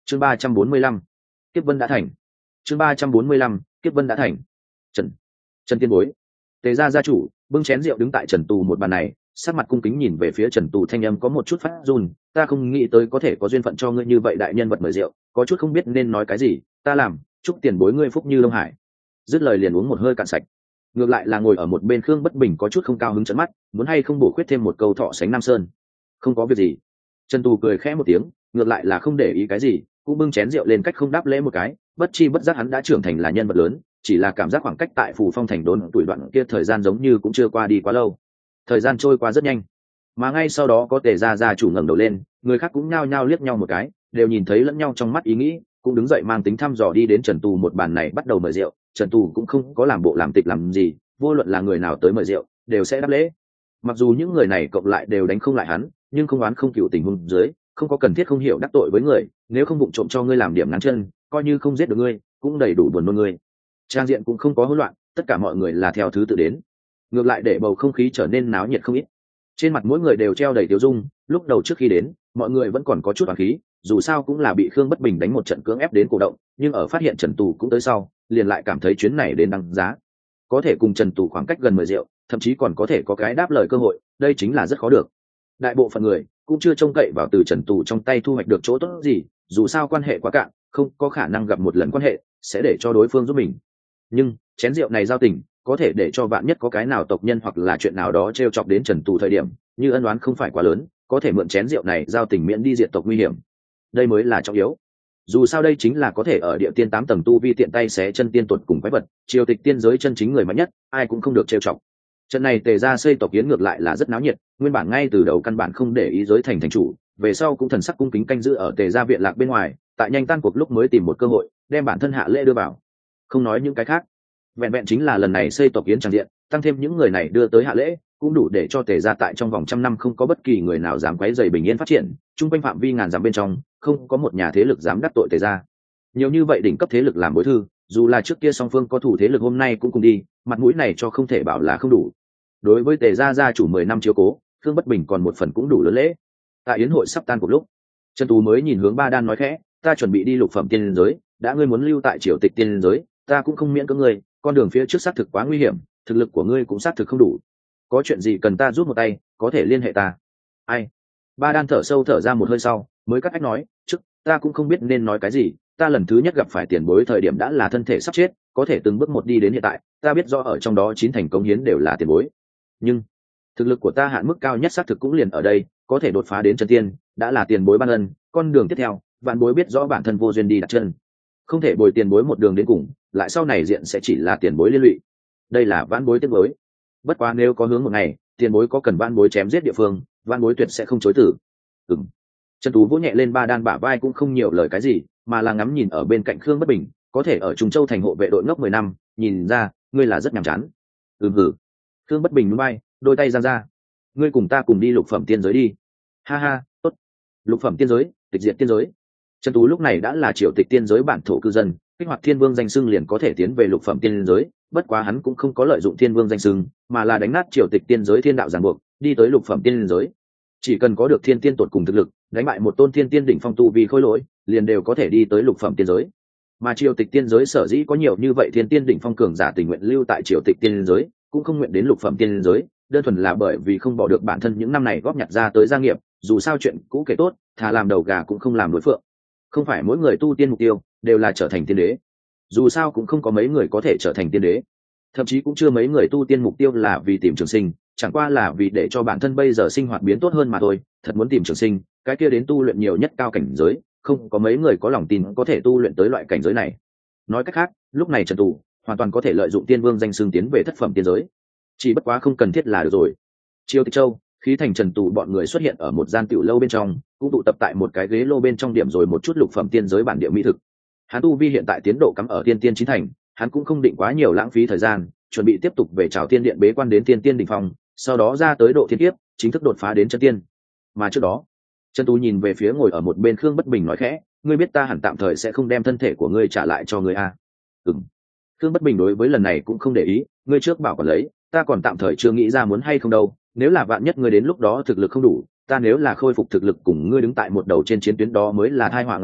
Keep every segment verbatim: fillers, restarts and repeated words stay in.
chương ba trăm bốn mươi lăm, kiếp vân đã thành. chương ba trăm bốn mươi lăm, kiếp vân đã thành. Trần, Trần Tiên Bối. Tề gia gia chủ bưng chén rượu đứng tại Trần Tù một bàn này, sắc mặt cung kính nhìn về phía Trần Tù, thanh âm có một chút phát run. Ta không nghĩ tới có thể có duyên phận cho ngươi như vậy đại nhân vật mời rượu, có chút không biết nên nói cái gì. Ta làm, chúc tiền bối ngươi phúc như Đông Hải. Dứt lời liền uống một hơi cạn sạch. Ngược lại là ngồi ở một bên Khương Bất Bình có chút không cao hứng trợn mắt, muốn hay không bổ khuyết thêm một câu thọ sánh Nam Sơn. Không có việc gì. Trần Tù cười khẽ một tiếng, ngược lại là không để ý cái gì, cũng bưng chén rượu lên cách không đáp lễ một cái. Bất chi bất giác hắn đã trưởng thành là nhân vật lớn, chỉ là cảm giác khoảng cách tại Phù Phong thành đốn tuổi đoạn kia thời gian giống như cũng chưa qua đi quá lâu. Thời gian trôi qua rất nhanh, mà ngay sau đó có Tề gia gia chủ ngẩng đầu lên, người khác cũng nhao nhao liếc nhau một cái, đều nhìn thấy lẫn nhau trong mắt ý nghĩ, cũng đứng dậy mang tính thăm dò đi đến Trần Tù một bàn này bắt đầu mời rượu. Trần Tù cũng không có làm bộ làm tịch làm gì, vô luận là người nào tới mời rượu đều sẽ đáp lễ. Mặc dù những người này cộng lại đều đánh không lại hắn, nhưng không oán không cựu tình huống dưới, không có cần thiết không hiểu đắc tội với người, nếu không vụng trộm cho ngươi làm điểm ngắn chân, coi như không giết được ngươi cũng đầy đủ buồn nôn ngươi. Trang diện cũng không có hỗn loạn, tất cả mọi người là theo thứ tự đến, ngược lại để bầu không khí trở nên náo nhiệt không ít. Trên mặt mỗi người đều treo đầy tiêu dung, lúc đầu trước khi đến mọi người vẫn còn có chút oán khí, dù sao cũng là bị Khương Bất Bình đánh một trận cưỡng ép đến cổ động, nhưng ở phát hiện Trần Tù cũng tới sau, liền lại cảm thấy chuyến này đến đăng giá. Có thể cùng Trần Tù khoảng cách gần mười rượu, thậm chí còn có thể có cái đáp lời cơ hội, đây chính là rất khó được. Đại bộ phận người cũng chưa trông cậy vào từ Trần Tù trong tay thu hoạch được chỗ tốt gì, dù sao quan hệ quá cạn, không có khả năng gặp một lần quan hệ sẽ để cho đối phương giúp mình. Nhưng chén rượu này giao tình, có thể để cho bạn nhất có cái nào tộc nhân hoặc là chuyện nào đó trêu chọc đến Trần Tù thời điểm, như ân oán không phải quá lớn, có thể mượn chén rượu này giao tình miễn đi diệt tộc nguy hiểm. Đây mới là trọng yếu. Dù sao đây chính là có thể ở địa tiên tám tầng tu vi tiện tay xé chân tiên tuột cùng quái vật, triều tịch tiên giới chân chính người mạnh nhất, ai cũng không được trêu chọc. Trận này Tề gia xây tộc yến ngược lại là rất náo nhiệt, nguyên bản ngay từ đầu căn bản không để ý giới thành thành chủ, về sau cũng thần sắc cung kính canh giữ ở Tề gia viện lạc bên ngoài, tại nhanh tan cuộc lúc mới tìm một cơ hội đem bản thân hạ lễ đưa vào. Không nói những cái khác, vẹn vẹn chính là lần này xây tộc yến tràng diện, tăng thêm những người này đưa tới hạ lễ, cũng đủ để cho Tề gia tại trong vòng trăm năm không có bất kỳ người nào dám quấy rầy bình yên phát triển, trung quanh phạm vi ngàn dặm bên trong không có một nhà thế lực dám đắc tội Tề gia. Nhiều như vậy đỉnh cấp thế lực làm bối thư, dù là trước kia song phương có thủ thế lực hôm nay cũng cùng đi, mặt mũi này cho không thể bảo là không đủ. Đối với Tề gia gia chủ mười năm chiếu cố, Khương Bất Bình còn một phần cũng đủ lớn lễ. Tại yến hội sắp tan cuộc lúc, Trần Tú mới nhìn hướng Ba Đan nói khẽ, ta chuẩn bị đi lục phẩm tiên giới, đã ngươi muốn lưu tại triều tịch tiên giới, ta cũng không miễn cưỡng ngươi, con đường phía trước xác thực quá nguy hiểm, thực lực của ngươi cũng xác thực không đủ, có chuyện gì cần ta giúp một tay có thể liên hệ ta. Ai? Ba Đan thở sâu thở ra một hơi sau mới cắt ách nói, trước ta cũng không biết nên nói cái gì, ta lần thứ nhất gặp phải tiền bối thời điểm đã là thân thể sắp chết, có thể từng bước một đi đến hiện tại, ta biết rõ ở trong đó chín thành công hiến đều là tiền bối, nhưng thực lực của ta hạn mức cao nhất xác thực cũng liền ở đây, có thể đột phá đến chân tiên đã là tiền bối ban ân, con đường tiếp theo vạn bối biết rõ bản thân vô duyên đi đặt chân, không thể bồi tiền bối một đường đến cùng, lại sau này diện sẽ chỉ là tiền bối liên lụy, đây là vãn bối tiếc bối. Bất quá nếu có hướng một ngày tiền bối có cần vãn bối chém giết địa phương, vãn bối tuyệt sẽ không chối từ. Ừm. Trần Tú vỗ nhẹ lên Ba Đan bả vai cũng không nhiều lời cái gì, mà là ngắm nhìn ở bên cạnh Khương Bất Bình, có thể ở Trung Châu thành hộ vệ đội ngốc mười năm, nhìn ra ngươi là rất nhàm chán. Ừm hử. Khương Bất Bình nhún vai, đôi tay giang ra, ngươi cùng ta cùng đi lục phẩm tiên giới đi. Ha ha, tốt. Lục phẩm tiên giới, tịch diệt tiên giới. Trần Tú lúc này đã là triều tịch tiên giới bản thổ cư dân, kích hoạt thiên vương danh xưng liền có thể tiến về lục phẩm tiên giới, bất quá hắn cũng không có lợi dụng thiên vương danh xưng, mà là đánh nát triều tịch tiên giới thiên đạo giảng buộc, đi tới lục phẩm tiên giới. Chỉ cần có được thiên tiên tột cùng thực lực, đánh bại một tôn thiên tiên đỉnh phong tu vì khôi lỗi, liền đều có thể đi tới lục phẩm tiên giới. Mà triều tịch tiên giới sở dĩ có nhiều như vậy thiên tiên đỉnh phong cường giả tình nguyện lưu tại triều tịch tiên giới, cũng không nguyện đến lục phẩm tiên giới, đơn thuần là bởi vì không bỏ được bản thân những năm này góp nhặt ra tới gia nghiệp, dù sao chuyện cũ kể tốt, thà làm đầu gà cũng không làm đối phượng. Không phải mỗi người tu tiên mục tiêu đều là trở thành tiên đế, dù sao cũng không có mấy người có thể trở thành tiên đế, thậm chí cũng chưa mấy người tu tiên mục tiêu là vì tìm trường sinh, chẳng qua là vì để cho bản thân bây giờ sinh hoạt biến tốt hơn mà thôi. Thật muốn tìm trường sinh, cái kia đến tu luyện nhiều nhất cao cảnh giới, không có mấy người có lòng tin có thể tu luyện tới loại cảnh giới này. Nói cách khác, lúc này Trần Tù hoàn toàn có thể lợi dụng tiên vương danh xưng tiến về thất phẩm tiên giới, chỉ bất quá không cần thiết là được rồi. Triều Tịch Châu, khí thành Trần Tù bọn người xuất hiện ở một gian tiểu lâu bên trong, cũng tụ tập tại một cái ghế lô bên trong điểm rồi một chút lục phẩm tiên giới bản địa mỹ thực. Hắn tu vi hiện tại tiến độ cắm ở tiên tiên chín thành, hắn cũng không định quá nhiều lãng phí thời gian, chuẩn bị tiếp tục về Trảo Tiên Điện bế quan đến tiên tiên đỉnh phong, sau đó ra tới độ thiên kiếp, chính thức đột phá đến chân tiên. Mà trước đó, Trần Tú nhìn về phía ngồi ở một bên Khương Bất Bình nói khẽ, ngươi biết ta hẳn tạm thời sẽ không đem thân thể của ngươi trả lại cho ngươi à? Ừm. Khương Bất Bình đối với lần này cũng không để ý, ngươi trước bảo còn lấy, ta còn tạm thời chưa nghĩ ra muốn hay không đâu, nếu là vạn nhất ngươi đến lúc đó thực lực không đủ, ta nếu là khôi phục thực lực cùng ngươi đứng tại một đầu trên chiến tuyến đó mới là tai họa ngập đầu,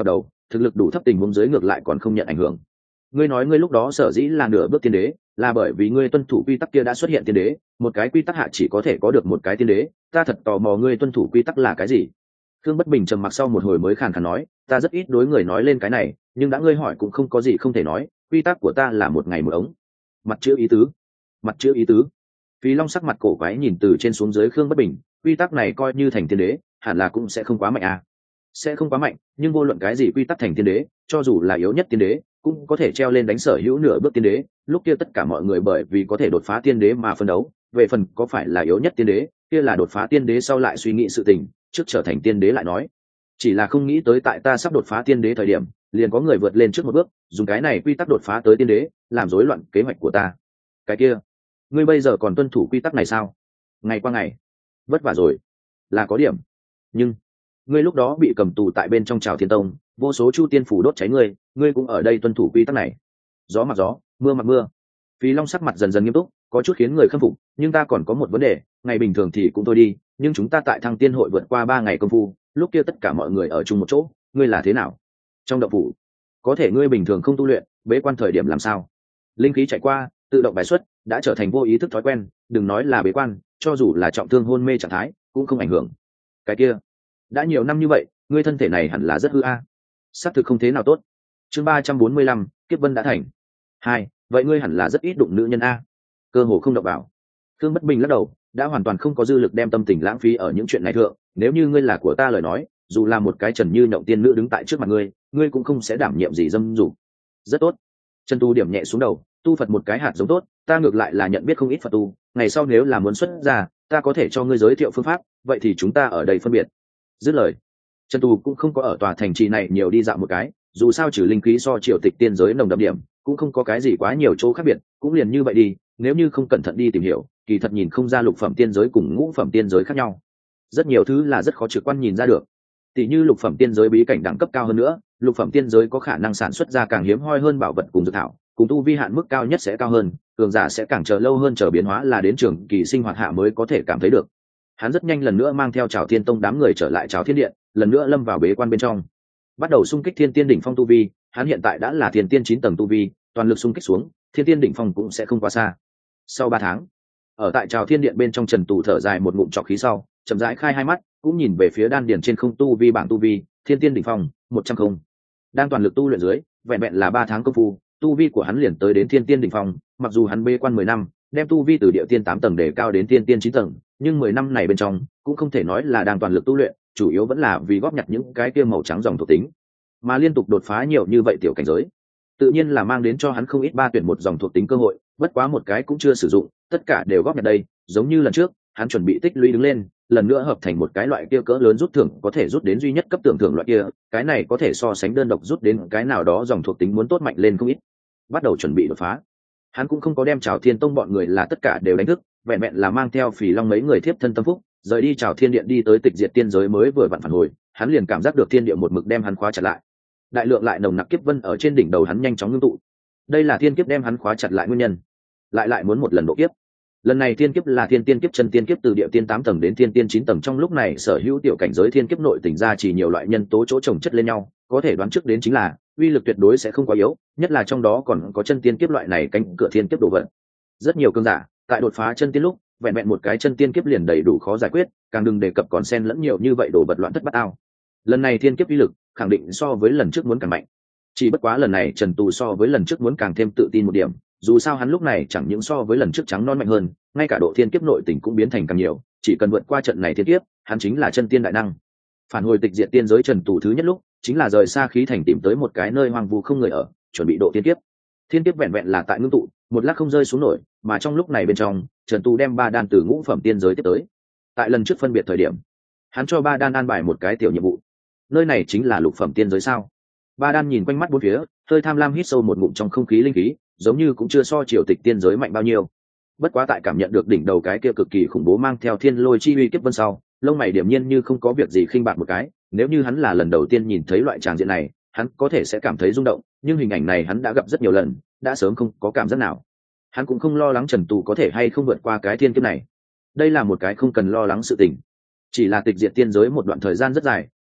thực lực đủ thấp tình huống dưới ngược lại còn không nhận ảnh hưởng. Ngươi nói ngươi lúc đó sở dĩ là nửa bước tiên đế, là bởi vì ngươi tuân thủ quy tắc kia đã xuất hiện tiên đế, một cái quy tắc hạ chỉ có thể có được một cái tiên đế, ta thật tò mò ngươi tuân thủ quy tắc là cái gì. Khương Bất Bình trầm mặc sau một hồi mới khàn khàn nói, ta rất ít đối người nói lên cái này, nhưng đã ngươi hỏi cũng không có gì không thể nói, quy tắc của ta là một ngày một ống. Mặt chữ ý tứ, mặt chữ ý tứ. Phí Long sắc mặt cổ quái nhìn từ trên xuống dưới Khương Bất Bình, quy tắc này coi như thành tiên đế, hẳn là cũng sẽ không quá mạnh à. Sẽ không quá mạnh, nhưng vô luận cái gì quy tắc thành tiên đế, cho dù là yếu nhất tiên đế, cũng có thể treo lên đánh sở hữu nửa bước tiên đế, lúc kia tất cả mọi người bởi vì có thể đột phá tiên đế mà phân đấu, về phần có phải là yếu nhất tiên đế, kia là đột phá tiên đế sau lại suy nghĩ sự tình, trước trở thành tiên đế lại nói. Chỉ là không nghĩ tới tại ta sắp đột phá tiên đế thời điểm, liền có người vượt lên trước một bước, dùng cái này quy tắc đột phá tới tiên đế, làm rối loạn kế hoạch của ta. Cái kia, ngươi bây giờ còn tuân thủ quy tắc này sao? Ngày qua ngày, vất vả rồi, là có điểm. Nhưng ngươi lúc đó bị cầm tù tại bên trong Trào Thiên Tông, vô số chu tiên phủ đốt cháy ngươi, ngươi cũng ở đây tuân thủ quy tắc này. Gió mặc gió, mưa mặc mưa. Phí Long sắc mặt dần dần nghiêm túc, có chút khiến người khâm phục, nhưng ta còn có một vấn đề, ngày bình thường thì cũng thôi đi, nhưng chúng ta tại Thăng Tiên hội vượt qua ba ngày công phu, lúc kia tất cả mọi người ở chung một chỗ, ngươi là thế nào? Trong động phủ, có thể ngươi bình thường không tu luyện, bế quan thời điểm làm sao? Linh khí chạy qua, tự động bài xuất, đã trở thành vô ý thức thói quen, đừng nói là bế quan, cho dù là trọng thương hôn mê trạng thái, cũng không ảnh hưởng. Cái kia, đã nhiều năm như vậy, ngươi thân thể này hẳn là rất hư a. Xác thực không thế nào tốt. Chương ba trăm bốn mươi lăm, kiếp vân đã thành. Hai, vậy ngươi hẳn là rất ít đụng nữ nhân a. Cơ hồ không động vào. Thương Bất Bình lắc đầu, đã hoàn toàn không có dư lực đem tâm tình lãng phí ở những chuyện này thượng, nếu như ngươi là của ta lời nói, dù là một cái Trần Như Nhộng tiên nữ đứng tại trước mặt ngươi, ngươi cũng không sẽ đảm nhiệm gì dâm dục. Rất tốt. Trần Tu điểm nhẹ xuống đầu, tu Phật một cái hạt giống tốt, ta ngược lại là nhận biết không ít Phật tu, ngày sau nếu là muốn xuất gia, ta có thể cho ngươi giới thiệu phương pháp, vậy thì chúng ta ở đây phân biệt. Dứt lời, Trần Tu cũng không có ở tòa thành trì này nhiều đi dạo một cái, dù sao trừ linh khí so triều tịch tiên giới nồng đậm điểm, cũng không có cái gì quá nhiều chỗ khác biệt, cũng liền như vậy đi, nếu như không cẩn thận đi tìm hiểu, kỳ thật nhìn không ra lục phẩm tiên giới cùng ngũ phẩm tiên giới khác nhau. Rất nhiều thứ là rất khó trực quan nhìn ra được. Tỷ như lục phẩm tiên giới bí cảnh đẳng cấp cao hơn nữa, lục phẩm tiên giới có khả năng sản xuất ra càng hiếm hoi hơn bảo vật cùng dược thảo, cùng tu vi hạn mức cao nhất sẽ cao hơn, cường giả sẽ càng chờ lâu hơn chờ biến hóa là đến trường kỳ sinh hoạt hạ mới có thể cảm thấy được. Hắn rất nhanh lần nữa mang theo Trảo Thiên Tông đám người trở lại Trảo Thiên Điện, lần nữa lâm vào bế quan bên trong, bắt đầu xung kích Thiên Tiên đỉnh phong tu vi. Hắn hiện tại đã là Thiên Tiên chín tầng tu vi, toàn lực xung kích xuống, Thiên Tiên đỉnh phong cũng sẽ không quá xa. Sau ba tháng, ở tại Trảo Thiên Điện bên trong, Trần Tù thở dài một ngụm trọc khí sau, chậm rãi khai hai mắt, cũng nhìn về phía đan điền trên không tu vi bảng tu vi, Thiên Tiên đỉnh phong, một trăm không. Đang toàn lực tu luyện dưới, vẹn vẹn là ba tháng công phu, tu vi của hắn liền tới đến Thiên Tiên đỉnh phong, mặc dù hắn bế quan mười năm, đem tu vi từ địa tiên tám tầng để cao đến Thiên Tiên chín tầng, nhưng mười năm này bên trong, cũng không thể nói là đang toàn lực tu luyện, chủ yếu vẫn là vì góp nhặt những cái kia màu trắng dòng thuộc tính, mà liên tục đột phá nhiều như vậy tiểu cảnh giới, tự nhiên là mang đến cho hắn không ít ba tuyển một dòng thuộc tính cơ hội, bất quá một cái cũng chưa sử dụng, tất cả đều góp nhặt đây, giống như lần trước, hắn chuẩn bị tích lũy đứng lên, lần nữa hợp thành một cái loại kia cỡ lớn rút thưởng có thể rút đến duy nhất cấp tưởng thưởng loại kia, cái này có thể so sánh đơn độc rút đến cái nào đó dòng thuộc tính muốn tốt mạnh lên không ít. Bắt đầu chuẩn bị đột phá. Hắn cũng không có đem Trảo Thiên Tông bọn người là tất cả đều đánh thức, vẹn vẹn là mang theo Phỉ Long mấy người thiếp thân tâm phúc, rời đi Trảo Thiên Điện đi tới Tịch Diệt Tiên giới mới vừa vặn phản hồi, hắn liền cảm giác được thiên địa một mực đem hắn khóa chặt lại. Đại lượng lại nồng nặc kiếp vân ở trên đỉnh đầu hắn nhanh chóng ngưng tụ. Đây là thiên kiếp đem hắn khóa chặt lại nguyên nhân. Lại lại muốn một lần độ kiếp. Lần này thiên kiếp là thiên tiên kiếp chân tiên kiếp từ địa tiên tám tầng đến thiên tiên chín tầng, trong lúc này sở hữu tiểu cảnh giới thiên kiếp nội tỉnh ra chỉ nhiều loại nhân tố chỗ chồng chất lên nhau, có thể đoán trước đến chính là uy lực tuyệt đối sẽ không quá yếu, nhất là trong đó còn có chân tiên kiếp loại này cánh cửa thiên kiếp đồ vật. Rất nhiều cường giả tại đột phá chân tiên lúc, vẹn vẹn một cái chân tiên kiếp liền đầy đủ khó giải quyết, càng đừng đề cập còn xen lẫn nhiều như vậy đồ vật loạn thất bát ao. Lần này thiên kiếp uy lực khẳng định so với lần trước muốn càng mạnh, chỉ bất quá lần này Trần Tù so với lần trước muốn càng thêm tự tin một điểm, dù sao hắn lúc này chẳng những so với lần trước trắng non mạnh hơn, ngay cả độ thiên kiếp nội tình cũng biến thành càng nhiều, chỉ cần vượt qua trận này thiên kiếp, hắn chính là chân tiên đại năng. Phản hồi Tịch Diệt Tiên giới, Trần Tù thứ nhất lúc chính là rời xa khí thành tìm tới một cái nơi hoang vu không người ở, chuẩn bị độ thiên kiếp. Thiên kiếp vẹn vẹn là tại ngưng tụ, một lát không rơi xuống nổi, mà trong lúc này bên trong, Trần Tù đem ba đan từ ngũ phẩm tiên giới tiếp tới. Tại lần trước phân biệt thời điểm, hắn cho ba đan an bài một cái tiểu nhiệm vụ. Nơi này chính là lục phẩm tiên giới sao? Ba đan nhìn quanh mắt bốn phía, hơi tham lam hít sâu một ngụm trong không khí linh khí, giống như cũng chưa so triều tịch tiên giới mạnh bao nhiêu. Bất quá tại cảm nhận được đỉnh đầu cái kia cực kỳ khủng bố mang theo thiên lôi chi uy kiếp vân sau, lông mày điểm nhiên như không có việc gì khinh bạc một cái. Nếu như hắn là lần đầu tiên nhìn thấy loại tràng diện này, hắn có thể sẽ cảm thấy rung động, nhưng hình ảnh này hắn đã gặp rất nhiều lần, đã sớm không có cảm giác nào. Hắn cũng không lo lắng Trần Tù có thể hay không vượt qua cái thiên kiếp này. Đây là một cái không cần lo lắng sự tình. Chỉ là Tịch Diệt Tiên giới một đoạn thời gian rất dài,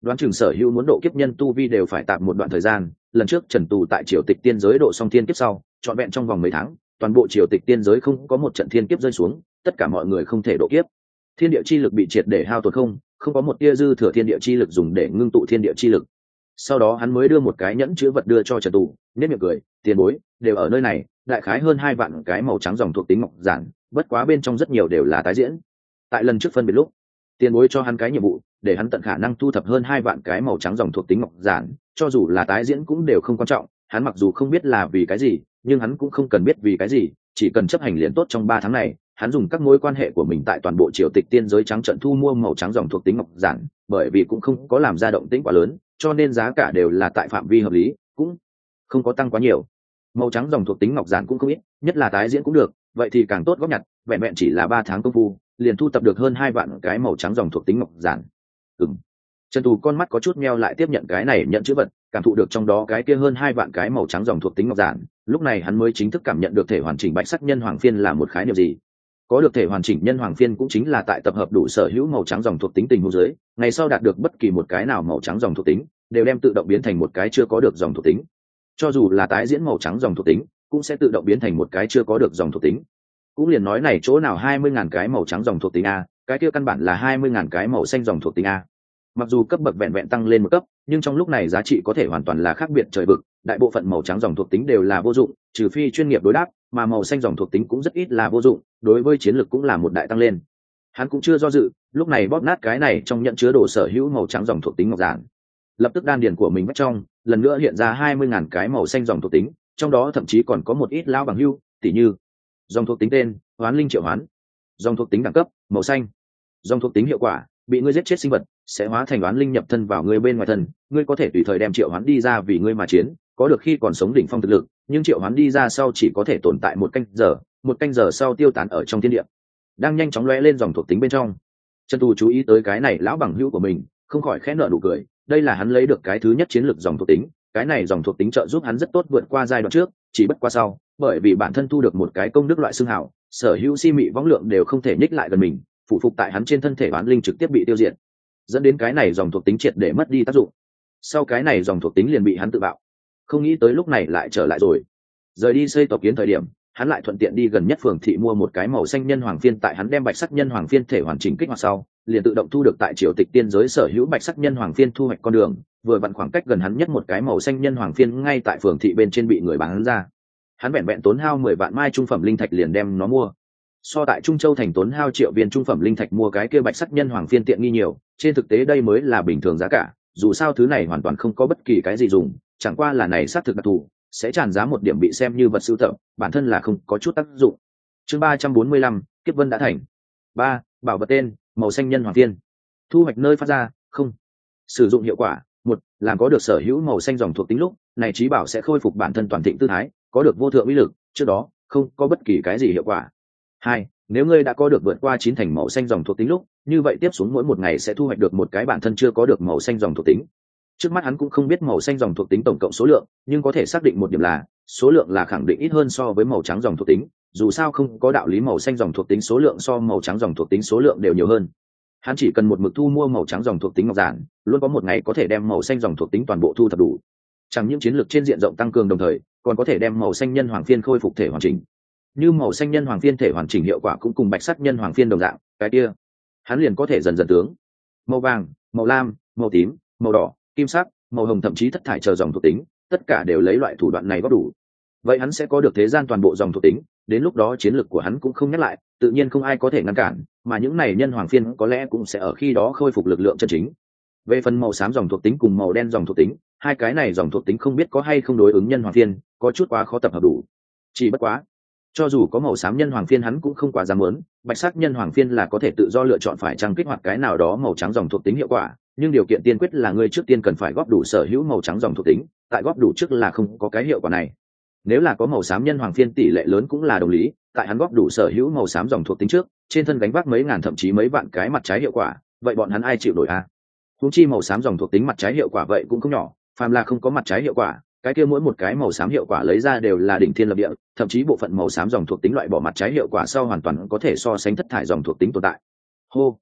đoán chừng sở hữu muốn độ kiếp nhân tu vi đều phải tạm một đoạn thời gian. Lần trước trần tù tại triều tịch tiên giới độ xong thiên kiếp sau trọn vẹn trong vòng mấy tháng toàn bộ triều tịch tiên giới không có một trận thiên kiếp rơi xuống, tất cả mọi người không thể độ kiếp. Thiên địa chi lực bị triệt để hao tổn, không không có một tia dư thừa thiên địa chi lực dùng để ngưng tụ thiên địa chi lực. Sau đó hắn mới đưa một cái nhẫn chứa vật đưa cho trần tù, nét miệng cười, tiền bối đều ở nơi này, đại khái hơn hai vạn cái màu trắng dòng thuộc tính ngọc giản, bất quá bên trong rất nhiều đều là tái diễn. Tại lần trước phân biệt lúc, tiền bối cho hắn cái nhiệm vụ để hắn tận khả năng thu thập hơn hai vạn cái màu trắng dòng thuộc tính ngọc giản, cho dù là tái diễn cũng đều không quan trọng. Hắn mặc dù không biết là vì cái gì, nhưng hắn cũng không cần biết vì cái gì, chỉ cần chấp hành liền tốt. Trong ba tháng này hắn dùng các mối quan hệ của mình tại toàn bộ triều tịch tiên giới trắng trận thu mua màu trắng dòng thuộc tính ngọc giản, bởi vì cũng không có làm ra động tĩnh quá lớn, cho nên giá cả đều là tại phạm vi hợp lý, cũng không có tăng quá nhiều. Màu trắng dòng thuộc tính ngọc giản cũng không ít, nhất là tái diễn cũng được, vậy thì càng tốt góp nhặt, vẹn vẹn chỉ là ba tháng công phu liền thu tập được hơn hai vạn cái màu trắng dòng thuộc tính ngọc giản. Ừm. Trần Tù con mắt có chút meo lại tiếp nhận cái này nhận chữ vật, cảm thụ được trong đó cái kia hơn hai vạn cái màu trắng dòng thuộc tính ngọc giản, lúc này hắn mới chính thức cảm nhận được thể hoàn chỉnh bạch sắc nhân hoàng phiên là một khái niệm gì. Có được thể hoàn chỉnh nhân hoàng phiên cũng chính là tại tập hợp đủ sở hữu màu trắng dòng thuộc tính tình huống dưới, ngày sau đạt được bất kỳ một cái nào màu trắng dòng thuộc tính, đều đem tự động biến thành một cái chưa có được dòng thuộc tính. Cho dù là tái diễn màu trắng dòng thuộc tính, cũng sẽ tự động biến thành một cái chưa có được dòng thuộc tính. Cũng liền nói này chỗ nào hai mươi ngàn cái màu trắng dòng thuộc tính a, cái kia căn bản là hai mươi ngàn cái màu xanh dòng thuộc tính a. Mặc dù cấp bậc vẹn vẹn tăng lên một cấp, nhưng trong lúc này giá trị có thể hoàn toàn là khác biệt trời vực, đại bộ phận màu trắng dòng thuộc tính đều là vô dụng, trừ phi chuyên nghiệp đối đáp, mà màu xanh dòng thuộc tính cũng rất ít là vô dụng, đối với chiến lược cũng là một đại tăng lên. Hắn cũng chưa do dự, lúc này bóp nát cái này trong nhận chứa đồ sở hữu màu trắng dòng thuộc tính ngọc giản. Lập tức đan điền của mình bắt trong, lần nữa hiện ra hai mươi ngàn cái màu xanh dòng thuộc tính, trong đó thậm chí còn có một ít lao bằng hưu, tỉ như dòng thuộc tính tên, hoán linh triệu hoán, dòng thuộc tính đẳng cấp, màu xanh, dòng thuộc tính hiệu quả, bị ngươi giết chết sinh vật sẽ hóa thành oán linh nhập thân vào ngươi bên ngoài thân, ngươi có thể tùy thời đem triệu hoán đi ra vì ngươi mà chiến, có được khi còn sống đỉnh phong thực lực, nhưng triệu hoán đi ra sau chỉ có thể tồn tại một canh giờ, một canh giờ sau tiêu tán ở trong thiên địa. Đang nhanh chóng lóe lên dòng thuộc tính bên trong, Trần Tù chú ý tới cái này lão bằng hữu của mình, không khỏi khẽ nở nụ cười, đây là hắn lấy được cái thứ nhất chiến lược dòng thuộc tính, cái này dòng thuộc tính trợ giúp hắn rất tốt vượt qua giai đoạn trước, chỉ bất qua sau, bởi vì bản thân thu được một cái công đức loại xương hảo, sở hữu si mị võng lượng đều không thể nhích lại gần mình, phụ phục tại hắn trên thân thể oán linh trực tiếp bị tiêu diệt, dẫn đến cái này dòng thuộc tính triệt để mất đi tác dụng. Sau cái này dòng thuộc tính liền bị hắn tự bạo, không nghĩ tới lúc này lại trở lại rồi. Rời đi xây tộc kiến thời điểm, hắn lại thuận tiện đi gần nhất phường thị mua một cái màu xanh nhân hoàng phiên, tại hắn đem bạch sắc nhân hoàng phiên thể hoàn chỉnh kích hoạt sau, liền tự động thu được tại triều tịch tiên giới sở hữu bạch sắc nhân hoàng phiên thu hoạch con đường, vừa vặn khoảng cách gần hắn nhất một cái màu xanh nhân hoàng phiên ngay tại phường thị bên trên bị người bán ra. Hắn vẹn vẹn tốn hao mười vạn mai trung phẩm linh thạch liền đem nó mua. So tại Trung Châu thành tốn hao triệu viên trung phẩm linh thạch mua cái kia bạch sắc nhân hoàng phiên tiện nghi nhiều, trên thực tế đây mới là bình thường giá cả, dù sao thứ này hoàn toàn không có bất kỳ cái gì dùng, chẳng qua là này xác thực đặc thù, sẽ tràn giá một điểm bị xem như vật sưu tập, bản thân là không có chút tác dụng. Chương ba trăm bốn mươi lăm, kiếp vân đã thành. ba, bảo vật tên, màu xanh nhân hoàng phiên. Thu hoạch nơi phát ra, không. Sử dụng hiệu quả, một, làm có được sở hữu màu xanh dòng thuộc tính lúc, này trí bảo sẽ khôi phục bản thân toàn thịnh tư thái, có được vô thượng uy lực, trước đó không có bất kỳ cái gì hiệu quả. Hai, nếu ngươi đã có được vượt qua chín thành màu xanh dòng thuộc tính lúc, như vậy tiếp xuống mỗi một ngày sẽ thu hoạch được một cái bản thân chưa có được màu xanh dòng thuộc tính. Trước mắt hắn cũng không biết màu xanh dòng thuộc tính tổng cộng số lượng, nhưng có thể xác định một điểm là số lượng là khẳng định ít hơn so với màu trắng dòng thuộc tính, dù sao không có đạo lý màu xanh dòng thuộc tính số lượng so màu trắng dòng thuộc tính số lượng đều nhiều hơn. Hắn chỉ cần một mực thu mua màu trắng dòng thuộc tính ngọc giản, luôn có một ngày có thể đem màu xanh dòng thuộc tính toàn bộ thu thập đủ. Chẳng những chiến lược trên diện rộng tăng cường, đồng thời còn có thể đem màu xanh nhân hoàng phiên khôi phục thể hoàn chỉnh. Như màu xanh nhân hoàng phiên thể hoàn chỉnh hiệu quả cũng cùng bạch sắc nhân hoàng phiên đồng dạng, cái kia hắn liền có thể dần dần tướng màu vàng, màu lam, màu tím, màu đỏ, kim sắc, màu hồng, thậm chí thất thải chờ dòng thuộc tính, tất cả đều lấy loại thủ đoạn này góp đủ. Vậy hắn sẽ có được thế gian toàn bộ dòng thuộc tính, đến lúc đó chiến lược của hắn cũng không nhắc lại, tự nhiên không ai có thể ngăn cản, mà những này nhân hoàng phiên có lẽ cũng sẽ ở khi đó khôi phục lực lượng chân chính. Về phần màu xám dòng thuộc tính cùng màu đen dòng thuộc tính, hai cái này dòng thuộc tính không biết có hay không đối ứng nhân hoàng phiên, có chút quá khó tập hợp đủ. Chỉ bất quá, cho dù có màu xám nhân hoàng phiên hắn cũng không quá dám muốn, bạch sắc nhân hoàng phiên là có thể tự do lựa chọn phải chăng kích hoạt cái nào đó màu trắng dòng thuộc tính hiệu quả, nhưng điều kiện tiên quyết là ngươi trước tiên cần phải góp đủ sở hữu màu trắng dòng thuộc tính, tại góp đủ trước là không có cái hiệu quả này. Nếu là có màu xám nhân hoàng phiên tỷ lệ lớn cũng là đồng lý, tại hắn góp đủ sở hữu màu xám dòng thuộc tính trước, trên thân gánh vác mấy ngàn thậm chí mấy vạn cái mặt trái hiệu quả, vậy bọn hắn ai chịu nổi a? Huống chi màu xám dòng thuộc tính mặt trái hiệu quả vậy cũng không nhỏ, phàm là không có mặt trái hiệu quả, cái kia mỗi một cái màu xám hiệu quả lấy ra đều là đỉnh thiên lập địa, thậm chí bộ phận màu xám dòng thuộc tính loại bỏ mặt trái hiệu quả sau hoàn toàn có thể so sánh thất thải dòng thuộc tính tồn tại. Hô,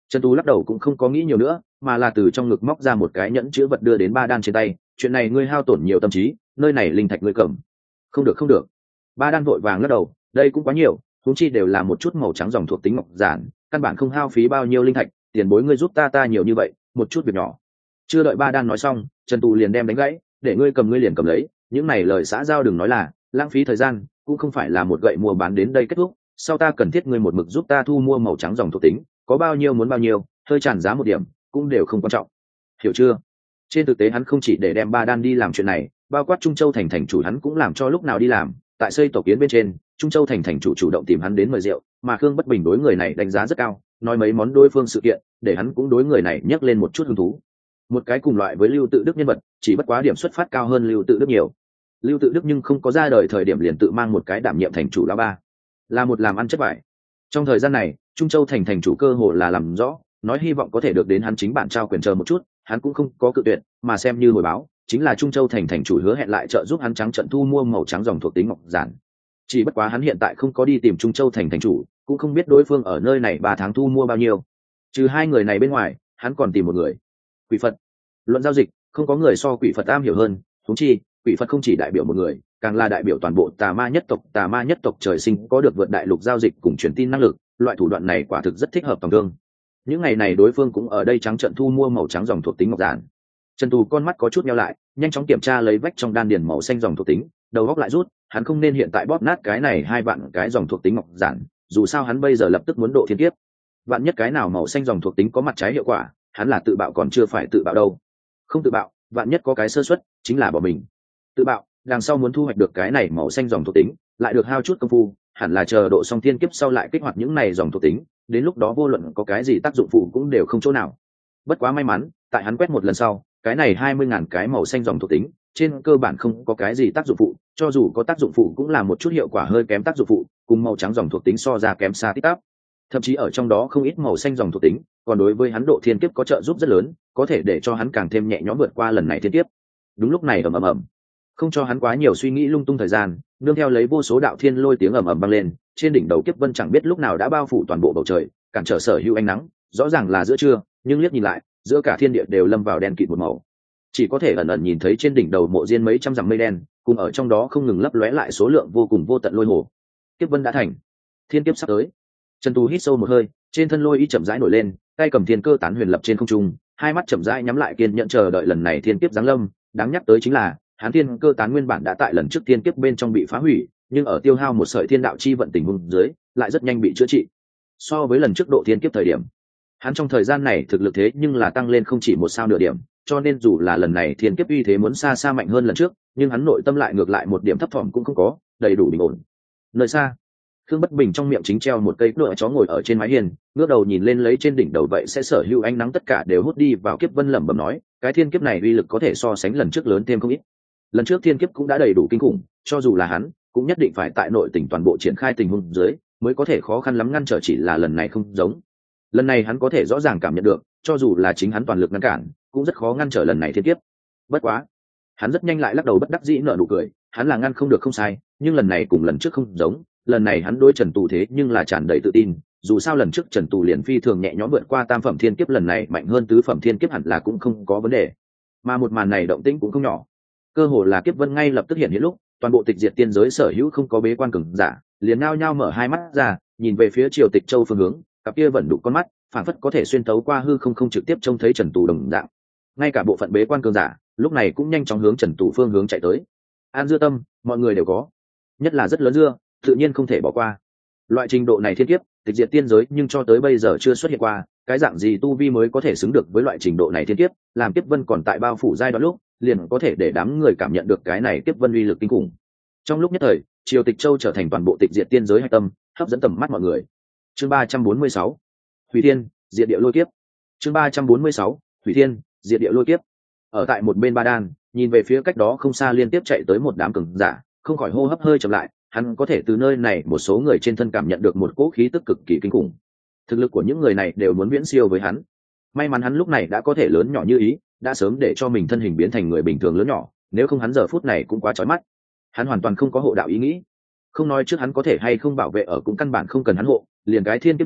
Trần Tú lắc đầu cũng không có nghĩ nhiều nữa, mà là từ trong ngực móc ra một cái nhẫn chứa vật đưa đến Ba Đan trên tay. Chuyện này ngươi hao tổn nhiều tâm trí, nơi này linh thạch ngươi cầm. Không được không được. Ba Đan vội vàng lắc đầu, đây cũng quá nhiều, huống chi đều là một chút màu trắng dòng thuộc tính ngọc giản, căn bản không hao phí bao nhiêu linh thạch, tiền bối ngươi giúp ta ta nhiều như vậy, một chút việc nhỏ. Chưa đợi Ba Đan nói xong, Trần Tú liền đem đánh gãy, để ngươi cầm ngươi liền cầm lấy, những này lời xã giao đừng nói là lãng phí thời gian, cũng không phải là một gậy mua bán đến đây kết thúc, sau ta cần thiết ngươi một mực giúp ta thu mua màu trắng dòng thuộc tính, có bao nhiêu muốn bao nhiêu, hơi tràn giá một điểm cũng đều không quan trọng, hiểu chưa? Trên thực tế hắn không chỉ để đem Ba Đan đi làm chuyện này, bao quát Trung Châu thành thành chủ hắn cũng làm cho lúc nào đi làm. Tại xây tổ kiến bên trên, Trung Châu thành thành chủ chủ động tìm hắn đến mời rượu, mà Khương Bất Bình đối người này đánh giá rất cao, nói mấy món đối phương sự kiện, để hắn cũng đối người này nhắc lên một chút hứng thú. Một cái cùng loại với Lưu Tự Đức nhân vật, chỉ bất quá điểm xuất phát cao hơn Lưu Tự Đức nhiều. Lưu Tự Đức nhưng không có ra đời thời điểm liền tự mang một cái đảm nhiệm thành chủ lão ba, là một làm ăn chất vải. Trong thời gian này, Trung Châu thành thành chủ cơ hồ là làm rõ, nói hy vọng có thể được đến hắn chính bản trao quyền chờ một chút, hắn cũng không có cự tuyệt, mà xem như hồi báo, chính là Trung Châu thành thành chủ hứa hẹn lại trợ giúp hắn trắng trận thu mua màu trắng dòng thuộc tính ngọc giản. Chỉ bất quá hắn hiện tại không có đi tìm Trung Châu thành thành chủ, cũng không biết đối phương ở nơi này ba tháng thu mua bao nhiêu. Trừ hai người này bên ngoài, hắn còn tìm một người. Quỷ Phật. Luận giao dịch, không có người so Quỷ Phật am hiểu hơn, huống chi, Quỷ Phật không chỉ đại biểu một người, càng là đại biểu toàn bộ Tà Ma nhất tộc, Tà Ma nhất tộc trời sinh có được vượt đại lục giao dịch cùng truyền tin năng lực, loại thủ đoạn này quả thực rất thích hợp tầm thương. Những ngày này đối phương cũng ở đây trắng trận thu mua màu trắng dòng thuộc tính ngọc giản. Trần Tú con mắt có chút nheo lại, nhanh chóng kiểm tra lấy vách trong đan điền màu xanh dòng thuộc tính, đầu góc lại rút, hắn không nên hiện tại bóp nát cái này hai vạn cái dòng thuộc tính ngọc giản, dù sao hắn bây giờ lập tức muốn độ thiên kiếp. Vạn nhất cái nào màu xanh dòng thuộc tính có mặt trái hiệu quả, hắn là tự bạo còn chưa phải tự bạo đâu. Không tự bạo, vạn nhất có cái sơ suất, chính là bỏ mình. Tự bạo, đằng sau muốn thu hoạch được cái này màu xanh dòng thuộc tính, lại được hao chút công phu, hẳn là chờ độ xong thiên kiếp sau lại kích hoạt những này dòng thuộc tính, đến lúc đó vô luận có cái gì tác dụng phụ cũng đều không chỗ nào. Bất quá may mắn, tại hắn quét một lần sau, cái này hai mươi ngàn cái màu xanh dòng thuộc tính, trên cơ bản không có cái gì tác dụng phụ, cho dù có tác dụng phụ cũng là một chút hiệu quả hơi kém tác dụng phụ, cùng màu trắng dòng thuộc tính so ra kém xa tít tắp. Thậm chí ở trong đó không ít màu xanh dòng thuộc tính, còn đối với hắn độ thiên kiếp có trợ giúp rất lớn, có thể để cho hắn càng thêm nhẹ nhõm vượt qua lần này thiên kiếp. Đúng lúc này ầm ầm ầm, không cho hắn quá nhiều suy nghĩ lung tung thời gian, nương theo lấy vô số đạo thiên lôi tiếng ầm ầm vang lên, trên đỉnh đầu kiếp vân chẳng biết lúc nào đã bao phủ toàn bộ bầu trời, cản trở sở hữu ánh nắng, rõ ràng là giữa trưa, nhưng liếc nhìn lại, giữa cả thiên địa đều lâm vào đen kịt một màu. Chỉ có thể ẩn ẩn nhìn thấy trên đỉnh đầu mộ diên mấy trăm dặm mây đen, cùng ở trong đó không ngừng lấp lóe lại số lượng vô cùng vô tận lôi hồ. Kiếp vân đã thành, thiên kiếp sắp tới. Trần Tú hít sâu một hơi, trên thân lôi y chậm rãi nổi lên, tay cầm thiên cơ tán huyền lập trên không trung, hai mắt chậm rãi nhắm lại kiên nhẫn chờ đợi lần này thiên kiếp giáng lâm. Đáng nhắc tới chính là, hắn thiên cơ tán nguyên bản đã tại lần trước thiên kiếp bên trong bị phá hủy, nhưng ở tiêu hao một sợi thiên đạo chi vận tình huống dưới, lại rất nhanh bị chữa trị. So với lần trước độ thiên kiếp thời điểm, hắn trong thời gian này thực lực thế nhưng là tăng lên không chỉ một sao nửa điểm, cho nên dù là lần này thiên kiếp uy thế muốn xa xa mạnh hơn lần trước, nhưng hắn nội tâm lại ngược lại một điểm thấp thỏm cũng không có, đầy đủ bình ổn. Nơi xa, Khương Bất Bình trong miệng chính treo một cây đuôi chó ngồi ở trên mái hiên, ngước đầu nhìn lên lấy trên đỉnh đầu vậy sẽ sở hữu ánh nắng tất cả đều hút đi vào kiếp vân, lẩm bẩm nói, cái thiên kiếp này uy lực có thể so sánh lần trước lớn thêm không ít. Lần trước thiên kiếp cũng đã đầy đủ kinh khủng, cho dù là hắn, cũng nhất định phải tại nội tỉnh toàn bộ triển khai tình huống dưới, mới có thể khó khăn lắm ngăn trở, chỉ là lần này không giống. Lần này hắn có thể rõ ràng cảm nhận được, cho dù là chính hắn toàn lực ngăn cản, cũng rất khó ngăn trở lần này thiên kiếp. Bất quá, hắn rất nhanh lại lắc đầu bất đắc dĩ nở nụ cười, hắn là ngăn không được không sai, nhưng lần này cùng lần trước không giống, lần này hắn đối Trần Tù thế nhưng là tràn đầy tự tin, dù sao lần trước Trần Tù liền phi thường nhẹ nhõm vượt qua tam phẩm thiên kiếp, lần này mạnh hơn tứ phẩm thiên kiếp hẳn là cũng không có vấn đề. Mà một màn này động tĩnh cũng không nhỏ, cơ hồ là kiếp vân ngay lập tức hiện hiện lúc, toàn bộ tịch diệt tiên giới sở hữu không có bế quan cường giả, liền nao nhao mở hai mắt ra, nhìn về phía Triều Tịch Châu phương hướng, cặp kia vẫn đủ con mắt, phản phất có thể xuyên tấu qua hư không không trực tiếp trông thấy Trần Tù đồng dạng. Ngay cả bộ phận bế quan cường giả, lúc này cũng nhanh chóng hướng Trần Tù phương hướng chạy tới. An dưa tâm, mọi người đều có, nhất là rất lớn dưa, tự nhiên không thể bỏ qua. Loại trình độ này thiên kiếp, tịch diệt tiên giới nhưng cho tới bây giờ chưa xuất hiện qua, cái dạng gì tu vi mới có thể xứng được với loại trình độ này thiên kiếp, làm kiếp vân còn tại bao phủ giai đoạn lúc, liền có thể để đám người cảm nhận được cái này kiếp vân uy lực kinh khủng. Trong lúc nhất thời, Triều Tịch Châu trở thành toàn bộ tịch diệt tiên giới hạch tâm, hấp dẫn tầm mắt mọi người. Chương ba trăm bốn mươi sáu, Hủy Thiên, Diệt Địa Lôi Kiếp. Chương ba trăm bốn mươi sáu, Hủy Thiên, Diệt Địa Lôi Kiếp. Ở tại một bên Ba Đan, nhìn về phía cách đó không xa liên tiếp chạy tới một đám cường giả, không khỏi hô hấp hơi chậm lại, hắn có thể từ nơi này một số người trên thân cảm nhận được một cỗ khí tức cực kỳ kinh khủng. Thực lực của những người này đều muốn viễn siêu với hắn. May mắn hắn lúc này đã có thể lớn nhỏ như ý, đã sớm để cho mình thân hình biến thành người bình thường lớn nhỏ, nếu không hắn giờ phút này cũng quá chói mắt. Hắn hoàn toàn không có hộ đạo ý nghĩ, không nói trước hắn có thể hay không bảo vệ ở, cũng căn bản không cần hắn hộ, liền cái thiên kiếp này,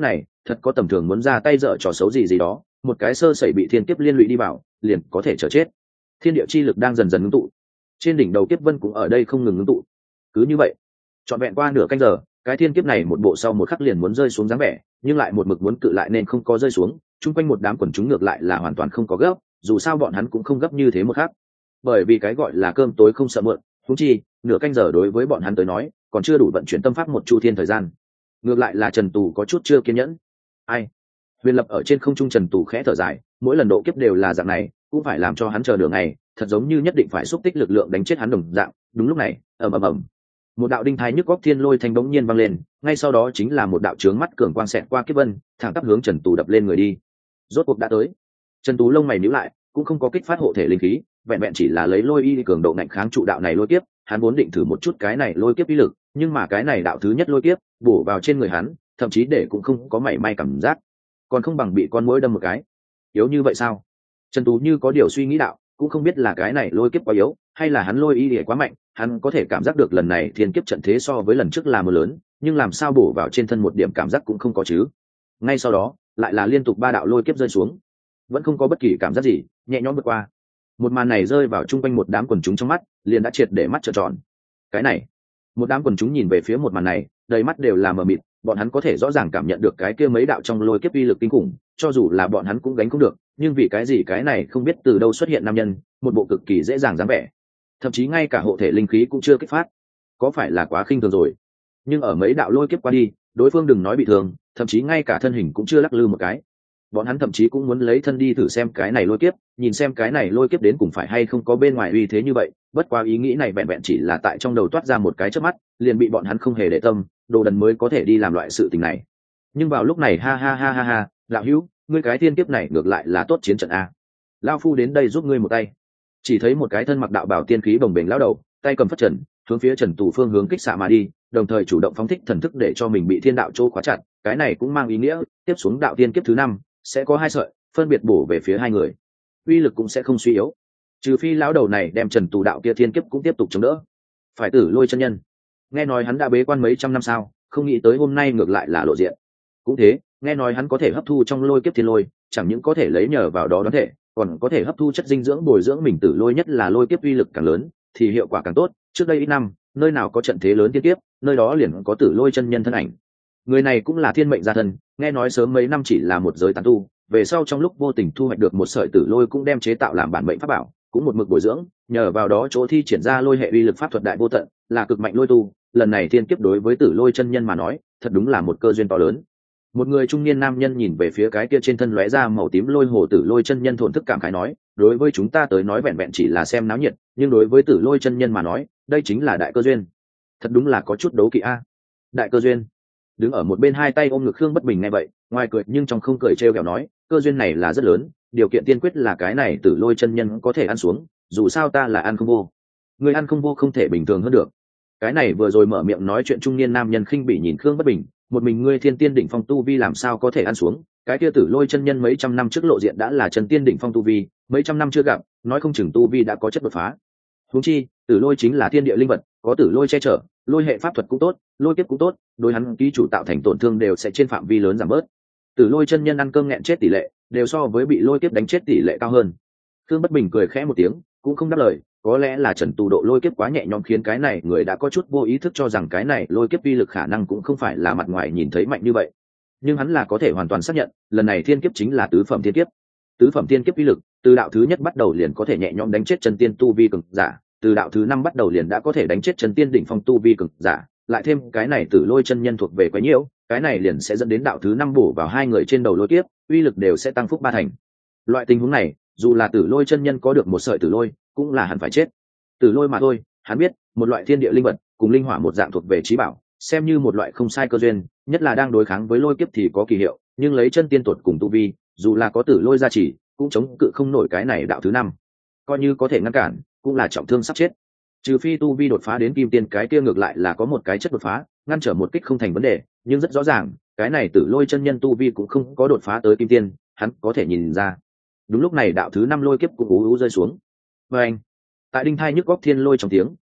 thật có tầm thường muốn ra tay dở trò xấu gì gì đó, một cái sơ sẩy bị thiên kiếp liên lụy đi vào, liền có thể chờ chết. Thiên địa chi lực đang dần dần ngưng tụ, trên đỉnh đầu kiếp vân cũng ở đây không ngừng ngưng tụ. Cứ như vậy, trọn vẹn qua nửa canh giờ, cái thiên kiếp này một bộ sau một khắc liền muốn rơi xuống dáng vẻ, nhưng lại một mực muốn cự lại nên không có rơi xuống. Trung quanh một đám quần chúng ngược lại là hoàn toàn không có gấp, dù sao bọn hắn cũng không gấp như thế một khắc, bởi vì cái gọi là cơm tối không sợ muộn, huống chi nửa canh giờ đối với bọn hắn tới nói còn chưa đủ vận chuyển tâm pháp một chu thiên thời gian. Ngược lại là Trần Tù có chút chưa kiên nhẫn. Ai? Huyền Lập ở trên không trung, Trần Tù khẽ thở dài, mỗi lần độ kiếp đều là dạng này, cũng phải làm cho hắn chờ nửa ngày, thật giống như nhất định phải xúc tích lực lượng đánh chết hắn đồng dạng. Đúng lúc này, ầm ầm ầm, một đạo đinh thái nhức góc thiên lôi thanh bỗng nhiên vang lên, ngay sau đó chính là một đạo chướng mắt cường quang xẹt qua kiếp vân, thẳng tắp hướng Trần Tù đập lên người đi. Rốt cuộc đã tới. Trần Tú lông mày nhíu lại, cũng không có kích phát hộ thể linh khí, vẹn vẹn chỉ là lấy lôi y cường độ ngạnh kháng trụ đạo này lôi kiếp. Hắn vốn định thử một chút cái này lôi kiếp uy lực, nhưng mà cái này đạo thứ nhất lôi kiếp bổ vào trên người hắn, thậm chí để cũng không có mảy may cảm giác, còn không bằng bị con muỗi đâm một cái. Yếu như vậy sao? Trần Tú như có điều suy nghĩ đạo, cũng không biết là cái này lôi kiếp quá yếu, hay là hắn lôi y địa quá mạnh. Hắn có thể cảm giác được lần này thiên kiếp trận thế so với lần trước là mưa lớn, nhưng làm sao bổ vào trên thân một điểm cảm giác cũng không có chứ. Ngay sau đó lại là liên tục ba đạo lôi kiếp rơi xuống, vẫn không có bất kỳ cảm giác gì, nhẹ nhõm vượt qua. Một màn này rơi vào chung quanh một đám quần chúng trong mắt, liền đã triệt để mắt trợn tròn. Cái này, một đám quần chúng nhìn về phía một màn này, đầy mắt đều là mờ mịt. Bọn hắn có thể rõ ràng cảm nhận được cái kia mấy đạo trong lôi kiếp uy lực kinh khủng, cho dù là bọn hắn cũng gánh không được. Nhưng vì cái gì cái này không biết từ đâu xuất hiện nam nhân, một bộ cực kỳ dễ dàng dáng vẻ, thậm chí ngay cả hộ thể linh khí cũng chưa kích phát, có phải là quá khinh thường rồi? Nhưng ở mấy đạo lôi kiếp qua đi, đối phương đừng nói bị thương, thậm chí ngay cả thân hình cũng chưa lắc lư một cái. Bọn hắn thậm chí cũng muốn lấy thân đi thử xem cái này lôi kiếp, nhìn xem cái này lôi kiếp đến cùng phải hay không có bên ngoài uy thế như vậy. Bất quá ý nghĩ này vẹn vẹn chỉ là tại trong đầu toát ra một cái chớp mắt, liền bị bọn hắn không hề để tâm, đồ đần mới có thể đi làm loại sự tình này. Nhưng vào lúc này, ha ha ha ha ha, đạo hữu, ngươi cái thiên kiếp này ngược lại là tốt chiến trận a. Lão phu đến đây giúp ngươi một tay. Chỉ thấy một cái thân mặc đạo bào tiên khí bồng bềnh lão đầu, tay cầm phất trần, hướng phía Trần Tù phương hướng kích xạ mà đi, đồng thời chủ động phóng thích thần thức để cho mình bị thiên đạo chỗ khóa chặt. Cái này cũng mang ý nghĩa tiếp xuống đạo tiên kiếp thứ năm sẽ có hai sợi, phân biệt bổ về phía hai người, uy lực cũng sẽ không suy yếu, trừ phi lão đầu này đem Trần Tù đạo kia thiên kiếp cũng tiếp tục chống đỡ. Phải Tử Lôi chân nhân, nghe nói hắn đã bế quan mấy trăm năm sao, không nghĩ tới hôm nay ngược lại là lộ diện. Cũng thế, nghe nói hắn có thể hấp thu trong lôi kiếp thiên lôi, chẳng những có thể lấy nhờ vào đó đoán thể, còn có thể hấp thu chất dinh dưỡng bồi dưỡng mình tử lôi, nhất là lôi kiếp uy lực càng lớn thì hiệu quả càng tốt. Trước đây ít năm, nơi nào có trận thế lớn tiên kiếp, nơi đó liền có Tử Lôi chân nhân thân ảnh. Người này cũng là thiên mệnh gia thân, nghe nói sớm mấy năm chỉ là một giới tán tu, về sau trong lúc vô tình thu hoạch được một sợi tử lôi cũng đem chế tạo làm bản mệnh pháp bảo, cũng một mực bồi dưỡng, nhờ vào đó chỗ thi triển ra lôi hệ uy lực pháp thuật đại vô tận, là cực mạnh lôi tu. Lần này thiên kiếp đối với Tử Lôi chân nhân mà nói, thật đúng là một cơ duyên to lớn. Một người trung niên nam nhân nhìn về phía cái kia trên thân lóe ra màu tím lôi hồ Tử Lôi chân nhân, thổn thức cảm khái nói, đối với chúng ta tới nói vẹn vẹn chỉ là xem náo nhiệt, nhưng đối với Tử Lôi chân nhân mà nói, đây chính là đại cơ duyên. Thật đúng là có chút đấu kỵ a. Đại cơ duyên. Đứng ở một bên hai tay ôm ngực Khương Bất Bình nghe vậy, ngoài cười nhưng trong không cười trêu ghẹo nói, cơ duyên này là rất lớn, điều kiện tiên quyết là cái này Tử Lôi chân nhân có thể ăn xuống, dù sao ta là ăn không vô. Người ăn không vô không thể bình thường hơn được. Cái này vừa rồi mở miệng nói chuyện trung niên nam nhân khinh bỉ nhìn Khương Bất Bình, một mình ngươi thiên tiên đỉnh phong tu vi làm sao có thể ăn xuống, cái kia Tử Lôi chân nhân mấy trăm năm trước lộ diện đã là chân tiên đỉnh phong tu vi, mấy trăm năm chưa gặp, nói không chừng tu vi đã có chất đột phá. Huống chi, Tử Lôi chính là thiên địa linh vật, có Tử Lôi che chở, lôi hệ pháp thuật cũng tốt, lôi kiếp cũng tốt, đối hắn ký chủ tạo thành tổn thương đều sẽ trên phạm vi lớn giảm bớt. Tử Lôi chân nhân ăn cơm nghẹn chết tỷ lệ, đều so với bị lôi kiếp đánh chết tỷ lệ cao hơn. Khương Bất Bình cười khẽ một tiếng, cũng không đáp lời, có lẽ là Trần Tù độ lôi kiếp quá nhẹ nhõm khiến cái này người đã có chút vô ý thức cho rằng cái này lôi kiếp uy lực khả năng cũng không phải là mặt ngoài nhìn thấy mạnh như vậy. Nhưng hắn là có thể hoàn toàn xác nhận, lần này thiên kiếp chính là tứ phẩm thiên kiếp. Tứ phẩm thiên kiếp uy lực, từ đạo thứ nhất bắt đầu liền có thể nhẹ nhõm đánh chết chân tiên tu vi cường giả, từ đạo thứ năm bắt đầu liền đã có thể đánh chết chân tiên đỉnh phong tu vi cường giả, lại thêm cái này Tử Lôi chân nhân thuộc về quá nhiều, cái này liền sẽ dẫn đến đạo thứ năm bổ vào hai người trên đầu lôi kiếp, uy lực đều sẽ tăng phúc ba thành. Loại tình huống này, dù là Tử Lôi chân nhân có được một sợi tử lôi, cũng là hẳn phải chết. Tử lôi mà thôi, hắn biết, một loại thiên địa linh vật, cùng linh hỏa một dạng thuộc về trí bảo, xem như một loại không sai cơ duyên, nhất là đang đối kháng với lôi kiếp thì có kỳ hiệu, nhưng lấy chân tiên tuột cùng tu vi, dù là có tử lôi gia trì, cũng chống cự không nổi cái này đạo thứ năm. Coi như có thể ngăn cản, cũng là trọng thương sắp chết. Trừ phi tu vi đột phá đến kim tiên, cái kia ngược lại là có một cái chất đột phá, ngăn trở một kích không thành vấn đề, nhưng rất rõ ràng, cái này Tử Lôi chân nhân tu vi cũng không có đột phá tới kim tiên, hắn có thể nhìn ra. Đúng lúc này đạo thứ năm lôi kiếp cũng ú ú rơi xuống. Và anh, tại đinh thai nhức góc thiên lôi trong tiếng,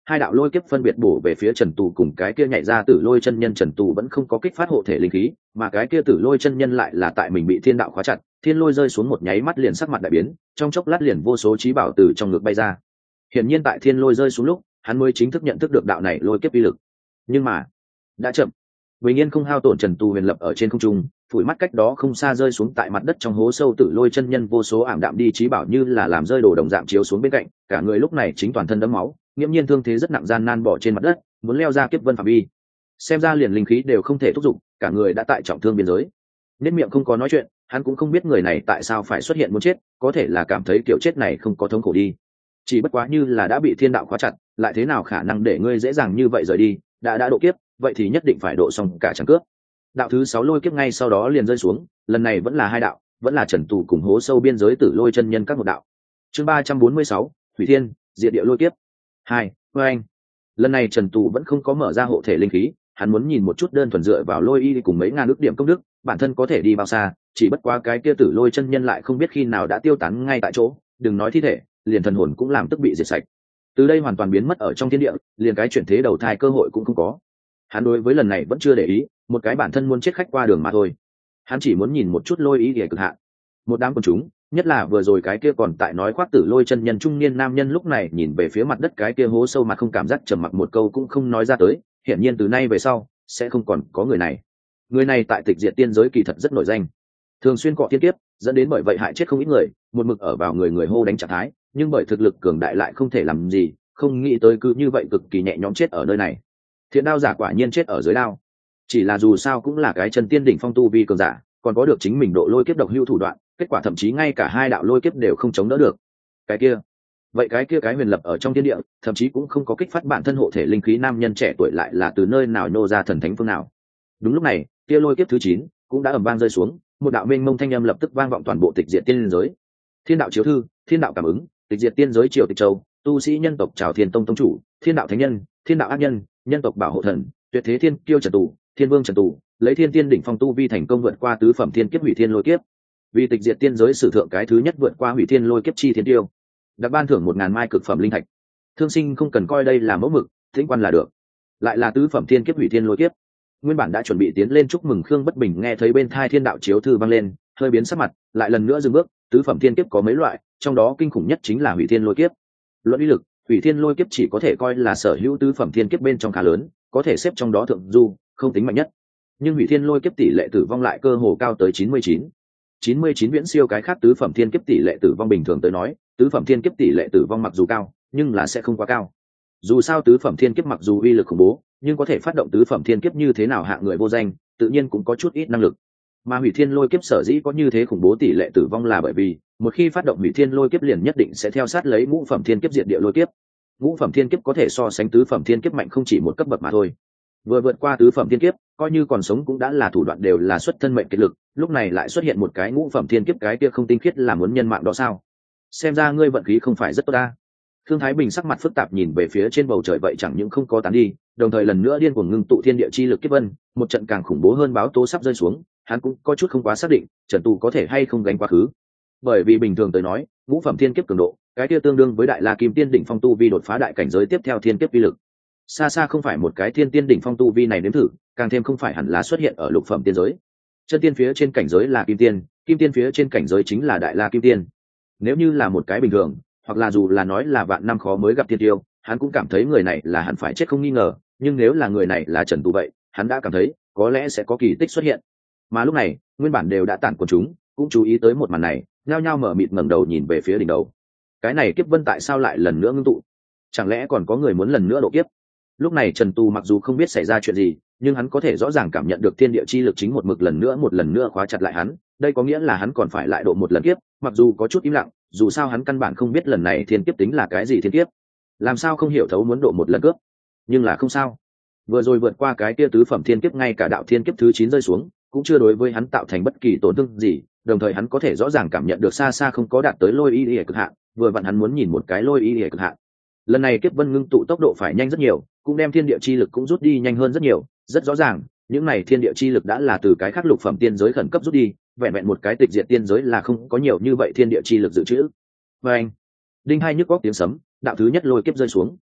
hai đạo lôi kiếp phân biệt bổ về phía Trần Tù, cùng cái kia nhảy ra tử lôi chân nhân. Trần Tù vẫn không có kích phát hộ thể linh khí, mà cái kia tử lôi chân nhân lại là tại mình bị thiên đạo khóa chặt, thiên lôi rơi xuống một nháy mắt liền sắc mặt đại biến, trong chốc lát liền vô số trí bảo từ trong ngực bay ra. Hiển nhiên tại thiên lôi rơi xuống lúc, hắn mới chính thức nhận thức được đạo này lôi kiếp uy lực. Nhưng mà đã chậm. Bình yên không hao tổn, Trần Tù huyền lập ở trên không trung, phủi mắt cách đó không xa rơi xuống tại mặt đất trong hố sâu tử lôi chân nhân vô số ảm đạm đi trí bảo như là làm rơi đồ đồng dạng chiếu xuống bên cạnh, cả người lúc này chính toàn thân đẫm máu, nghiễm nhiên thương thế rất nặng, gian nan bỏ trên mặt đất, muốn leo ra kiếp vân phạm vi. Xem ra liền linh khí đều không thể thúc giục, cả người đã tại trọng thương biên giới. Nét miệng không có nói chuyện, hắn cũng không biết người này tại sao phải xuất hiện muốn chết, có thể là cảm thấy kiểu chết này không có thống khổ đi. Chỉ bất quá như là đã bị thiên đạo khóa chặt, lại thế nào khả năng để ngươi dễ dàng như vậy rời đi, đã đã độ kiếp, vậy thì nhất định phải độ xong cả trận cướp. Đạo thứ sáu lôi kiếp ngay sau đó liền rơi xuống, lần này vẫn là hai đạo, vẫn là Trần Tù cùng hố sâu biên giới tử lôi chân nhân các một đạo. Chương ba trăm bốn mươi sáu, Hủy Thiên, Diệt Địa lôi kiếp. Hai, anh. Lần này Trần Tù vẫn không có mở ra hộ thể linh khí, hắn muốn nhìn một chút đơn thuần dựa vào lôi y cùng mấy ngàn ước điểm công đức, bản thân có thể đi bao xa, chỉ bất quá cái kia tử lôi chân nhân lại không biết khi nào đã tiêu tán ngay tại chỗ, đừng nói thi thể, liền thần hồn cũng làm tức bị diệt sạch. Từ đây hoàn toàn biến mất ở trong thiên địa, liền cái chuyển thế đầu thai cơ hội cũng không có. Hắn đối với lần này vẫn chưa để ý, một cái bản thân muốn chết khách qua đường mà thôi. Hắn chỉ muốn nhìn một chút lôi ý để cực hạn. Một đám quần chúng, nhất là vừa rồi cái kia còn tại nói khoác tử lôi chân nhân trung niên nam nhân lúc này nhìn về phía mặt đất cái kia hố sâu mà không cảm giác, trầm mặc một câu cũng không nói ra tới. Hiển nhiên từ nay về sau sẽ không còn có người này. Người này tại tịch diệt tiên giới kỳ thật rất nổi danh, thường xuyên cọ thiên kiếp, dẫn đến bởi vậy hại chết không ít người, một mực ở vào người người hô đánh trạng thái, nhưng bởi thực lực cường đại lại không thể làm gì, không nghĩ tới cứ như vậy cực kỳ nhẹ nhõm chết ở nơi này. Thiện đao giả quả nhiên chết ở dưới đao, chỉ là dù sao cũng là cái chân tiên đỉnh phong tu vi cường giả, còn có được chính mình độ lôi kiếp độc hưu thủ đoạn, kết quả thậm chí ngay cả hai đạo lôi kiếp đều không chống đỡ được. Cái kia, vậy cái kia cái huyền lập ở trong thiên địa, thậm chí cũng không có kích phát bản thân hộ thể linh khí nam nhân trẻ tuổi lại là từ nơi nào nô ra thần thánh phương nào? Đúng lúc này, kia lôi kiếp thứ chín cũng đã ầm vang rơi xuống, một đạo mênh mông thanh âm lập tức vang vọng toàn bộ tịch diệt tiên giới. Thiên đạo chiếu thư, thiên đạo cảm ứng, tịch diệt tiên giới triều tịch châu, tu sĩ nhân tộc chào thiên tông tông chủ, thiên đạo thánh nhân, thiên đạo ác nhân, nhân tộc bảo hộ thần, tuyệt thế thiên kiêu Trần Tù, thiên vương Trần Tù, lấy thiên tiên đỉnh phong tu vi thành công vượt qua tứ phẩm thiên kiếp hủy thiên lôi kiếp, vì tịch diệt tiên giới sử thượng cái thứ nhất vượt qua hủy thiên lôi kiếp chi thiên tiêu, đặc ban thưởng một ngàn mai cực phẩm linh thạch. Thương sinh không cần coi đây là mẫu mực, tĩnh quan là được. Lại là tứ phẩm thiên kiếp hủy thiên lôi kiếp. Nguyên bản đã chuẩn bị tiến lên chúc mừng Khương Bất Bình nghe thấy bên thai thiên đạo chiếu thư vang lên, hơi biến sắc mặt, lại lần nữa dừng bước. Tứ phẩm thiên kiếp có mấy loại, trong đó kinh khủng nhất chính là hủy thiên lôi kiếp. Luận uy lực, hủy thiên lôi kiếp chỉ có thể coi là sở hữu tứ phẩm thiên kiếp bên trong khá lớn, có thể xếp trong đó thượng du, không tính mạnh nhất. Nhưng hủy thiên lôi kiếp tỷ lệ tử vong lại cơ hồ cao tới chín mươi chín. chín mươi chín viễn siêu cái khác tứ phẩm thiên kiếp tỷ lệ tử vong bình thường tới nói, tứ phẩm thiên kiếp tỷ lệ tử vong mặc dù cao, nhưng là sẽ không quá cao. Dù sao tứ phẩm thiên kiếp mặc dù uy lực khủng bố, nhưng có thể phát động tứ phẩm thiên kiếp như thế nào hạng người vô danh, tự nhiên cũng có chút ít năng lực. Mà hủy thiên lôi kiếp sở dĩ có như thế khủng bố tỷ lệ tử vong là bởi vì một khi phát động hủy thiên lôi kiếp liền nhất định sẽ theo sát lấy ngũ phẩm thiên kiếp diệt địa lôi kiếp. Ngũ phẩm thiên kiếp có thể so sánh tứ phẩm thiên kiếp mạnh không chỉ một cấp bậc mà thôi. Vừa vượt qua tứ phẩm thiên kiếp, coi như còn sống cũng đã là thủ đoạn đều là xuất thân mệnh kiệt lực, lúc này lại xuất hiện một cái ngũ phẩm thiên kiếp, cái kia không tinh khiết là muốn nhân mạng đó sao? Xem ra ngươi vận khí không phải rất tốt ta. Thương Thái Bình sắc mặt phức tạp nhìn về phía trên bầu trời, vậy chẳng những không có tán đi, đồng thời lần nữa điên cuồng ngưng tụ thiên địa chi lực kiếp vân, một trận càng khủng bố hơn báo tố sắp rơi xuống, hắn cũng có chút không quá xác định, Trần Tù có thể hay không gánh quá khứ. Bởi vì bình thường tới nói, ngũ phẩm thiên kiếp cường độ, cái kia tương đương với đại la kim tiên đỉnh phong tu vi đột phá đại cảnh giới tiếp theo thiên kiếp vi lực. Xa xa không phải một cái thiên tiên đỉnh phong tu vi này nếm thử, càng thêm không phải hẳn là xuất hiện ở lục phẩm tiên giới. Chân tiên phía trên cảnh giới là kim tiên, kim tiên phía trên cảnh giới chính là đại la kim tiên. Nếu như là một cái bình thường, hoặc là dù là nói là vạn năm khó mới gặp thiên tiêu, hắn cũng cảm thấy người này là hẳn phải chết không nghi ngờ, nhưng nếu là người này là Trần Tù vậy, hắn đã cảm thấy có lẽ sẽ có kỳ tích xuất hiện. Mà lúc này, nguyên bản đều đã tản quần chúng, cũng chú ý tới một màn này, nhao nhao mở mịt ngẩng đầu nhìn về phía đỉnh đầu. Cái này kiếp vân tại sao lại lần nữa ngưng tụ? Chẳng lẽ còn có người muốn lần nữa độ kiếp? Lúc này Trần Tù mặc dù không biết xảy ra chuyện gì, nhưng hắn có thể rõ ràng cảm nhận được thiên địa chi lực chính một mực lần nữa một lần nữa khóa chặt lại hắn, đây có nghĩa là hắn còn phải lại độ một lần kiếp, mặc dù có chút im lặng, dù sao hắn căn bản không biết lần này thiên kiếp tính là cái gì thiên kiếp, làm sao không hiểu thấu muốn độ một lần cướp. Nhưng là không sao, vừa rồi vượt qua cái kia tứ phẩm thiên kiếp, ngay cả đạo thiên kiếp thứ chín rơi xuống cũng chưa đối với hắn tạo thành bất kỳ tổn thương gì, đồng thời hắn có thể rõ ràng cảm nhận được xa xa không có đạt tới lôi y y cực hạn, vừa vặn hắn muốn nhìn một cái lôi y y cực hạn. Lần này kiếp vân ngưng tụ tốc độ phải nhanh rất nhiều, cũng đem thiên địa chi lực cũng rút đi nhanh hơn rất nhiều, rất rõ ràng những này thiên địa chi lực đã là từ cái khác lục phẩm tiên giới khẩn cấp rút đi, vẹn vẹn một cái tịch diệt tiên giới là không có nhiều như vậy thiên địa chi lực dự trữ. Và anh đinh hai nhức góc tiếng sấm, đạo thứ nhất lôi kiếp rơi xuống.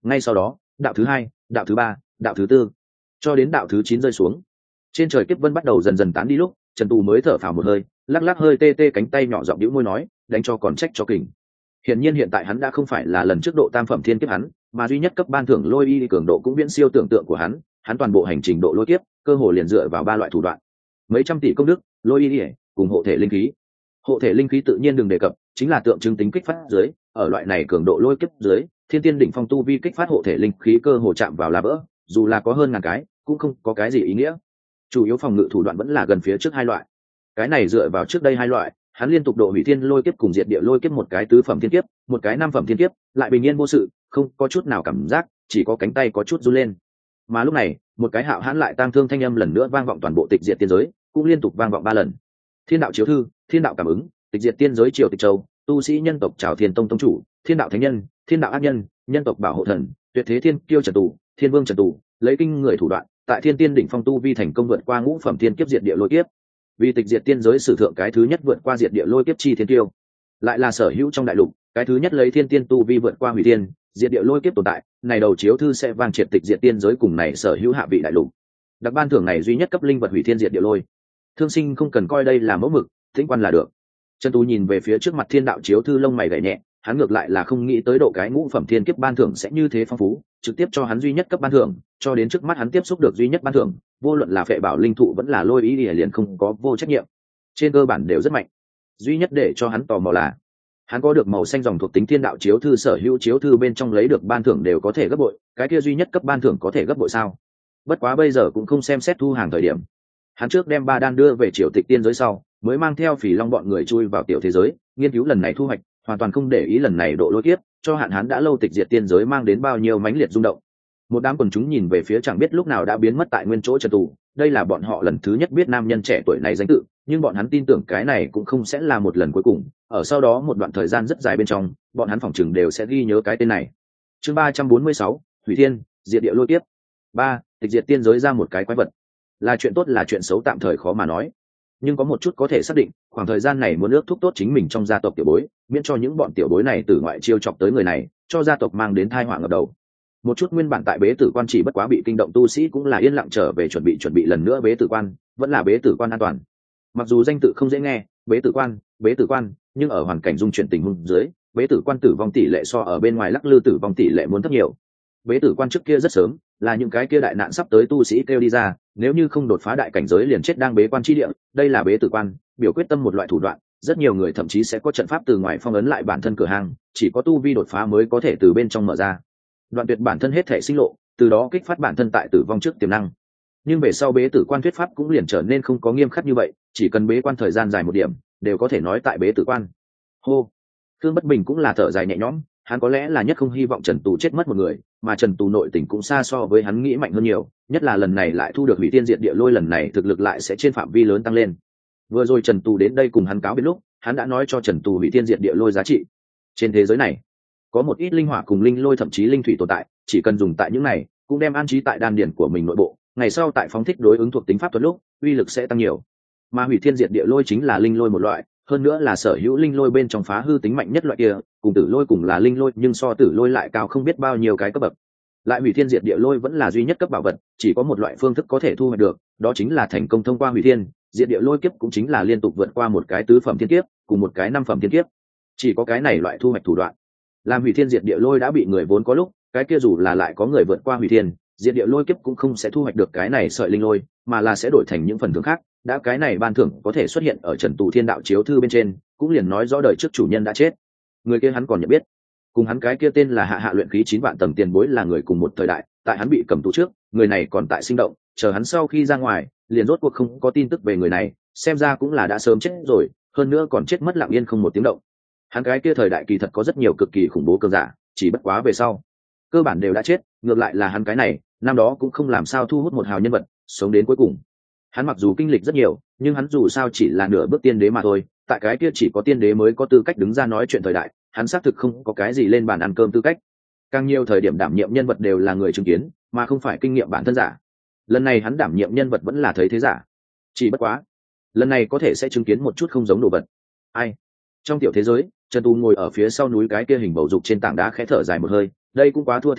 Ngay sau đó đạo thứ hai, đạo thứ ba, đạo thứ tư, cho đến đạo thứ chín rơi xuống, trên trời kiếp vân bắt đầu dần dần tán đi lúc Trần Tù mới thở phào một hơi, lắc lắc hơi tê tê cánh tay nhỏ giọng bĩu môi nói, đánh cho còn trách cho kình. Hiển nhiên hiện tại hắn đã không phải là lần trước độ tam phẩm thiên kiếp hắn, mà duy nhất cấp ban thưởng lôi y cường độ cũng viễn siêu tưởng tượng của hắn, hắn toàn bộ hành trình độ lôi kiếp, cơ hồ liền dựa vào ba loại thủ đoạn. Mấy trăm tỷ công đức, lôi y cùng hộ thể linh khí. Hộ thể linh khí tự nhiên đừng đề cập, chính là tượng trưng tính kích phát dưới, ở loại này cường độ lôi kiếp dưới, thiên tiên đỉnh phong tu vi kích phát hộ thể linh khí cơ hồ chạm vào là vỡ, dù là có hơn ngàn cái, cũng không có cái gì ý nghĩa. Chủ yếu phòng ngự thủ đoạn vẫn là gần phía trước hai loại. Cái này dựa vào trước đây hai loại, hắn liên tục độ hủy thiên lôi kiếp cùng diệt địa lôi kiếp, một cái tứ phẩm thiên kiếp, một cái năm phẩm thiên kiếp, lại bình yên vô sự, không có chút nào cảm giác, chỉ có cánh tay có chút run lên. Mà lúc này, một cái hạo hãn lại tang thương thanh âm lần nữa vang vọng toàn bộ tịch diệt tiên giới, cũng liên tục vang vọng ba lần. Thiên đạo chiếu thư, thiên đạo cảm ứng, tịch diệt tiên giới triều tịch châu, tu sĩ nhân tộc chào thiên tông tông chủ, thiên đạo thánh nhân, thiên đạo ác nhân, nhân tộc bảo hộ thần, tuyệt thế thiên kiêu Trần Tù, thiên vương Trần Tù, lấy kinh người thủ đoạn, tại thiên tiên đỉnh phong tu vi thành công vượt qua ngũ phẩm thiên kiếp diệt địa lôi kiếp, vì tịch diệt tiên giới sử thượng cái thứ nhất vượt qua diệt địa lôi kiếp chi thiên kiêu, lại là sở hữu trong đại lục cái thứ nhất lấy thiên tiên tu vi vượt qua hủy tiên diệt địa lôi kiếp tồn tại. Này đầu chiếu thư sẽ vang triệt tịch diệt tiên giới cùng này sở hữu hạ vị đại lục. Đặc ban thưởng này duy nhất cấp linh vật hủy thiên diệt địa lôi, thương sinh không cần coi đây là mẫu mực, tĩnh quan là được. Trần Tú nhìn về phía trước mặt thiên đạo chiếu thư, lông mày gảy nhẹ, hắn ngược lại là không nghĩ tới độ cái ngũ phẩm thiên kiếp ban thưởng sẽ như thế phong phú, trực tiếp cho hắn duy nhất cấp ban thưởng, cho đến trước mắt hắn tiếp xúc được duy nhất ban thưởng, vô luận là phệ bảo linh thụ vẫn là lôi ý liền không có vô trách nhiệm, trên cơ bản đều rất mạnh. Duy nhất để cho hắn tò mò là hắn có được màu xanh dòng thuộc tính thiên đạo chiếu thư, sở hữu chiếu thư bên trong lấy được ban thưởng đều có thể gấp bội, cái kia duy nhất cấp ban thưởng có thể gấp bội sao? Bất quá bây giờ cũng không xem xét thu hàng thời điểm. Hắn trước đem ba đan đưa về triều tịch tiên giới sau, mới mang theo Phỉ Long bọn người chui vào tiểu thế giới, nghiên cứu lần này thu hoạch, hoàn toàn không để ý lần này độ lôi kiếp cho hạn hắn đã lâu tịch diệt tiên giới mang đến bao nhiêu mãnh liệt rung động. Một đám quần chúng nhìn về phía chẳng biết lúc nào đã biến mất tại nguyên chỗ Trần Tù, đây là bọn họ lần thứ nhất biết nam nhân trẻ tuổi này danh tự, nhưng bọn hắn tin tưởng cái này cũng không sẽ là một lần cuối cùng, ở sau đó một đoạn thời gian rất dài bên trong, bọn hắn phỏng chừng đều sẽ ghi nhớ cái tên này. Chương ba trăm bốn mươi sáu, Hủy Thiên, diệt địa lôi kiếp. ba, tịch diệt tiên giới ra một cái quái vật. Là chuyện tốt là chuyện xấu tạm thời khó mà nói, nhưng có một chút có thể xác định, khoảng thời gian này muốn ước thúc tốt chính mình trong gia tộc tiểu bối, miễn cho những bọn tiểu bối này từ ngoại chiêu chọc tới người này, cho gia tộc mang đến tai họa ngập đầu. Một chút nguyên bản tại bế tử quan chỉ bất quá bị kinh động tu sĩ cũng là yên lặng trở về chuẩn bị chuẩn bị lần nữa bế tử quan, vẫn là bế tử quan an toàn. Mặc dù danh tự không dễ nghe, bế tử quan, bế tử quan, nhưng ở hoàn cảnh dung chuyển tình huống dưới, bế tử quan tử vong tỷ lệ so ở bên ngoài lắc lư tử vong tỷ lệ muốn thấp nhiều. Bế tử quan trước kia rất sớm, là những cái kia đại nạn sắp tới tu sĩ kêu đi ra, nếu như không đột phá đại cảnh giới liền chết đang bế quan chi địa, đây là bế tử quan, biểu quyết tâm một loại thủ đoạn, rất nhiều người thậm chí sẽ có trận pháp từ ngoài phong ấn lại bản thân cửa hàng, chỉ có tu vi đột phá mới có thể từ bên trong mở ra. Đoạn tuyệt bản thân hết thể sinh lộ, từ đó kích phát bản thân tại tử vong trước tiềm năng. Nhưng về sau bế tử quan thuyết pháp cũng liền trở nên không có nghiêm khắc như vậy, chỉ cần bế quan thời gian dài một điểm, đều có thể nói tại bế tử quan. Hô, Thương Bất Bình cũng là thở dài nhẹ nhõm, hắn có lẽ là nhất không hy vọng Trần Tù chết mất một người, mà Trần Tù nội tình cũng xa so với hắn nghĩ mạnh hơn nhiều, nhất là lần này lại thu được hủy tiên diệt địa lôi, lần này thực lực lại sẽ trên phạm vi lớn tăng lên. Vừa rồi Trần Tù đến đây cùng hắn cáo biết lúc, hắn đã nói cho Trần Tù hủy tiên diệt địa lôi giá trị. Trên thế giới này, có một ít linh hỏa cùng linh lôi thậm chí linh thủy tồn tại, chỉ cần dùng tại những này, cũng đem an trí tại đan điển của mình nội bộ, ngày sau tại phóng thích đối ứng thuộc tính pháp thuật lúc, uy lực sẽ tăng nhiều. Mà hủy thiên diệt địa lôi chính là linh lôi một loại, hơn nữa là sở hữu linh lôi bên trong phá hư tính mạnh nhất loại kia, cùng tử lôi cùng là linh lôi nhưng so tử lôi lại cao không biết bao nhiêu cái cấp bậc. Lại hủy thiên diệt địa lôi vẫn là duy nhất cấp bảo vật, chỉ có một loại phương thức có thể thu hoạch được, đó chính là thành công thông qua hủy thiên diệt địa lôi kiếp, cũng chính là liên tục vượt qua một cái tứ phẩm thiên kiếp cùng một cái năm phẩm thiên kiếp. Chỉ có cái này loại thu hoạch thủ đoạn. Làm hủy thiên diệt địa lôi đã bị người vốn có lúc, cái kia dù là lại có người vượt qua hủy thiên diệt địa lôi kiếp cũng không sẽ thu hoạch được cái này sợi linh lôi, mà là sẽ đổi thành những phần thưởng khác. Đã cái này ban thưởng có thể xuất hiện ở Trần Tù thiên đạo chiếu thư bên trên, cũng liền nói rõ đời trước chủ nhân đã chết. Người kia hắn còn nhận biết, cùng hắn cái kia tên là hạ hạ luyện khí chín vạn tầng tiền bối là người cùng một thời đại, tại hắn bị cầm tù trước, người này còn tại sinh động, chờ hắn sau khi ra ngoài, liền rốt cuộc không có tin tức về người này, xem ra cũng là đã sớm chết rồi, hơn nữa còn chết mất lặng yên không một tiếng động. Hắn cái kia thời đại kỳ thật có rất nhiều cực kỳ khủng bố cường giả, chỉ bất quá về sau, cơ bản đều đã chết, ngược lại là hắn cái này, năm đó cũng không làm sao thu hút một hào nhân vật, sống đến cuối cùng. Hắn mặc dù kinh lịch rất nhiều, nhưng hắn dù sao chỉ là nửa bước tiên đế mà thôi, tại cái kia chỉ có tiên đế mới có tư cách đứng ra nói chuyện thời đại, hắn xác thực không có cái gì lên bàn ăn cơm tư cách. Càng nhiều thời điểm đảm nhiệm nhân vật đều là người chứng kiến, mà không phải kinh nghiệm bản thân giả. Lần này hắn đảm nhiệm nhân vật vẫn là thấy thế giả. Chỉ bất quá, lần này có thể sẽ chứng kiến một chút không giống đồ vật. Ai? Trong tiểu thế giới, Trần Tu ngồi ở phía sau núi cái kia hình bầu dục trên tảng đá khẽ thở dài một hơi, đây cũng quá thua thiệt đi,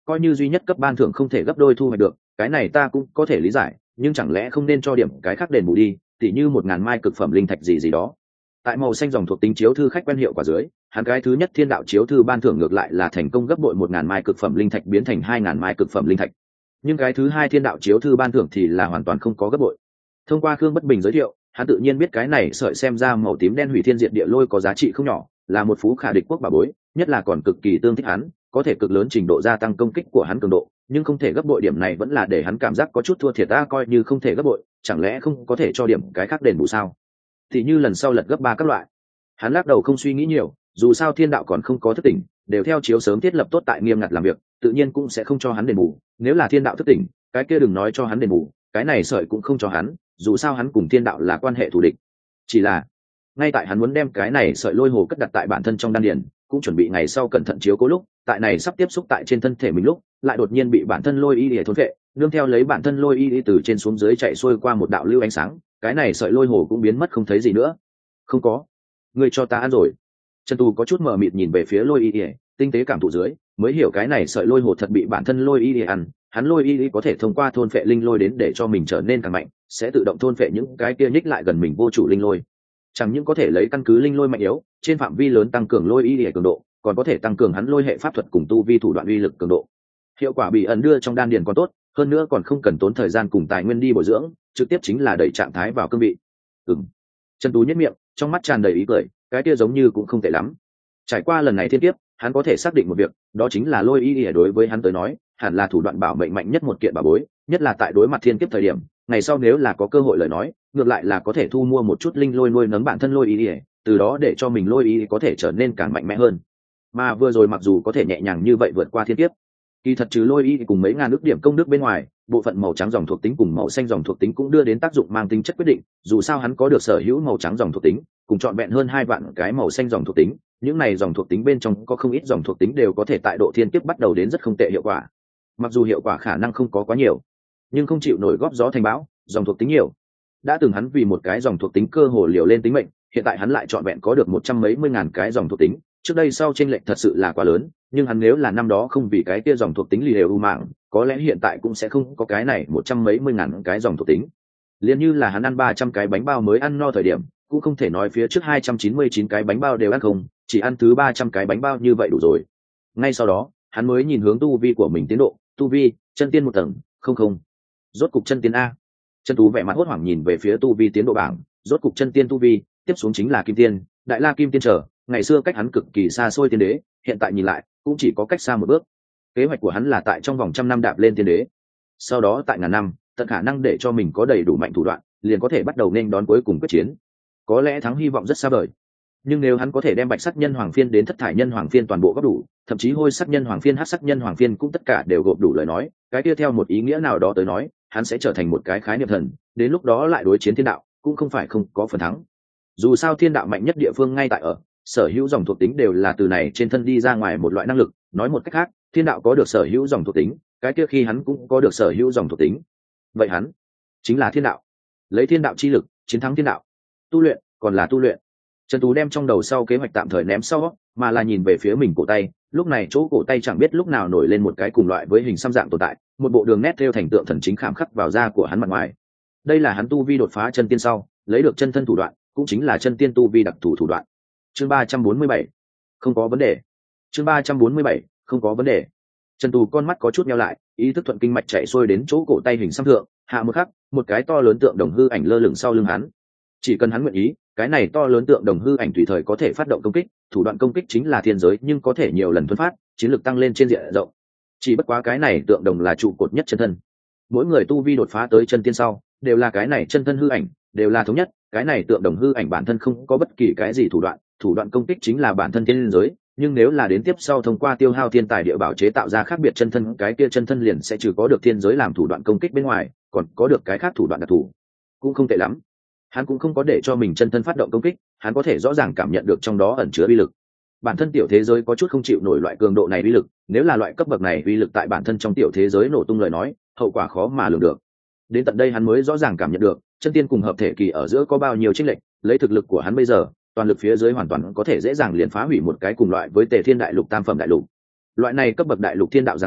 coi như duy nhất cấp ban thưởng không thể gấp đôi thu hoạch được, cái này ta cũng có thể lý giải, nhưng chẳng lẽ không nên cho điểm cái khác đền bù đi, tỉ như một ngàn mai cực phẩm linh thạch gì gì đó. Tại màu xanh dòng thuộc tính chiếu thư khách quen hiệu quả dưới, hắn cái thứ nhất thiên đạo chiếu thư ban thưởng ngược lại là thành công gấp bội một ngàn mai cực phẩm linh thạch biến thành hai ngàn mai cực phẩm linh thạch, nhưng cái thứ hai thiên đạo chiếu thư ban thưởng thì là hoàn toàn không có gấp bội. Thông qua Khương Bất Bình giới thiệu, hắn tự nhiên biết cái này sợi xem ra màu tím đen hủy thiên diệt địa lôi có giá trị không nhỏ, là một phú khả địch quốc bảo bối, nhất là còn cực kỳ tương thích hắn, có thể cực lớn trình độ gia tăng công kích của hắn cường độ, nhưng không thể gấp bội điểm này vẫn là để hắn cảm giác có chút thua thiệt. Ta coi như không thể gấp bội, chẳng lẽ không có thể cho điểm cái khác đền bù sao? Thì như lần sau lật gấp ba các loại. Hắn lắc đầu không suy nghĩ nhiều, dù sao thiên đạo còn không có thức tỉnh, đều theo chiếu sớm thiết lập tốt tại nghiêm ngặt làm việc, tự nhiên cũng sẽ không cho hắn đền bù. Nếu là thiên đạo thức tỉnh, cái kia đừng nói cho hắn đền bù, cái này sợi cũng không cho hắn, dù sao hắn cùng thiên đạo là quan hệ thù địch. Chỉ là ngay tại hắn muốn đem cái này sợi lôi hồ cất đặt tại bản thân trong đan điền, cũng chuẩn bị ngày sau cẩn thận chiếu cố lúc, tại này sắp tiếp xúc tại trên thân thể mình lúc, lại đột nhiên bị bản thân lôi y để thốn vệ, nương theo lấy bản thân lôi y từ trên xuống dưới chạy xuôi qua một đạo lưu ánh sáng, cái này sợi lôi hồ cũng biến mất không thấy gì nữa. Không có, ngươi cho ta ăn rồi. Trần Tu có chút mờ mịt nhìn về phía lôi y, tinh tế cảm thụ dưới, mới hiểu cái này sợi lôi hồ thật bị bản thân lôi y ăn. Hắn lôi y có thể thông qua thôn phệ linh lôi đến để cho mình trở nên càng mạnh, sẽ tự động thôn phệ những cái kia nhích lại gần mình vô chủ linh lôi. Chẳng những có thể lấy căn cứ linh lôi mạnh yếu, trên phạm vi lớn tăng cường lôi y để cường độ, còn có thể tăng cường hắn lôi hệ pháp thuật cùng tu vi thủ đoạn uy lực cường độ. Hiệu quả bị ẩn đưa trong đan điền còn tốt, hơn nữa còn không cần tốn thời gian cùng tài nguyên đi bồi dưỡng, trực tiếp chính là đẩy trạng thái vào cương vị. Ừm. Trần Tú nhếch miệng, trong mắt tràn đầy ý cười, cái kia giống như cũng không tệ lắm. Trải qua lần này thiên kiếp, hắn có thể xác định một việc, đó chính là lôi y đối với hắn tới nói, hẳn là thủ đoạn bảo mệnh mạnh nhất một kiện bảo bối, nhất là tại đối mặt thiên kiếp thời điểm, ngày sau nếu là có cơ hội lời nói, ngược lại là có thể thu mua một chút linh lôi nuôi nấng bản thân lôi y, từ đó để cho mình lôi y có thể trở nên càng mạnh mẽ hơn. Mà vừa rồi mặc dù có thể nhẹ nhàng như vậy vượt qua thiên kiếp, kỳ thật trừ lôi y cùng mấy ngàn ước điểm công đức bên ngoài, bộ phận màu trắng dòng thuộc tính cùng màu xanh dòng thuộc tính cũng đưa đến tác dụng mang tính chất quyết định, dù sao hắn có được sở hữu màu trắng dòng thuộc tính, cùng trọn vẹn hơn hai vạn cái màu xanh dòng thuộc tính, những này dòng thuộc tính bên trong có không ít dòng thuộc tính đều có thể tại độ thiên kiếp bắt đầu đến rất không tệ hiệu quả. Mặc dù hiệu quả khả năng không có quá nhiều, nhưng không chịu nổi góp gió thành bão, dòng thuộc tính nhiều. Đã từng hắn vì một cái dòng thuộc tính cơ hồ liều lên tính mệnh, hiện tại hắn lại trọn vẹn có được một trăm mấy mươi ngàn cái dòng thuộc tính, trước đây sau chênh lệch thật sự là quá lớn, nhưng hắn nếu là năm đó không vì cái kia dòng thuộc tính lì đều u mạng, có lẽ hiện tại cũng sẽ không có cái này một trăm mấy mươi ngàn cái dòng thuộc tính. Liên như là hắn ăn ba trăm cái bánh bao mới ăn no thời điểm, cũng không thể nói phía trước hai trăm chín mươi chín cái bánh bao đều ăn không, chỉ ăn thứ ba trăm cái bánh bao như vậy đủ rồi. Ngay sau đó, hắn mới nhìn hướng tu vi của mình tiến độ, tu vi, chân tiên một tầng, không không. Rốt cục chân tiên a. Chân Tú vẻ mặt hốt hoảng nhìn về phía tu vi tiến độ bảng, rốt cục chân tiên tu vi, tiếp xuống chính là kim tiên, đại la kim tiên trở, ngày xưa cách hắn cực kỳ xa xôi tiên đế, hiện tại nhìn lại, cũng chỉ có cách xa một bước. Kế hoạch của hắn là tại trong vòng trăm năm đạp lên tiên đế, sau đó tại ngàn năm, tận khả năng để cho mình có đầy đủ mạnh thủ đoạn, liền có thể bắt đầu nên đón cuối cùng quyết chiến. Có lẽ thắng hy vọng rất xa vời, nhưng nếu hắn có thể đem bạch sắc nhân hoàng phiên đến thất thải nhân hoàng phiên toàn bộ góp đủ, thậm chí hôi sắc nhân hoàng phiên, hắc sắc nhân hoàng phiên cũng tất cả đều gộp đủ lời nói, cái kia theo một ý nghĩa nào đó tới nói, hắn sẽ trở thành một cái khái niệm thần, đến lúc đó lại đối chiến thiên đạo, cũng không phải không có phần thắng. Dù sao thiên đạo mạnh nhất địa phương ngay tại ở, sở hữu dòng thuộc tính đều là từ này trên thân đi ra ngoài một loại năng lực, nói một cách khác, thiên đạo có được sở hữu dòng thuộc tính, cái kia khi hắn cũng có được sở hữu dòng thuộc tính. Vậy hắn chính là thiên đạo, lấy thiên đạo chi lực chiến thắng thiên đạo. Tu luyện, còn là tu luyện. Trần Tú đem trong đầu sau kế hoạch tạm thời ném sau, mà là nhìn về phía mình cổ tay, lúc này chỗ cổ tay chẳng biết lúc nào nổi lên một cái cùng loại với hình xăm dạng tồn tại, một bộ đường nét thêu thành tượng thần chính khảm khắc vào da của hắn mặt ngoài. Đây là hắn tu vi đột phá chân tiên sau, lấy được chân thân thủ đoạn, cũng chính là chân tiên tu vi đặc thù thủ đoạn. Chương ba trăm bốn mươi bảy, không có vấn đề. Chương ba trăm bốn mươi bảy, không có vấn đề. Trần Tú con mắt có chút nheo lại, ý thức thuận kinh mạch chạy xuôi đến chỗ cổ tay hình xăm thượng, hạ một khắc, một cái to lớn tượng đồng hư ảnh lơ lửng sau lưng hắn. Chỉ cần hắn nguyện ý, cái này to lớn tượng đồng hư ảnh tùy thời có thể phát động công kích, thủ đoạn công kích chính là thiên giới nhưng có thể nhiều lần thuần phát, chiến lược tăng lên trên diện rộng. Chỉ bất quá cái này tượng đồng là trụ cột nhất chân thân. Mỗi người tu vi đột phá tới chân tiên sau, đều là cái này chân thân hư ảnh, đều là thống nhất, cái này tượng đồng hư ảnh bản thân không có bất kỳ cái gì thủ đoạn, thủ đoạn công kích chính là bản thân thiên giới, nhưng nếu là đến tiếp sau thông qua tiêu hao thiên tài địa bảo chế tạo ra khác biệt chân thân, cái kia chân thân liền sẽ trừ có được thiên giới làm thủ đoạn công kích bên ngoài, còn có được cái khác thủ đoạn đặc thù. Cũng không tệ lắm. Hắn cũng không có để cho mình chân thân phát động công kích, hắn có thể rõ ràng cảm nhận được trong đó ẩn chứa uy lực. Bản thân tiểu thế giới có chút không chịu nổi loại cường độ này uy lực, nếu là loại cấp bậc này uy lực tại bản thân trong tiểu thế giới nổ tung lời nói, hậu quả khó mà lường được. Đến tận đây hắn mới rõ ràng cảm nhận được, chân tiên cùng hợp thể kỳ ở giữa có bao nhiêu chênh lệch, lấy thực lực của hắn bây giờ, toàn lực phía dưới hoàn toàn có thể dễ dàng liền phá hủy một cái cùng loại với Tề Thiên đại lục tam phẩm đại lục. Loại này cấp bậc đại lục thiên đạo giằng buộc,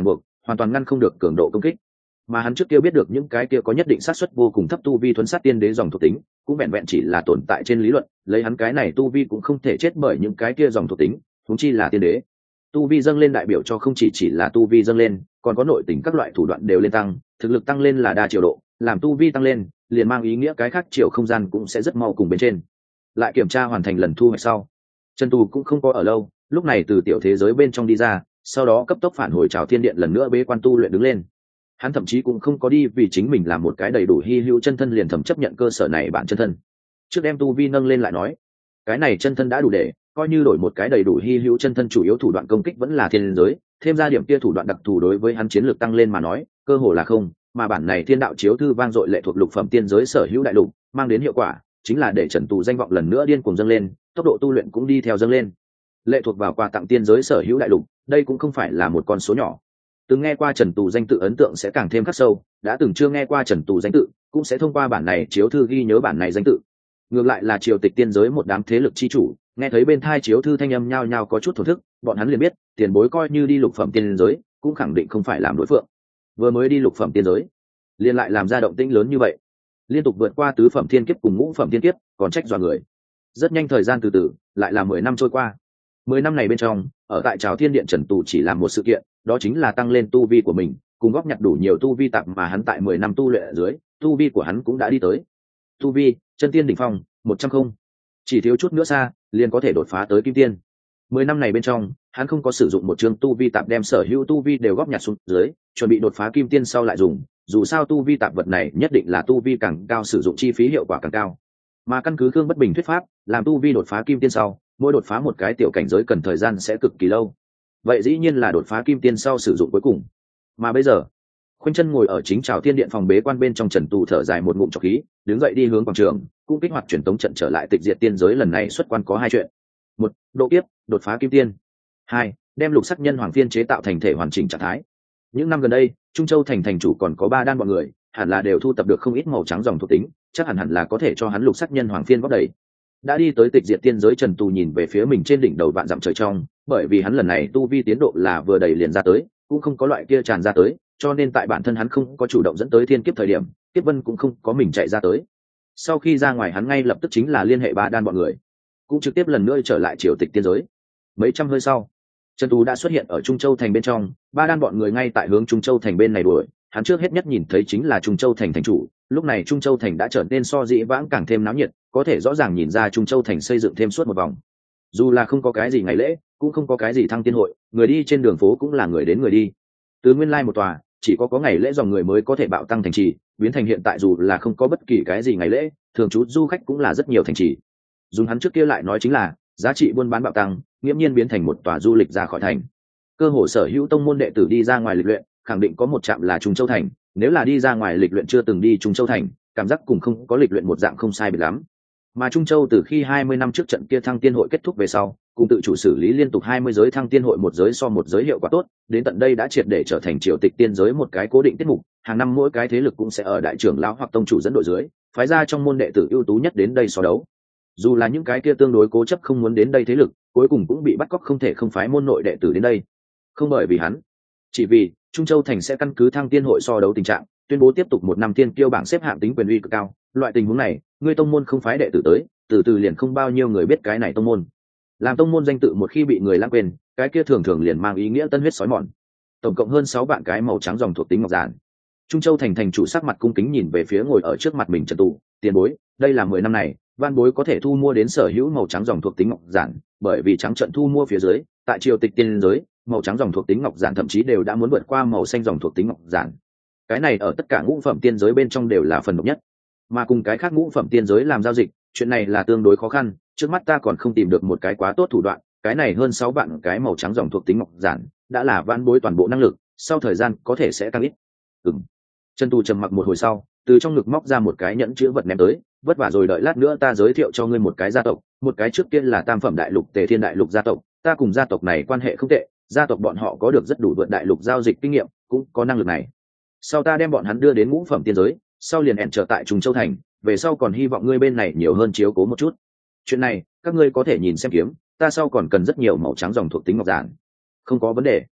hoàn toàn ngăn không được cường độ công kích. Mà hắn trước kia biết được những cái kia có nhất định xác suất vô cùng thấp tu vi thuấn sát tiên đế dòng thuộc tính, cũng vẹn vẹn chỉ là tồn tại trên lý luận, lấy hắn cái này tu vi cũng không thể chết bởi những cái kia dòng thuộc tính, huống chi là tiên đế. Tu vi dâng lên đại biểu cho không chỉ chỉ là tu vi dâng lên, còn có nội tình các loại thủ đoạn đều lên tăng, thực lực tăng lên là đa chiều độ, làm tu vi tăng lên, liền mang ý nghĩa cái khác chiều không gian cũng sẽ rất mau cùng bên trên. Lại kiểm tra hoàn thành lần thu hoạch sau, Trần Tù cũng không có ở lâu, lúc này từ tiểu thế giới bên trong đi ra, sau đó cấp tốc phản hồi Trảo Thiên Điện lần nữa bế quan tu luyện đứng lên. Hắn thậm chí cũng không có đi vì chính mình làm một cái đầy đủ hy hữu chân thân liền thầm chấp nhận cơ sở này bản chân thân. Trước đem tu vi nâng lên lại nói, cái này chân thân đã đủ để coi như đổi một cái đầy đủ hy hữu chân thân, chủ yếu thủ đoạn công kích vẫn là thiên giới, thêm ra điểm kia thủ đoạn đặc thù đối với hắn chiến lược tăng lên mà nói, cơ hồ là không, mà bản này thiên đạo chiếu thư vang dội lệ thuộc lục phẩm tiên giới sở hữu đại lục, mang đến hiệu quả chính là để Trần Tù danh vọng lần nữa điên cuồng dâng lên, tốc độ tu luyện cũng đi theo dâng lên. Lệ thuộc vào quà tặng tiên giới sở hữu đại lục, đây cũng không phải là một con số nhỏ. Từng nghe qua Trần Tù danh tự ấn tượng sẽ càng thêm khắc sâu, đã từng chưa nghe qua Trần Tù danh tự, cũng sẽ thông qua bản này chiếu thư ghi nhớ bản này danh tự. Ngược lại là triều tịch tiên giới một đám thế lực chi chủ, nghe thấy bên thai chiếu thư thanh âm nhao nhao có chút thổ thức, bọn hắn liền biết, tiền bối coi như đi lục phẩm tiên giới, cũng khẳng định không phải làm đối phượng. Vừa mới đi lục phẩm tiên giới, liền lại làm ra động tĩnh lớn như vậy, liên tục vượt qua tứ phẩm thiên kiếp cùng ngũ phẩm thiên kiếp, còn trách dọa người. Rất nhanh thời gian từ từ, lại là mười năm trôi qua. Mười năm này bên trong, ở tại Trảo Thiên Điện Trần Tù chỉ làm một sự kiện, đó chính là tăng lên tu vi của mình, cùng góp nhặt đủ nhiều tu vi tạp mà hắn tại mười năm tu luyện ở dưới, tu vi của hắn cũng đã đi tới. Tu vi, chân tiên đỉnh phong, một trăm không. Chỉ thiếu chút nữa xa, liền có thể đột phá tới kim tiên. Mười năm này bên trong, hắn không có sử dụng một chương tu vi tạp đem sở hữu tu vi đều góp nhặt xuống dưới, chuẩn bị đột phá kim tiên sau lại dùng, dù sao tu vi tạp vật này nhất định là tu vi càng cao sử dụng chi phí hiệu quả càng cao. Mà căn cứ Khương Bất Bình thuyết pháp, làm tu vi đột phá kim tiên sau, mỗi đột phá một cái tiểu cảnh giới cần thời gian sẽ cực kỳ lâu. Vậy dĩ nhiên là đột phá kim tiên sau sử dụng cuối cùng. Mà bây giờ, khoanh chân ngồi ở chính Trảo Thiên Điện phòng bế quan bên trong, Trần Tù thở dài một ngụm trọc khí, đứng dậy đi hướng quảng trường, cũng kích hoạt truyền tống trận trở lại tịch diệt tiên giới. Lần này xuất quan có hai chuyện: một, độ kiếp, đột phá kim tiên; hai, đem lục sắc nhân hoàng phiên chế tạo thành thể hoàn chỉnh trạng thái. Những năm gần đây, Trung Châu thành thành chủ còn có ba đan bọn người, hẳn là đều thu tập được không ít màu trắng dòng thuộc tính, chắc hẳn hẳn là có thể cho hắn lục sắc nhân hoàng phiên góp đầy. Đã đi tới tịch diệt tiên giới, Trần Tù nhìn về phía mình trên đỉnh đầu vạn dặm trời trong, bởi vì hắn lần này tu vi tiến độ là vừa đầy liền ra tới, cũng không có loại kia tràn ra tới, cho nên tại bản thân hắn không có chủ động dẫn tới thiên kiếp thời điểm, kiếp vân cũng không có mình chạy ra tới. Sau khi ra ngoài, hắn ngay lập tức chính là liên hệ ba đan bọn người, cũng trực tiếp lần nữa trở lại triều tịch tiên giới. Mấy trăm hơi sau, Trần Tú đã xuất hiện ở Trung Châu thành bên trong, ba đan bọn người ngay tại hướng Trung Châu thành bên này đuổi. Hắn trước hết nhất nhìn thấy chính là Trung Châu thành thành chủ. Lúc này Trung Châu thành đã trở nên so dĩ vãng càng thêm náo nhiệt, có thể rõ ràng nhìn ra Trung Châu thành xây dựng thêm suốt một vòng. Dù là không có cái gì ngày lễ, cũng không có cái gì thăng tiên hội, người đi trên đường phố cũng là người đến người đi. Từ nguyên lai một tòa, chỉ có có ngày lễ dòng người mới có thể bạo tăng thành trì, biến thành hiện tại dù là không có bất kỳ cái gì ngày lễ, thường trú du khách cũng là rất nhiều thành trì. Dùng hắn trước kia lại nói chính là giá trị buôn bán bạo tăng, nghiễm nhiên biến thành một tòa du lịch ra khỏi thành. Cơ hồ sở hữu tông môn đệ tử đi ra ngoài lịch luyện, khẳng định có một trạm là Trung Châu thành, nếu là đi ra ngoài lịch luyện chưa từng đi Trung Châu thành, cảm giác cùng không có lịch luyện một dạng không sai biệt lắm. Mà Trung Châu từ khi hai mươi năm trước trận kia thăng tiên hội kết thúc về sau, cùng tự chủ xử lý liên tục hai mươi giới thăng tiên hội, một giới so một giới hiệu quả tốt, đến tận đây đã triệt để trở thành triều tịch tiên giới một cái cố định tiết mục, hàng năm mỗi cái thế lực cũng sẽ ở đại trưởng lão hoặc tông chủ dẫn đội dưới, phái ra trong môn đệ tử ưu tú nhất đến đây so đấu. Dù là những cái kia tương đối cố chấp không muốn đến đây thế lực, cuối cùng cũng bị bắt cóc không thể không phái môn nội đệ tử đến đây. Không bởi vì hắn, chỉ vì Trung Châu thành sẽ căn cứ thăng tiên hội so đấu tình trạng, tuyên bố tiếp tục một năm tiên kiêu bảng xếp hạng tính quyền uy cực cao. Loại tình huống này, ngươi tông môn không phái đệ tử tới, từ từ liền không bao nhiêu người biết cái này tông môn. Làm tông môn danh tự một khi bị người lãng quên, cái kia thường thường liền mang ý nghĩa tân huyết sói mòn. Tổng cộng hơn sáu vạn cái màu trắng dòng thuộc tính ngọc giản. Trung Châu thành thành chủ sắc mặt cung kính nhìn về phía ngồi ở trước mặt mình Trần Tù, tiền bối, đây là mười năm này, van bối có thể thu mua đến sở hữu màu trắng dòng thuộc tính ngọc giản, bởi vì trắng trận thu mua phía dưới, tại triều tịch tiên giới, màu trắng dòng thuộc tính ngọc giản thậm chí đều đã muốn vượt qua màu xanh dòng thuộc tính ngọc giản. Cái này ở tất cả ngũ phẩm tiên giới bên trong đều là phần độc nhất, mà cùng cái khác ngũ phẩm tiên giới làm giao dịch, chuyện này là tương đối khó khăn, trước mắt ta còn không tìm được một cái quá tốt thủ đoạn, cái này hơn sáu vạn cái màu trắng dòng thuộc tính ngọc giản, đã là van bối toàn bộ năng lực, sau thời gian có thể sẽ tăng ít. Ừm. Trần Tù trầm mặc một hồi sau, từ trong ngực móc ra một cái nhẫn chữ vật ném tới, vất vả rồi, đợi lát nữa ta giới thiệu cho ngươi một cái gia tộc, một cái trước tiên là tam phẩm đại lục Tề Thiên đại lục gia tộc, ta cùng gia tộc này quan hệ không tệ, gia tộc bọn họ có được rất đủ vượt đại lục giao dịch kinh nghiệm, cũng có năng lực này. Sau ta đem bọn hắn đưa đến ngũ phẩm tiên giới, sau liền hẹn trở tại Trung Châu thành, về sau còn hy vọng ngươi bên này nhiều hơn chiếu cố một chút. Chuyện này, các ngươi có thể nhìn xem kiếm, ta sau còn cần rất nhiều màu trắng dòng thuộc tính ngọc giản. Không có vấn đề.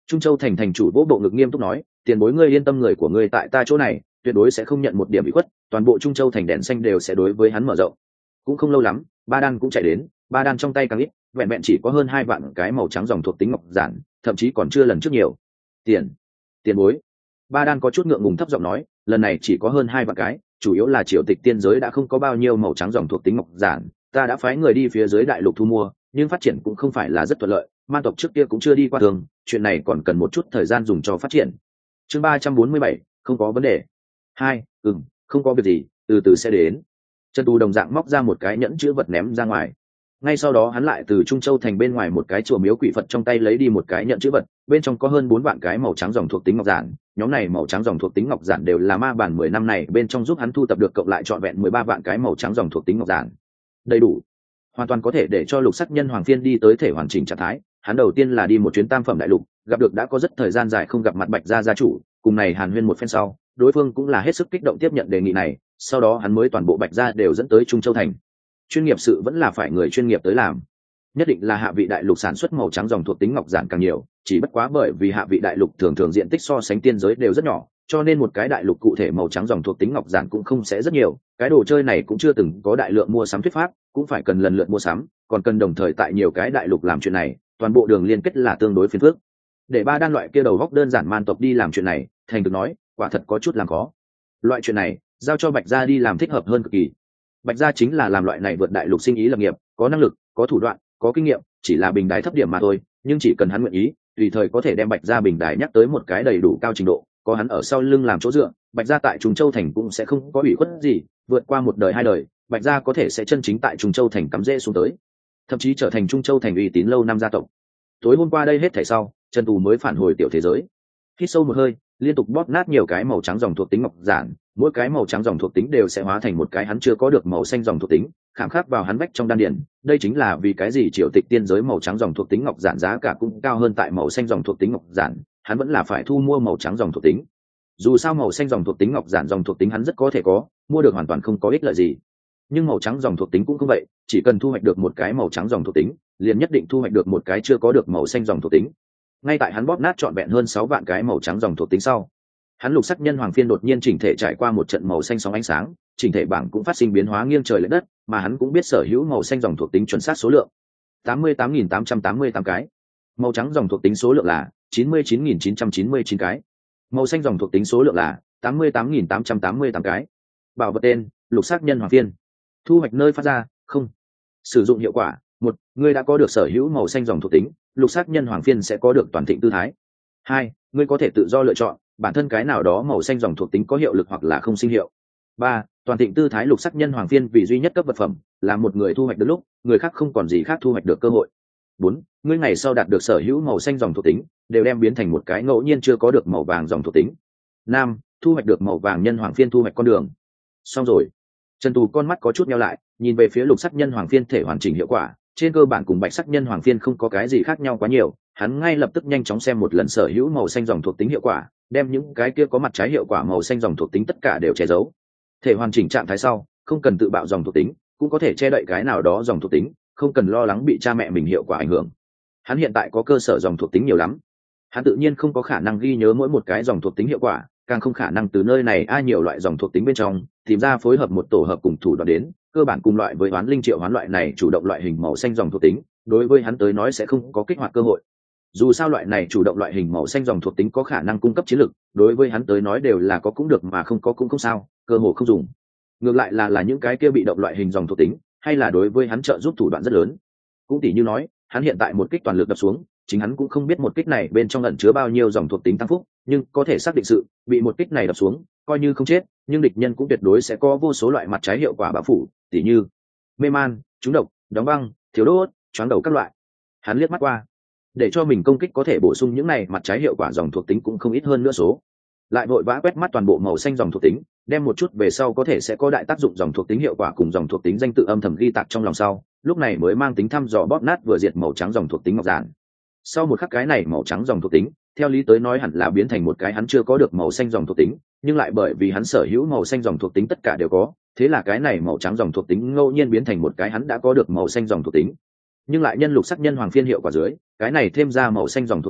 Trung Châu thành thành chủ vỗ bộ ngực nghiêm túc nói, tiền bối ngươi yên tâm, người của ngươi tại ta chỗ này tuyệt đối sẽ không nhận một điểm bị khuất, toàn bộ Trung Châu thành đèn xanh đều sẽ đối với hắn mở rộng. Cũng không lâu lắm, ba đan cũng chạy đến, ba đan trong tay càng ít, vẹn vẹn chỉ có hơn hai vạn cái màu trắng dòng thuộc tính ngọc giản, thậm chí còn chưa lần trước nhiều. Tiền, tiền bối. Ba đan có chút ngượng ngùng thấp giọng nói, lần này chỉ có hơn hai vạn cái, chủ yếu là triều tịch tiên giới đã không có bao nhiêu màu trắng dòng thuộc tính ngọc giản, ta đã phái người đi phía dưới đại lục thu mua, nhưng phát triển cũng không phải là rất thuận lợi, man tộc trước kia cũng chưa đi qua thường, chuyện này còn cần một chút thời gian dùng cho phát triển. Chương ba trăm bốn mươi bảy, không có vấn đề. Hai, ừm, không có việc gì, từ từ sẽ đến. Trần Tu đồng dạng móc ra một cái nhẫn chữ vật ném ra ngoài. Ngay sau đó hắn lại từ Trung Châu thành bên ngoài một cái chùa miếu quỷ Phật trong tay lấy đi một cái nhẫn chữ vật, bên trong có hơn bốn vạn cái màu trắng dòng thuộc tính ngọc giản, nhóm này màu trắng dòng thuộc tính ngọc giản đều là ma bản mười năm này bên trong giúp hắn thu tập được cộng lại trọn vẹn mười ba vạn cái màu trắng dòng thuộc tính ngọc giản. Đầy đủ, hoàn toàn có thể để cho Lục Sắc Nhân Hoàng Phiên đi tới thể hoàn chỉnh trạng thái. Hắn đầu tiên là đi một chuyến tam phẩm đại lục, gặp được đã có rất thời gian dài không gặp mặt Bạch gia gia chủ, cùng này hàn huyên một phen sau, đối phương cũng là hết sức kích động tiếp nhận đề nghị này, sau đó hắn mới toàn bộ Bạch gia đều dẫn tới Trung Châu thành. Chuyên nghiệp sự vẫn là phải người chuyên nghiệp tới làm, nhất định là hạ vị đại lục sản xuất màu trắng dòng thuộc tính ngọc giản càng nhiều, chỉ bất quá bởi vì hạ vị đại lục thường thường diện tích so sánh tiên giới đều rất nhỏ, cho nên một cái đại lục cụ thể màu trắng dòng thuộc tính ngọc giản cũng không sẽ rất nhiều. Cái đồ chơi này cũng chưa từng có đại lượng mua sắm thuyết pháp, cũng phải cần lần lượt mua sắm, còn cần đồng thời tại nhiều cái đại lục làm chuyện này, toàn bộ đường liên kết là tương đối phiền phức. Để ba đan loại kia đầu góc đơn giản man tộc đi làm chuyện này, thành thực nói, quả thật có chút làm khó. Loại chuyện này giao cho Bạch gia đi làm thích hợp hơn cực kỳ. Bạch gia chính là làm loại này vượt đại lục sinh ý lập nghiệp, có năng lực, có thủ đoạn, có kinh nghiệm, chỉ là bình đài thấp điểm mà thôi, nhưng chỉ cần hắn nguyện ý, tùy thời có thể đem Bạch gia bình đài nhắc tới một cái đầy đủ cao trình độ, có hắn ở sau lưng làm chỗ dựa, Bạch gia tại Trung Châu thành cũng sẽ không có ủy khuất gì, vượt qua một đời hai đời, Bạch gia có thể sẽ chân chính tại Trung Châu thành cắm rễ xuống tới, thậm chí trở thành Trung Châu thành uy tín lâu năm gia tộc. Tối hôm qua đây hết thảy sau, Trần Tù mới phản hồi tiểu thế giới. Hít sâu một hơi, liên tục bóp nát nhiều cái màu trắng dòng thuộc tính ngọc giản, mỗi cái màu trắng dòng thuộc tính đều sẽ hóa thành một cái hắn chưa có được màu xanh dòng thuộc tính, khảm khắc vào hắn vách trong đan điền. Đây chính là vì cái gì triều tịch tiên giới màu trắng dòng thuộc tính ngọc giản giá cả cũng cao hơn tại màu xanh dòng thuộc tính ngọc giản, hắn vẫn là phải thu mua màu trắng dòng thuộc tính. Dù sao màu xanh dòng thuộc tính ngọc giản dòng thuộc tính hắn rất có thể có, mua được hoàn toàn không có ích lợi gì. Nhưng màu trắng dòng thuộc tính cũng không vậy, chỉ cần thu hoạch được một cái màu trắng dòng thuộc tính, liền nhất định thu hoạch được một cái chưa có được màu xanh dòng thuộc tính. Ngay tại hắn bóp nát trọn vẹn hơn sáu vạn cái màu trắng dòng thuộc tính sau, hắn Lục Sắc Nhân Hoàng Phiên đột nhiên chỉnh thể trải qua một trận màu xanh sóng ánh sáng, chỉnh thể bảng cũng phát sinh biến hóa nghiêng trời lệch đất, mà hắn cũng biết sở hữu màu xanh dòng thuộc tính chuẩn xác số lượng tám mươi tám nghìn tám trăm tám mươi tám cái, màu trắng dòng thuộc tính số lượng là chín mươi chín nghìn chín trăm chín mươi chín cái, màu xanh dòng thuộc tính số lượng là tám mươi tám nghìn tám trăm tám mươi tám cái. Bảo vật tên: Lục Sắc Nhân Hoàng Phiên. Thu hoạch nơi phát ra: không. Sử dụng hiệu quả: một, ngươi đã có được sở hữu màu xanh dòng thuộc tính, Lục Sắc Nhân Hoàng Phiên sẽ có được toàn thịnh tư thái. Hai, ngươi có thể tự do lựa chọn bản thân cái nào đó màu xanh dòng thuộc tính có hiệu lực hoặc là không sinh hiệu. Ba, toàn thịnh tư thái Lục Sắc Nhân Hoàng Phiên vì duy nhất cấp vật phẩm, là một người thu hoạch được lúc người khác không còn gì khác thu hoạch được cơ hội. Bốn, ngươi ngày sau đạt được sở hữu màu xanh dòng thuộc tính đều đem biến thành một cái ngẫu nhiên chưa có được màu vàng dòng thuộc tính. Năm, thu hoạch được màu vàng Nhân Hoàng Phiên thu hoạch con đường. Xong rồi. Trần Tù con mắt có chút nheo lại, nhìn về phía Lục Sắc Nhân Hoàng Phiên thể hoàn chỉnh hiệu quả, trên cơ bản cùng Bạch Sắc Nhân Hoàng Phiên không có cái gì khác nhau quá nhiều. Hắn ngay lập tức nhanh chóng xem một lần sở hữu màu xanh dòng thuộc tính hiệu quả, đem những cái kia có mặt trái hiệu quả màu xanh dòng thuộc tính tất cả đều che giấu. Thể hoàn chỉnh trạng thái sau, không cần tự bạo dòng thuộc tính, cũng có thể che đậy cái nào đó dòng thuộc tính, không cần lo lắng bị cha mẹ mình hiệu quả ảnh hưởng. Hắn hiện tại có cơ sở dòng thuộc tính nhiều lắm, hắn tự nhiên không có khả năng ghi nhớ mỗi một cái dòng thuộc tính hiệu quả, càng không khả năng từ nơi này ai nhiều loại dòng thuộc tính bên trong tìm ra phối hợp một tổ hợp cùng thủ đoạn đến, cơ bản cùng loại với hoán linh triệu hoán loại này chủ động loại hình màu xanh dòng thuộc tính, đối với hắn tới nói sẽ không có kích hoạt cơ hội. Dù sao loại này chủ động loại hình màu xanh dòng thuộc tính có khả năng cung cấp chiến lực, đối với hắn tới nói đều là có cũng được mà không có cũng không sao, cơ hội không dùng. Ngược lại là là những cái kia bị động loại hình dòng thuộc tính, hay là đối với hắn trợ giúp thủ đoạn rất lớn. Cũng tỉ như nói, hắn hiện tại một kích toàn lực đập xuống, chính hắn cũng không biết một kích này bên trong ẩn chứa bao nhiêu dòng thuộc tính tăng phúc, nhưng có thể xác định sự bị một kích này đập xuống, coi như không chết, nhưng địch nhân cũng tuyệt đối sẽ có vô số loại mặt trái hiệu quả bão phủ, tỉ như mê man, trúng độc, đóng băng, thiếu đốt, choáng đầu các loại. Hắn liếc mắt qua, để cho mình công kích có thể bổ sung những này mặt trái hiệu quả dòng thuộc tính cũng không ít hơn nữa số. Lại vội vã quét mắt toàn bộ màu xanh dòng thuộc tính, đem một chút về sau có thể sẽ có đại tác dụng dòng thuộc tính hiệu quả cùng dòng thuộc tính danh tự âm thầm ghi tạc trong lòng sau, lúc này mới mang tính thăm dò bóp nát vừa diệt màu trắng dòng thuộc tính ngọc giản. Sau một khắc cái này màu trắng dòng thuộc tính, theo lý tới nói hẳn là biến thành một cái hắn chưa có được màu xanh dòng thuộc tính, nhưng lại bởi vì hắn sở hữu màu xanh dòng thuộc tính tất cả đều có, thế là cái này màu trắng dòng thuộc tính ngẫu nhiên biến thành một cái hắn đã có được màu xanh dòng thuộc tính. Nhưng lại nhân Lục Sắc Nhân Hoàng Phiên hiệu quả dưới, cái này thêm ra màu xanh dòng thuộc tính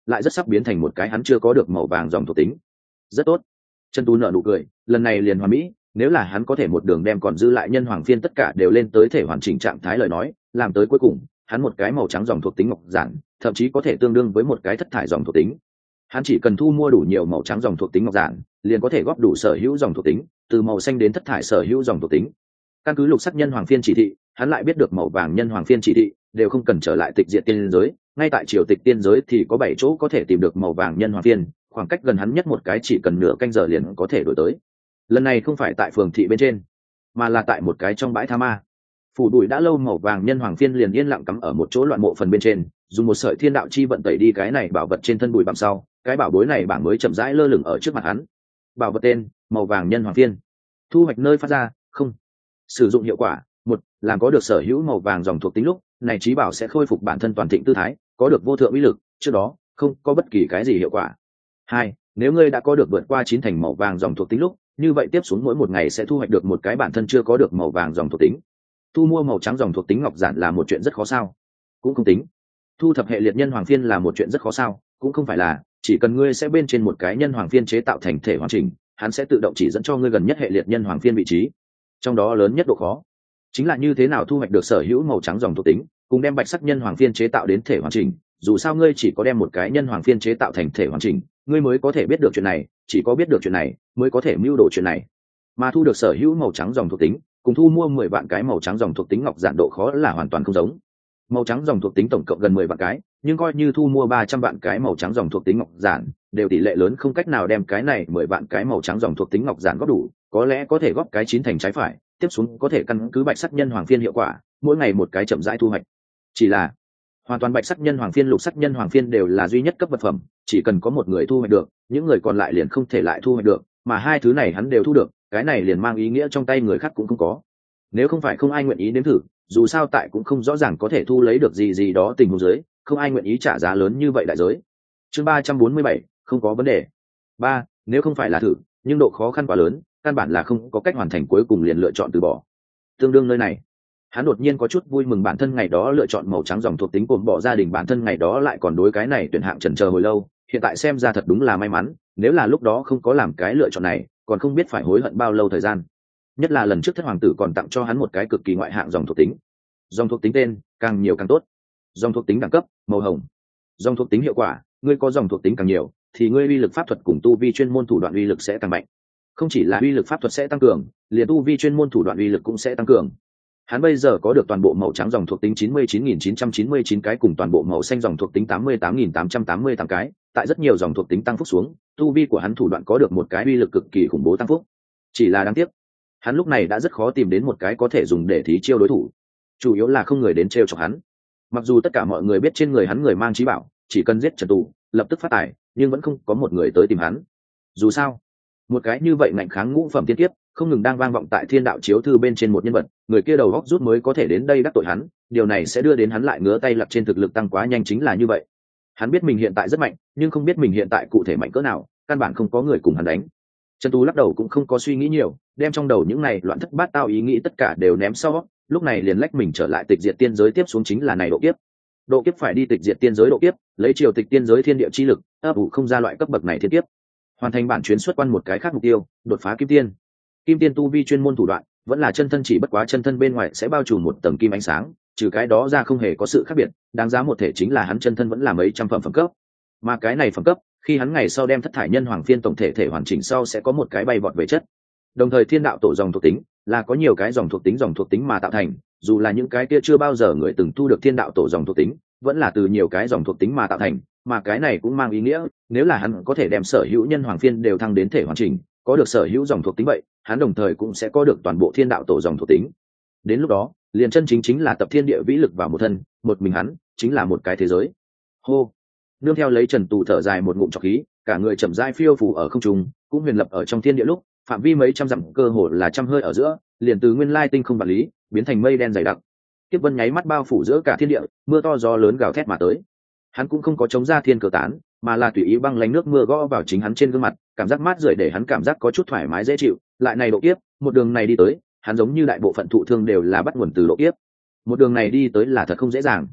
lại rất sắp biến thành một cái hắn chưa có được màu vàng dòng thuộc tính. Rất tốt. Trần Tu nở nụ cười, lần này liền hoàn mỹ, nếu là hắn có thể một đường đem còn dư lại nhân hoàng phiên tất cả đều lên tới thể hoàn chỉnh trạng thái lời nói, làm tới cuối cùng hắn một cái màu trắng dòng thuộc tính ngọc giản thậm chí có thể tương đương với một cái thất thải dòng thuộc tính. Hắn chỉ cần thu mua đủ nhiều màu trắng dòng thuộc tính ngọc giản liền có thể góp đủ sở hữu dòng thuộc tính, từ màu xanh đến thất thải sở hữu dòng thuộc tính. Căn cứ lục sắc nhân hoàng phiên chỉ thị, hắn lại biết được màu vàng nhân hoàng phiên chỉ thị đều không cần trở lại tịch diệt tiên giới, ngay tại triều tịch tiên giới thì có bảy chỗ có thể tìm được màu vàng nhân hoàng phiên, khoảng cách gần hắn nhất một cái chỉ cần nửa canh giờ liền có thể đổi tới. Lần này không phải tại phường thị bên trên, mà là tại một cái trong bãi tha ma. Phủ đuổi đã lâu màu vàng nhân hoàng phiên liền yên lặng cắm ở một chỗ loạn mộ phần bên trên, dùng một sợi thiên đạo chi vận tẩy đi cái này bảo vật trên thân bụi bặm sau, cái bảo bối này bảng mới chậm rãi lơ lửng ở trước mặt hắn. Bảo vật tên: màu vàng nhân hoàng phiên. Thu hoạch nơi phát ra: không. Sử dụng hiệu quả: một, làm có được sở hữu màu vàng dòng thuộc tính lúc này trí bảo sẽ khôi phục bản thân toàn thịnh tư thái, có được vô thượng uy lực, trước đó không có bất kỳ cái gì hiệu quả. Hai, nếu ngươi đã có được vượt qua chín thành màu vàng dòng thuộc tính lúc, như vậy tiếp xuống mỗi một ngày sẽ thu hoạch được một cái bản thân chưa có được màu vàng dòng thuộc tính. Thu mua màu trắng dòng thuộc tính ngọc giản là một chuyện rất khó sao? Cũng không tính. Thu thập hệ liệt nhân hoàng phiên là một chuyện rất khó sao? Cũng không phải là, chỉ cần ngươi sẽ bên trên một cái nhân hoàng phiên chế tạo thành thể hoàn chỉnh, hắn sẽ tự động chỉ dẫn cho ngươi gần nhất hệ liệt nhân hoàng phiên vị trí. Trong đó lớn nhất độ khó chính là như thế nào thu hoạch được sở hữu màu trắng dòng thuộc tính, cùng đem bạch sắc nhân hoàng phiên chế tạo đến thể hoàn chỉnh. Dù sao ngươi chỉ có đem một cái nhân hoàng phiên chế tạo thành thể hoàn chỉnh, ngươi mới có thể biết được chuyện này, chỉ có biết được chuyện này mới có thể mưu đồ chuyện này. Mà thu được sở hữu màu trắng dòng thuộc tính cùng thu mua mười vạn cái màu trắng dòng thuộc tính ngọc giản độ khó là hoàn toàn không giống. Màu trắng dòng thuộc tính tổng cộng gần mười vạn cái, nhưng coi như thu mua ba trăm vạn cái màu trắng dòng thuộc tính ngọc giản, đều tỷ lệ lớn không cách nào đem cái này mười vạn cái màu trắng dòng thuộc tính ngọc giản góp đủ, có lẽ có thể góp cái chín thành trái phải, tiếp xuống có thể căn cứ bạch sắc nhân hoàng phiên hiệu quả, mỗi ngày một cái chậm rãi thu hoạch. Chỉ là hoàn toàn bạch sắc nhân hoàng phiên, lục sắc nhân hoàng phiên đều là duy nhất cấp vật phẩm, chỉ cần có một người thu hoạch được, những người còn lại liền không thể lại thu hoạch được, mà hai thứ này hắn đều thu được, cái này liền mang ý nghĩa trong tay người khác cũng không có. Nếu không phải không ai nguyện ý nếm thử, dù sao tại cũng không rõ ràng có thể thu lấy được gì gì đó tình huống dưới, không ai nguyện ý trả giá lớn như vậy đại giới. Chương ba trăm bốn mươi bảy, không có vấn đề. Ba, nếu không phải là thử, nhưng độ khó khăn quá lớn, căn bản là không có cách hoàn thành, cuối cùng liền lựa chọn từ bỏ. Tương đương nơi này, hắn đột nhiên có chút vui mừng, bản thân ngày đó lựa chọn màu trắng dòng thuộc tính cồn bỏ gia đình, bản thân ngày đó lại còn đối cái này tuyển hạng chần chờ hồi lâu, hiện tại xem ra thật đúng là may mắn, nếu là lúc đó không có làm cái lựa chọn này, còn không biết phải hối hận bao lâu thời gian. Nhất là lần trước thất hoàng tử còn tặng cho hắn một cái cực kỳ ngoại hạng dòng thuộc tính. Dòng thuộc tính tên: càng nhiều càng tốt. Dòng thuộc tính đẳng cấp: màu hồng. Dòng thuộc tính hiệu quả: ngươi có dòng thuộc tính càng nhiều thì ngươi uy lực pháp thuật cùng tu vi chuyên môn thủ đoạn uy lực sẽ tăng mạnh. Không chỉ là uy lực pháp thuật sẽ tăng cường, liền tu vi chuyên môn thủ đoạn uy lực cũng sẽ tăng cường. Hắn bây giờ có được toàn bộ màu trắng dòng thuộc tính chín mươi chín nghìn chín trăm chín mươi chín cái cùng toàn bộ màu xanh dòng thuộc tính tám mươi tám nghìn tám trăm tám mươi tám cái, tại rất nhiều dòng thuộc tính tăng phúc xuống, tu vi của hắn thủ đoạn có được một cái uy lực cực kỳ khủng bố tăng phúc. Chỉ là đáng tiếc, hắn lúc này đã rất khó tìm đến một cái có thể dùng để thí chiêu đối thủ, chủ yếu là không người đến trêu chọc hắn. Mặc dù tất cả mọi người biết trên người hắn người mang trí bảo, chỉ cần giết Trần Tù lập tức phát tài, nhưng vẫn không có một người tới tìm hắn. Dù sao, một cái như vậy ngạnh kháng ngũ phẩm tiên kiếp không ngừng đang vang vọng tại thiên đạo chiếu thư bên trên một nhân vật, người kia đầu góc rút mới có thể đến đây đắc tội hắn, điều này sẽ đưa đến hắn lại ngứa tay lật trên thực lực tăng quá nhanh, chính là như vậy. Hắn biết mình hiện tại rất mạnh, nhưng không biết mình hiện tại cụ thể mạnh cỡ nào, căn bản không có người cùng hắn đánh. Trần Tú lắc đầu cũng không có suy nghĩ nhiều, đem trong đầu những này loạn thất bát tao ý nghĩ tất cả đều ném sau, lúc này liền lách mình trở lại tịch diệt tiên giới, tiếp xuống chính là này độ kiếp. Độ kiếp phải đi tịch diệt tiên giới độ kiếp, lấy triều tịch tiên giới thiên địa chi lực, ấp ủ không ra loại cấp bậc này thiên kiếp. Hoàn thành bản chuyến xuất quan một cái khác mục tiêu, đột phá kim tiên. Kim tiên tu vi chuyên môn thủ đoạn, vẫn là chân thân, chỉ bất quá chân thân bên ngoài sẽ bao trùm một tầng kim ánh sáng, trừ cái đó ra không hề có sự khác biệt, đáng giá một thể chính là hắn chân thân vẫn là mấy trăm phẩm phẩm cấp. Mà cái này phẩm cấp, khi hắn ngày sau đem thất thải nhân hoàng phiên tổng thể thể hoàn chỉnh sau sẽ có một cái bay vọt về chất. Đồng thời thiên đạo tổ dòng thuộc tính là có nhiều cái dòng thuộc tính dòng thuộc tính mà tạo thành, dù là những cái kia chưa bao giờ người từng thu được thiên đạo tổ dòng thuộc tính, vẫn là từ nhiều cái dòng thuộc tính mà tạo thành, mà cái này cũng mang ý nghĩa, nếu là hắn có thể đem sở hữu nhân hoàng phiên đều thăng đến thể hoàn chỉnh, có được sở hữu dòng thuộc tính vậy, hắn đồng thời cũng sẽ có được toàn bộ thiên đạo tổ dòng thuộc tính. Đến lúc đó, liền chân chính chính là tập thiên địa vĩ lực vào một thân, một mình hắn chính là một cái thế giới. Hô. Nương theo lấy Trần Tù thở dài một ngụm trọc khí, cả người chậm rãi phiêu phù ở không trung, cũng huyền lập ở trong thiên địa lúc, phạm vi mấy trăm dặm cơ hồ là trăm hơi ở giữa, liền từ nguyên lai tinh không vật lý, biến thành mây đen dày đặc. Kiếp vân nháy mắt bao phủ giữa cả thiên địa, mưa to gió lớn gào thét mà tới. Hắn cũng không có chống ra thiên cờ tán, mà là tùy ý băng lánh nước mưa gõ vào chính hắn trên gương mặt, cảm giác mát rượi để hắn cảm giác có chút thoải mái dễ chịu. Lại này độ kiếp, một đường này đi tới, hắn giống như đại bộ phận thụ thương đều là bắt nguồn từ độ kiếp. Một đường này đi tới là thật không dễ dàng.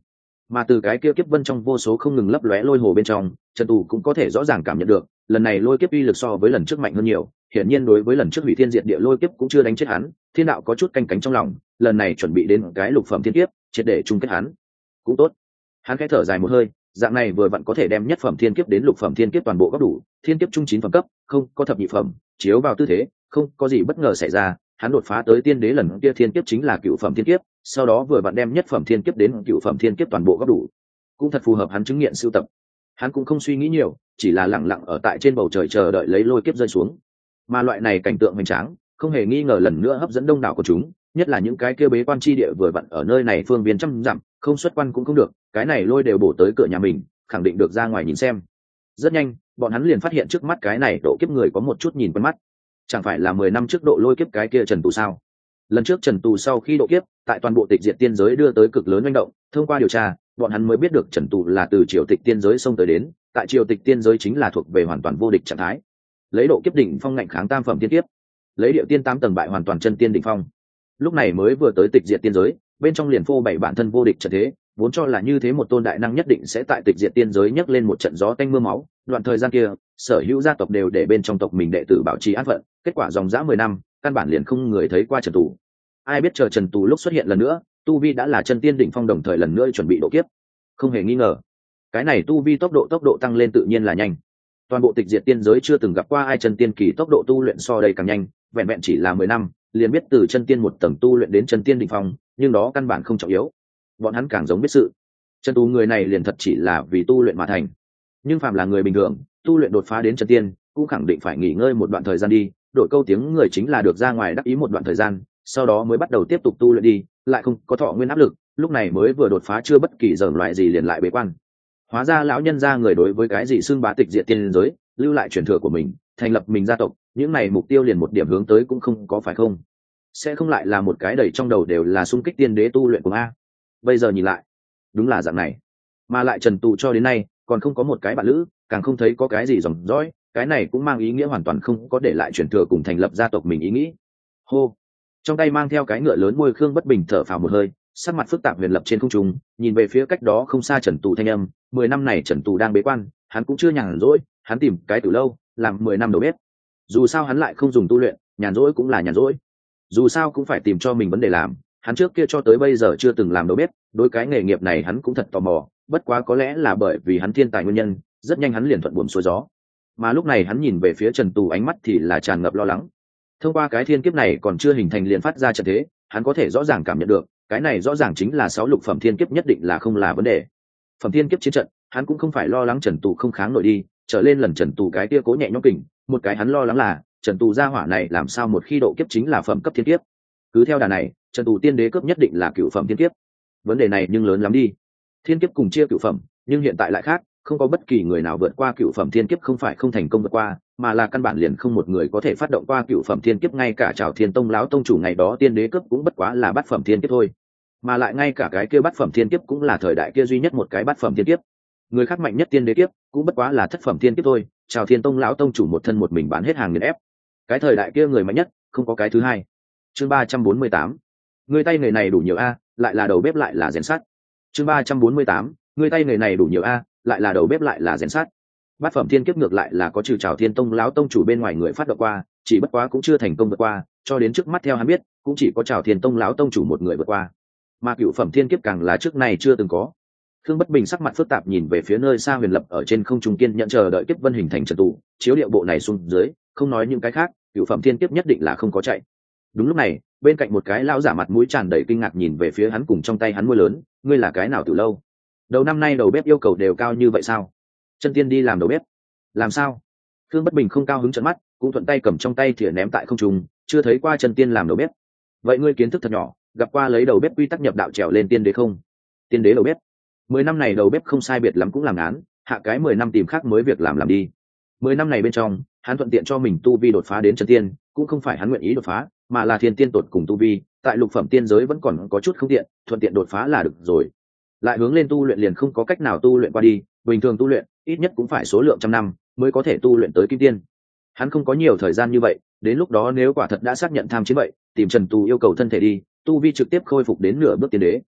Mà từ cái kia kiếp vân trong vô số không ngừng lấp lóe lôi hồ bên trong, Trần Tù cũng có thể rõ ràng cảm nhận được lần này lôi kiếp uy lực so với lần trước mạnh hơn nhiều. Hiển nhiên đối với lần trước hủy thiên diệt địa lôi kiếp cũng chưa đánh chết hắn, thiên đạo có chút canh cánh trong lòng, lần này chuẩn bị đến cái lục phẩm thiên kiếp triệt để chung kết hắn cũng tốt. Hắn khẽ thở dài một hơi, dạng này vừa vặn có thể đem nhất phẩm thiên kiếp đến lục phẩm thiên kiếp toàn bộ góp đủ, thiên kiếp trung chín phẩm cấp, không có thập nhị phẩm, chiếu vào tư thế, không có gì bất ngờ xảy ra, hắn đột phá tới tiên đế lần kia thiên kiếp chính là cựu phẩm thiên kiếp, sau đó vừa vặn đem nhất phẩm thiên kiếp đến cựu phẩm thiên kiếp toàn bộ góp đủ, cũng thật phù hợp hắn chứng nghiệm sưu tập. Hắn cũng không suy nghĩ nhiều, chỉ là lặng lặng ở tại trên bầu trời chờ đợi lấy lôi kiếp rơi xuống. Mà loại này cảnh tượng hoành tráng, không hề nghi ngờ lần nữa hấp dẫn đông đảo của chúng, nhất là những cái kia bế quan chi địa vừa vặn ở nơi này phương viên trăm dặm, không xuất quan cũng không được, cái này lôi đều bổ tới cửa nhà mình, khẳng định được ra ngoài nhìn xem. Rất nhanh, bọn hắn liền phát hiện trước mắt cái này độ kiếp người có một chút nhìn quen mắt. Chẳng phải là mười năm trước độ lôi kiếp cái kia Trần Tù sao? Lần trước Trần Tù sau khi độ kiếp, tại toàn bộ tịch diệt tiên giới đưa tới cực lớn manh động, thông qua điều tra, bọn hắn mới biết được Trần Tù là từ triều tịch tiên giới xông tới đến, tại triều tịch tiên giới chính là thuộc về hoàn toàn vô địch trạng thái. Lấy độ kiếp đỉnh phong ngạnh kháng tam phẩm tiên kiếp, lấy điệu tiên tám tầng bại hoàn toàn chân tiên đỉnh phong. Lúc này mới vừa tới tịch diệt tiên giới, bên trong liền phô bảy bản thân vô địch trận thế, vốn cho là như thế một tôn đại năng nhất định sẽ tại tịch diệt tiên giới nhấc lên một trận gió tanh mưa máu. Đoạn thời gian kia, sở hữu gia tộc đều để bên trong tộc mình đệ tử bảo trì an phận, kết quả dòng dã mười năm, căn bản liền không người thấy qua Trần Tù. Ai biết chờ Trần Tù lúc xuất hiện lần nữa, tu vi đã là chân tiên đỉnh phong, đồng thời lần nữa chuẩn bị độ kiếp. Không hề nghi ngờ, cái này tu vi tốc độ tốc độ tăng lên tự nhiên là nhanh. Toàn bộ tịch diệt tiên giới chưa từng gặp qua ai chân tiên kỳ tốc độ tu luyện so đây càng nhanh, vẹn vẹn chỉ là mười năm, liền biết từ chân tiên một tầng tu luyện đến chân tiên đỉnh phong, nhưng đó căn bản không trọng yếu. Bọn hắn càng giống biết sự. Trần Tù người này liền thật chỉ là vì tu luyện mà thành. Nhưng phàm là người bình thường, tu luyện đột phá đến chân tiên, cũng khẳng định phải nghỉ ngơi một đoạn thời gian đi, đổi câu tiếng người chính là được ra ngoài đắc ý một đoạn thời gian, sau đó mới bắt đầu tiếp tục tu luyện đi, lại không có thọ nguyên áp lực, lúc này mới vừa đột phá chưa bất kỳ dởm loại gì liền lại bế quan. Hóa ra lão nhân gia người đối với cái gì xưng bá tịch diệt tiên giới, lưu lại truyền thừa của mình, thành lập mình gia tộc, những này mục tiêu liền một điểm hướng tới cũng không có, phải không? Sẽ không lại là một cái đầy trong đầu đều là xung kích tiên đế tu luyện của a. Bây giờ nhìn lại, đúng là dạng này. Mà lại Trần Tù cho đến nay còn không có một cái bạn lữ, càng không thấy có cái gì dòng dõi, cái này cũng mang ý nghĩa hoàn toàn không có để lại truyền thừa cùng thành lập gia tộc mình ý nghĩ. Hô, trong tay mang theo cái ngựa lớn môi Khương Bất Bình thở phào một hơi, sắc mặt phức tạp huyền lập trên không trung, nhìn về phía cách đó không xa Trần Tù thanh âm, mười năm này Trần Tù đang bế quan, hắn cũng chưa nhàn rỗi, hắn tìm cái từ lâu, làm mười năm đầu bếp. Dù sao hắn lại không dùng tu luyện, nhàn rỗi cũng là nhàn rỗi. Dù sao cũng phải tìm cho mình vấn đề làm, hắn trước kia cho tới bây giờ chưa từng làm đầu bếp, đối cái nghề nghiệp này hắn cũng thật tò mò, bất quá có lẽ là bởi vì hắn thiên tài nguyên nhân, rất nhanh hắn liền thuận buồm xuôi gió. Mà lúc này hắn nhìn về phía Trần Tù ánh mắt thì là tràn ngập lo lắng. Thông qua cái thiên kiếp này còn chưa hình thành liền phát ra trận thế, hắn có thể rõ ràng cảm nhận được, cái này rõ ràng chính là sáu lục phẩm thiên kiếp, nhất định là không là vấn đề. Phẩm thiên kiếp chiến trận, hắn cũng không phải lo lắng Trần Tù không kháng nổi đi, trở lên lần Trần Tù cái kia cố nhẹ nhõm kình, một cái hắn lo lắng là Trần Tù gia hỏa này làm sao một khi độ kiếp chính là phẩm cấp thiên kiếp. Cứ theo đà này, Trần Tù tiên đế cấp nhất định là cửu phẩm thiên kiếp. Vấn đề này nhưng lớn lắm đi. Thiên kiếp cùng chia cửu phẩm, nhưng hiện tại lại khác, không có bất kỳ người nào vượt qua cửu phẩm thiên kiếp, không phải không thành công vượt qua, mà là căn bản liền không một người có thể phát động qua cửu phẩm thiên kiếp, ngay cả Trảo Thiên Tông lão tông chủ ngày đó tiên đế cấp cũng bất quá là bát phẩm thiên kiếp thôi. Mà lại ngay cả cái kia bát phẩm thiên kiếp cũng là thời đại kia duy nhất một cái bát phẩm thiên kiếp. Người khác mạnh nhất tiên đế kiếp cũng bất quá là thất phẩm thiên kiếp thôi, Trảo Thiên Tông lão tông chủ một thân một mình bán hết hàng nghiền ép. Cái thời đại kia người mạnh nhất, không có cái thứ hai. Chương ba trăm bốn mươi tám. Người tay nghề này đủ nhiều a, lại là đầu bếp lại là rèn sắt. Chương ba trăm bốn mươi tám. Người tay nghề này đủ nhiều a, lại là đầu bếp lại là rèn sắt. Bát phẩm thiên kiếp ngược lại là có trừ Trảo Thiên Tông lão tông chủ bên ngoài người phát động qua, chỉ bất quá cũng chưa thành công vượt qua, cho đến trước mắt theo hắn biết, cũng chỉ có Trảo Thiên Tông lão tông chủ một người vượt qua. Mà cửu phẩm thiên kiếp càng là trước này chưa từng có. Khương Bất Bình sắc mặt phức tạp nhìn về phía nơi xa huyền lập ở trên không trung kiên nhận chờ đợi kiếp vân hình thành Trần Tù, chiếu điệu bộ này xuống dưới, không nói những cái khác, cửu phẩm thiên kiếp nhất định là không có chạy. Đúng lúc này, bên cạnh một cái lão giả mặt mũi tràn đầy kinh ngạc nhìn về phía hắn, cùng trong tay hắn môi lớn, ngươi là cái nào từ lâu? Đầu năm nay đầu bếp yêu cầu đều cao như vậy sao? Chân tiên đi làm đầu bếp? Làm sao? Khương Bất Bình không cao hứng trợn mắt, cũng thuận tay cầm trong tay thìa ném tại không trung, chưa thấy qua chân tiên làm đầu bếp. Vậy ngươi kiến thức thật nhỏ, gặp qua lấy đầu bếp quy tắc nhập đạo trèo lên tiên đế không? Tiên đế đầu bếp? Mười năm này đầu bếp không sai biệt lắm cũng làm án, hạ cái mười năm tìm khác mới việc làm làm đi. Mười năm này bên trong, hắn thuận tiện cho mình tu vi đột phá đến chân tiên, cũng không phải hắn nguyện ý đột phá, mà là thiên tiên tột cùng tu vi, tại lục phẩm tiên giới vẫn còn có chút không tiện, thuận tiện đột phá là được rồi. Lại hướng lên tu luyện liền không có cách nào tu luyện qua đi, bình thường tu luyện, ít nhất cũng phải số lượng trăm năm mới có thể tu luyện tới kim tiên. Hắn không có nhiều thời gian như vậy, đến lúc đó nếu quả thật đã xác nhận tham chiến vậy, tìm Trần Tù yêu cầu thân thể đi, tu vi trực tiếp khôi phục đến nửa bước tiên đế.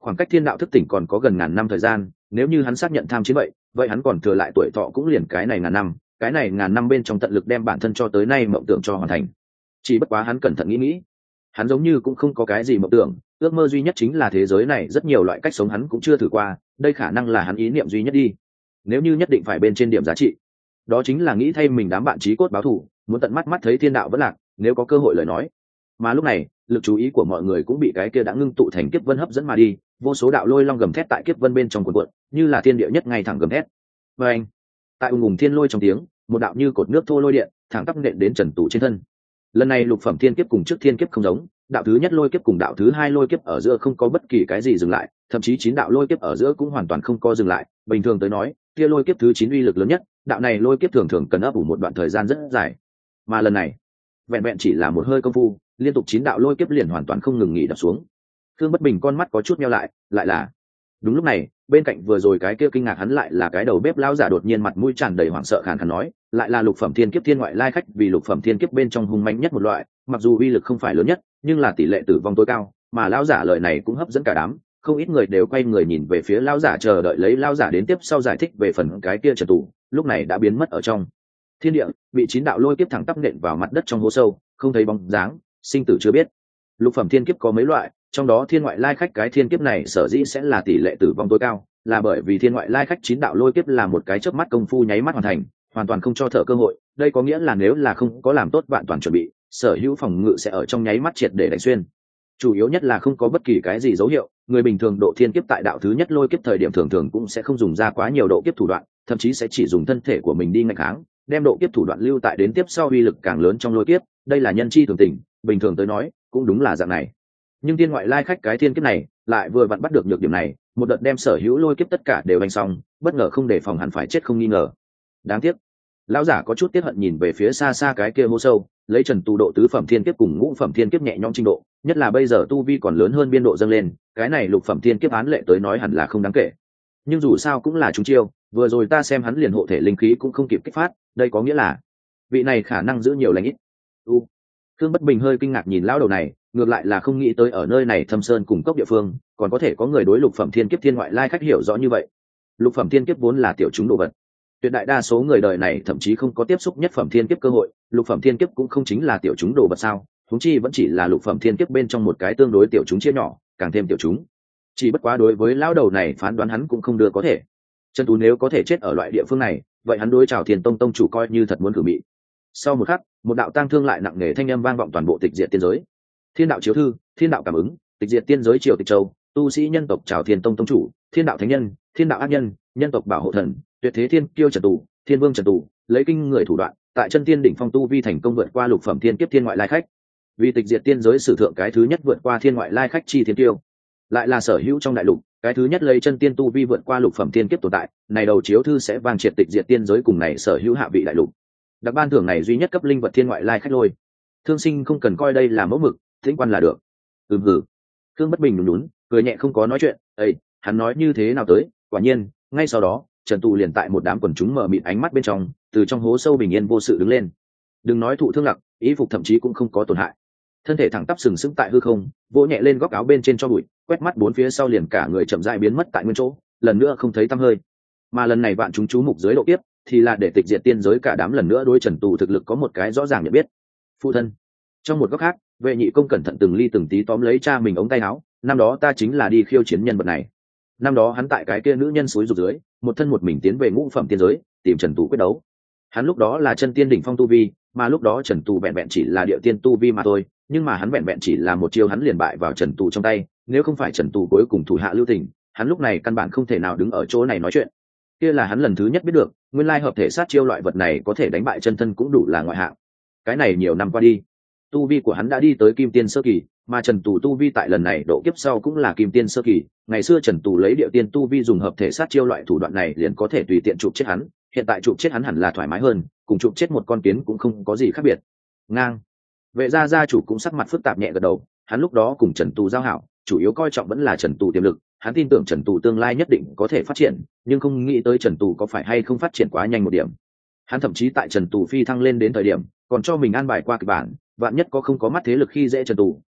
khoảng cách thiên đạo thức tỉnh còn có gần ngàn năm thời gian, nếu như hắn xác nhận tham chiến vậy vậy hắn còn thừa lại tuổi thọ cũng liền cái này ngàn năm, cái này ngàn năm bên trong tận lực đem bản thân cho tới nay mộng tưởng cho hoàn thành. Chỉ bất quá hắn cẩn thận nghĩ nghĩ, hắn giống như cũng không có cái gì mộng tưởng, ước mơ duy nhất chính là thế giới này rất nhiều loại cách sống hắn cũng chưa thử qua, đây khả năng là hắn ý niệm duy nhất đi. Nếu như nhất định phải bên trên điểm giá trị, đó chính là nghĩ thay mình đám bạn chí cốt báo thù, muốn tận mắt mắt thấy thiên đạo vẫn lạc, nếu có cơ hội lời nói. Mà lúc này lực chú ý của mọi người cũng bị cái kia đã ngưng tụ thành kiếp vân hấp dẫn mà đi, vô số đạo lôi long gầm thét tại kiếp vân bên trong cuộn cuộn, như là thiên địa nhất ngay thẳng gầm thét. Và anh, tại ùng ùng thiên lôi trong tiếng, một đạo như cột nước thô lôi điện thẳng tắp nện đến Trần Tù trên thân. Lần này lục phẩm thiên kiếp cùng trước thiên kiếp không giống, đạo thứ nhất lôi kiếp cùng đạo thứ hai lôi kiếp ở giữa không có bất kỳ cái gì dừng lại, thậm chí chín đạo lôi kiếp ở giữa cũng hoàn toàn không có dừng lại. Bình thường tới nói, kia lôi kiếp thứ chín uy lực lớn nhất, đạo này lôi kiếp thường thường cần ấp ủ một đoạn thời gian rất dài, mà lần này vẹn vẹn chỉ là một hơi công phu, liên tục chín đạo lôi kiếp liền hoàn toàn không ngừng nghỉ đập xuống. Thương Bất Bình con mắt có chút meo lại, lại là đúng lúc này, bên cạnh vừa rồi cái kia kinh ngạc hắn lại là cái đầu bếp lão giả đột nhiên mặt mũi tràn đầy hoảng sợ khàn khàn nói, lại là lục phẩm thiên kiếp thiên ngoại lai khách, vì lục phẩm thiên kiếp bên trong hung mãnh nhất một loại, mặc dù uy lực không phải lớn nhất, nhưng là tỷ lệ tử vong tối cao, mà lão giả lời này cũng hấp dẫn cả đám, không ít người đều quay người nhìn về phía lão giả chờ đợi lấy lão giả đến tiếp sau giải thích về phần cái kia Trần Tù, lúc này đã biến mất ở trong thiên địa, bị chín đạo lôi kiếp thẳng tắp nện vào mặt đất trong hố sâu, không thấy bóng dáng, sinh tử chưa biết. Lục phẩm thiên kiếp có mấy loại, trong đó thiên ngoại lai khách cái thiên kiếp này sở dĩ sẽ là tỷ lệ tử vong tối cao, là bởi vì thiên ngoại lai khách chín đạo lôi kiếp là một cái chớp mắt công phu nháy mắt hoàn thành, hoàn toàn không cho thở cơ hội. Đây có nghĩa là nếu là không có làm tốt vạn toàn chuẩn bị, sở hữu phòng ngự sẽ ở trong nháy mắt triệt để đánh xuyên. Chủ yếu nhất là không có bất kỳ cái gì dấu hiệu, người bình thường độ thiên kiếp tại đạo thứ nhất lôi kiếp thời điểm thường thường cũng sẽ không dùng ra quá nhiều độ kiếp thủ đoạn, thậm chí sẽ chỉ dùng thân thể của mình đi nghênh kháng, đem độ kiếp thủ đoạn lưu tại đến tiếp sau uy lực càng lớn trong lôi kiếp. Đây là nhân chi thường tình, bình thường tới nói cũng đúng là dạng này. Nhưng thiên ngoại lai khách cái thiên kiếp này lại vừa vặn bắt được nhược điểm này, một đợt đem sở hữu lôi kiếp tất cả đều đánh xong, bất ngờ không đề phòng hẳn phải chết không nghi ngờ. Đáng tiếc, lão giả có chút tiếc hận nhìn về phía xa xa cái kia hố sâu, lấy Trần Tù độ tứ phẩm thiên kiếp cùng ngũ phẩm thiên kiếp nhẹ nhõm trình độ, nhất là bây giờ tu vi còn lớn hơn biên độ dâng lên, cái này lục phẩm thiên kiếp án lệ tới nói hẳn là không đáng kể. Nhưng dù sao cũng là chúng chiêu, vừa rồi ta xem hắn liền hộ thể linh khí cũng không kịp kích phát, đây có nghĩa là vị này khả năng giữ nhiều lành ít. U, Thương Bất Bình hơi kinh ngạc nhìn lão đầu này, ngược lại là không nghĩ tới ở nơi này thâm sơn cùng cốc địa phương còn có thể có người đối lục phẩm thiên kiếp thiên ngoại lai khách hiểu rõ như vậy. Lục phẩm thiên kiếp vốn là tiểu chúng đồ vật, tuyệt đại đa số người đời này thậm chí không có tiếp xúc nhất phẩm thiên kiếp cơ hội, lục phẩm thiên kiếp cũng không chính là tiểu chúng đồ vật sao, huống chi vẫn chỉ là lục phẩm thiên kiếp bên trong một cái tương đối tiểu chúng chia nhỏ, càng thêm tiểu chúng. Chỉ bất quá đối với lão đầu này phán đoán hắn cũng không đưa có thể. Trần Tú nếu có thể chết ở loại địa phương này, vậy hắn đối chào Thiên Tông tông chủ coi như thật muốn cử bị. Sau một khắc, một đạo tang thương lại nặng nề thanh âm vang vọng toàn bộ tịch diệt tiên giới. Thiên đạo chiếu thư, thiên đạo cảm ứng, tịch diệt tiên giới triều tịch châu, tu sĩ nhân tộc chào Thiên Tông tông chủ, thiên đạo thánh nhân, thiên đạo ác nhân, nhân tộc bảo hộ thần, tuyệt thế thiên kiêu Trần Tù, thiên vương Trần Tù, lấy kinh người thủ đoạn, tại chân tiên đỉnh phong tu vi thành công vượt qua lục phẩm thiên kiếp thiên ngoại lai khách. Vì tịch diệt tiên giới sử thượng cái thứ nhất vượt qua thiên ngoại lai khách chi thiên kiêu, lại là sở hữu trong đại lục cái thứ nhất lấy chân tiên tu vi vượt qua lục phẩm thiên kiếp tồn tại, này đầu chiếu thư sẽ vang triệt tịch diệt tiên giới cùng này sở hữu hạ vị đại lục. Đặc ban thưởng này duy nhất cấp linh vật thiên ngoại lai khách lôi. Thương Sinh không cần coi đây là mẫu mực, thính quan là được. Ừm hử. Thương Bất Bình nhún nhún, cười nhẹ không có nói chuyện. Ê, hắn nói như thế nào tới? Quả nhiên, ngay sau đó, Trần Tù liền tại một đám quần chúng mở mịt ánh mắt bên trong, từ trong hố sâu bình yên vô sự đứng lên. Đừng nói thụ thương lặc, ý phục thậm chí cũng không có tổn hại. Thân thể thẳng tắp sừng sững tại hư không, vỗ nhẹ lên góc áo bên trên cho bụi, quét mắt bốn phía sau liền cả người chậm rãi biến mất tại nguyên chỗ, lần nữa không thấy tăm hơi. Mà lần này vạn chúng chú mục dưới độ tiếp, thì là để tịch diệt tiên giới cả đám lần nữa đối Trần Tù thực lực có một cái rõ ràng nhận biết. Phụ thân. Trong một góc khác, Vệ Nhị Công cẩn thận từng ly từng tí tóm lấy cha mình ống tay áo, năm đó ta chính là đi khiêu chiến nhân vật này. Năm đó hắn tại cái kia nữ nhân suối rục dưới, một thân một mình tiến về ngũ phẩm tiên giới, tìm Trần Tù quyết đấu. Hắn lúc đó là chân tiên đỉnh phong tu vi, mà lúc đó Trần Tù vẹn vẹn chỉ là địa tiên tu vi mà thôi, nhưng mà hắn vẹn vẹn chỉ là một chiêu hắn liền bại vào Trần Tù trong tay, nếu không phải Trần Tù cuối cùng thủ hạ lưu tình, hắn lúc này căn bản không thể nào đứng ở chỗ này nói chuyện. Kia là hắn lần thứ nhất biết được, nguyên lai hợp thể sát chiêu loại vật này có thể đánh bại chân thân cũng đủ là ngoại hạng. Cái này nhiều năm qua đi, tu vi của hắn đã đi tới kim tiên sơ kỳ, mà Trần Tù tu vi tại lần này độ kiếp sau cũng là kim tiên sơ kỳ. Ngày xưa Trần Tù lấy địa tiên tu vi dùng hợp thể sát chiêu loại thủ đoạn này liền có thể tùy tiện chụp chết hắn, hiện tại chụp chết hắn hẳn là thoải mái hơn, cùng chụp chết một con kiến cũng không có gì khác biệt. Ngang. Vệ gia gia chủ cũng sắc mặt phức tạp nhẹ gật đầu, hắn lúc đó cùng Trần Tù giao hảo, chủ yếu coi trọng vẫn là Trần Tù tiềm lực, hắn tin tưởng Trần Tù tương lai nhất định có thể phát triển, nhưng không nghĩ tới Trần Tù có phải hay không phát triển quá nhanh một điểm. Hắn thậm chí tại Trần Tù phi thăng lên đến thời điểm, còn cho mình an bài qua kịch bản, vạn nhất có không có mắt thế lực khi dễ Trần Tù,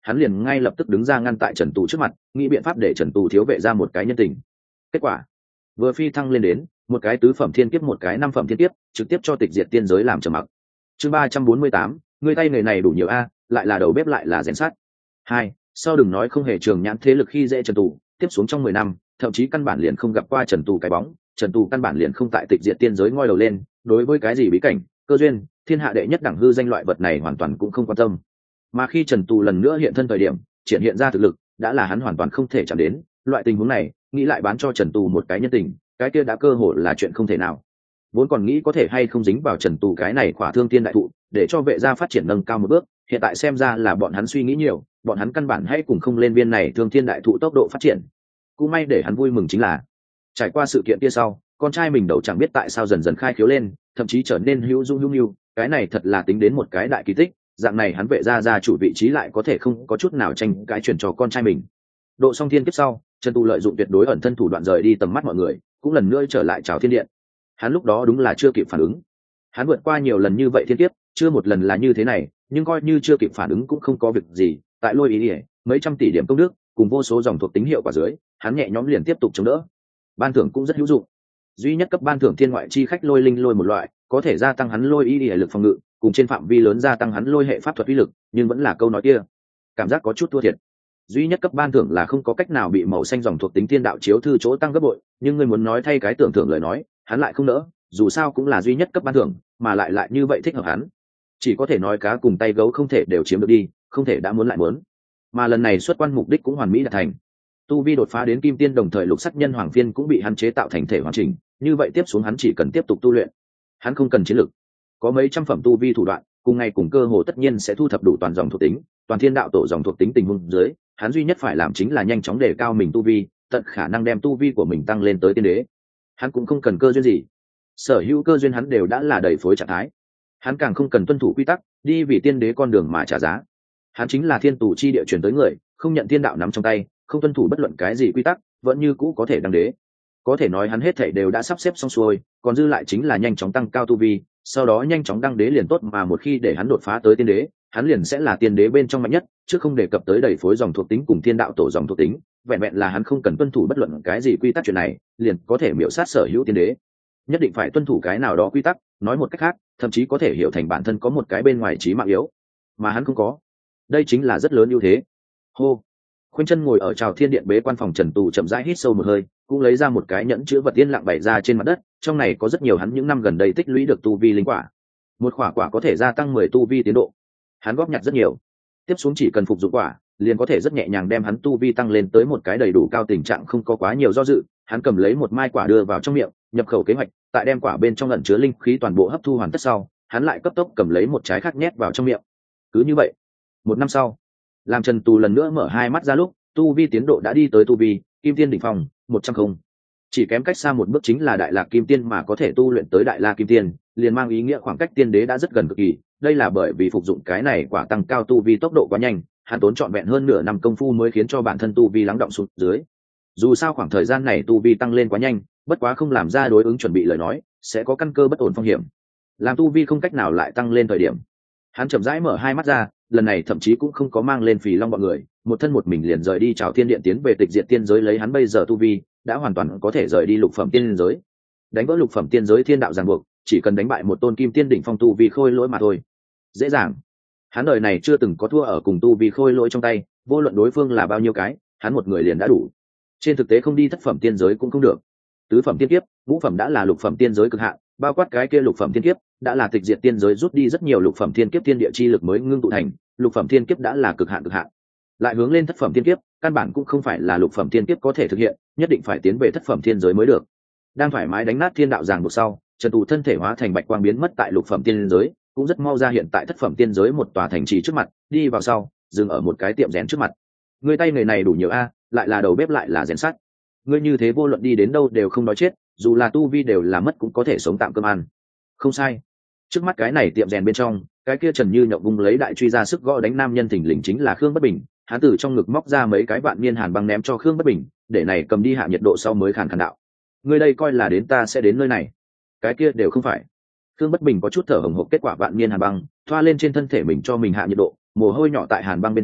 hắn liền ngay lập tức đứng ra ngăn tại Trần Tù trước mặt, nghĩ biện pháp để Trần Tù thiếu vệ ra một cái nhân tình. Kết quả, vừa phi thăng lên đến, một cái tứ phẩm thiên kiếp một cái năm phẩm thiên kiếp, trực tiếp cho tịch diệt tiên giới làm trầm mặc. Chương ba trăm bốn mươi tám, người tay nghề này đủ nhiều a, lại là đầu bếp lại là rèn sắt. Hai, sau đừng nói không hề trường nhãn thế lực khi dễ Trần Tù, tiếp xuống trong mười năm, thậm chí căn bản liền không gặp qua Trần Tù cái bóng, Trần Tù căn bản liền không tại tịch diệt tiên giới ngoi đầu lên, đối với cái gì bí cảnh, cơ duyên, thiên hạ đệ nhất đẳng hư danh loại vật này hoàn toàn cũng không quan tâm. Mà khi Trần Tù lần nữa hiện thân thời điểm, triển hiện ra thực lực, đã là hắn hoàn toàn không thể chạm đến, loại tình huống này, nghĩ lại bán cho Trần Tù một cái nhân tình, cái kia đã cơ hội là chuyện không thể nào. Vốn còn nghĩ có thể hay không dính vào Trần Tù cái này khỏa thương tiên đại thụ, để cho vệ gia phát triển nâng cao một bước, hiện tại xem ra là bọn hắn suy nghĩ nhiều, bọn hắn căn bản hay cùng không lên viên này thương thiên đại thụ tốc độ phát triển. Cũng may để hắn vui mừng chính là, trải qua sự kiện kia sau, con trai mình đầu chẳng biết tại sao dần dần khai khiếu lên, thậm chí trở nên hữu dung hữu nhu, cái này thật là tính đến một cái đại kỳ tích, dạng này hắn vệ gia gia chủ vị trí lại có thể không có chút nào tranh cái chuyển cho con trai mình. Độ song thiên kiếp sau, Trần Tù lợi dụng tuyệt đối ẩn thân thủ đoạn rời đi tầm mắt mọi người, cũng lần nữa trở lại Trảo Thiên Điện. Hắn lúc đó đúng là chưa kịp phản ứng. Hắn vượt qua nhiều lần như vậy thiên kiếp, chưa một lần là như thế này, nhưng coi như chưa kịp phản ứng cũng không có việc gì, tại Lôi Ý Ỉa, mấy trăm tỷ điểm công đức, cùng vô số dòng thuộc tính hiệu quả dưới, hắn nhẹ nhõm liền tiếp tục chống đỡ. Ban thưởng cũng rất hữu dụng. Duy nhất cấp ban thưởng thiên ngoại chi khách lôi linh lôi một loại, có thể gia tăng hắn Lôi Ý Ỉa lực phòng ngự, cùng trên phạm vi lớn gia tăng hắn lôi hệ pháp thuật uy lực, nhưng vẫn là câu nói kia, cảm giác có chút thua thiệt. Duy nhất cấp ban thưởng là không có cách nào bị màu xanh dòng thuộc tính thiên đạo chiếu thư chỗ tăng gấp bội, nhưng ngươi muốn nói thay cái tưởng thưởng lời nói, hắn lại không nỡ, dù sao cũng là duy nhất cấp ban thưởng, mà lại lại như vậy thích hợp hắn. Chỉ có thể nói cá cùng tay gấu không thể đều chiếm được đi, không thể đã muốn lại muốn. Mà lần này xuất quan mục đích cũng hoàn mỹ đạt thành. Tu vi đột phá đến kim tiên đồng thời lục sắc nhân hoàng phiên cũng bị hắn chế tạo thành thể hoàn chỉnh, như vậy tiếp xuống hắn chỉ cần tiếp tục tu luyện. Hắn không cần chiến lực. Có mấy trăm phẩm tu vi thủ đoạn, cùng ngày cùng cơ hồ tất nhiên sẽ thu thập đủ toàn dòng thuộc tính, toàn thiên đạo tổ dòng thuộc tính tình huống dưới, hắn duy nhất phải làm chính là nhanh chóng đề cao mình tu vi, tận khả năng đem tu vi của mình tăng lên tới tiên đế. Hắn cũng không cần cơ duyên gì, sở hữu cơ duyên hắn đều đã là đầy phối trạng thái. Hắn càng không cần tuân thủ quy tắc, đi vì tiên đế con đường mà trả giá. Hắn chính là thiên tù chi địa truyền tới người, không nhận thiên đạo nắm trong tay, không tuân thủ bất luận cái gì quy tắc, vẫn như cũ có thể đăng đế. Có thể nói hắn hết thảy đều đã sắp xếp xong xuôi, còn dư lại chính là nhanh chóng tăng cao tu vi, sau đó nhanh chóng đăng đế liền tốt, mà một khi để hắn đột phá tới tiên đế, hắn liền sẽ là tiên đế bên trong mạnh nhất, chứ không đề cập tới đầy phối dòng thuộc tính cùng thiên đạo tổ dòng thuộc tính, vẹn vẹn là hắn không cần tuân thủ bất luận cái gì quy tắc chuyện này, liền có thể miểu sát sở hữu tiên đế. Nhất định phải tuân thủ cái nào đó quy tắc, nói một cách khác, thậm chí có thể hiểu thành bản thân có một cái bên ngoài trí mạng yếu, mà hắn không có. Đây chính là rất lớn ưu thế. Hô. Khuynh chân ngồi ở Trào Thiên Điện bế quan phòng Trần Tù chậm rãi hít sâu một hơi, cũng lấy ra một cái nhẫn chứa vật yên lặng bày ra trên mặt đất, trong này có rất nhiều hắn những năm gần đây tích lũy được tu vi linh quả. Một quả quả có thể gia tăng mười tu vi tiến độ. Hắn góp nhặt rất nhiều. Tiếp xuống chỉ cần phục dụng quả, liền có thể rất nhẹ nhàng đem hắn tu vi tăng lên tới một cái đầy đủ cao tình trạng, không có quá nhiều do dự. Hắn cầm lấy một mai quả đưa vào trong miệng, nhập khẩu kế hoạch, tại đem quả bên trong ẩn chứa linh khí toàn bộ hấp thu hoàn tất sau, hắn lại cấp tốc cầm lấy một trái khác nhét vào trong miệng. Cứ như vậy, một năm sau, làm Trần Tù lần nữa mở hai mắt ra lúc, tu vi tiến độ đã đi tới tu vi kim tiên đỉnh phong một trăm không, chỉ kém cách xa một bước chính là đại lạc kim tiên, mà có thể tu luyện tới đại la kim tiên liền mang ý nghĩa khoảng cách tiên đế đã rất gần cực kỳ. Đây là bởi vì phục dụng cái này quả tăng cao tu vi tốc độ quá nhanh, hắn tốn trọn vẹn hơn nửa năm công phu mới khiến cho bản thân tu vi lắng động xuống dưới. Dù sao khoảng thời gian này tu vi tăng lên quá nhanh, bất quá không làm ra đối ứng chuẩn bị lời nói, sẽ có căn cơ bất ổn phong hiểm. Làm tu vi không cách nào lại tăng lên thời điểm, hắn chậm rãi mở hai mắt ra, lần này thậm chí cũng không có mang lên Phì Long bọn người, một thân một mình liền rời đi Trảo Thiên Điện tiến về tịch diệt tiên giới. Lấy hắn bây giờ tu vi, đã hoàn toàn có thể rời đi lục phẩm tiên giới, đánh vỡ lục phẩm tiên giới thiên đạo ràng buộc, chỉ cần đánh bại một tôn kim tiên đỉnh phong tu vi khôi lỗi mà thôi, dễ dàng. Hắn đời này chưa từng có thua ở cùng tu vi khôi lỗi trong tay, vô luận đối phương là bao nhiêu cái, hắn một người liền đã đủ. Trên thực tế không đi thất phẩm tiên giới cũng không được, tứ phẩm tiên kiếp, ngũ phẩm đã là lục phẩm tiên giới cực hạn, bao quát cái kia lục phẩm tiên kiếp đã là tịch diệt tiên giới rút đi rất nhiều lục phẩm thiên kiếp thiên địa chi lực mới ngưng tụ thành, lục phẩm thiên kiếp đã là cực hạn cực hạn. Lại hướng lên thất phẩm thiên kiếp, căn bản cũng không phải là lục phẩm thiên kiếp có thể thực hiện, nhất định phải tiến về thất phẩm thiên giới mới được. Đang thoải mái đánh nát thiên đạo ràng buộc sau, Trần Tù thân thể hóa thành bạch quang biến mất tại lục phẩm tiên giới, cũng rất mau ra hiện tại thất phẩm tiên giới một tòa thành trì trước mặt, đi vào sau, dừng ở một cái tiệm rèn trước mặt. Người tay người này đủ nhiều a, lại là đầu bếp lại là rèn sắt. Ngươi như thế vô luận đi đến đâu đều không nói chết, dù là tu vi đều là mất cũng có thể sống tạm cơm ăn. Không sai. Trước mắt cái này tiệm rèn bên trong, cái kia Trần Như Nhộng vung lấy đại truy ra sức gõ đánh nam nhân thình lình chính là Khương Bất Bình. Hắn từ trong ngực móc ra mấy cái vạn niên hàn băng ném cho Khương Bất Bình, để này cầm đi hạ nhiệt độ sau mới khàn khàn đạo: ngươi đây coi là đến ta sẽ đến nơi này? Cái kia đều không phải. Khương Bất Bình có chút thở hổn hộc kết quả vạn niên hàn băng thoa lên trên thân thể mình cho mình hạ nhiệt độ, mồ hôi nhỏ tại hàn băng bên trên,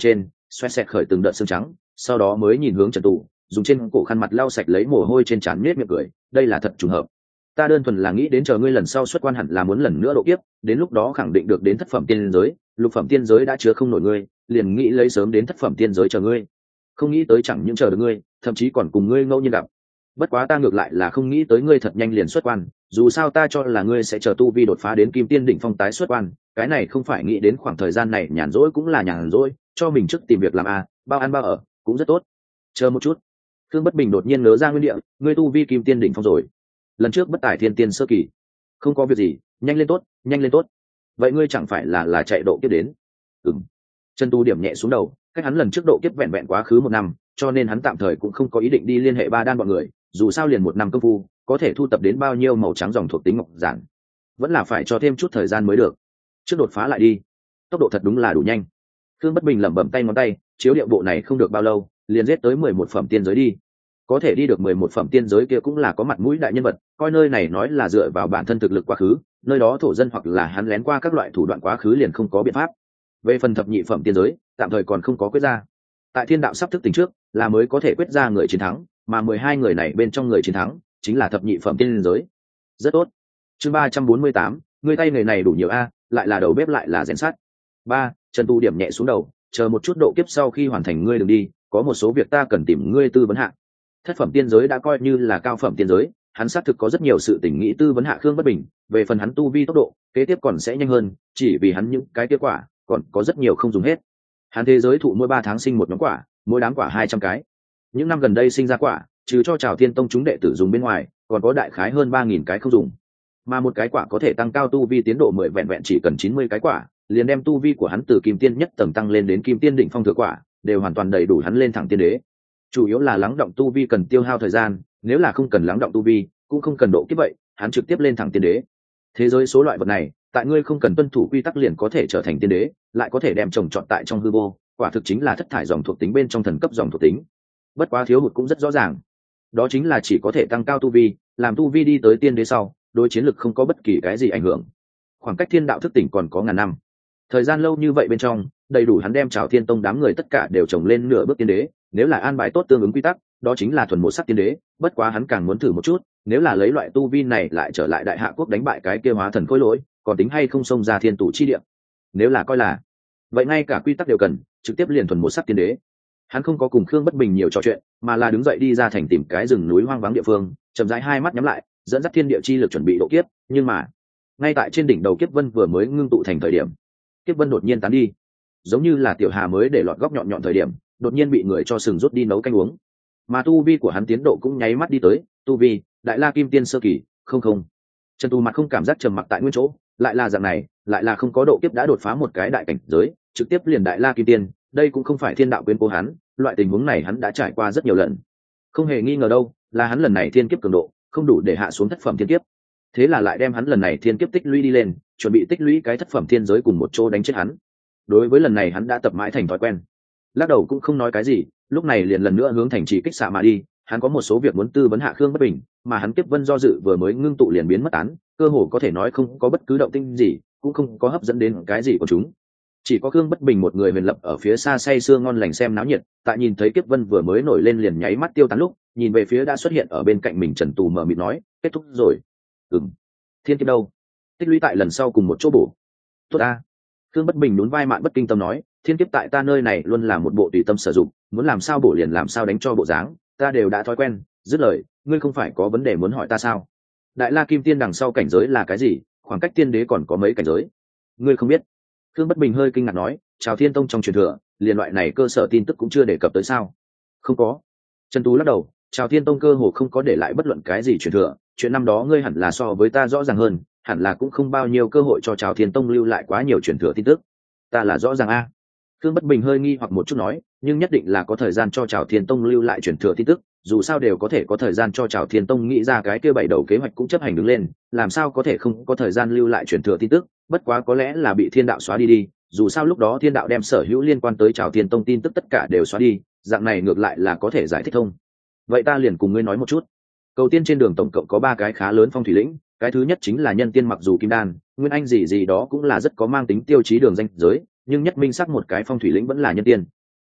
xoẹt xẹt khởi từng đợt xương trắng, sau đó mới nhìn hướng Trần Tù, dùng trên cổ khăn mặt lau sạch lấy mồ hôi trên trán, nhếch miệng cười, đây là thật trùng hợp. Ta đơn thuần là nghĩ đến chờ ngươi lần sau xuất quan hẳn là muốn lần nữa độ kiếp, đến lúc đó khẳng định được đến thất phẩm tiên giới, lục phẩm tiên giới đã chứa không nổi ngươi, liền nghĩ lấy sớm đến thất phẩm tiên giới chờ ngươi. Không nghĩ tới chẳng những chờ được ngươi, thậm chí còn cùng ngươi ngẫu nhiên gặp. Bất quá ta ngược lại là không nghĩ tới ngươi thật nhanh liền xuất quan, dù sao ta cho là ngươi sẽ chờ tu vi đột phá đến kim tiên đỉnh phong tái xuất quan, cái này không phải nghĩ đến khoảng thời gian này nhàn rỗi cũng là nhàn rỗi, cho mình trước tìm việc làm à, bao ăn bao ở, cũng rất tốt. Chờ một chút. Thương Bất Bình đột nhiên ngớ ra nguyên địa, ngươi tu vi kim tiên đỉnh phong rồi. Lần trước bất tài thiên tiên sơ kỳ. Không có việc gì, nhanh lên tốt, nhanh lên tốt. Vậy ngươi chẳng phải là là chạy độ kiếp đến? Ừm. Trần Tu điểm nhẹ xuống đầu, cách hắn lần trước độ kiếp vẹn vẹn quá khứ một năm, cho nên hắn tạm thời cũng không có ý định đi liên hệ ba đan bọn người, dù sao liền một năm công phu, có thể thu tập đến bao nhiêu màu trắng dòng thuộc tính ngọc giản, vẫn là phải cho thêm chút thời gian mới được. Trước đột phá lại đi. Tốc độ thật đúng là đủ nhanh. Thương Bất Bình lẩm bẩm tay ngón tay, chiếu điệu bộ này không được bao lâu, liền giết tới mười một phẩm tiên giới đi. Có thể đi được mười một phẩm tiên giới kia cũng là có mặt mũi đại nhân vật, coi nơi này nói là dựa vào bản thân thực lực quá khứ, nơi đó thổ dân hoặc là hắn lén qua các loại thủ đoạn quá khứ liền không có biện pháp. Về phần thập nhị phẩm tiên giới, tạm thời còn không có quyết ra. Tại thiên đạo sắp thức tỉnh trước, là mới có thể quyết ra người chiến thắng, mà mười hai người này bên trong người chiến thắng chính là thập nhị phẩm tiên giới. Rất tốt. Chương ba trăm bốn mươi tám, người tay người này đủ nhiều a, lại là đầu bếp lại là rèn sắt. Ba, Trần Tu điểm nhẹ xuống đầu, chờ một chút độ kiếp sau khi hoàn thành ngươi đừng đi, có một số việc ta cần tìm ngươi tư vấn hạ. Thất phẩm tiên giới đã coi như là cao phẩm tiên giới, hắn xác thực có rất nhiều sự tình nghĩ tư vấn hạ Khương Bất Bình, về phần hắn tu vi tốc độ, kế tiếp còn sẽ nhanh hơn, chỉ vì hắn những cái kết quả còn có rất nhiều không dùng hết. Hắn thế giới thụ mỗi ba tháng sinh một nhóm quả, mỗi đám quả hai trăm cái. Những năm gần đây sinh ra quả, trừ cho Trảo Thiên Tông chúng đệ tử dùng bên ngoài, còn có đại khái hơn ba nghìn cái không dùng. Mà một cái quả có thể tăng cao tu vi tiến độ mười vẹn vẹn chỉ cần chín mươi cái quả, liền đem tu vi của hắn từ kim tiên nhất tầng tăng lên đến kim tiên đỉnh phong thừa quả, đều hoàn toàn đầy đủ hắn lên thẳng tiên đế. Chủ yếu là lắng động tu vi cần tiêu hao thời gian, nếu là không cần lắng động tu vi, cũng không cần độ kiếp vậy, hắn trực tiếp lên thẳng tiên đế. Thế giới số loại vật này, tại ngươi không cần tuân thủ quy tắc liền có thể trở thành tiên đế, lại có thể đem trồng trọt tại trong hư vô, quả thực chính là thất thải dòng thuộc tính bên trong thần cấp dòng thuộc tính. Bất quá thiếu hụt cũng rất rõ ràng, đó chính là chỉ có thể tăng cao tu vi, làm tu vi đi tới tiên đế sau, đối chiến lực không có bất kỳ cái gì ảnh hưởng. Khoảng cách thiên đạo thức tỉnh còn có ngàn năm, thời gian lâu như vậy bên trong, đầy đủ hắn đem Trảo Thiên Tông đám người tất cả đều trồng lên nửa bước tiên đế. Nếu là an bài tốt tương ứng quy tắc, đó chính là thuần một sắc tiên đế. Bất quá hắn càng muốn thử một chút, nếu là lấy loại tu vi này lại trở lại đại hạ quốc đánh bại cái kia hóa thần khối lỗi, còn tính hay không xông ra thiên tủ chi địa. Nếu là coi là vậy, ngay cả quy tắc đều cần, trực tiếp liền thuần một sắc tiên đế. Hắn không có cùng Khương Bất Bình nhiều trò chuyện, mà là đứng dậy đi ra thành tìm cái rừng núi hoang vắng địa phương, chậm rãi hai mắt nhắm lại, dẫn dắt thiên địa chi lực chuẩn bị độ kiếp. Nhưng mà ngay tại trên đỉnh đầu kiếp vân vừa mới ngưng tụ thành thời điểm, kiếp vân đột nhiên tán đi, giống như là tiểu hà mới để lọt góc nhọn nhọn thời điểm, đột nhiên bị người cho sừng rút đi nấu canh uống. Mà tu vi của hắn tiến độ cũng nháy mắt đi tới tu vi đại la kim tiên sơ kỳ. Không không Trần Tu mặt không cảm giác trầm mặc tại nguyên chỗ, lại là dạng này, lại là không có độ kiếp đã đột phá một cái đại cảnh giới, trực tiếp liền đại la kim tiên. Đây cũng không phải thiên đạo quyến cố hắn, loại tình huống này hắn đã trải qua rất nhiều lần. Không hề nghi ngờ đâu, là hắn lần này thiên kiếp cường độ không đủ để hạ xuống thất phẩm thiên kiếp, thế là lại đem hắn lần này thiên kiếp tích lũy đi lên, chuẩn bị tích lũy cái thất phẩm thiên giới cùng một chỗ đánh chết hắn. Đối với lần này hắn đã tập mãi thành thói quen, lắc đầu cũng không nói cái gì, lúc này liền lần nữa hướng thành trì kích xạ mà đi. Hắn có một số việc muốn tư vấn hạ Khương Bất Bình, mà hắn kiếp vân do dự vừa mới ngưng tụ liền biến mất tán, cơ hồ có thể nói không có bất cứ động tĩnh gì, cũng không có hấp dẫn đến cái gì của chúng. Chỉ có Khương Bất Bình một người huyền lập ở phía xa say sưa ngon lành xem náo nhiệt, tại nhìn thấy kiếp vân vừa mới nổi lên liền nháy mắt tiêu tán lúc, nhìn về phía đã xuất hiện ở bên cạnh mình Trần Tù mở miệng nói, kết thúc rồi. Ừm. Thiên kiếp đâu? Tích lũy tại lần sau cùng một chỗ bổ. Tốt a. Khương Bất Bình nhún vai mạn bất kinh tâm nói, thiên kiếp tại ta nơi này luôn là một bộ tùy tâm sử dụng, muốn làm sao bổ liền làm sao đánh cho bộ dáng, ta đều đã thói quen. Dứt lời, ngươi không phải có vấn đề muốn hỏi ta sao? Đại la kim tiên đằng sau cảnh giới là cái gì? Khoảng cách tiên đế còn có mấy cảnh giới? Ngươi không biết? Khương Bất Bình hơi kinh ngạc nói, Trảo Thiên Tông trong truyền thừa, liền loại này cơ sở tin tức cũng chưa đề cập tới sao? Không có. Trần Tú lắc đầu, Trảo Thiên Tông cơ hồ không có để lại bất luận cái gì truyền thừa, chuyện năm đó ngươi hẳn là so với ta rõ ràng hơn, hẳn là cũng không bao nhiêu cơ hội cho Trảo Thiên Tông lưu lại quá nhiều truyền thừa tin tức. Ta là rõ ràng a. À. Khương Bất Bình hơi nghi hoặc một chút nói, nhưng nhất định là có thời gian cho Trảo Thiên Tông lưu lại truyền thừa tin tức, dù sao đều có thể có thời gian cho Trảo Thiên Tông nghĩ ra cái kia bảy đầu kế hoạch cũng chấp hành đứng lên, làm sao có thể không có thời gian lưu lại truyền thừa tin tức, bất quá có lẽ là bị thiên đạo xóa đi đi, dù sao lúc đó thiên đạo đem sở hữu liên quan tới Trảo Thiên Tông tin tức tất cả đều xóa đi, dạng này ngược lại là có thể giải thích thông. Vậy ta liền cùng ngươi nói một chút. Cầu tiên trên đường tổng cộng có ba cái khá lớn phong thủy lĩnh, cái thứ nhất chính là nhân tiên, mặc dù kim đan, nguyên anh gì gì đó cũng là rất có mang tính tiêu chí đường danh giới, nhưng nhất minh sắc một cái phong thủy lĩnh vẫn là nhân tiên.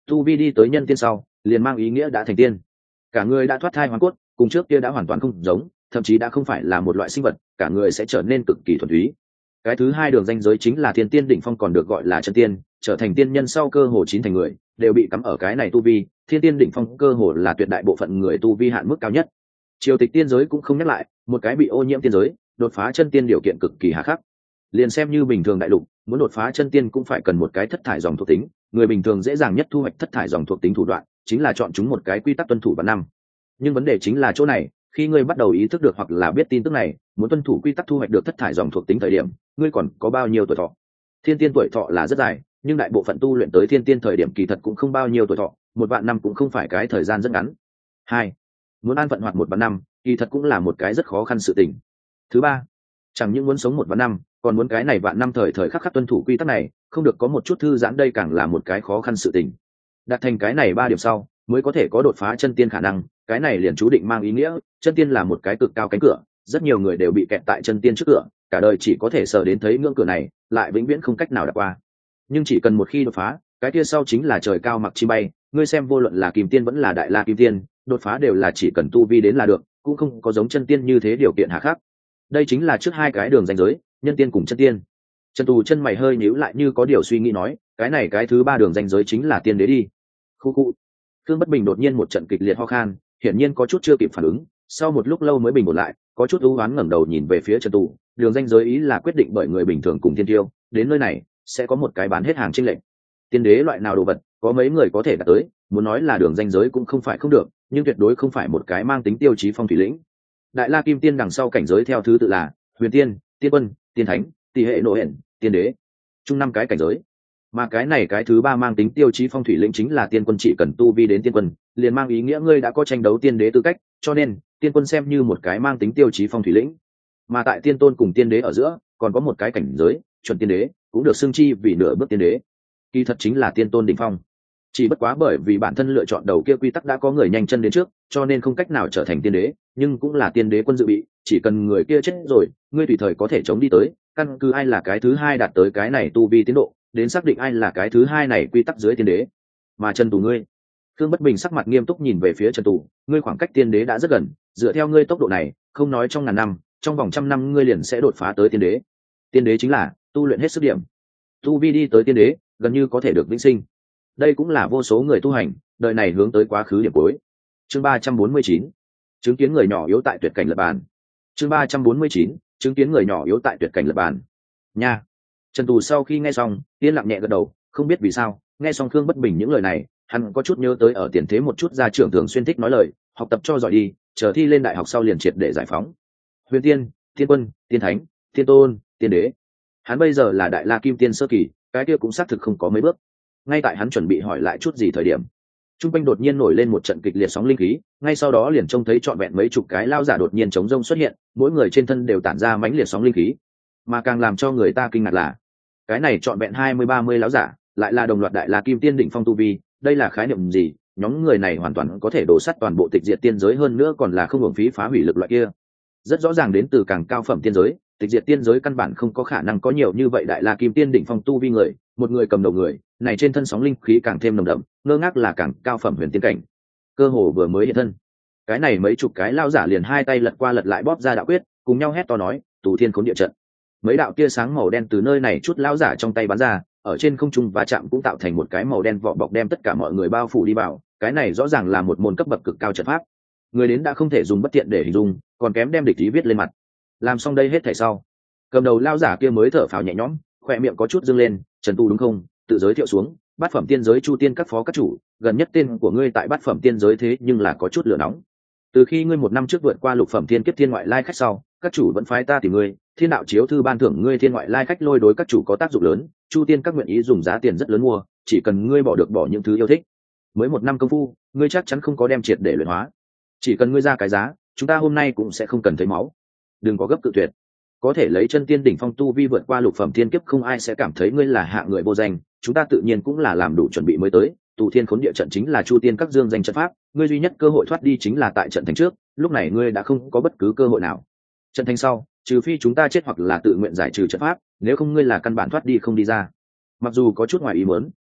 tu vi đi tới nhân tiên sau liền mang ý nghĩa đã thành tiên, cả người đã thoát thai hoàn cốt, cùng trước kia đã hoàn toàn không giống, thậm chí đã không phải là một loại sinh vật, cả người sẽ trở nên cực kỳ thuần túy. Cái thứ hai đường ranh giới chính là thiên tiên đỉnh phong, còn được gọi là chân tiên, trở thành tiên nhân sau cơ hồ chín thành người đều bị cắm ở cái này tu vi. Thiên tiên đỉnh phong cơ hồ là tuyệt đại bộ phận người tu vi hạn mức cao nhất. Triều tịch tiên giới cũng không nhắc lại, một cái bị ô nhiễm tiên giới, đột phá chân tiên điều kiện cực kỳ hà khắc. Liền xem như bình thường đại lục, muốn đột phá chân tiên cũng phải cần một cái thất thải dòng thuộc tính, người bình thường dễ dàng nhất thu hoạch thất thải dòng thuộc tính thủ đoạn chính là chọn chúng một cái quy tắc tuân thủ vào năm. Nhưng vấn đề chính là chỗ này, khi ngươi bắt đầu ý thức được hoặc là biết tin tức này, muốn tuân thủ quy tắc thu hoạch được thất thải dòng thuộc tính thời điểm, ngươi còn có bao nhiêu tuổi thọ? Thiên tiên tuổi thọ là rất dài, nhưng đại bộ phận tu luyện tới thiên tiên thời điểm kỳ thật cũng không bao nhiêu tuổi thọ, một vạn năm cũng không phải cái thời gian rất ngắn. Hai, muốn an phận hoạt một vạn năm, kỳ thật cũng là một cái rất khó khăn sự tình. Thứ ba, chẳng những muốn sống một vạn năm, còn muốn cái này vạn năm thời thời khắc khắc tuân thủ quy tắc này, không được có một chút thư giãn, đây càng là một cái khó khăn sự tình. Đạt thành cái này ba điểm sau, mới có thể có đột phá chân tiên khả năng. Cái này liền chú định mang ý nghĩa chân tiên là một cái cực cao cánh cửa, rất nhiều người đều bị kẹt tại chân tiên trước cửa, cả đời chỉ có thể sờ đến thấy ngưỡng cửa này, lại vĩnh viễn không cách nào đạt qua. Nhưng chỉ cần một khi đột phá, cái kia sau chính là trời cao mặc chi bay. Ngươi xem, vô luận là kim tiên vẫn là đại la kim tiên, đột phá đều là chỉ cần tu vi đến là được, cũng không có giống chân tiên như thế điều kiện hà khắc. Đây chính là trước hai cái đường ranh giới, nhân tiên cùng chân tiên. Trần Tù chân mày hơi nhíu lại, như có điều suy nghĩ nói, cái này cái thứ ba đường ranh giới chính là tiên đế đi. Khu khu. Thương Bất Bình đột nhiên một trận kịch liệt ho khan, hiển nhiên có chút chưa kịp phản ứng, sau một lúc lâu mới bình ổn lại, có chút u uất ngẩng đầu nhìn về phía Trần Tù. Đường ranh giới ý là quyết định bởi người bình thường cùng thiên tiêu, đến nơi này sẽ có một cái bán hết hàng chênh lệch. Tiên đế loại nào đồ vật, có mấy người có thể đạt tới, muốn nói là đường ranh giới cũng không phải không được, nhưng tuyệt đối không phải một cái mang tính tiêu chí phong thủy lĩnh. Đại la kim tiên đằng sau cảnh giới theo thứ tự là huyền tiên, tiên quân, tiên thánh, tỷ hệ nội hển, tiên đế, chung năm cái cảnh giới. Mà cái này cái thứ ba mang tính tiêu chí phong thủy lĩnh chính là tiên quân, chỉ cần tu vi đến tiên quân liền mang ý nghĩa ngươi đã có tranh đấu tiên đế tư cách, cho nên tiên quân xem như một cái mang tính tiêu chí phong thủy lĩnh. Mà tại tiên tôn cùng tiên đế ở giữa còn có một cái cảnh giới chuẩn tiên đế, cũng được xưng chi vì nửa bước tiên đế, kỳ thật chính là tiên tôn đỉnh phong. Chỉ bất quá bởi vì bản thân lựa chọn đầu kia quy tắc đã có người nhanh chân đến trước, cho nên không cách nào trở thành tiên đế, nhưng cũng là tiên đế quân dự bị, chỉ cần người kia chết rồi, ngươi tùy thời có thể chống đi tới, căn cứ ai là cái thứ hai đạt tới cái này tu vi tiến độ, đến xác định ai là cái thứ hai này quy tắc dưới tiên đế. Mà Trần Tù ngươi, Thương Bất Bình sắc mặt nghiêm túc nhìn về phía Trần Tù, ngươi khoảng cách tiên đế đã rất gần, dựa theo ngươi tốc độ này, không nói trong ngàn năm, trong vòng trăm năm ngươi liền sẽ đột phá tới tiên đế. Tiên đế chính là tu luyện hết sức điểm, tu vi đi tới tiên đế, gần như có thể được vĩnh sinh. Đây cũng là vô số người tu hành đời này hướng tới quá khứ điểm cuối. Chương ba trăm bốn mươi chín, chứng kiến người nhỏ yếu tại tuyệt cảnh lập bàn. Chương ba trăm bốn mươi chín, chứng kiến người nhỏ yếu tại tuyệt cảnh lập bàn. Nha. Trần Tù sau khi nghe xong, yên lặng nhẹ gật đầu, không biết vì sao, nghe xong Thương Bất Bình những lời này, hắn có chút nhớ tới ở tiền thế một chút gia trưởng thường xuyên thích nói lời, học tập cho giỏi đi, chờ thi lên đại học sau liền triệt để giải phóng. Huyền tiên, tiên quân, tiên thánh, tiên tôn, tiên đế. Hắn bây giờ là đại la kim tiên sơ kỳ, cái kia cũng xác thực không có mấy bước. Ngay tại hắn chuẩn bị hỏi lại chút gì thời điểm, trung quanh đột nhiên nổi lên một trận kịch liệt sóng linh khí, ngay sau đó liền trông thấy trọn vẹn mấy chục cái lao giả đột nhiên chống rông xuất hiện, mỗi người trên thân đều tản ra mãnh liệt sóng linh khí. Mà càng làm cho người ta kinh ngạc là, cái này trọn vẹn hai mươi ba mươi lão giả lại là đồng loạt đại la kim tiên đỉnh phong tu vi. Đây là khái niệm gì? Nhóm người này hoàn toàn có thể đổ sắt toàn bộ tịch diệt tiên giới, hơn nữa còn là không hưởng phí phá hủy lực loại kia. Rất rõ ràng đến từ càng cao phẩm tiên giới, tịch diệt tiên giới căn bản không có khả năng có nhiều như vậy đại la kim tiên đỉnh phong tu vi người. Một người cầm đầu người này trên thân sóng linh khí càng thêm nồng đậm, ngơ ngác là càng cao phẩm huyền tiên cảnh, cơ hồ vừa mới hiện thân, cái này mấy chục cái lao giả liền hai tay lật qua lật lại bóp ra đạo quyết, cùng nhau hét to nói tù thiên khốn địa trận. Mấy đạo tia sáng màu đen từ nơi này chút lao giả trong tay bắn ra, ở trên không trung va chạm cũng tạo thành một cái màu đen vỏ bọc đem tất cả mọi người bao phủ đi vào. Cái này rõ ràng là một môn cấp bậc cực cao trận pháp, người đến đã không thể dùng bất tiện để hình dung, còn kém đem địch ý viết lên mặt. Làm xong đây hết thảy sau, cầm đầu lao giả kia mới thở phào nhẹ nhõm, khoe miệng có chút dương lên. Trần Tu đúng không? Tự giới thiệu xuống, bát phẩm tiên giới Chu Tiên các phó các chủ, gần nhất tên của ngươi tại bát phẩm tiên giới thế nhưng là có chút lửa nóng. Từ khi ngươi một năm trước vượt qua lục phẩm thiên kiếp thiên ngoại lai khách sau, các chủ vẫn phái ta tìm ngươi, thiên đạo chiếu thư ban thưởng ngươi thiên ngoại lai khách lôi đối các chủ có tác dụng lớn, Chu Tiên các nguyện ý dùng giá tiền rất lớn mua, chỉ cần ngươi bỏ được bỏ những thứ yêu thích. Mới một năm công phu, ngươi chắc chắn không có đem triệt để luyện hóa. Chỉ cần ngươi ra cái giá, chúng ta hôm nay cũng sẽ không cần thấy máu. Đừng có gấp cự tuyệt. Có thể lấy chân tiên đỉnh phong tu vi vượt qua lục phẩm thiên kiếp, không ai sẽ cảm thấy ngươi là hạ người vô danh, chúng ta tự nhiên cũng là làm đủ chuẩn bị mới tới. Tù thiên khốn địa trận chính là Chu Tiên các dương danh trận pháp, ngươi duy nhất cơ hội thoát đi chính là tại trận thành trước, lúc này ngươi đã không có bất cứ cơ hội nào. Trận thành sau, trừ phi chúng ta chết hoặc là tự nguyện giải trừ trận pháp, nếu không ngươi là căn bản thoát đi không đi ra. Mặc dù có chút ngoài ý muốn,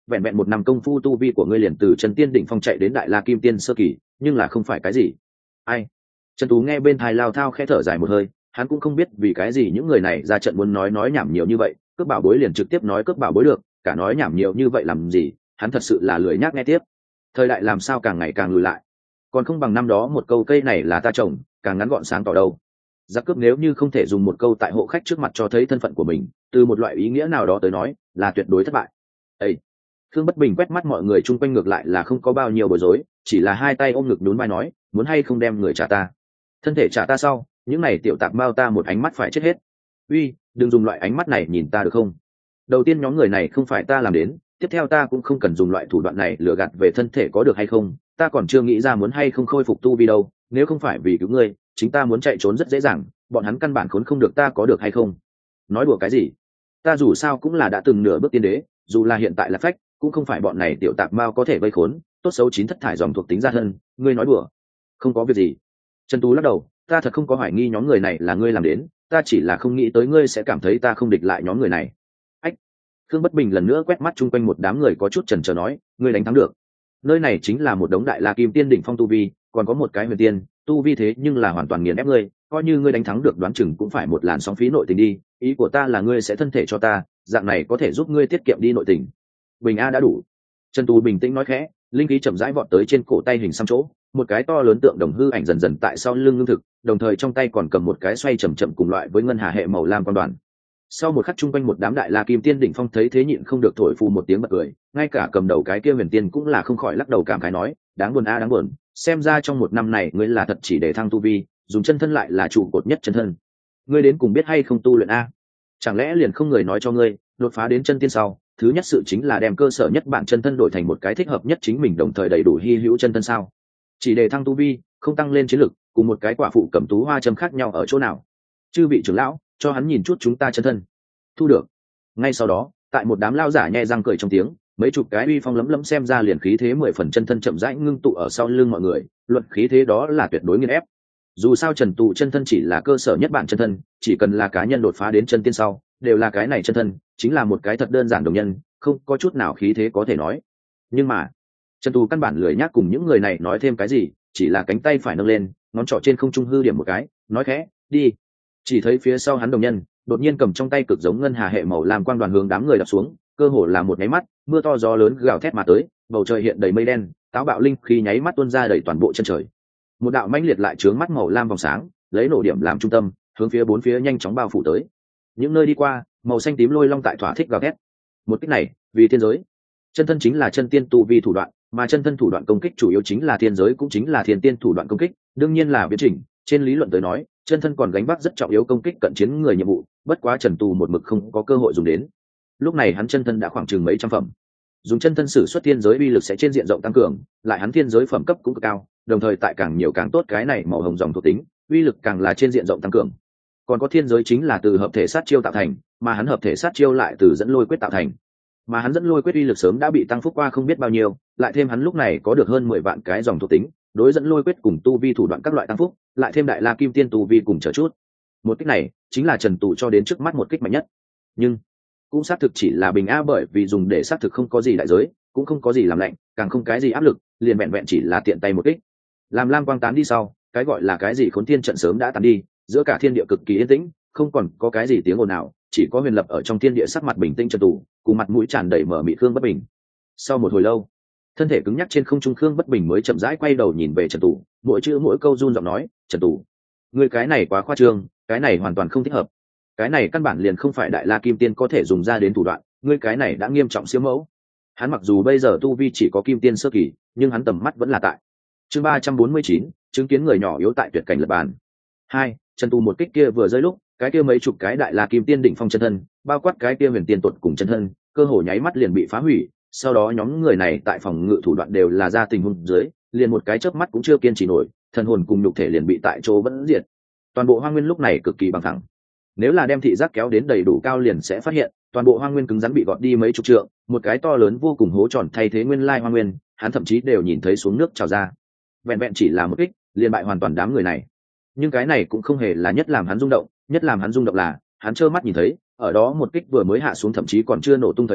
vẹn vẹn một năm công phu tu vi của ngươi liền từ chân tiên đỉnh phong chạy đến đại la kim tiên sơ kỳ, nhưng là không phải cái gì. Ai? Trần Tú nghe bên tai lao thao khẽ thở dài một hơi, hắn cũng không biết vì cái gì những người này ra trận muốn nói nói nhảm nhiều như vậy, cướp bảo bối liền trực tiếp nói cướp bảo bối được, cả nói nhảm nhiều như vậy làm gì, hắn thật sự là lười nhác nghe tiếp. Thời đại làm sao càng ngày càng lùi lại, còn không bằng năm đó một câu cây này là ta trồng, càng ngắn gọn sáng tỏ đâu. Giặc cướp nếu như không thể dùng một câu tại hộ khách trước mặt cho thấy thân phận của mình, từ một loại ý nghĩa nào đó tới nói, là tuyệt đối thất bại. Ê! Thương Bất Bình quét mắt mọi người chung quanh ngược lại là không có bao nhiêu bối rối, chỉ là hai tay ôm ngực nhún vai nói, muốn hay không đem người trả ta. Thân thể trả ta sau, những này tiểu tạp bao ta một ánh mắt phải chết hết. Uy, đừng dùng loại ánh mắt này nhìn ta được không? Đầu tiên nhóm người này không phải ta làm đến, tiếp theo ta cũng không cần dùng loại thủ đoạn này lừa gạt về thân thể có được hay không, ta còn chưa nghĩ ra muốn hay không khôi phục tu vi đâu, nếu không phải vì cứu ngươi, chính ta muốn chạy trốn rất dễ dàng, bọn hắn căn bản khốn không được ta có được hay không. Nói đùa cái gì? Ta dù sao cũng là đã từng nửa bước tiên đế, dù là hiện tại là phách, cũng không phải bọn này tiểu tạp mao có thể vây khốn, tốt xấu chín thất thải dòng thuộc tính ra thân, ngươi nói đùa. Không có việc gì. Trần Tú lắc đầu, ta thật không có hoài nghi nhóm người này là ngươi làm đến, ta chỉ là không nghĩ tới ngươi sẽ cảm thấy ta không địch lại nhóm người này. Ách! Khương Bất Bình lần nữa quét mắt chung quanh một đám người có chút chần chờ nói, ngươi đánh thắng được. Nơi này chính là một đống đại la kim tiên đỉnh phong tu vi, còn có một cái huyền tiên, tu vi thế nhưng là hoàn toàn nghiền ép ngươi, coi như ngươi đánh thắng được đoán chừng cũng phải một làn sóng phí nội tình đi, ý của ta là ngươi sẽ thân thể cho ta, dạng này có thể giúp ngươi tiết kiệm đi nội tình. Bình a đã đủ. Trần Tú bình tĩnh nói khẽ, linh khí chậm rãi vọt tới trên cổ tay hình xăm chỗ, một cái to lớn tượng đồng hư ảnh dần dần tại sau lưng ngưng thực, đồng thời trong tay còn cầm một cái xoay chậm chậm cùng loại với ngân hà hệ màu lam quan đoàn. Sau một khắc chung quanh một đám đại la kim tiên đỉnh phong thấy thế nhịn không được thổi phù một tiếng bật cười, ngay cả cầm đầu cái kia huyền tiên cũng là không khỏi lắc đầu cảm khái nói, đáng buồn a đáng buồn, xem ra trong một năm này ngươi là thật chỉ để thăng tu vi, dùng chân thân lại là trụ cột nhất chân thân. Ngươi đến cùng biết hay không tu luyện a? Chẳng lẽ liền không người nói cho ngươi, đột phá đến chân tiên sau, thứ nhất sự chính là đem cơ sở nhất bản chân thân đổi thành một cái thích hợp nhất chính mình đồng thời đầy đủ hy hữu chân thân sao? Chỉ để thăng tu vi, không tăng lên chiến lực, cùng một cái quả phụ cầm tú hoa châm khác nhau ở chỗ nào? Chư vị trưởng lão, cho hắn nhìn chút chúng ta chân thân. Thu được. Ngay sau đó, tại một đám lao giả nhe răng cười trong tiếng, mấy chục cái uy phong lấm lấm xem ra liền khí thế mười phần chân thân chậm rãi ngưng tụ ở sau lưng mọi người, luận khí thế đó là tuyệt đối nghiền ép. Dù sao Trần Tụ chân thân chỉ là cơ sở nhất bản chân thân, chỉ cần là cá nhân đột phá đến chân tiên sau, đều là cái này chân thân, chính là một cái thật đơn giản đồng nhân, không có chút nào khí thế có thể nói. Nhưng mà, Trần Tụ căn bản lười nhác cùng những người này nói thêm cái gì, chỉ là cánh tay phải nâng lên, ngón trỏ trên không trung hư điểm một cái, nói khẽ, đi. Chỉ thấy phía sau hắn đồng nhân, đột nhiên cầm trong tay cực giống ngân hà hệ màu lam quang đoàn hướng đám người đập xuống, cơ hồ là một nháy mắt, mưa to gió lớn gào thét mà tới, bầu trời hiện đầy mây đen, táo bạo linh khí nháy mắt tuôn ra đầy toàn bộ chân trời. Một đạo mãnh liệt lại chướng mắt màu lam vòng sáng, lấy nổ điểm làm trung tâm, hướng phía bốn phía nhanh chóng bao phủ tới. Những nơi đi qua, màu xanh tím lôi long tại thỏa thích gào thét. Một kích này, vì thiên giới. Chân thân chính là chân tiên tu vi thủ đoạn, mà chân thân thủ đoạn công kích chủ yếu chính là thiên giới cũng chính là thiên tiên thủ đoạn công kích, đương nhiên là biến chỉnh, trên lý luận tới nói, chân thân còn gánh vác rất trọng yếu công kích cận chiến người nhiệm vụ, bất quá Trần Tù một mực không có cơ hội dùng đến. Lúc này hắn chân thân đã khoảng chừng mấy trăm phẩm. Dùng chân thân sử xuất thiên giới uy lực sẽ trên diện rộng tăng cường, lại hắn thiên giới phẩm cấp cũng cực cao, đồng thời tại càng nhiều càng tốt cái này màu hồng dòng thuộc tính, uy lực càng là trên diện rộng tăng cường. Còn có thiên giới chính là từ hợp thể sát chiêu tạo thành, mà hắn hợp thể sát chiêu lại từ dẫn lôi quyết tạo thành. Mà hắn dẫn lôi quyết uy lực sớm đã bị tăng phúc qua không biết bao nhiêu, lại thêm hắn lúc này có được hơn mười vạn cái dòng thuộc tính, đối dẫn lôi quyết cùng tu vi thủ đoạn các loại tăng phúc, lại thêm đại la kim tiên tu vi cùng chờ chút. Một kích này chính là Trần Tù cho đến trước mắt một kích mạnh nhất. Nhưng cũng xác thực chỉ là bình a, bởi vì dùng để xác thực không có gì đại giới, cũng không có gì làm lạnh, càng không cái gì áp lực, liền vẹn vẹn chỉ là tiện tay một kích. Làm lam quang tán đi sau, cái gọi là cái gì khốn thiên trận sớm đã tán đi, giữa cả thiên địa cực kỳ yên tĩnh, không còn có cái gì tiếng ồn nào, chỉ có Huyền Lập ở trong thiên địa sắc mặt bình tĩnh Trần Tù, cùng mặt mũi tràn đầy mở mịt Khương Bất Bình. Sau một hồi lâu, thân thể cứng nhắc trên không trung Khương Bất Bình mới chậm rãi quay đầu nhìn về Trần Tù, mỗi chữ mỗi câu run giọng nói, Trần Tù, ngươi cái này quá khoa trương, cái này hoàn toàn không thích hợp, cái này căn bản liền không phải đại la kim tiên có thể dùng ra đến thủ đoạn, ngươi cái này đã nghiêm trọng siêu mẫu. Hắn mặc dù bây giờ tu vi chỉ có kim tiên sơ kỳ, nhưng hắn tầm mắt vẫn là tại. Chương ba trăm bốn mươi chín, chứng kiến người nhỏ yếu tại tuyệt cảnh lập bàn. Hai, Trần Tù một kích kia vừa rơi lúc, cái kia mấy chục cái đại la kim tiên đỉnh phong chân thân, bao quát cái kia huyền tiên tuột cùng chân thân, cơ hồ nháy mắt liền bị phá hủy. Sau đó nhóm người này tại phòng ngự thủ đoạn đều là ra tình huống dưới, liền một cái chớp mắt cũng chưa kiên trì nổi, thần hồn cùng nhục thể liền bị tại chỗ vẫn diệt. Toàn bộ hoang nguyên lúc này cực kỳ bằng thẳng. Nếu là đem thị giác kéo đến đầy đủ cao liền sẽ phát hiện, toàn bộ hoang nguyên cứng rắn bị gọt đi mấy chục trượng, một cái to lớn vô cùng hố tròn thay thế nguyên lai hoang nguyên, hắn thậm chí đều nhìn thấy xuống nước trào ra. Vẹn vẹn chỉ là một kích, liền bại hoàn toàn đám người này. Nhưng cái này cũng không hề là nhất làm hắn rung động, nhất làm hắn rung động là, hắn trơ mắt nhìn thấy, ở đó một kích vừa mới hạ xuống thậm chí còn chưa nổ tung thời điểm,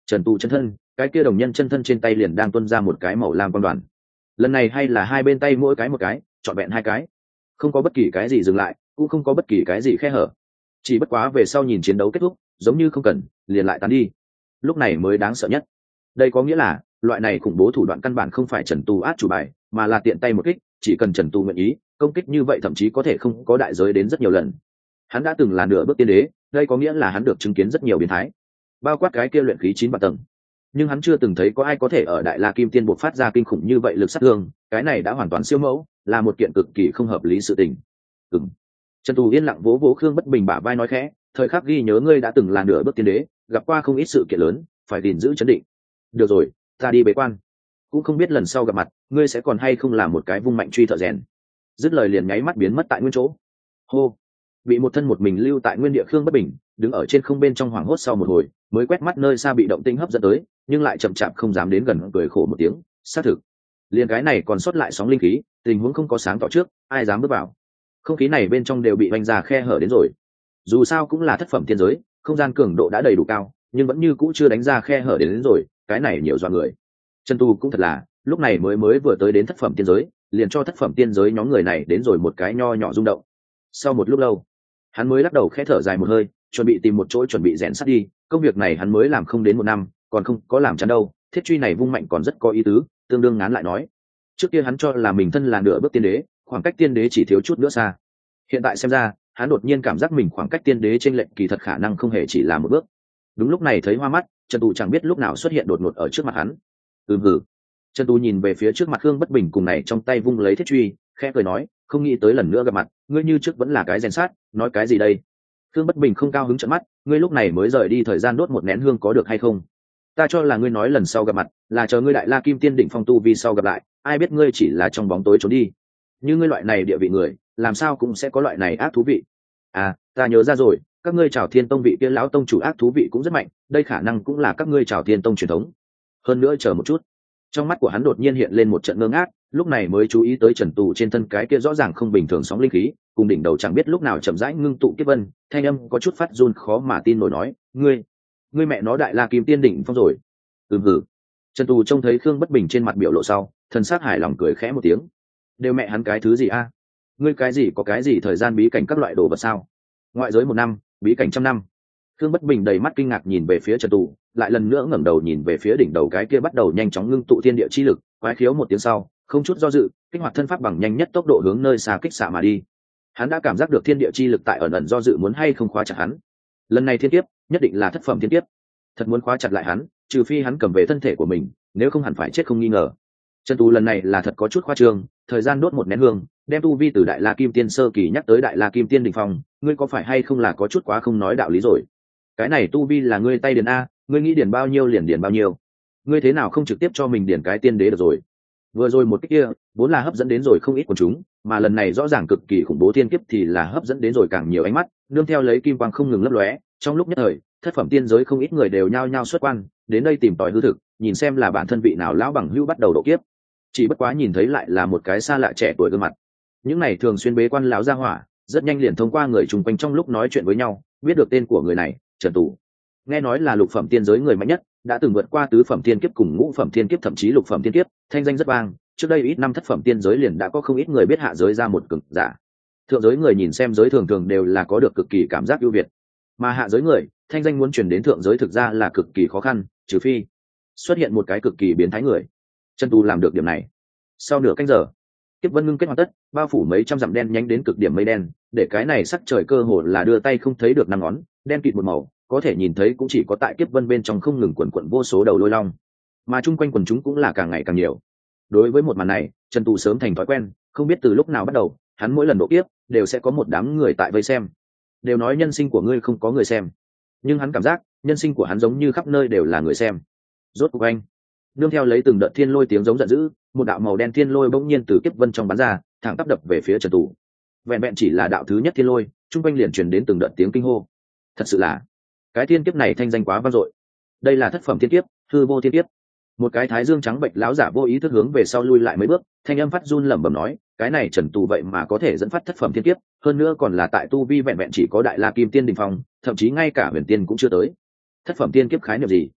trần tù chân thân, cái kia đồng nhân chân thân trên tay liền đang tuôn ra một cái màu lam quang đoàn. Lần này hay là hai bên tay mỗi cái một cái, trọn vẹn hai cái, không có bất kỳ cái gì dừng lại, cũng không có bất kỳ cái gì khe hở. Chỉ bất quá về sau nhìn chiến đấu kết thúc, giống như không cần, liền lại tán đi. Lúc này mới đáng sợ nhất. Đây có nghĩa là loại này khủng bố thủ đoạn căn bản không phải trần tù át chủ bài, mà là tiện tay một kích, chỉ cần trần tù nguyện ý, công kích như vậy thậm chí có thể không có đại giới đến rất nhiều lần. Hắn đã từng là nửa bước tiên đế, đây có nghĩa là hắn được chứng kiến rất nhiều biến thái, bao quát cái kia luyện khí chín vạn tầng, nhưng hắn chưa từng thấy có ai có thể ở đại la kim tiên buộc phát ra kinh khủng như vậy lực sát thương. Cái này đã hoàn toàn siêu mẫu, là một kiện cực kỳ không hợp lý sự tình. Ừm. Trần Tù yên lặng vỗ vỗ Khương Bất Bình bả vai nói khẽ, thời khắc ghi nhớ ngươi đã từng là nửa bước tiên đế, gặp qua không ít sự kiện lớn, phải gìn giữ chấn định. Được rồi, ta đi bế quan, cũng không biết lần sau gặp mặt ngươi sẽ còn hay không là một cái vung mạnh truy thợ rèn. Dứt lời liền nháy mắt biến mất tại nguyên chỗ. Hô. Bị một thân một mình lưu tại nguyên địa Khương Bất Bình đứng ở trên không bên trong hoảng hốt sau một hồi, mới quét mắt nơi xa bị động tĩnh hấp dẫn tới, nhưng lại chậm chạp không dám đến gần, cười khổ một tiếng, xác thực, liền cái này còn sót lại sóng linh khí, tình huống không có sáng tỏ trước, ai dám bước vào. Không khí này bên trong đều bị vành ra khe hở đến rồi. Dù sao cũng là thất phẩm tiên giới, không gian cường độ đã đầy đủ cao, nhưng vẫn như cũ chưa đánh ra khe hở đến, đến rồi, cái này nhiều dọa người. Trần Tu cũng thật là, lúc này mới mới vừa tới đến thất phẩm tiên giới, liền cho thất phẩm tiên giới nhóm người này đến rồi một cái nho nhỏ rung động. Sau một lúc lâu, hắn mới lắc đầu khẽ thở dài một hơi, chuẩn bị tìm một chỗ chuẩn bị rèn sắt đi. Công việc này hắn mới làm không đến một năm, còn không có làm chán đâu. Thiết truy này vung mạnh còn rất có ý tứ, tương đương ngán lại nói. Trước kia hắn cho là mình thân là nửa bước tiên đế, khoảng cách tiên đế chỉ thiếu chút nữa xa. Hiện tại xem ra, hắn đột nhiên cảm giác mình khoảng cách tiên đế trên lệnh kỳ thật khả năng không hề chỉ là một bước. Đúng lúc này thấy hoa mắt, Trần Tù chẳng biết lúc nào xuất hiện đột ngột ở trước mặt hắn. Ừm hử. Trần Tù nhìn về phía trước mặt Khương Bất Bình cùng này trong tay vung lấy thiết truy, khẽ cười nói, không nghĩ tới lần nữa gặp mặt, ngươi như trước vẫn là cái rèn sát, nói cái gì đây? Khương Bất Bình không cao hứng trợn mắt, ngươi lúc này mới rời đi thời gian đốt một nén hương có được hay không? Ta cho là ngươi nói lần sau gặp mặt là chờ ngươi đại la kim tiên đỉnh phong tu vi sau gặp lại, ai biết ngươi chỉ là trong bóng tối trốn đi. Như ngươi loại này địa vị người, làm sao cũng sẽ có loại này ác thú vị. À, ta nhớ ra rồi, các ngươi Trảo Thiên Tông vị kia lão tông chủ ác thú vị cũng rất mạnh, đây khả năng cũng là các ngươi Trảo Thiên Tông truyền thống. Hơn nữa chờ một chút. Trong mắt của hắn đột nhiên hiện lên một trận ngơ ngác, lúc này mới chú ý tới Trần Tù trên thân cái kia rõ ràng không bình thường sóng linh khí, cùng đỉnh đầu chẳng biết lúc nào chậm rãi ngưng tụ kiếp vân, thanh âm có chút phát run khó mà tin nổi nói, ngươi, ngươi mẹ nó đại la kim tiên đỉnh phong rồi. Ừm hử. Trần Tù trông thấy Khương Bất Bình trên mặt biểu lộ sau, thần sắc hài lòng cười khẽ một tiếng. Đều mẹ hắn cái thứ gì a? Ngươi cái gì có cái gì thời gian bí cảnh các loại đồ vật sao? Ngoại giới một năm, bí cảnh trăm năm. Khương Bất Bình đầy mắt kinh ngạc nhìn về phía Trần Tù, lại lần nữa ngẩng đầu nhìn về phía đỉnh đầu cái kia bắt đầu nhanh chóng ngưng tụ thiên địa chi lực, quái khiếu một tiếng sau, không chút do dự, kích hoạt thân pháp bằng nhanh nhất tốc độ hướng nơi xa kích xạ mà đi. Hắn đã cảm giác được thiên địa chi lực tại ẩn ẩn do dự muốn hay không khóa chặt hắn. Lần này thiên kiếp, nhất định là thất phẩm thiên kiếp. Thật muốn khóa chặt lại hắn, trừ phi hắn cầm về thân thể của mình, nếu không hẳn phải chết không nghi ngờ. Trần Tú lần này là thật có chút khoa trương, thời gian đốt một nén hương, đem tu vi từ đại la kim tiên sơ kỳ nhắc tới đại la kim tiên đỉnh phong, ngươi có phải hay không là có chút quá không nói đạo lý rồi. Cái này tu vi là ngươi tay điền a, ngươi nghĩ điền bao nhiêu liền điền bao nhiêu. Ngươi thế nào không trực tiếp cho mình điền cái tiên đế được rồi. Vừa rồi một cái kia, vốn là hấp dẫn đến rồi không ít quần chúng, mà lần này rõ ràng cực kỳ khủng bố thiên kiếp thì là hấp dẫn đến rồi càng nhiều ánh mắt, nương theo lấy kim quang không ngừng lấp lóe, trong lúc nhất thời, thất phẩm tiên giới không ít người đều nhao nhao xuất quan, đến đây tìm tòi hư thực, nhìn xem là bản thân vị nào lão bằng hữu bắt đầu độ kiếp. Chỉ bất quá nhìn thấy lại là một cái xa lạ trẻ tuổi gương mặt. Những này thường xuyên bế quan lão gia hỏa, rất nhanh liền thông qua người chung quanh trong lúc nói chuyện với nhau, biết được tên của người này, Trần Tù. Nghe nói là lục phẩm tiên giới người mạnh nhất, đã từng vượt qua tứ phẩm tiên kiếp cùng ngũ phẩm tiên kiếp thậm chí lục phẩm tiên kiếp, thanh danh rất vang. Trước đây ít năm thất phẩm tiên giới liền đã có không ít người biết hạ giới ra một cực giả. Thượng giới người nhìn xem giới thường thường đều là có được cực kỳ cảm giác ưu việt, mà hạ giới người, thanh danh muốn truyền đến thượng giới thực ra là cực kỳ khó khăn, trừ phi xuất hiện một cái cực kỳ biến thái người. Trần Tu làm được điểm này. Sau nửa canh giờ, kiếp vân ngưng kết hoàn tất, bao phủ mấy trăm dặm đen nhánh đến cực điểm mây đen, để cái này sắc trời cơ hồ là đưa tay không thấy được năm ngón, đen kịt một màu, có thể nhìn thấy cũng chỉ có tại kiếp vân bên trong không ngừng quần quần vô số đầu lôi long, mà chung quanh quần chúng cũng là càng ngày càng nhiều. Đối với một màn này, Trần Tu sớm thành thói quen, không biết từ lúc nào bắt đầu, hắn mỗi lần độ kiếp đều sẽ có một đám người tại vây xem. Đều nói nhân sinh của ngươi không có người xem, nhưng hắn cảm giác nhân sinh của hắn giống như khắp nơi đều là người xem. Rốt cuộc anh, nương theo lấy từng đợt thiên lôi tiếng giống giận dữ, một đạo màu đen thiên lôi bỗng nhiên từ kiếp vân trong bắn ra, thẳng tắp đập về phía Trần Tù. Vẹn vẹn chỉ là đạo thứ nhất thiên lôi, trung quanh liền truyền đến từng đợt tiếng kinh hô. Thật sự là, cái thiên kiếp này thanh danh quá vang dội. Đây là thất phẩm thiên kiếp, hư vô thiên kiếp. Một cái thái dương trắng bệnh lão giả vô ý thức hướng về sau lui lại mấy bước, thanh âm phát run lẩm bẩm nói, cái này Trần Tù vậy mà có thể dẫn phát thất phẩm thiên kiếp, hơn nữa còn là tại tu vi vẹn vẹn chỉ có đại la kim tiên đỉnh phong, thậm chí ngay cả huyền tiên cũng chưa tới. Thất phẩm tiên kiếp khái niệm gì?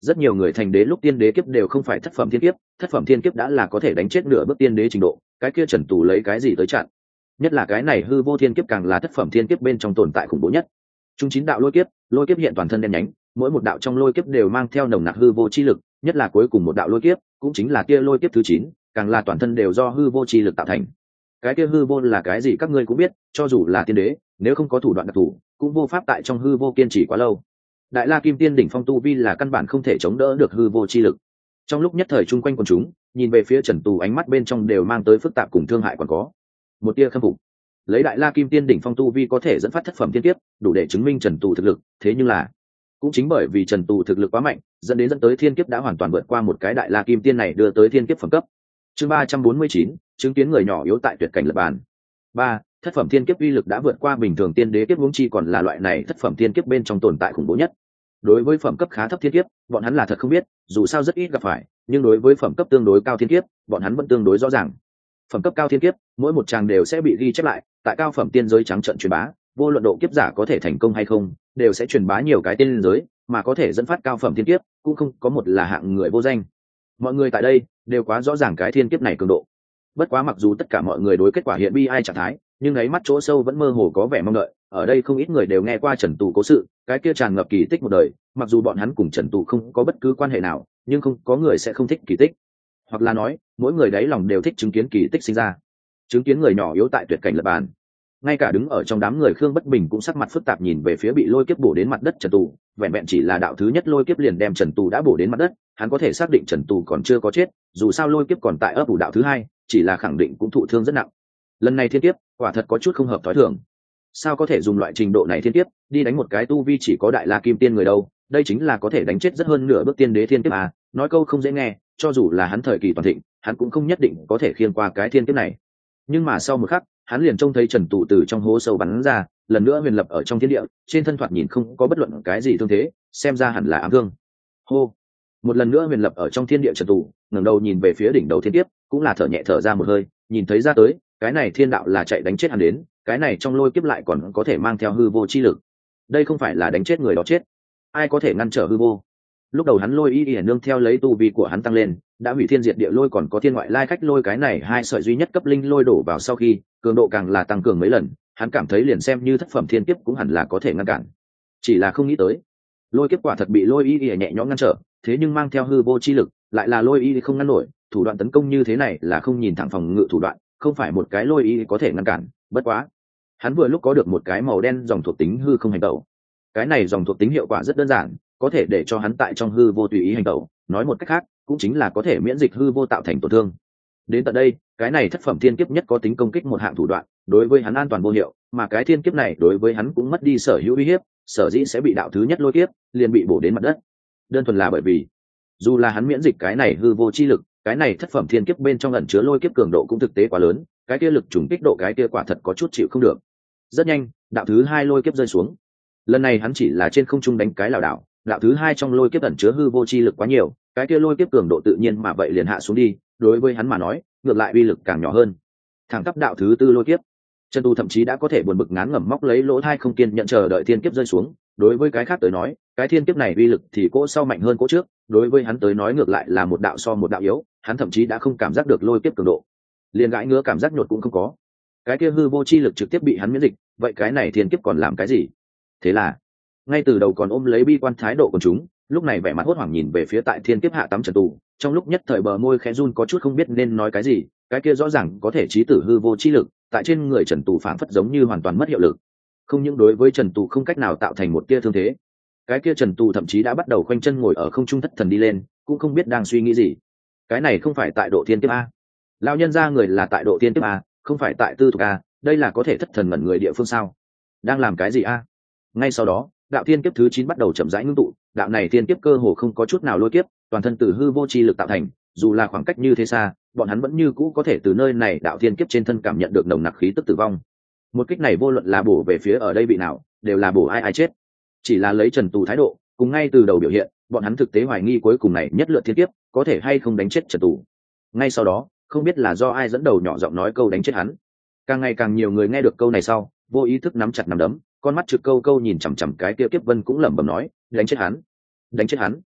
rất nhiều người thành đế lúc tiên đế kiếp đều không phải thất phẩm thiên kiếp, thất phẩm thiên kiếp đã là có thể đánh chết nửa bước tiên đế trình độ, cái kia Trần Tù lấy cái gì tới chặn? Nhất là cái này hư vô thiên kiếp càng là thất phẩm thiên kiếp bên trong tồn tại khủng bố nhất. Trung chín đạo lôi kiếp, lôi kiếp hiện toàn thân đen nhánh, mỗi một đạo trong lôi kiếp đều mang theo nồng nặc hư vô chi lực, nhất là cuối cùng một đạo lôi kiếp, cũng chính là kia lôi kiếp thứ chín, càng là toàn thân đều do hư vô chi lực tạo thành. Cái kia hư vô là cái gì các ngươi cũng biết, cho dù là tiên đế, nếu không có thủ đoạn đặc thù, cũng vô pháp tại trong hư vô kiên trì quá lâu. Đại La Kim Tiên đỉnh phong tu vi là căn bản không thể chống đỡ được hư vô chi lực. Trong lúc nhất thời chung quanh quần chúng, nhìn về phía Trần Tù ánh mắt bên trong đều mang tới phức tạp cùng thương hại còn có một tia khâm phục. Lấy Đại La Kim Tiên đỉnh phong tu vi có thể dẫn phát thất phẩm thiên kiếp, đủ để chứng minh Trần Tù thực lực, thế nhưng là cũng chính bởi vì Trần Tù thực lực quá mạnh, dẫn đến dẫn tới thiên kiếp đã hoàn toàn vượt qua một cái Đại La Kim Tiên này đưa tới thiên kiếp phẩm cấp. Chương ba trăm bốn mươi chín, chứng kiến người nhỏ yếu tại tuyệt cảnh lập bàn. Ba, thất phẩm thiên kiếp uy lực đã vượt qua bình thường tiên đế kiếp, huống chi còn là loại này thất phẩm thiên kiếp bên trong tồn tại khủng bố nhất. Đối với phẩm cấp khá thấp thiên kiếp, bọn hắn là thật không biết, dù sao rất ít gặp phải, nhưng đối với phẩm cấp tương đối cao thiên kiếp, bọn hắn vẫn tương đối rõ ràng. Phẩm cấp cao thiên kiếp, mỗi một tràng đều sẽ bị ghi chép lại, tại cao phẩm tiên giới trắng trợn truyền bá, vô luận độ kiếp giả có thể thành công hay không, đều sẽ truyền bá nhiều cái tiên giới, mà có thể dẫn phát cao phẩm thiên kiếp, cũng không có một là hạng người vô danh. Mọi người tại đây đều quá rõ ràng cái thiên kiếp này cường độ. Bất quá mặc dù tất cả mọi người đối kết quả hiện bi ai trạng thái, nhưng ấy mắt chỗ sâu vẫn mơ hồ có vẻ mong đợi. Ở đây không ít người đều nghe qua Trần Tù cố sự, cái kia tràn ngập kỳ tích một đời, mặc dù bọn hắn cùng Trần Tù không có bất cứ quan hệ nào, nhưng không có người sẽ không thích kỳ tích, hoặc là nói mỗi người đáy lòng đều thích chứng kiến kỳ tích sinh ra, chứng kiến người nhỏ yếu tại tuyệt cảnh lập bàn. Ngay cả đứng ở trong đám người Khương Bất Bình cũng sắc mặt phức tạp nhìn về phía bị lôi kiếp bổ đến mặt đất Trần Tù. Vẹn vẹn chỉ là đạo thứ nhất lôi kiếp liền đem Trần Tù đã bổ đến mặt đất, hắn có thể xác định Trần Tù còn chưa có chết, dù sao lôi kiếp còn tại ấp ủ đạo thứ hai, chỉ là khẳng định cũng thụ thương rất nặng. Lần này thiên kiếp quả thật có chút không hợp thói thường. Sao có thể dùng loại trình độ này thiên kiếp đi đánh một cái tu vi chỉ có Đại La Kim Tiên người đâu? Đây chính là có thể đánh chết rất hơn nửa bước tiên đế thiên kiếp à? Nói câu không dễ nghe, cho dù là hắn thời kỳ toàn thịnh, hắn cũng không nhất định có thể khiêng qua cái thiên kiếp này. Nhưng mà sau một khắc, hắn liền trông thấy Trần Tù từ trong hố sâu bắn ra, lần nữa huyền lập ở trong thiên địa, trên thân thoạt nhìn không có bất luận cái gì thương thế, xem ra hẳn là ám thương. Hô, một lần nữa huyền lập ở trong thiên địa Trần Tù ngẩng đầu nhìn về phía đỉnh đầu thiên kiếp, cũng là thở nhẹ thở ra một hơi, nhìn thấy ra tới, cái này thiên đạo là chạy đánh chết hắn đến, cái này trong lôi kiếp lại còn có thể mang theo hư vô chi lực. Đây không phải là đánh chết người đó chết, ai có thể ngăn trở hư vô? Lúc đầu hắn lôi y y nương theo lấy tu vi của hắn tăng lên, đã hủy thiên diệt địa lôi còn có thiên ngoại lai khách lôi, cái này hai sợi duy nhất cấp linh lôi đổ vào sau khi cường độ càng là tăng cường mấy lần, hắn cảm thấy liền xem như thất phẩm thiên kiếp cũng hẳn là có thể ngăn cản. Chỉ là không nghĩ tới, lôi kiếp quả thật bị lôi y y nhẹ nhõm ngăn trở, thế nhưng mang theo hư vô chi lực, lại là lôi y không ngăn nổi. Thủ đoạn tấn công như thế này là không nhìn thẳng phòng ngự thủ đoạn, không phải một cái lôi y có thể ngăn cản. Bất quá, hắn vừa lúc có được một cái màu đen dòng thuộc tính hư không hành tẩu. Cái này dòng thuộc tính hiệu quả rất đơn giản, có thể để cho hắn tại trong hư vô tùy ý hành tẩu, nói một cách khác cũng chính là có thể miễn dịch hư vô tạo thành tổn thương. Đến tận đây, cái này thất phẩm thiên kiếp nhất có tính công kích một hạng thủ đoạn, đối với hắn an toàn vô hiệu, mà cái thiên kiếp này đối với hắn cũng mất đi sở hữu uy hiếp, sở dĩ sẽ bị đạo thứ nhất lôi kiếp liền bị bổ đến mặt đất. Đơn thuần là bởi vì dù là hắn miễn dịch cái này hư vô chi lực, cái này thất phẩm thiên kiếp bên trong ẩn chứa lôi kiếp cường độ cũng thực tế quá lớn, cái kia lực trùng kích độ cái kia quả thật có chút chịu không được. Rất nhanh, đạo thứ hai lôi kiếp rơi xuống. Lần này hắn chỉ là trên không trung đánh cái lảo đảo, đạo thứ hai trong lôi kiếp ẩn chứa hư vô chi lực quá nhiều, cái kia lôi kiếp cường độ tự nhiên mà vậy liền hạ xuống đi, đối với hắn mà nói ngược lại uy lực càng nhỏ hơn. Thẳng tắp đạo thứ tư lôi kiếp, Trần Tu thậm chí đã có thể buồn bực ngán ngẩm móc lấy lỗ thai không kiên nhận chờ đợi thiên kiếp rơi xuống. Đối với cái khác tới nói, cái thiên kiếp này uy lực thì cỗ sau mạnh hơn cỗ trước, đối với hắn tới nói ngược lại là một đạo so một đạo yếu, hắn thậm chí đã không cảm giác được lôi kiếp cường độ, liền gãi ngứa cảm giác nhột cũng không có. Cái kia hư vô chi lực trực tiếp bị hắn miễn dịch, vậy cái này thiên kiếp còn làm cái gì? Thế là ngay từ đầu còn ôm lấy bi quan thái độ của chúng, lúc này vẻ mặt hốt hoảng nhìn về phía tại thiên kiếp hạ tắm Trần Tu, trong lúc nhất thời bờ môi khẽ run, có chút không biết nên nói cái gì. Cái kia rõ ràng có thể chí tử hư vô chi lực tại trên người Trần Tu phảng phất giống như hoàn toàn mất hiệu lực, không những đối với Trần Tu không cách nào tạo thành một tia thương thế, cái kia Trần Tu thậm chí đã bắt đầu khoanh chân ngồi ở không trung thất thần đi lên, cũng không biết đang suy nghĩ gì. Cái này không phải tại độ thiên kiếp a? Lão nhân gia người là tại độ thiên kiếp a, không phải tại tư thục a, đây là có thể thất thần ngẩn người địa phương sao? Đang làm cái gì a? Ngay sau đó, đạo thiên kiếp thứ chín bắt đầu chậm rãi ngưng tụ, đạo này thiên kiếp cơ hồ không có chút nào lôi kiếp, toàn thân từ hư vô chi lực tạo thành, dù là khoảng cách như thế xa, bọn hắn vẫn như cũ có thể từ nơi này đạo thiên kiếp trên thân cảm nhận được nồng nặc khí tức tử vong. Một kích này vô luận là bổ về phía ở đây bị nào, đều là bổ ai ai chết. Chỉ là lấy Trần Tu thái độ, cùng ngay từ đầu biểu hiện, bọn hắn thực tế hoài nghi cuối cùng này nhất lượt thiên kiếp có thể hay không đánh chết Trần Tu. Ngay sau đó, không biết là do ai dẫn đầu nhỏ giọng nói câu đánh chết hắn. Càng ngày càng nhiều người nghe được câu này sau, vô ý thức nắm chặt nắm đấm, con mắt trực câu câu nhìn chằm chằm cái kia kiếp vân cũng lẩm bẩm nói, đánh chết hắn, đánh chết hắn.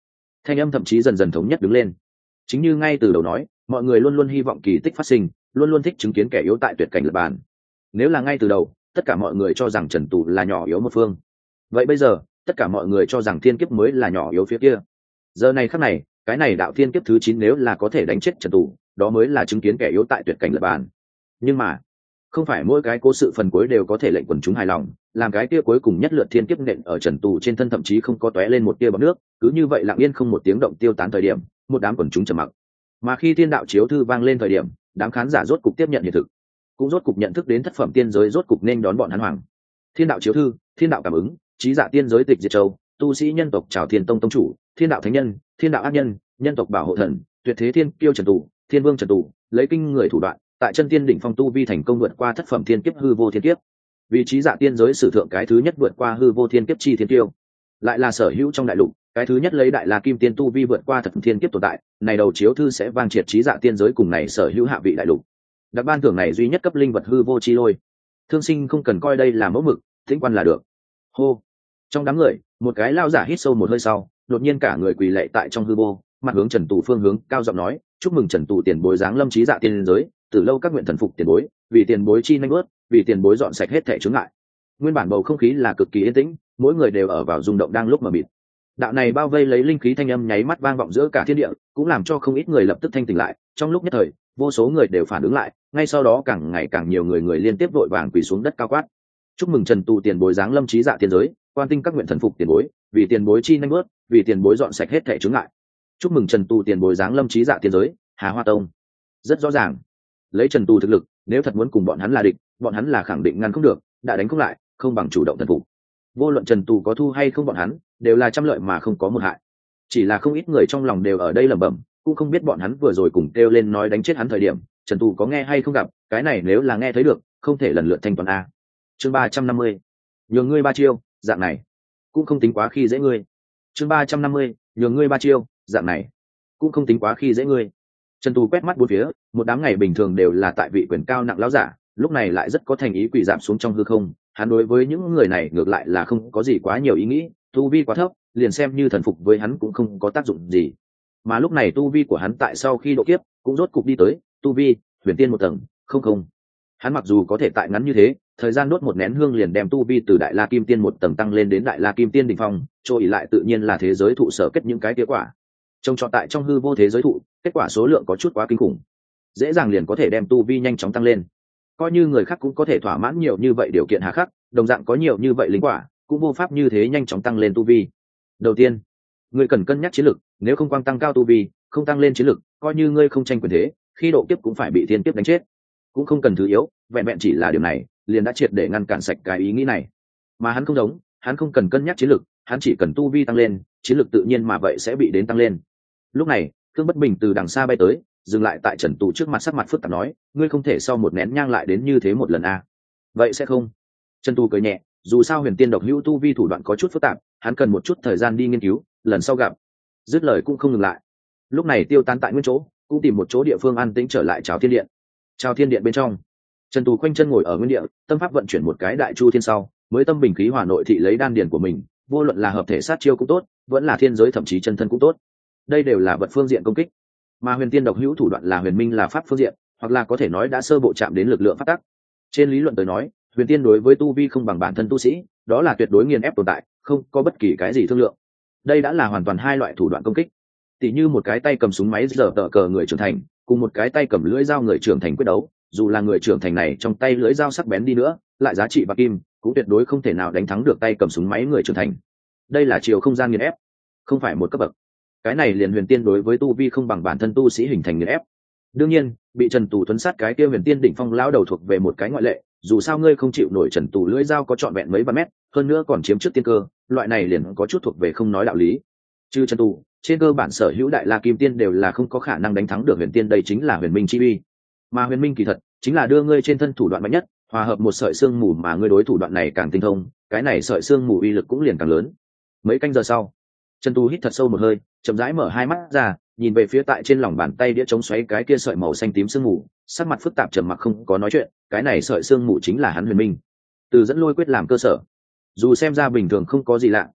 thanh âm thậm chí dần dần thống nhất đứng lên. Chính như ngay từ đầu nói, mọi người luôn luôn hy vọng kỳ tích phát sinh, luôn luôn thích chứng kiến kẻ yếu tại tuyệt cảnh lập bàn. Nếu là ngay từ đầu tất cả mọi người cho rằng Trần Tù là nhỏ yếu một phương, vậy bây giờ tất cả mọi người cho rằng thiên kiếp mới là nhỏ yếu phía kia. Giờ này khắc này, cái này đạo thiên kiếp thứ chín nếu là có thể đánh chết Trần Tù, đó mới là chứng kiến kẻ yếu tại tuyệt cảnh lập bàn. Nhưng mà không phải mỗi cái cố sự phần cuối đều có thể lệnh quần chúng hài lòng, làm cái kia cuối cùng nhất lượt thiên kiếp nện ở Trần Tù trên thân thậm chí không có tóe lên một tia bọt nước, cứ như vậy lặng yên không một tiếng động tiêu tán thời điểm, một đám quần chúng trầm mặc. Mà khi thiên đạo chiếu thư vang lên thời điểm, đám khán giả rốt cục tiếp nhận hiện thực, cũng rốt cục nhận thức đến thất phẩm tiên giới rốt cục nên đón bọn hắn hoàng. Thiên đạo chiếu thư, thiên đạo cảm ứng, trí dạ tiên giới tịch diệt châu, tu sĩ nhân tộc chào thiên tông tông chủ, thiên đạo thánh nhân, thiên đạo ác nhân, nhân tộc bảo hộ thần, tuyệt thế thiên kiêu Trần Tù, thiên vương Trần Tù, lấy kinh người thủ đoạn, tại chân tiên đỉnh phong tu vi thành công vượt qua thất phẩm thiên kiếp hư vô thiên kiếp, vị trí dạ tiên giới sử thượng cái thứ nhất vượt qua hư vô thiên kiếp chi thiên kiêu, lại là sở hữu trong đại lục cái thứ nhất lấy đại la kim tiên tu vi vượt qua thất phẩm thiên kiếp tồn tại. Này đầu chiếu thư sẽ vang triệt trí dạ tiên giới cùng này sở hữu hạ vị đại lục. Đặc ban thưởng này duy nhất cấp linh vật hư vô chi lôi, thương sinh không cần coi đây là mẫu mực, tĩnh quan là được. Hô, trong đám người một cái lao giả hít sâu một hơi sau, đột nhiên cả người quỳ lạy tại trong hư vô, mặt hướng Trần Tù phương hướng cao giọng nói: chúc mừng Trần Tù tiền bối giáng lâm trí dạ tiên giới, từ lâu các nguyện thần phục tiền bối, vì tiền bối chi nhanh bớt, vì tiền bối dọn sạch hết thảy chướng ngại. Nguyên bản bầu không khí là cực kỳ yên tĩnh, mỗi người đều ở vào rung động đang lúc mà mịt. Đạo này bao vây lấy linh khí thanh âm nháy mắt vang vọng giữa cả thiên địa, cũng làm cho không ít người lập tức thanh tỉnh lại. Trong lúc nhất thời, vô số người đều phản ứng lại, ngay sau đó càng ngày càng nhiều người người liên tiếp vội vàng quỳ xuống đất cao quát: chúc mừng Trần Tù tiền bối giáng lâm trí dạ tiên giới, quan tinh các nguyện thần phục tiền bối, vì tiền bối chi nhanh bớt, vì tiền bối dọn sạch hết thảy chướng ngại. Chúc mừng Trần Tù tiền bối giáng lâm trí dạ tiên giới, Hà Hoa Tông. Rất rõ ràng, lấy Trần Tù thực lực, nếu thật muốn cùng bọn hắn là địch, bọn hắn là khẳng định ngăn không được, đã đánh không lại, không bằng chủ động thần phục. Vô luận Trần Tù có thu hay không, bọn hắn đều là trăm lợi mà không có một hại. Chỉ là không ít người trong lòng đều ở đây lẩm bẩm, cũng không biết bọn hắn vừa rồi cùng kêu lên nói đánh chết hắn thời điểm, Trần Tù có nghe hay không gặp, cái này nếu là nghe thấy được, không thể lần lượt thanh toán a. Chương ba trăm năm mươi, nhường ngươi ba chiêu, dạng này cũng không tính quá khi dễ ngươi. Chương ba trăm năm mươi, nhường ngươi ba chiêu, dạng này cũng không tính quá khi dễ ngươi. Trần Tù quét mắt bốn phía, một đám ngày bình thường đều là tại vị quyền cao nặng lão giả, lúc này lại rất có thành ý quỳ giảm xuống trong hư không. Hắn đối với những người này ngược lại là không có gì quá nhiều ý nghĩ, tu vi quá thấp, liền xem như thần phục với hắn cũng không có tác dụng gì. Mà lúc này tu vi của hắn tại sau khi độ kiếp cũng rốt cục đi tới tu vi huyền tiên một tầng, không không. Hắn mặc dù có thể tại ngắn như thế, thời gian đốt một nén hương liền đem tu vi từ đại la kim tiên một tầng tăng lên đến đại la kim tiên đỉnh phong, chỗ ỉ lại tự nhiên là thế giới thụ sở kết những cái kết quả. Trông trọt tại trong hư vô thế giới thụ, kết quả số lượng có chút quá kinh khủng, dễ dàng liền có thể đem tu vi nhanh chóng tăng lên. Coi như người khác cũng có thể thỏa mãn nhiều như vậy điều kiện hà khắc, đồng dạng có nhiều như vậy linh quả, cũng vô pháp như thế nhanh chóng tăng lên tu vi. Đầu tiên, ngươi cần cân nhắc chiến lực, nếu không quang tăng cao tu vi, không tăng lên chiến lực, coi như ngươi không tranh quyền thế, khi độ kiếp cũng phải bị thiên kiếp đánh chết. Cũng không cần thứ yếu, vẹn vẹn chỉ là điều này, liền đã triệt để ngăn cản sạch cái ý nghĩ này. Mà hắn không giống, hắn không cần cân nhắc chiến lực, hắn chỉ cần tu vi tăng lên, chiến lực tự nhiên mà vậy sẽ bị đến tăng lên. Lúc này, Thương Bất Bình từ đằng xa bay tới, dừng lại tại Trần Tù trước mặt, sắc mặt phức tạp nói: ngươi không thể sau một nén nhang lại đến như thế một lần à? Vậy sẽ không. Trần Tù cười nhẹ, dù sao huyền tiên độc hữu tu vi thủ đoạn có chút phức tạp, hắn cần một chút thời gian đi nghiên cứu, lần sau gặp. Dứt lời cũng không ngừng lại. Lúc này tiêu tán tại nguyên chỗ, cũng tìm một chỗ địa phương an tĩnh trở lại Trào Thiên Điện. Trào Thiên Điện bên trong, Trần Tù khoanh chân ngồi ở nguyên địa, tâm pháp vận chuyển một cái đại chu thiên sau, mới tâm bình khí hòa nội thị lấy đan điển của mình, vô luận là hợp thể sát chiêu cũng tốt, vẫn là thiên giới thậm chí chân thân cũng tốt, đây đều là vật phương diện công kích. Mà huyền tiên độc hữu thủ đoạn là huyền minh là pháp phương diện, hoặc là có thể nói đã sơ bộ chạm đến lực lượng pháp tắc. Trên lý luận tới nói, huyền tiên đối với tu vi không bằng bản thân tu sĩ, đó là tuyệt đối nghiền ép tồn tại, không có bất kỳ cái gì thương lượng. Đây đã là hoàn toàn hai loại thủ đoạn công kích. Tỷ như một cái tay cầm súng máy giờ tờ cờ người trưởng thành, cùng một cái tay cầm lưỡi dao người trưởng thành quyết đấu, dù là người trưởng thành này trong tay lưỡi dao sắc bén đi nữa, lại giá trị bạc kim, cũng tuyệt đối không thể nào đánh thắng được tay cầm súng máy người trưởng thành. Đây là chiều không gian nghiền ép, không phải một cấp bậc. Cái này liền huyền tiên đối với tu vi không bằng bản thân tu sĩ hình thành nghiền ép. Đương nhiên, bị Trần Tù tuấn sát cái kia huyền tiên đỉnh phong lão đầu thuộc về một cái ngoại lệ, dù sao ngươi không chịu nổi Trần Tù lưỡi dao có trọn vẹn mấy vạn mét, hơn nữa còn chiếm trước tiên cơ, loại này liền có chút thuộc về không nói đạo lý. Chứ Trần Tù, trên cơ bản sở hữu đại la kim tiên đều là không có khả năng đánh thắng được huyền tiên, đây chính là huyền minh chi uy. Mà huyền minh kỳ thật chính là đưa ngươi trên thân thủ đoạn mạnh nhất, hòa hợp một sợi xương mù, mà ngươi đối thủ đoạn này càng tinh thông, cái này sợi xương mù uy lực cũng liền càng lớn. Mấy canh giờ sau, Trần Tù hít thật sâu một hơi, chậm rãi mở hai mắt ra, nhìn về phía tại trên lòng bàn tay đĩa chống xoáy cái kia sợi màu xanh tím sương mù, sắc mặt phức tạp trầm mặc không có nói chuyện. Cái này sợi sương mù chính là hắn huyền minh từ dẫn lôi quyết làm cơ sở. Dù xem ra bình thường không có gì lạ,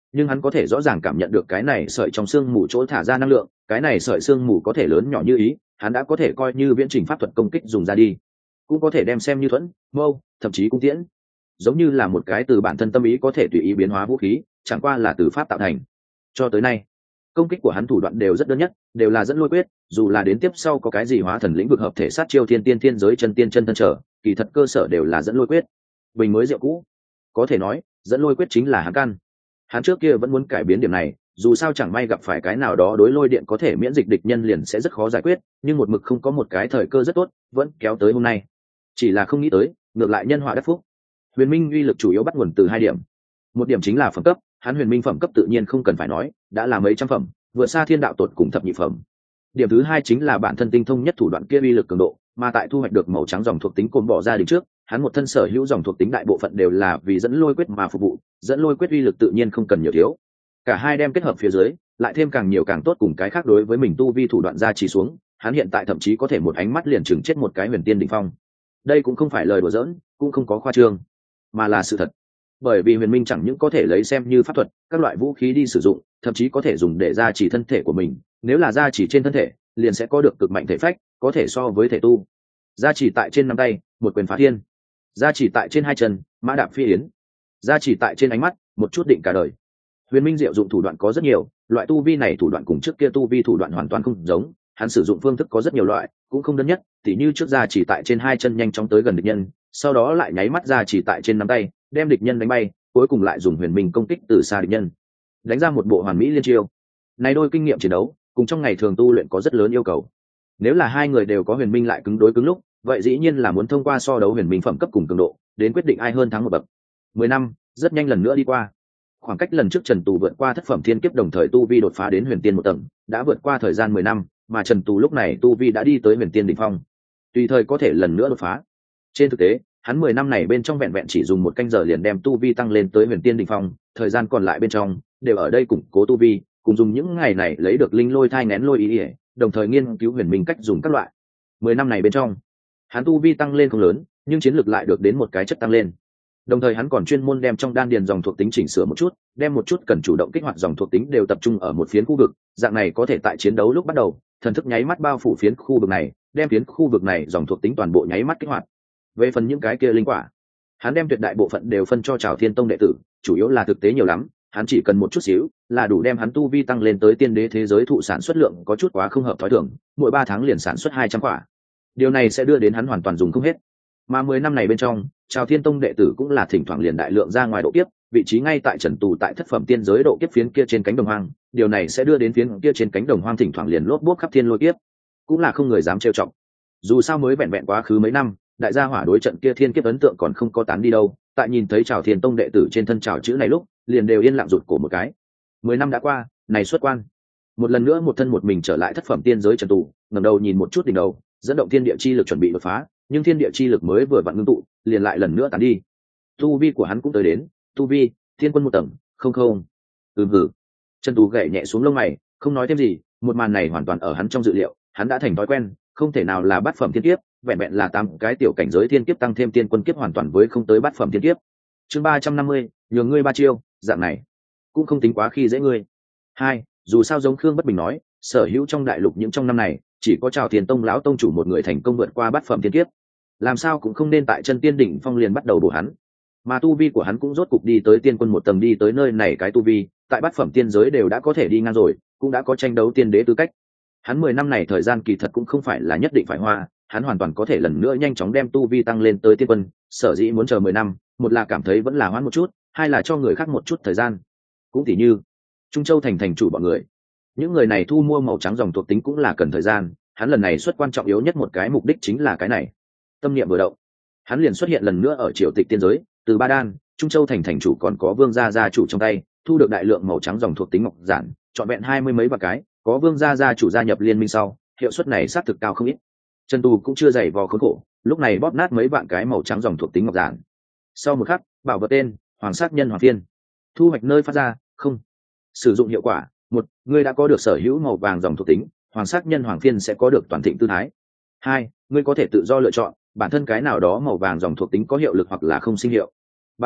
nhưng hắn có thể rõ ràng cảm nhận được cái này sợi trong xương mù chỗ thả ra năng lượng, cái này sợi xương mù có thể lớn nhỏ như ý, hắn đã có thể coi như viễn trình pháp thuật công kích dùng ra đi, cũng có thể đem xem như thuẫn, mâu, thậm chí cung tiễn, giống như là một cái từ bản thân tâm ý có thể tùy ý biến hóa vũ khí, chẳng qua là từ pháp tạo thành. Cho tới nay, công kích của hắn thủ đoạn đều rất đơn nhất, đều là dẫn lôi quyết, dù là đến tiếp sau có cái gì hóa thần lĩnh vực hợp thể sát chiêu thiên tiên thiên giới chân tiên chân thân trở, kỳ thật cơ sở đều là dẫn lôi quyết. Bình mới rượu cũ, có thể nói dẫn lôi quyết chính là hắn căn. Hắn trước kia vẫn muốn cải biến điểm này, dù sao chẳng may gặp phải cái nào đó đối lôi điện có thể miễn dịch địch nhân liền sẽ rất khó giải quyết, nhưng một mực không có một cái thời cơ rất tốt, vẫn kéo tới hôm nay. Chỉ là không nghĩ tới, ngược lại nhân họa đắc phúc. Huyền minh uy lực chủ yếu bắt nguồn từ hai điểm. Một điểm chính là phẩm cấp, hắn huyền minh phẩm cấp tự nhiên không cần phải nói, đã là mấy trăm phẩm, vượt xa thiên đạo tột cùng thập nhị phẩm. Điểm thứ hai chính là bản thân tinh thông nhất thủ đoạn kia uy lực cường độ, mà tại thu hoạch được màu trắng dòng thuộc tính cồn bỏ ra đỉnh trước, hắn một thân sở hữu dòng thuộc tính đại bộ phận đều là vì dẫn lôi quyết mà phục vụ, dẫn lôi quyết uy lực tự nhiên không cần nhiều thiếu. Cả hai đem kết hợp phía dưới, lại thêm càng nhiều càng tốt cùng cái khác đối với mình tu vi thủ đoạn ra chỉ xuống, hắn hiện tại thậm chí có thể một ánh mắt liền chừng chết một cái huyền tiên đỉnh phong. Đây cũng không phải lời đùa giỡn, cũng không có khoa trương, mà là sự thật. Bởi vì huyền minh chẳng những có thể lấy xem như pháp thuật, các loại vũ khí đi sử dụng, thậm chí có thể dùng để gia trì thân thể của mình, nếu là gia trì trên thân thể, liền sẽ có được cực mạnh thể phách, có thể so với thể tu. Gia trì tại trên nắm tay, một quyền phá thiên. Gia trì tại trên hai chân, mã đạp phi yến. Gia trì tại trên ánh mắt, một chút định cả đời. Huyền minh diệu dụng thủ đoạn có rất nhiều, loại tu vi này thủ đoạn cùng trước kia tu vi thủ đoạn hoàn toàn không giống, hắn sử dụng phương thức có rất nhiều loại, cũng không đơn nhất, tỉ như trước gia trì tại trên hai chân nhanh chóng tới gần địch nhân, sau đó lại nháy mắt gia trì tại trên nắm tay, đem địch nhân đánh bay, cuối cùng lại dùng huyền minh công kích từ xa địch nhân, đánh ra một bộ hoàn mỹ liên chiêu. Này đôi kinh nghiệm chiến đấu, cùng trong ngày thường tu luyện có rất lớn yêu cầu. Nếu là hai người đều có huyền minh lại cứng đối cứng lúc, vậy dĩ nhiên là muốn thông qua so đấu huyền minh phẩm cấp cùng cường độ, đến quyết định ai hơn thắng một bậc. Mười năm, rất nhanh lần nữa đi qua. Khoảng cách lần trước Trần Tù vượt qua thất phẩm thiên kiếp đồng thời tu vi đột phá đến huyền tiên một tầng, đã vượt qua thời gian mười năm, mà Trần Tù lúc này tu vi đã đi tới huyền tiên đỉnh phong, tùy thời có thể lần nữa đột phá. Trên thực tế, hắn mười năm này bên trong vẹn vẹn chỉ dùng một canh giờ liền đem tu vi tăng lên tới huyền tiên đỉnh phong, thời gian còn lại bên trong đều ở đây củng cố tu vi, cùng dùng những ngày này lấy được linh lôi thai nén lôi ý ỉa, đồng thời nghiên cứu huyền minh cách dùng các loại. Mười năm này bên trong, hắn tu vi tăng lên không lớn, nhưng chiến lược lại được đến một cái chất tăng lên. Đồng thời hắn còn chuyên môn đem trong đan điền dòng thuộc tính chỉnh sửa một chút, đem một chút cần chủ động kích hoạt dòng thuộc tính đều tập trung ở một phiến khu vực, dạng này có thể tại chiến đấu lúc bắt đầu, thần thức nháy mắt bao phủ phiến khu vực này, đem phiến khu vực này dòng thuộc tính toàn bộ nháy mắt kích hoạt. Về phần những cái kia linh quả, hắn đem tuyệt đại bộ phận đều phân cho Trảo Thiên Tông đệ tử, chủ yếu là thực tế nhiều lắm, hắn chỉ cần một chút xíu là đủ đem hắn tu vi tăng lên tới tiên đế thế giới thụ sản xuất lượng có chút quá không hợp thói thường, mỗi ba tháng liền sản xuất hai trăm quả. Điều này sẽ đưa đến hắn hoàn toàn dùng không hết. Mà mười năm này bên trong, Trảo Thiên Tông đệ tử cũng là thỉnh thoảng liền đại lượng ra ngoài độ kiếp, vị trí ngay tại Trần Tù tại thất phẩm tiên giới độ kiếp phiến kia trên cánh đồng hoang, điều này sẽ đưa đến phiến kia trên cánh đồng hoang thỉnh thoảng liền lốp bốp khắp thiên lôi kiếp, cũng là không người dám trêu chọc. Dù sao mới vẹn vẹn quá khứ mấy năm, đại gia hỏa đối trận kia thiên kiếp ấn tượng còn không có tán đi đâu, tại nhìn thấy Trảo Thiên Tông đệ tử trên thân trảo chữ này lúc, liền đều yên lặng rụt cổ một cái. Mười năm đã qua, này xuất quan, một lần nữa một thân một mình trở lại thất phẩm tiên giới Trần Tù, ngẩng đầu nhìn một chút đỉnh đầu, dẫn động thiên địa chi lực chuẩn bị đột phá, nhưng thiên địa chi lực mới vừa vặn ngưng tụ, liền lại lần nữa tán đi. Tu vi của hắn cũng tới đến, tu vi thiên quân một tầng, không không. Ừm hử. Trần Tù gảy nhẹ xuống lông mày, không nói thêm gì, một màn này hoàn toàn ở hắn trong dự liệu, hắn đã thành thói quen, không thể nào là bát phẩm thiên kiếp, vẹn vẹn là tám cái tiểu cảnh giới thiên kiếp tăng thêm tiên quân kiếp hoàn toàn với không tới bát phẩm thiên kiếp. Chương ba trăm năm mươi, nhường ngươi ba chiêu, dạng này cũng không tính quá khi dễ ngươi. Hai, dù sao giống Khương Bất Bình nói, sở hữu trong đại lục những trong năm này, chỉ có Trảo Thiên Tông lão tông chủ một người thành công vượt qua bát phẩm thiên kiếp, làm sao cũng không nên tại chân tiên đỉnh phong liền bắt đầu bổ hắn. Mà tu vi của hắn cũng rốt cục đi tới tiên quân một tầng, đi tới nơi này cái tu vi, tại bát phẩm tiên giới đều đã có thể đi ngang rồi, cũng đã có tranh đấu tiên đế tư cách. Hắn mười năm này thời gian kỳ thật cũng không phải là nhất định phải hoa, hắn hoàn toàn có thể lần nữa nhanh chóng đem tu vi tăng lên tới tiên quân, sở dĩ muốn chờ mười năm, một là cảm thấy vẫn là hoãn một chút, hai là cho người khác một chút thời gian. Cũng tỉ như Trung Châu thành thành chủ bọn người, những người này thu mua màu trắng dòng thuộc tính cũng là cần thời gian, hắn lần này xuất quan trọng yếu nhất một cái mục đích chính là cái này. Tâm niệm vừa động, hắn liền xuất hiện lần nữa ở triều tịch tiên giới, từ Ba Đan, Trung Châu thành thành chủ còn có Vương gia gia chủ trong tay, thu được đại lượng màu trắng dòng thuộc tính ngọc giản, trọn vẹn hai mươi mấy vạn cái, có Vương gia gia chủ gia nhập liên minh sau, hiệu suất này xác thực cao không ít. Trần Tù cũng chưa dày vò khốn khổ, lúc này bóp nát mấy vạn cái màu trắng dòng thuộc tính ngọc giản. Sau một khắc, bảo vật tên Hoàng Sát Nhân Hoàng Phiên, thu hoạch nơi phát ra không, sử dụng hiệu quả một, ngươi đã có được sở hữu màu vàng dòng thuộc tính, Hoàng Sát Nhân Hoàng Phiên sẽ có được toàn thịnh tư thái. Hai, ngươi có thể tự do lựa chọn bản thân cái nào đó màu vàng dòng thuộc tính có hiệu lực hoặc là không sinh hiệu. Ba,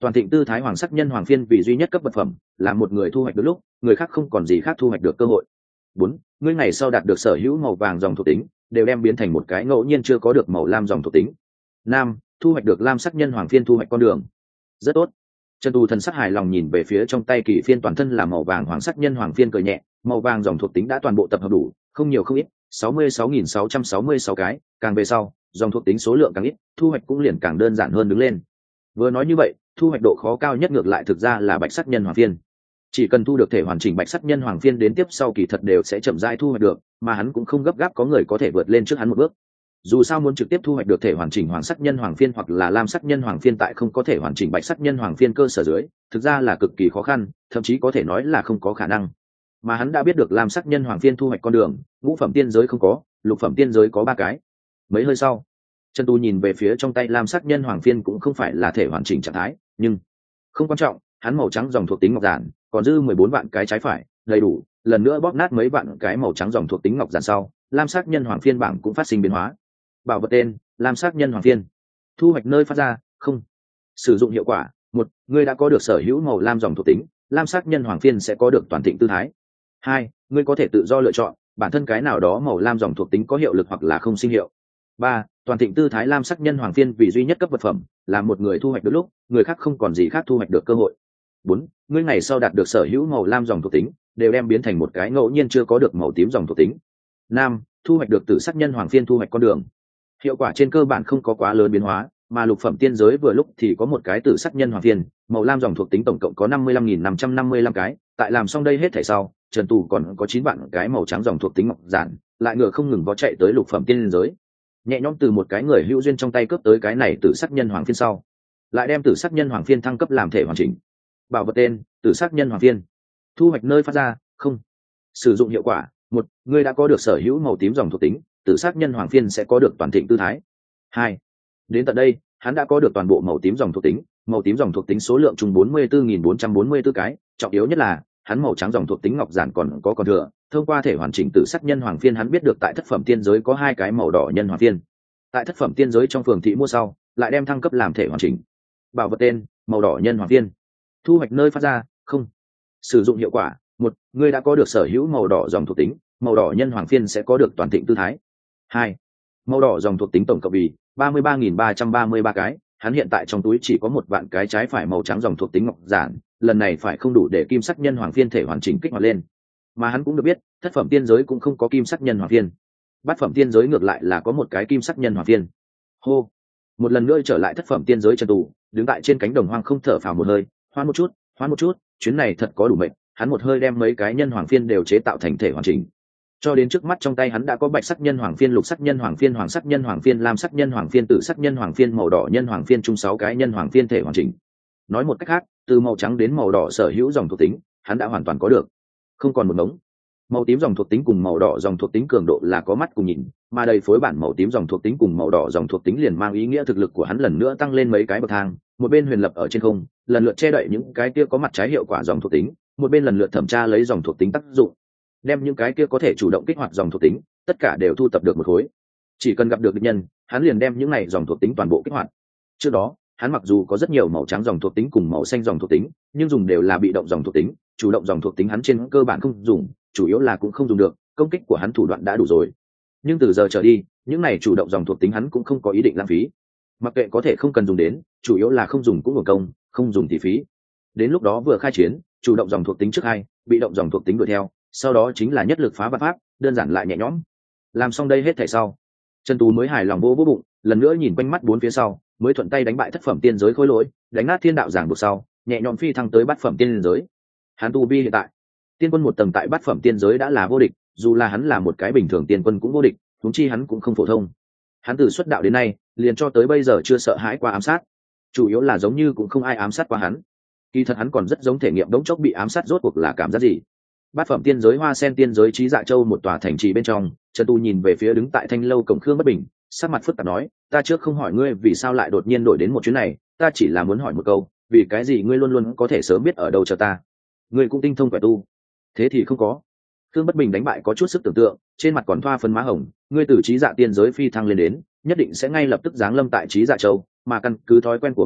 Toàn thịnh tư thái hoàng sắc nhân hoàng phiên vì duy nhất cấp vật phẩm, là một người thu hoạch được lúc người khác không còn gì khác thu hoạch được cơ hội. Bốn, ngươi ngày sau đạt được sở hữu màu vàng dòng thuộc tính đều đem biến thành một cái ngẫu nhiên chưa có được màu lam dòng thuộc tính. Năm, thu hoạch được lam sắc nhân hoàng phiên thu hoạch con đường. Rất tốt. Trần Tu thần sắc hài lòng nhìn về phía trong tay kỳ phiên toàn thân là màu vàng hoàng sắc nhân hoàng phiên, cười nhẹ, màu vàng dòng thuộc tính đã toàn bộ tập hợp đủ, không nhiều không ít, sáu mươi sáu nghìn sáu trăm sáu mươi sáu cái, càng về sau, dòng thuộc tính số lượng càng ít, thu hoạch cũng liền càng đơn giản hơn đứng lên. Vừa nói như vậy, thu hoạch độ khó cao nhất ngược lại thực ra là bạch sắc nhân hoàng phiên. Chỉ cần thu được thể hoàn chỉnh bạch sắc nhân hoàng phiên đến tiếp sau kỳ thật đều sẽ chậm rãi thu hoạch được, mà hắn cũng không gấp gáp có người có thể vượt lên trước hắn một bước. Dù sao muốn trực tiếp thu hoạch được thể hoàn chỉnh hoàng sắc nhân hoàng phiên hoặc là lam sắc nhân hoàng phiên tại không có thể hoàn chỉnh bạch sắc nhân hoàng phiên cơ sở dưới, thực ra là cực kỳ khó khăn, thậm chí có thể nói là không có khả năng. Mà hắn đã biết được lam sắc nhân hoàng phiên thu hoạch con đường, ngũ phẩm tiên giới không có, lục phẩm tiên giới có ba cái. Mấy hơi sau, Trần Tu nhìn về phía trong tay lam sắc nhân hoàng phiên cũng không phải là thể hoàn chỉnh trạng thái, nhưng không quan trọng, hắn màu trắng dòng thuộc tính ngọc giản, còn dư mười bốn vạn cái trái phải, đầy đủ, lần nữa bóp nát mấy vạn cái màu trắng dòng thuộc tính ngọc giản sau, lam sắc nhân hoàng phiên bảng cũng phát sinh biến hóa. Bảo vật tên: lam sắc nhân hoàng phiên. Thu hoạch nơi phát ra: không. Sử dụng hiệu quả: một, ngươi đã có được sở hữu màu lam dòng thuộc tính, lam sắc nhân hoàng phiên sẽ có được toàn thịnh tư thái. Hai, ngươi có thể tự do lựa chọn bản thân cái nào đó màu lam dòng thuộc tính có hiệu lực hoặc là không sinh hiệu. Ba, toàn thịnh tư thái lam sắc nhân hoàng phiên vì duy nhất cấp vật phẩm, là một người thu hoạch được lúc người khác không còn gì khác thu hoạch được cơ hội. Bốn, ngươi ngày sau đạt được sở hữu màu lam dòng thuộc tính đều đem biến thành một cái ngẫu nhiên chưa có được màu tím dòng thuộc tính. Năm, thu hoạch được tử sắc nhân hoàng phiên thu hoạch con đường. Hiệu quả trên cơ bản không có quá lớn biến hóa, mà lục phẩm tiên giới vừa lúc thì có một cái tử sắc nhân hoàng phiên, màu lam dòng thuộc tính tổng cộng có năm mươi lăm nghìn năm trăm năm mươi lăm cái, tại làm xong đây hết thảy sau, Trần Tù còn có chín vạn cái màu trắng dòng thuộc tính ngọc giản, lại ngựa không ngừng vó chạy tới lục phẩm tiên giới. Nhẹ nhõm từ một cái người hữu duyên trong tay cướp tới cái này tử sắc nhân hoàng phiên sau, lại đem tử sắc nhân hoàng phiên thăng cấp làm thể hoàn chỉnh. Bảo vật tên: tử sắc nhân hoàng phiên. Thu hoạch nơi phát ra: không. Sử dụng hiệu quả: một, ngươi đã có được sở hữu màu tím dòng thuộc tính, tử sắc nhân hoàng phiên sẽ có được toàn thịnh tư thái. Hai, đến tận đây hắn đã có được toàn bộ màu tím dòng thuộc tính, màu tím dòng thuộc tính số lượng chung bốn mươi tư nghìn bốn trăm bốn mươi tư cái, trọng yếu nhất là hắn màu trắng dòng thuộc tính ngọc giản còn có còn thừa. Thông qua thể hoàn chỉnh tử sắc nhân hoàng phiên, hắn biết được tại thất phẩm tiên giới có hai cái màu đỏ nhân hoàng phiên, tại thất phẩm tiên giới trong phường thị mua sau lại đem thăng cấp làm thể hoàn chỉnh. Bảo vật tên: màu đỏ nhân hoàng phiên. Thu hoạch nơi phát ra: không. Sử dụng hiệu quả: một, ngươi đã có được sở hữu màu đỏ dòng thuộc tính, màu đỏ nhân hoàng phiên sẽ có được toàn thịnh tư thái. Hai, màu đỏ dòng thuộc tính tổng cộng vì ba mươi ba nghìn ba trăm ba mươi ba cái, hắn hiện tại trong túi chỉ có một vạn cái trái phải màu trắng dòng thuộc tính ngọc giản, lần này phải không đủ để kim sắc nhân hoàng phiên thể hoàn chỉnh kích hoạt lên. Mà hắn cũng được biết, thất phẩm tiên giới cũng không có kim sắc nhân hoàng phiên, bát phẩm tiên giới ngược lại là có một cái kim sắc nhân hoàng phiên. Hô, một lần nữa trở lại thất phẩm tiên giới Trần Tù đứng tại trên cánh đồng hoang không thở phào một hơi, hoan một chút, hoan một chút, chuyến này thật có đủ mệnh. Hắn một hơi đem mấy cái nhân hoàng phiên đều chế tạo thành thể hoàn chỉnh. Cho đến trước mắt trong tay hắn đã có bạch sắc nhân hoàng phiên, lục sắc nhân hoàng phiên, hoàng sắc nhân hoàng phiên, lam sắc nhân hoàng phiên, tử sắc nhân hoàng phiên, màu đỏ nhân hoàng phiên, chung sáu cái nhân hoàng phiên thể hoàn chỉnh. Nói một cách khác, từ màu trắng đến màu đỏ sở hữu dòng thuộc tính, hắn đã hoàn toàn có được, không còn một mống. Màu tím dòng thuộc tính cùng màu đỏ dòng thuộc tính cường độ là có mắt cùng nhìn, mà đầy phối bản màu tím dòng thuộc tính cùng màu đỏ dòng thuộc tính liền mang ý nghĩa thực lực của hắn lần nữa tăng lên mấy cái bậc thang. Một bên huyền lập ở trên không, lần lượt che đậy những cái kia có mặt trái hiệu quả dòng thuộc tính, một bên lần lượt thẩm tra lấy dòng thuộc tính tác dụng, đem những cái kia có thể chủ động kích hoạt dòng thuộc tính tất cả đều thu tập được một khối. Chỉ cần gặp được địch nhân, hắn liền đem những này dòng thuộc tính toàn bộ kích hoạt. Trước đó hắn mặc dù có rất nhiều màu trắng dòng thuộc tính cùng màu xanh dòng thuộc tính, nhưng dùng đều là bị động dòng thuộc tính, chủ động dòng thuộc tính hắn trên cơ bản không dùng, chủ yếu là cũng không dùng được, công kích của hắn thủ đoạn đã đủ rồi. Nhưng từ giờ trở đi, những này chủ động dòng thuộc tính hắn cũng không có ý định lãng phí. Mặc kệ có thể không cần dùng đến, chủ yếu là không dùng cũng hưởng công, không dùng thì phí. Đến lúc đó vừa khai chiến, chủ động dòng thuộc tính trước hai, bị động dòng thuộc tính đuổi theo, sau đó chính là nhất lực phá vạn pháp, đơn giản lại nhẹ nhõm. Làm xong đây hết thảy sau, Trần Tú mới hài lòng vô vô bụng, lần nữa nhìn quanh mắt bốn phía sau, mới thuận tay đánh bại thất phẩm tiên giới khối lỗi, đánh nát thiên đạo giảng buộc sau, nhẹ nhõm phi thăng tới bát phẩm tiên giới. Hắn tu vi hiện tại, tiên quân một tầng tại bát phẩm tiên giới đã là vô địch, dù là hắn là một cái bình thường tiên quân cũng vô địch, huống chi hắn cũng không phổ thông. Hắn từ xuất đạo đến nay, liền cho tới bây giờ chưa sợ hãi qua ám sát, chủ yếu là giống như cũng không ai ám sát qua hắn. Kỳ thật hắn còn rất giống thể nghiệm đống chốc bị ám sát rốt cuộc là cảm giác gì. Bát phẩm tiên giới Hoa Sen tiên giới Trí Dạ Châu một tòa thành trì bên trong, Trần Tu nhìn về phía đứng tại thanh lâu cổng Khương Bất Bình, sắc mặt phức tạp nói, ta trước không hỏi ngươi vì sao lại đột nhiên đổi đến một chuyến này, ta chỉ là muốn hỏi một câu, vì cái gì ngươi luôn luôn có thể sớm biết ở đâu chờ ta? Ngươi cũng tinh thông quẻ tu. Thế thì không có. Khương Bất Bình đánh bại có chút sức tưởng tượng, trên mặt còn thoa phấn má hồng, ngươi từ Trí Dạ tiên giới phi thăng lên đến, nhất định sẽ ngay lập tức giáng lâm tại Trí Dạ Châu, mà căn cứ thói quen của ngươi,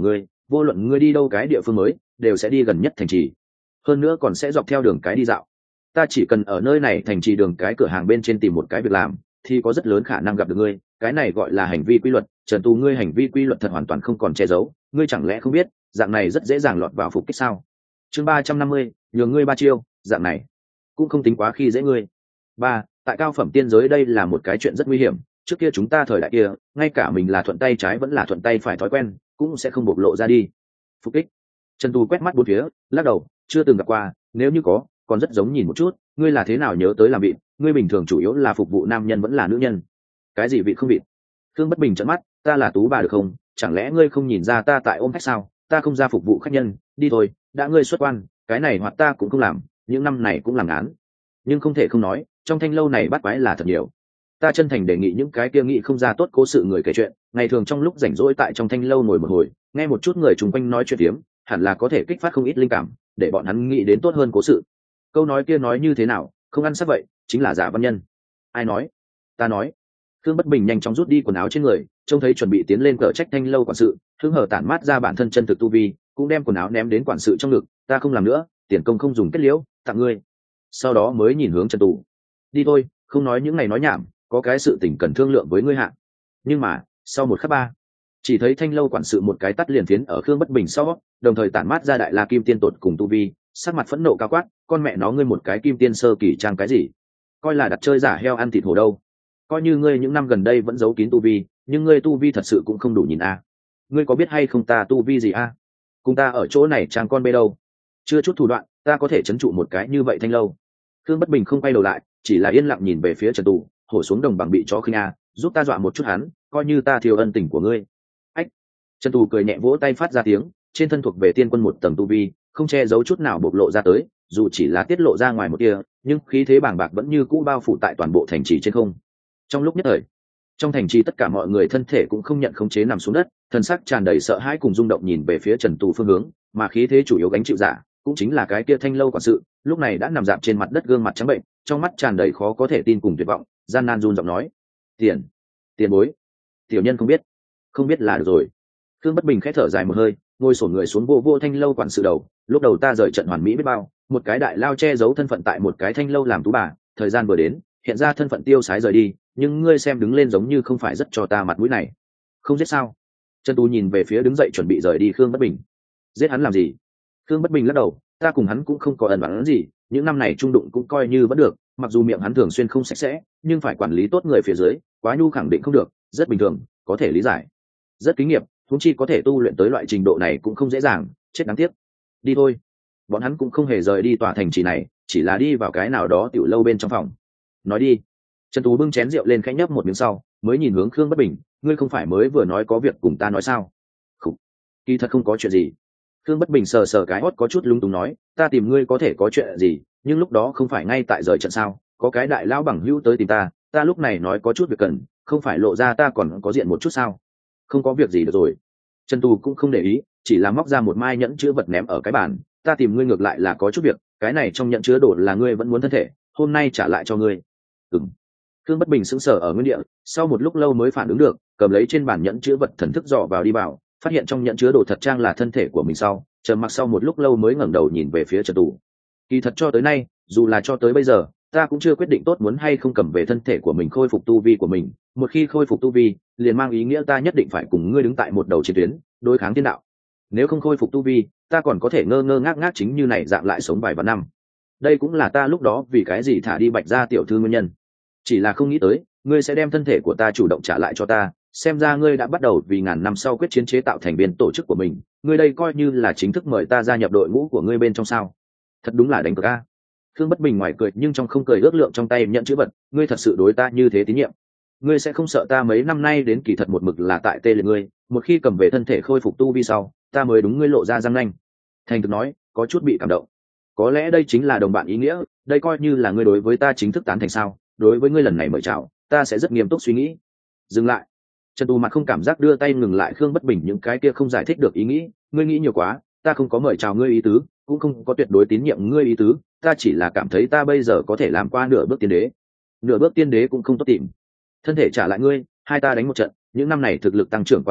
vô luận ngươi đi đâu cái địa phương mới đều sẽ đi gần nhất thành trì, hơn nữa còn sẽ dọc theo đường cái đi dạo. Ta chỉ cần ở nơi này thành trì đường cái cửa hàng bên trên tìm một cái việc làm thì có rất lớn khả năng gặp được ngươi. Cái này gọi là hành vi quy luật. Trần Tú, ngươi hành vi quy luật thật hoàn toàn không còn che giấu, ngươi chẳng lẽ không biết dạng này rất dễ dàng lọt vào phục kích sao? Chương ba trăm năm mươi, nhường ngươi ba chiêu, dạng này cũng không tính quá khi dễ ngươi. Ba, tại cao phẩm tiên giới đây là một cái chuyện rất nguy hiểm. Trước kia chúng ta thời đại kia, ngay cả mình là thuận tay trái vẫn là thuận tay phải thói quen cũng sẽ không bộc lộ ra đi. Phục kích. Trần Tu quét mắt bốn phía, lắc đầu, chưa từng gặp qua, nếu như có, còn rất giống nhìn một chút. Ngươi là thế nào nhớ tới làm vị? Ngươi bình thường chủ yếu là phục vụ nam nhân vẫn là nữ nhân? Cái gì vị không vị? Thương Bất Bình trợn mắt, ta là tú bà được không? Chẳng lẽ ngươi không nhìn ra ta tại ôm khách sao? Ta không ra phục vụ khách nhân, đi thôi. Đã ngươi xuất quan, cái này hoặc ta cũng không làm, những năm này cũng làm án. Nhưng không thể không nói, trong thanh lâu này bắt quái là thật nhiều. Ta chân thành đề nghị những cái kia nghị không ra tốt cố sự người kể chuyện, ngày thường trong lúc rảnh rỗi tại trong thanh lâu ngồi một hồi, nghe một chút người chung quanh nói chuyện tiếm, hẳn là có thể kích phát không ít linh cảm, để bọn hắn nghĩ đến tốt hơn cố sự. Câu nói kia nói như thế nào, không ăn sắc vậy, chính là giả văn nhân. Ai nói? Ta nói. Thương Bất Bình nhanh chóng rút đi quần áo trên người, trông thấy chuẩn bị tiến lên cờ trách thanh lâu quản sự, hứng hở tản mát ra bản thân chân thực tu vi, cũng đem quần áo ném đến quản sự trong ngực. Ta không làm nữa, tiền công không dùng kết liễu, tặng ngươi. Sau đó mới nhìn hướng Trần Tú. Đi thôi, không nói những ngày nói nhảm, có cái sự tình cần thương lượng với ngươi hạ. Nhưng mà sau một khắc ba, chỉ thấy thanh lâu quản sự một cái tắt liền phiến ở Khương Bất Bình sau, đồng thời tản mát ra đại la kim tiên tột cùng tu vi, sắc mặt phẫn nộ cao quát, con mẹ nó ngươi một cái kim tiên sơ kỳ trang cái gì? Coi là đặt chơi giả heo ăn thịt hổ đâu? Coi như ngươi những năm gần đây vẫn giấu kín tu vi, nhưng ngươi tu vi thật sự cũng không đủ nhìn a. Ngươi có biết hay không ta tu vi gì a? Cùng ta ở chỗ này trang con bê đâu? Chưa chút thủ đoạn, ta có thể trấn trụ một cái như vậy thanh lâu. Khương Bất Bình không quay đầu lại, chỉ là yên lặng nhìn về phía Trần Tú, hổ xuống đồng bằng bị chó khinh a, giúp ta dọa một chút hắn, coi như ta thiếu ân tình của ngươi. Ách. Trần Tú cười nhẹ vỗ tay phát ra tiếng, trên thân thuộc về tiên quân một tầng tu vi, không che giấu chút nào bộc lộ ra tới, dù chỉ là tiết lộ ra ngoài một tia, nhưng khí thế bàng bạc vẫn như cũ bao phủ tại toàn bộ thành trì trên không. Trong lúc nhất thời, trong thành trì tất cả mọi người thân thể cũng không nhận khống chế nằm xuống đất, thân xác tràn đầy sợ hãi cùng rung động nhìn về phía Trần Tú phương hướng, mà khí thế chủ yếu gánh chịu giả, cũng chính là cái kia thanh lâu quản sự, lúc này đã nằm dạp trên mặt đất, gương mặt trắng bệnh, trong mắt tràn đầy khó có thể tin cùng tuyệt vọng, gian nan run giọng nói: "Tiền, tiền bối, tiểu nhân không biết, không biết là được rồi." Khương Bất Bình khẽ thở dài một hơi, ngồi xổm người xuống vô vô thanh lâu quản sự đầu, lúc đầu ta rời trận hoàn mỹ biết bao, một cái đại lao che giấu thân phận tại một cái thanh lâu làm tú bà, thời gian vừa đến, hiện ra thân phận tiêu sái rời đi, nhưng ngươi xem đứng lên giống như không phải rất cho ta mặt mũi này. Không giết sao? Trần Tú nhìn về phía đứng dậy chuẩn bị rời đi Khương Bất Bình. Giết hắn làm gì? Khương Bất Bình lắc đầu, ta cùng hắn cũng không có ẩn oán gì, những năm này trung đụng cũng coi như vẫn được, mặc dù miệng hắn thường xuyên không sạch sẽ, nhưng phải quản lý tốt người phía dưới, quá nhu khẳng định không được, rất bình thường, có thể lý giải. Rất kinh nghiệm, huống chi có thể tu luyện tới loại trình độ này cũng không dễ dàng, chết đáng tiếc. Đi thôi. Bọn hắn cũng không hề rời đi tòa thành trì này, chỉ là đi vào cái nào đó tiểu lâu bên trong phòng. Nói đi. Trần Tú bưng chén rượu lên khẽ nhấp một miếng sau, mới nhìn hướng Khương Bất Bình, ngươi không phải mới vừa nói có việc cùng ta nói sao? Không, kỳ thật không có chuyện gì. Khương Bất Bình sờ sờ cái hót có chút lung túng nói, ta tìm ngươi có thể có chuyện gì, nhưng lúc đó không phải ngay tại rời trận sao, có cái đại lão bằng hữu tới tìm ta, ta lúc này nói có chút việc cần, không phải lộ ra ta còn có diện một chút sao? Không có việc gì được rồi. Trần Tú cũng không để ý, chỉ là móc ra một mai nhẫn chứa vật ném ở cái bàn, ta tìm ngươi ngược lại là có chút việc, cái này trong nhẫn chứa đồ là ngươi vẫn muốn thân thể, hôm nay trả lại cho ngươi. Ừm. Khương Bất Bình sững sờ ở nguyên địa, sau một lúc lâu mới phản ứng được, cầm lấy trên bàn nhẫn chứa vật thần thức dò vào đi vào, phát hiện trong nhẫn chứa đồ thật trang là thân thể của mình sau, trầm mặc sau một lúc lâu mới ngẩng đầu nhìn về phía Trần Tú. Kỳ thật cho tới nay, dù là cho tới bây giờ, ta cũng chưa quyết định tốt muốn hay không cầm về thân thể của mình khôi phục tu vi của mình, một khi khôi phục tu vi, liền mang ý nghĩa ta nhất định phải cùng ngươi đứng tại một đầu chiến tuyến, đối kháng thiên đạo. Nếu không khôi phục tu vi, ta còn có thể ngơ ngơ ngác ngác chính như này dạng lại sống vài vạn năm. Đây cũng là ta lúc đó vì cái gì thả đi Bạch gia tiểu thư nguyên nhân. Chỉ là không nghĩ tới, ngươi sẽ đem thân thể của ta chủ động trả lại cho ta, xem ra ngươi đã bắt đầu vì ngàn năm sau quyết chiến chế tạo thành viên tổ chức của mình, ngươi đây coi như là chính thức mời ta gia nhập đội ngũ của ngươi bên trong sao? Thật đúng là đánh cược a. Khương Bất Bình ngoài cười nhưng trong không cười ước lượng trong tay nhận chữ vật, ngươi thật sự đối ta như thế tín nhiệm, ngươi sẽ không sợ ta mấy năm nay đến kỳ thật một mực là tại tê liệt ngươi, một khi cầm về thân thể khôi phục tu vi sau, ta mới đúng ngươi lộ ra răng nanh. Thành thực nói, có chút bị cảm động. Có lẽ đây chính là đồng bạn ý nghĩa, đây coi như là ngươi đối với ta chính thức tán thành sao? Đối với ngươi lần này mời chào, ta sẽ rất nghiêm túc suy nghĩ. Dừng lại. Trần Tu mặt không cảm giác đưa tay ngừng lại Khương Bất Bình những cái kia không giải thích được ý nghĩ, ngươi nghĩ nhiều quá, ta không có mời chào ngươi ý tứ, cũng không có tuyệt đối tín nhiệm ngươi ý tứ, ta chỉ là cảm thấy ta bây giờ có thể làm qua nửa bước tiên đế. Nửa bước tiên đế cũng không tốt tìm. Thân thể trả lại ngươi, hai ta đánh một trận, những năm này thực lực tăng trưởng quá nhanh,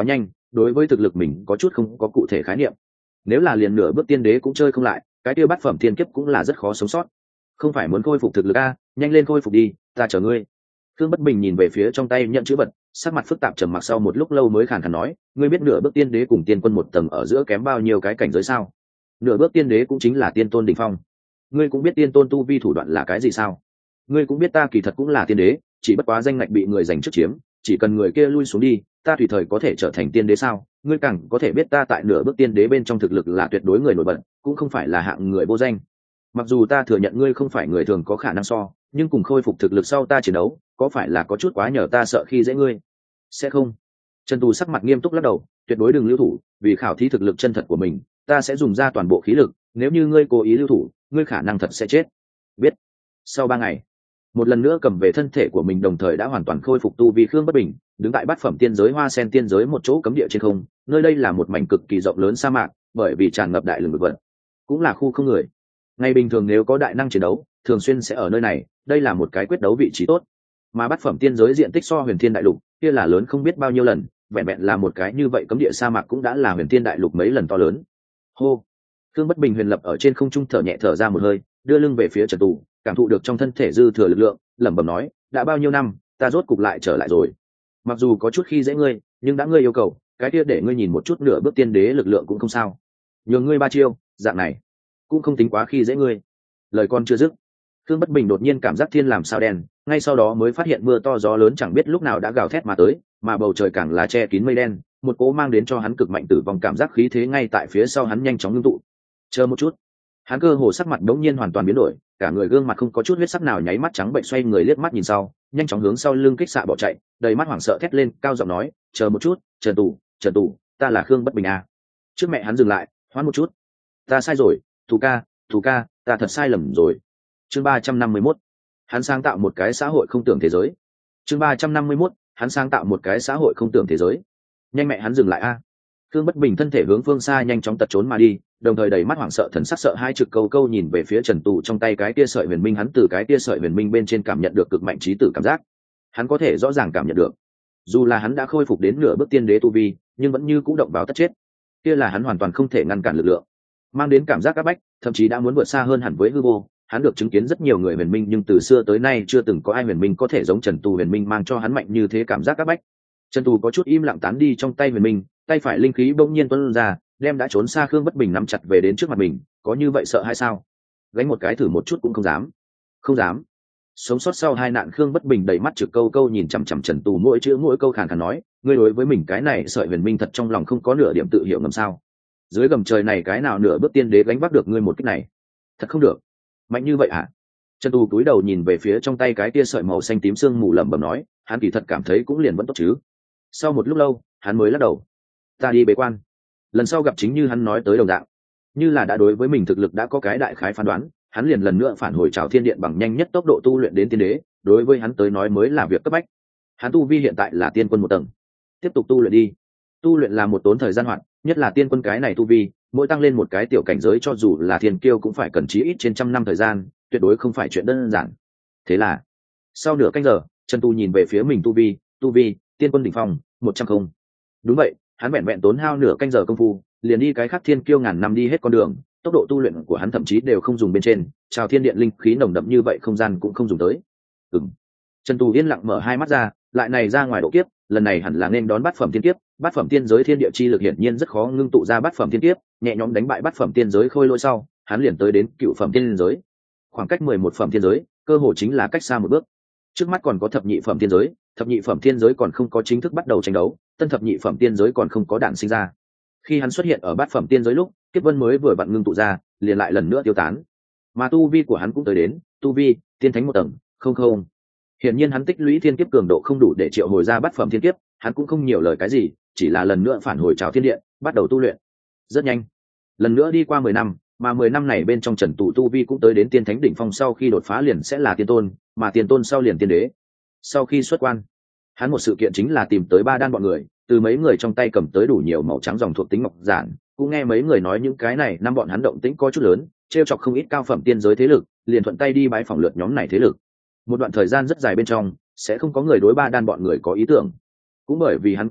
đối với thực lực mình có chút không có cụ thể khái niệm. Nếu là liền nửa bước tiên đế cũng chơi không lại, cái kia bát phẩm tiên kiếp cũng là rất khó sống sót. Không phải muốn khôi phục thực lực a, nhanh lên khôi phục đi, ta chờ ngươi. Khương Bất Bình nhìn về phía trong tay nhận chữ vật, sắc mặt phức tạp trầm mặc sau một lúc lâu mới khàn khàn nói, ngươi biết nửa bước tiên đế cùng tiên quân một tầng ở giữa kém bao nhiêu cái cảnh giới sao? Nửa bước tiên đế cũng chính là tiên tôn đỉnh phong. Ngươi cũng biết tiên tôn tu vi thủ đoạn là cái gì sao? Ngươi cũng biết ta kỳ thật cũng là tiên đế, chỉ bất quá danh ngạch bị người giành trước chiếm, chỉ cần người kia lui xuống đi, ta tùy thời có thể trở thành tiên đế sao? Ngươi càng có thể biết ta tại nửa bước tiên đế bên trong thực lực là tuyệt đối người nổi bật, cũng không phải là hạng người vô danh. Mặc dù ta thừa nhận ngươi không phải người thường có khả năng so, nhưng cùng khôi phục thực lực sau ta chiến đấu, có phải là có chút quá nhờ ta sợ khi dễ ngươi? Sẽ không. Trần Tù sắc mặt nghiêm túc lắc đầu, tuyệt đối đừng lưu thủ, vì khảo thí thực lực chân thật của mình, ta sẽ dùng ra toàn bộ khí lực, nếu như ngươi cố ý lưu thủ, ngươi khả năng thật sẽ chết. Biết. Sau ba ngày, một lần nữa cầm về thân thể của mình đồng thời đã hoàn toàn khôi phục tu vi Khương Bất Bình, đứng tại bát phẩm tiên giới Hoa Sen tiên giới một chỗ cấm địa trên không, nơi đây là một mảnh cực kỳ rộng lớn sa mạc, bởi vì tràn ngập đại lượng vực vật, cũng là khu không người. Ngày bình thường nếu có đại năng chiến đấu, thường xuyên sẽ ở nơi này, đây là một cái quyết đấu vị trí tốt. Mà bát phẩm tiên giới diện tích so Huyền Thiên Đại Lục kia là lớn không biết bao nhiêu lần, vẹn vẹn là một cái như vậy cấm địa sa mạc cũng đã là Huyền Thiên Đại Lục mấy lần to lớn. Hô. Khương Bất Bình huyền lập ở trên không trung thở nhẹ thở ra một hơi, đưa lưng về phía Trần Tù, cảm thụ được trong thân thể dư thừa lực lượng, lẩm bẩm nói, đã bao nhiêu năm, ta rốt cục lại trở lại rồi. Mặc dù có chút khi dễ ngươi, nhưng đã ngươi yêu cầu, cái kia để ngươi nhìn một chút nửa bước tiên đế lực lượng cũng không sao. Nhường ngươi ba chiêu, dạng này cũng không tính quá khi dễ ngươi. Lời con chưa dứt, Khương Bất Bình đột nhiên cảm giác thiên làm sao đen, ngay sau đó mới phát hiện mưa to gió lớn chẳng biết lúc nào đã gào thét mà tới, mà bầu trời càng là che kín mây đen, một cỗ mang đến cho hắn cực mạnh tử vong cảm giác khí thế ngay tại phía sau hắn nhanh chóng ngưng tụ. Chờ một chút, hắn cơ hồ sắc mặt đống nhiên hoàn toàn biến đổi, cả người gương mặt không có chút huyết sắc nào nháy mắt trắng bệnh xoay người liếc mắt nhìn sau, nhanh chóng hướng sau lưng kích xạ bỏ chạy, đầy mắt hoảng sợ thét lên, cao giọng nói, chờ một chút, Trần Tù, Trần Tù, ta là Khương Bất Bình à. Trước mẹ hắn dừng lại, hoán một chút, ta sai rồi, Tù ca, Tù ca, ta thật sai lầm rồi. Chương ba trăm năm mươi mốt, hắn sáng tạo một cái xã hội không tưởng thế giới. Chương ba trăm năm mươi mốt, hắn sáng tạo một cái xã hội không tưởng thế giới. Nhanh mẹ hắn dừng lại a. À. Khương Bất Bình thân thể hướng phương xa nhanh chóng tật trốn mà đi, đồng thời đầy mắt hoảng sợ thần sắc sợ hai trực câu câu nhìn về phía Trần Tù trong tay cái kia sợi huyền minh, hắn từ cái kia sợi huyền minh bên trên cảm nhận được cực mạnh trí tử cảm giác. Hắn có thể rõ ràng cảm nhận được, dù là hắn đã khôi phục đến nửa bước tiên đế tu vi, nhưng vẫn như cũ động vào tất chết. Kia là hắn hoàn toàn không thể ngăn cản lực lượng, mang đến cảm giác áp bách, thậm chí đã muốn vượt xa hơn hẳn với hư vô. Hắn được chứng kiến rất nhiều người huyền minh, nhưng từ xưa tới nay chưa từng có ai huyền minh có thể giống Trần Tù huyền minh mang cho hắn mạnh như thế cảm giác áp bách. Trần Tù có chút im lặng tán đi trong tay huyền minh, tay phải linh khí bỗng nhiên tuôn ra, đem đã trốn xa Khương Bất Bình nắm chặt về đến trước mặt mình, có như vậy sợ hay sao? Gánh một cái thử một chút cũng không dám. Không dám. Sống sót sau hai nạn Khương Bất Bình đầy mắt trực câu câu nhìn chằm chằm Trần Tù, mỗi chữ mỗi câu khàn khàn nói, ngươi đối với mình cái này sợi huyền minh thật trong lòng không có nửa điểm tự hiểu ngầm sao? Dưới gầm trời này cái nào nửa bước tiên đế gánh vác được ngươi một kích này? Thật không được. Mạnh như vậy hả? Trần Tù cúi đầu nhìn về phía trong tay cái tia sợi màu xanh tím sương mù lẩm bẩm nói, hắn kỳ thật cảm thấy cũng liền vẫn tốt chứ. Sau một lúc lâu, hắn mới lắc đầu. Ta đi bế quan. Lần sau gặp chính như hắn nói tới đồng dạng, như là đã đối với mình thực lực đã có cái đại khái phán đoán, hắn liền lần nữa phản hồi Trảo Thiên Điện bằng nhanh nhất tốc độ tu luyện đến tiên đế, đối với hắn tới nói mới là việc cấp bách. Hắn tu vi hiện tại là tiên quân một tầng, tiếp tục tu luyện đi. Tu luyện là một tốn thời gian hoạt, nhất là tiên quân cái này tu vi, mỗi tăng lên một cái tiểu cảnh giới cho dù là thiên kiêu cũng phải cần chí ít trên trăm năm thời gian, tuyệt đối không phải chuyện đơn giản. Thế là, sau nửa canh giờ, Trần Tu nhìn về phía mình tu vi, tu vi, tiên quân đỉnh phong, một trăm không. Đúng vậy, hắn vẹn vẹn tốn hao nửa canh giờ công phu, liền đi cái khác thiên kiêu ngàn năm đi hết con đường, tốc độ tu luyện của hắn thậm chí đều không dùng bên trên, Trào Thiên Điện linh khí nồng đậm như vậy không gian cũng không dùng tới. Ừm. Trần Tu yên lặng mở hai mắt ra, lại này ra ngoài độ kiếp, lần này hẳn là nên đón bát phẩm tiên kiếp, bát phẩm tiên giới thiên địa chi lực hiển nhiên rất khó ngưng tụ ra bát phẩm tiên kiếp, nhẹ nhõm đánh bại bát phẩm tiên giới khôi lỗi sau, hắn liền tới đến cựu phẩm tiên giới. Khoảng cách mười một phẩm tiên giới, cơ hồ chính là cách xa một bước. Trước mắt còn có thập nhị phẩm tiên giới, thập nhị phẩm tiên giới còn không có chính thức bắt đầu tranh đấu, tân thập nhị phẩm tiên giới còn không có đạn sinh ra. Khi hắn xuất hiện ở bát phẩm tiên giới lúc, kiếp vân mới vừa vặn ngưng tụ ra, liền lại lần nữa tiêu tán. Mà tu vi của hắn cũng tới đến, tu vi tiên thánh một tầng, không không. Hiển nhiên hắn tích lũy thiên kiếp cường độ không đủ để triệu hồi ra bát phẩm thiên kiếp, hắn cũng không nhiều lời cái gì, chỉ là lần nữa phản hồi Trảo Thiên Điện, bắt đầu tu luyện. Rất nhanh, lần nữa đi qua mười năm, mà mười năm này bên trong Trần Tụ tu vi cũng tới đến tiên thánh đỉnh phong, sau khi đột phá liền sẽ là tiên tôn, mà tiên tôn sau liền tiên đế. Sau khi xuất quan, hắn một sự kiện chính là tìm tới ba đan bọn người, từ mấy người trong tay cầm tới đủ nhiều màu trắng dòng thuộc tính ngọc giản, cũng nghe mấy người nói những cái này năm bọn hắn động tĩnh có chút lớn, trêu chọc không ít cao phẩm tiên giới thế lực, liền thuận tay đi bái phỏng lượt nhóm này thế lực. Một đoạn thời gian rất dài bên trong sẽ không có người đối ba đan bọn người có ý tưởng, cũng bởi vì hắn quan hệ,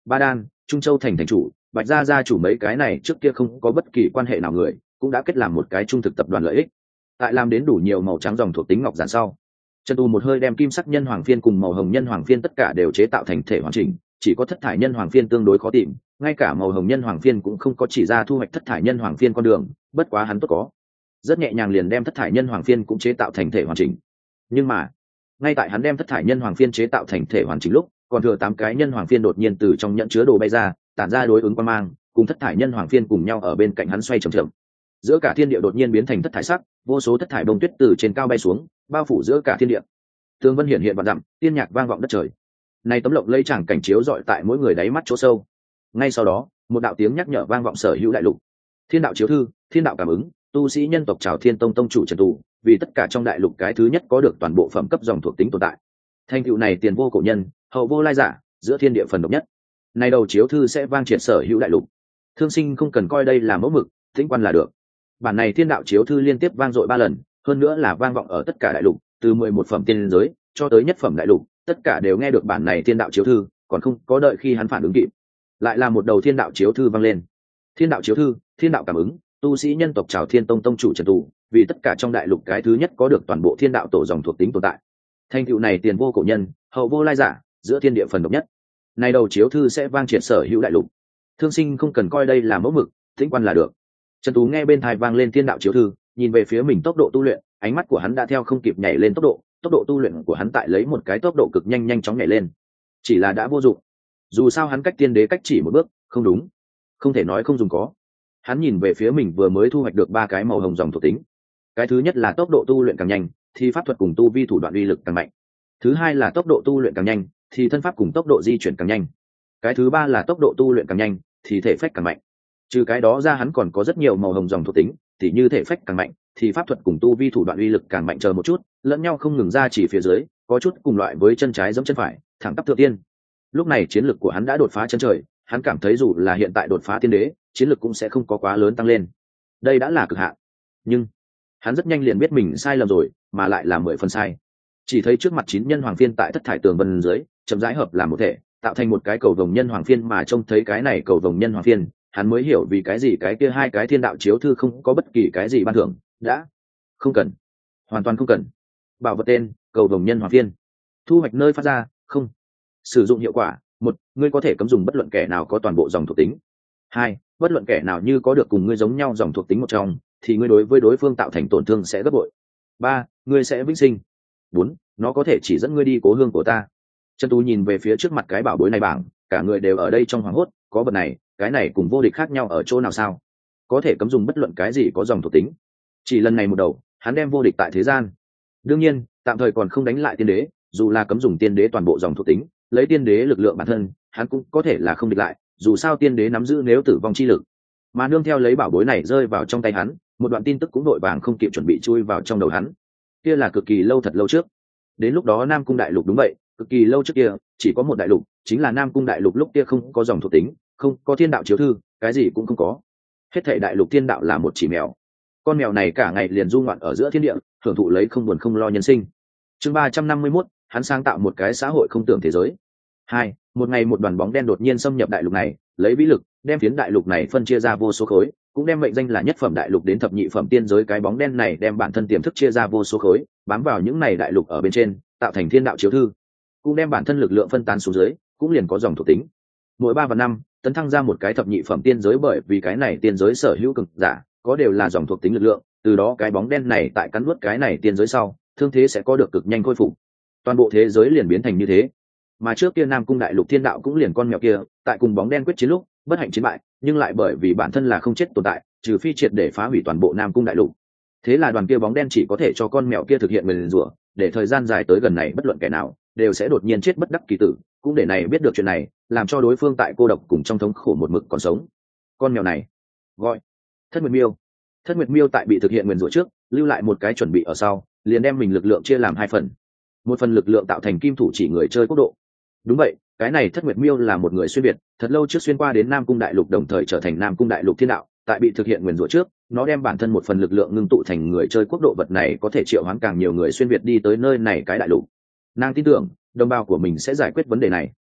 Ba Đan, Trung Châu thành thành chủ, Bạch gia gia chủ mấy cái này trước kia không có bất kỳ quan hệ nào người, cũng đã kết làm một cái trung thực tập đoàn lợi ích. Tại làm đến đủ nhiều màu trắng dòng thuộc tính ngọc giản sau, Trần Tu một hơi đem kim sắc nhân hoàng phiên cùng màu hồng nhân hoàng phiên tất cả đều chế tạo thành thể hoàn chỉnh, chỉ có thất thải nhân hoàng phiên tương đối khó tìm, ngay cả màu hồng nhân hoàng phiên cũng không có chỉ ra thu hoạch thất thải nhân hoàng phiên con đường, bất quá hắn tốt có, rất nhẹ nhàng liền đem thất thải nhân hoàng phiên cũng chế tạo thành thể hoàn chỉnh. Nhưng mà, ngay tại hắn đem thất thải nhân hoàng phiên chế tạo thành thể hoàn chỉnh lúc, còn thừa tám cái nhân hoàng phiên đột nhiên từ trong nhẫn chứa đồ bay ra, tản ra đối ứng quang mang, cùng thất thải nhân hoàng phiên cùng nhau ở bên cạnh hắn xoay chậm chậm. Giữa cả thiên địa đột nhiên biến thành thất thải sắc, vô số thất thải bông tuyết từ trên cao bay xuống, bao phủ giữa cả thiên địa. Tường vân hiện hiện vạn dặm, tiên nhạc vang vọng đất trời. Này tấm lộng lẫy chẳng cảnh chiếu rọi tại mỗi người đáy mắt chỗ sâu. Ngay sau đó, một đạo tiếng nhắc nhở vang vọng sở hữu đại lục. Thiên đạo chiếu thư, thiên đạo cảm ứng, tu sĩ nhân tộc Trảo Thiên Tông tông chủ Trần Tu, vì tất cả trong đại lục cái thứ nhất có được toàn bộ phẩm cấp dòng thuộc tính tồn tại. Thành tựu này tiền vô cổ nhân, hậu vô lai giả, giữa thiên địa phần độc nhất. Này đầu chiếu thư sẽ vang triệt sở hữu đại lục. Thương sinh không cần coi đây là mẫu mực, tĩnh quan là được. Bản này thiên đạo chiếu thư liên tiếp vang dội ba lần, hơn nữa là vang vọng ở tất cả đại lục, từ mười một phẩm tiên giới cho tới nhất phẩm đại lục, tất cả đều nghe được bản này thiên đạo chiếu thư, còn không có đợi khi hắn phản ứng kịp, lại là một đầu thiên đạo chiếu thư vang lên. Thiên đạo chiếu thư, thiên đạo cảm ứng, tu sĩ nhân tộc Trảo Thiên Tông tông chủ Trần Tu, vì tất cả trong đại lục cái thứ nhất có được toàn bộ thiên đạo tổ dòng thuộc tính tồn tại. Thành tựu này tiền vô cổ nhân, hậu vô lai giả, giữa thiên địa phần độc nhất. Này đầu chiếu thư sẽ vang triệt sở hữu đại lục. Thương sinh không cần coi đây là mẫu mực, tĩnh quan là được. Trần Tú nghe bên tai vang lên thiên đạo chiếu thư, nhìn về phía mình tốc độ tu luyện, ánh mắt của hắn đã theo không kịp nhảy lên tốc độ, tốc độ tu luyện của hắn tại lấy một cái tốc độ cực nhanh nhanh chóng nhảy lên. Chỉ là đã vô dụng. Dù sao hắn cách tiên đế cách chỉ một bước, không đúng. Không thể nói không dùng có. Hắn nhìn về phía mình vừa mới thu hoạch được ba cái màu hồng dòng thuộc tính. Cái thứ nhất là tốc độ tu luyện càng nhanh, thì pháp thuật cùng tu vi thủ đoạn uy lực càng mạnh. Thứ hai là tốc độ tu luyện càng nhanh, thì thân pháp cùng tốc độ di chuyển càng nhanh. Cái thứ ba là tốc độ tu luyện càng nhanh, thì thể phách càng mạnh. Trừ cái đó ra hắn còn có rất nhiều màu hồng dòng thuộc tính, thì như thể phách càng mạnh, thì pháp thuật cùng tu vi thủ đoạn uy lực càng mạnh, chờ một chút, lẫn nhau không ngừng ra chỉ phía dưới, có chút cùng loại với chân trái giống chân phải, thẳng tắp thượng tiên. Lúc này chiến lực của hắn đã đột phá chân trời, hắn cảm thấy dù là hiện tại đột phá tiên đế, chiến lực cũng sẽ không có quá lớn tăng lên. Đây đã là cực hạn. Nhưng hắn rất nhanh liền biết mình sai lầm rồi, mà lại là mười phần sai. Chỉ thấy trước mặt chín nhân hoàng phiên tại thất thải tường vân dưới, chậm rãi hợp làm một thể, tạo thành một cái cầu vồng nhân hoàng phiên, mà trông thấy cái này cầu vồng nhân hoàng phiên, hắn mới hiểu vì cái gì cái kia hai cái thiên đạo chiếu thư không có bất kỳ cái gì ban thưởng, đã không cần, hoàn toàn không cần. Bảo vật tên: cầu vồng nhân hoàng phiên. Thu hoạch nơi phát ra: không. Sử dụng hiệu quả: một, ngươi có thể cấm dùng bất luận kẻ nào có toàn bộ dòng thuộc tính. Hai, bất luận kẻ nào như có được cùng ngươi giống nhau dòng thuộc tính một trong, thì ngươi đối với đối phương tạo thành tổn thương sẽ gấp bội. Ba, ngươi sẽ vĩnh sinh. Bốn, nó có thể chỉ dẫn ngươi đi cố hương của ta. Trần Tú nhìn về phía trước mặt cái bảo bối này bảng, cả người đều ở đây trong hoảng hốt, có vật này, cái này cùng vô địch khác nhau ở chỗ nào sao? Có thể cấm dùng bất luận cái gì có dòng thuộc tính. Chỉ lần này một đầu, hắn đem vô địch tại thế gian. Đương nhiên, tạm thời còn không đánh lại tiên đế, dù là cấm dùng tiên đế toàn bộ dòng thuộc tính, lấy tiên đế lực lượng bản thân, hắn cũng có thể là không địch lại, dù sao tiên đế nắm giữ nếu tử vong chi lực. Mà nương theo lấy bảo bối này rơi vào trong tay hắn, một đoạn tin tức cũng đội vàng không kịp chuẩn bị chui vào trong đầu hắn. Kia là cực kỳ lâu thật lâu trước. Đến lúc đó Nam Cung Đại Lục, đúng vậy, cực kỳ lâu trước kia, chỉ có một đại lục, chính là Nam Cung Đại Lục, lúc kia không có dòng thuộc tính, không có thiên đạo chiếu thư, cái gì cũng không có. Hết thảy đại lục thiên đạo là một chỉ mèo. Con mèo này cả ngày liền du ngoạn ở giữa thiên địa, hưởng thụ lấy không buồn không lo nhân sinh. Chương ba trăm năm mươi mốt, hắn sáng tạo một cái xã hội không tưởng thế giới. Hai, một ngày một đoàn bóng đen đột nhiên xâm nhập đại lục này, lấy vĩ lực đem phiến đại lục này phân chia ra vô số khối, cũng đem mệnh danh là nhất phẩm đại lục đến thập nhị phẩm tiên giới. Cái bóng đen này đem bản thân tiềm thức chia ra vô số khối, bám vào những này đại lục ở bên trên, tạo thành thiên đạo chiếu thư, cũng đem bản thân lực lượng phân tán xuống dưới, cũng liền có dòng thuộc tính. Mỗi ba và năm tấn thăng ra một cái thập nhị phẩm tiên giới, bởi vì cái này tiên giới sở hữu cực giả có đều là dòng thuộc tính lực lượng, từ đó cái bóng đen này tại cắn nuốt cái này tiên giới sau, thương thế sẽ có được cực nhanh khôi phục. Toàn bộ thế giới liền biến thành như thế. Mà trước kia Nam Cung Đại Lục thiên đạo cũng liền con mèo kia, tại cùng bóng đen quyết chiến lúc bất hạnh chiến bại, nhưng lại bởi vì bản thân là không chết tồn tại, trừ phi triệt để phá hủy toàn bộ Nam Cung Đại Lục. Thế là đoàn kia bóng đen chỉ có thể cho con mèo kia thực hiện nguyền rủa, để thời gian dài tới gần này bất luận kẻ nào đều sẽ đột nhiên chết bất đắc kỳ tử, cũng để này biết được chuyện này, làm cho đối phương tại cô độc cùng trong thống khổ một mực còn sống. Con mèo này gọi Thất Nguyệt Miêu. Thất Nguyệt Miêu tại bị thực hiện nguyền rủa trước, lưu lại một cái chuẩn bị ở sau, liền đem mình lực lượng chia làm hai phần. Một phần lực lượng tạo thành kim thủ chỉ người chơi quốc độ. Đúng vậy, cái này Thất Nguyệt Miêu là một người xuyên việt, thật lâu trước xuyên qua đến Nam Cung Đại Lục, đồng thời trở thành Nam Cung Đại Lục thiên đạo. Tại bị thực hiện nguyền rủa trước, nó đem bản thân một phần lực lượng ngưng tụ thành người chơi quốc độ, vật này có thể triệu hoán càng nhiều người xuyên việt đi tới nơi này cái đại lục. Nàng tin tưởng đồng bào của mình sẽ giải quyết vấn đề này.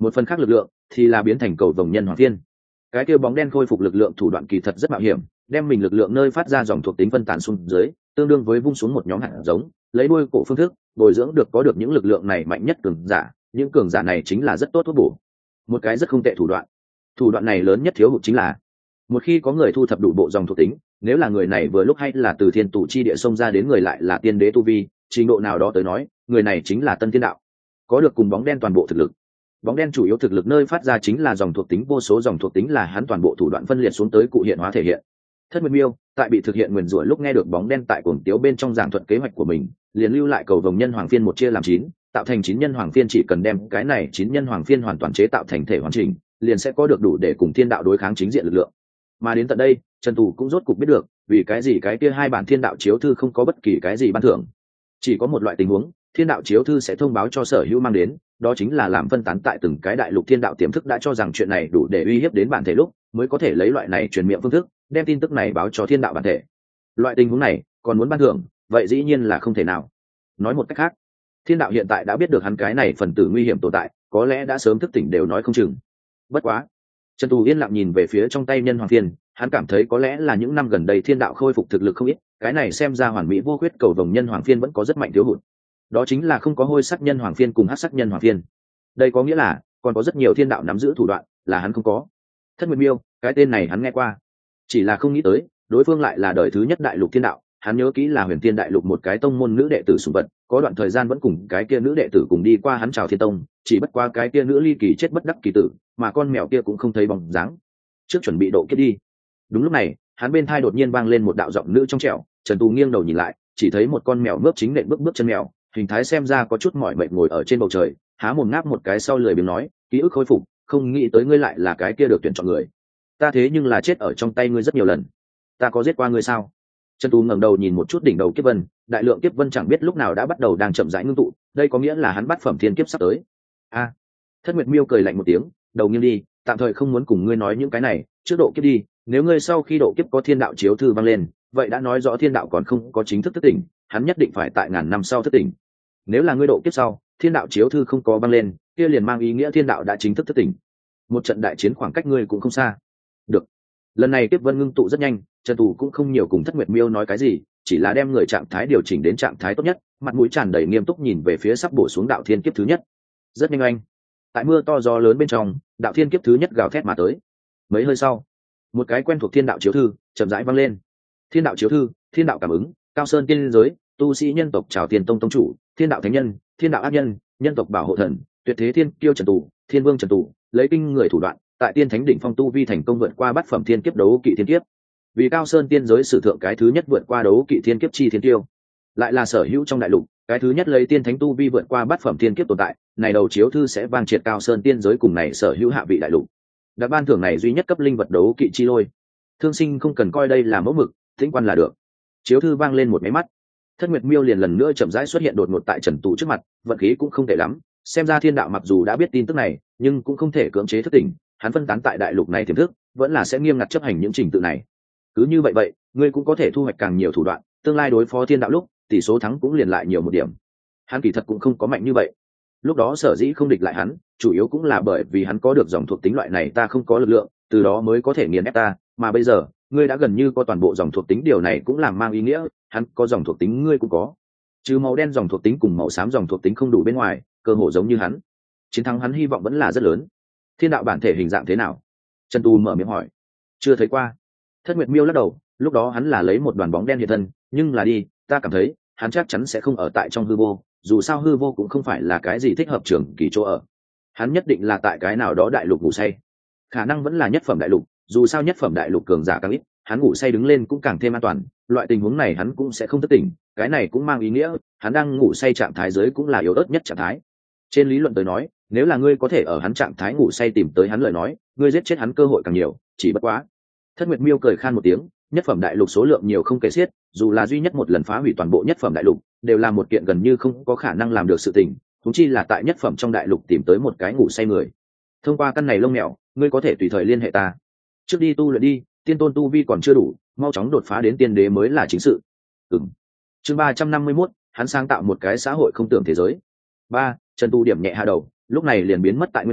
một phần khác lực lượng thì là biến thành cầu vồng nhân hoàng phiên. Cái kia bóng đen khôi phục lực lượng thủ đoạn kỳ thật rất mạo hiểm, đem mình lực lượng nơi phát ra dòng thuộc tính phân tán xuống dưới, tương đương với vung xuống một nhóm hạt giống, lấy đuôi cổ phương thức bồi dưỡng được có được những lực lượng này mạnh nhất cường giả, những cường giả này chính là rất tốt thuốc bổ. Một cái rất không tệ thủ đoạn. Thủ đoạn này lớn nhất thiếu hụt chính là một khi có người thu thập đủ bộ dòng thuộc tính, nếu là người này vừa lúc hay là từ thiên tụ chi địa xông ra đến người lại là tiên đế tu vi, trình độ nào đó tới nói, người này chính là tân tiên đạo, có được cùng bóng đen toàn bộ thực lực. Bóng đen chủ yếu thực lực nơi phát ra chính là dòng thuộc tính, vô số dòng thuộc tính là hắn toàn bộ thủ đoạn phân liệt xuống tới cụ hiện hóa thể hiện. Thất Nguyệt Miêu tại bị thực hiện nguyền rủa lúc nghe được bóng đen tại cuồng tiếu bên trong giảng thuật kế hoạch của mình, liền lưu lại cầu vồng nhân hoàng phiên một chia làm chín, tạo thành chín nhân hoàng phiên, chỉ cần đem cái này chín nhân hoàng phiên hoàn toàn chế tạo thành thể hoàn chỉnh, liền sẽ có được đủ để cùng thiên đạo đối kháng chính diện lực lượng. Mà đến tận đây, Trần Tù cũng rốt cục biết được, vì cái gì cái kia hai bản thiên đạo chiếu thư không có bất kỳ cái gì ban thưởng. Chỉ có một loại tình huống, thiên đạo chiếu thư sẽ thông báo cho sở hữu mang đến, đó chính là làm phân tán tại từng cái đại lục thiên đạo tiềm thức đã cho rằng chuyện này đủ để uy hiếp đến bản thể lúc, mới có thể lấy loại này truyền miệng phương thức, đem tin tức này báo cho thiên đạo bản thể. Loại tình huống này, còn muốn ban thưởng, vậy dĩ nhiên là không thể nào. Nói một cách khác, thiên đạo hiện tại đã biết được hắn cái này phần tử nguy hiểm tồn tại, có lẽ đã sớm thức tỉnh đều nói không chừng. Bất quá, Trần Tù yên lặng nhìn về phía trong tay nhân hoàng phiên, hắn cảm thấy có lẽ là những năm gần đây thiên đạo khôi phục thực lực không ít, cái này xem ra hoàn mỹ vô khuyết cầu vồng nhân hoàng phiên vẫn có rất mạnh thiếu hụt. Đó chính là không có hôi sắc nhân hoàng phiên cùng hắc sắc nhân hoàng phiên. Đây có nghĩa là còn có rất nhiều thiên đạo nắm giữ thủ đoạn là hắn không có. Thất Nguyệt Miêu, cái tên này hắn nghe qua, chỉ là không nghĩ tới đối phương lại là đời thứ nhất đại lục thiên đạo. Hắn nhớ kỹ là Huyền Thiên đại lục một cái tông môn nữ đệ tử sủng vật, có đoạn thời gian vẫn cùng cái kia nữ đệ tử cùng đi qua hắn chào thiên tông, chỉ bất qua cái kia nữ ly kỳ chết bất đắc kỳ tử, mà con mèo kia cũng không thấy bóng dáng. Trước chuẩn bị độ kiếp đi. Đúng lúc này, hắn bên thai đột nhiên vang lên một đạo giọng nữ trong trẻo. Trần Tu nghiêng đầu nhìn lại, chỉ thấy một con mèo mướp chính nện bước bước chân mèo, hình thái xem ra có chút mỏi mệt ngồi ở trên bầu trời, há mồm ngáp một cái sau lười biếng nói, ký ức khôi phục, không nghĩ tới ngươi lại là cái kia được tuyển chọn người. Ta thế nhưng là chết ở trong tay ngươi rất nhiều lần. Ta có giết qua ngươi sao? Trần Tu ngẩng đầu nhìn một chút đỉnh đầu kiếp vân, đại lượng kiếp vân chẳng biết lúc nào đã bắt đầu đang chậm rãi ngưng tụ, đây có nghĩa là hắn bắt phẩm thiên kiếp sắp tới. A, à, Thất Nguyệt Miêu cười lạnh một tiếng, đầu nghiêng đi, tạm thời không muốn cùng ngươi nói những cái này, trước độ kiếp đi, nếu ngươi sau khi độ kiếp có thiên đạo chiếu thư vang lên, vậy đã nói rõ thiên đạo còn không có chính thức thức tỉnh, hắn nhất định phải tại ngàn năm sau thức tỉnh. Nếu là ngươi độ kiếp sau, thiên đạo chiếu thư không có vang lên, kia liền mang ý nghĩa thiên đạo đã chính thức thức tỉnh. Một trận đại chiến khoảng cách ngươi cũng không xa. Được. Lần này kiếp vân ngưng tụ rất nhanh, Trần Tù cũng không nhiều cùng Thất Nguyệt Miêu nói cái gì, chỉ là đem người trạng thái điều chỉnh đến trạng thái tốt nhất, mặt mũi tràn đầy nghiêm túc nhìn về phía sắp bổ xuống đạo thiên kiếp thứ nhất. Rất nhanh anh, tại mưa to gió lớn bên trong, đạo thiên kiếp thứ nhất gào thét mà tới. Mấy hơi sau, một cái quen thuộc thiên đạo chiếu thư chậm rãi vang lên. Thiên đạo chiếu thư, thiên đạo cảm ứng, Cao Sơn tiên giới, tu sĩ nhân tộc chào tiền tông tông chủ, thiên đạo thánh nhân, thiên đạo ác nhân, nhân tộc bảo hộ thần, tuyệt thế thiên kiêu Trần Tù, thiên vương Trần Tù, lấy kinh người thủ đoạn, tại tiên thánh đỉnh phong tu vi thành công vượt qua bát phẩm thiên kiếp đấu kỵ thiên kiếp, vì Cao Sơn tiên giới sử thượng cái thứ nhất vượt qua đấu kỵ thiên kiếp chi thiên tiêu, lại là sở hữu trong đại lục cái thứ nhất lấy tiên thánh tu vi vượt qua bát phẩm thiên kiếp tồn tại. Này đầu chiếu thư sẽ vang triệt Cao Sơn tiên giới cùng này sở hữu hạ vị đại lục. Đặc ban thưởng này duy nhất cấp linh vật đấu kỵ chi lôi. Thương sinh không cần coi đây là mẫu mực, tĩnh quan là được. Chiếu thư vang lên một máy mắt, Thất Nguyệt Miêu liền lần nữa chậm rãi xuất hiện đột ngột tại Trần Tù trước mặt, vận khí cũng không tệ lắm, xem ra thiên đạo mặc dù đã biết tin tức này, nhưng cũng không thể cưỡng chế thức tỉnh, hắn phân tán tại đại lục này tiềm thức, vẫn là sẽ nghiêm ngặt chấp hành những trình tự này. Cứ như vậy vậy, ngươi cũng có thể thu hoạch càng nhiều thủ đoạn, tương lai đối phó thiên đạo lúc, tỷ số thắng cũng liền lại nhiều một điểm. Hắn kỳ thật cũng không có mạnh như vậy. Lúc đó sở dĩ không địch lại hắn, chủ yếu cũng là bởi vì hắn có được dòng thuộc tính loại này ta không có lực lượng, từ đó mới có thể nghiền ép ta, mà bây giờ, ngươi đã gần như có toàn bộ dòng thuộc tính, điều này cũng làm mang ý nghĩa, hắn có dòng thuộc tính ngươi cũng có. Trừ màu đen dòng thuộc tính cùng màu xám dòng thuộc tính không đủ bên ngoài, cơ hội giống như hắn. Chiến thắng hắn hy vọng vẫn là rất lớn. Thiên đạo bản thể hình dạng thế nào? Trần Tu mở miệng hỏi. Chưa thấy qua. Thất Nguyệt Miêu lắc đầu, lúc đó hắn là lấy một đoàn bóng đen hiện thân, nhưng là đi, ta cảm thấy, hắn chắc chắn sẽ không ở tại trong hư vô, dù sao hư vô cũng không phải là cái gì thích hợp trường kỳ chỗ ở. Hắn nhất định là tại cái nào đó đại lục ngủ say. Khả năng vẫn là nhất phẩm đại lục, dù sao nhất phẩm đại lục cường giả càng ít, hắn ngủ say đứng lên cũng càng thêm an toàn, loại tình huống này hắn cũng sẽ không thức tỉnh, cái này cũng mang ý nghĩa, hắn đang ngủ say trạng thái dưới cũng là yếu ớt nhất trạng thái. Trên lý luận tới nói, nếu là ngươi có thể ở hắn trạng thái ngủ say tìm tới hắn lời nói, ngươi giết chết hắn cơ hội càng nhiều, chỉ bất quá. Thất Nguyệt Miêu cười khan một tiếng, nhất phẩm đại lục số lượng nhiều không kể xiết, dù là duy nhất một lần phá hủy toàn bộ nhất phẩm đại lục, đều là một kiện gần như không có khả năng làm được sự tình, huống chi là tại nhất phẩm trong đại lục tìm tới một cái ngủ say người. Thông qua căn này lông mèo, ngươi có thể tùy thời liên hệ ta. Trước đi tu luyện đi, tiên tôn tu vi còn chưa đủ, mau chóng đột phá đến tiên đế mới là chính sự. Ừm. Chương ba trăm năm mươi mốt, hắn sáng tạo một cái xã hội không tưởng thế giới. Ba, Trần Tu điểm nhẹ hạ đầu, lúc này liền biến mất tại nguyên chỗ,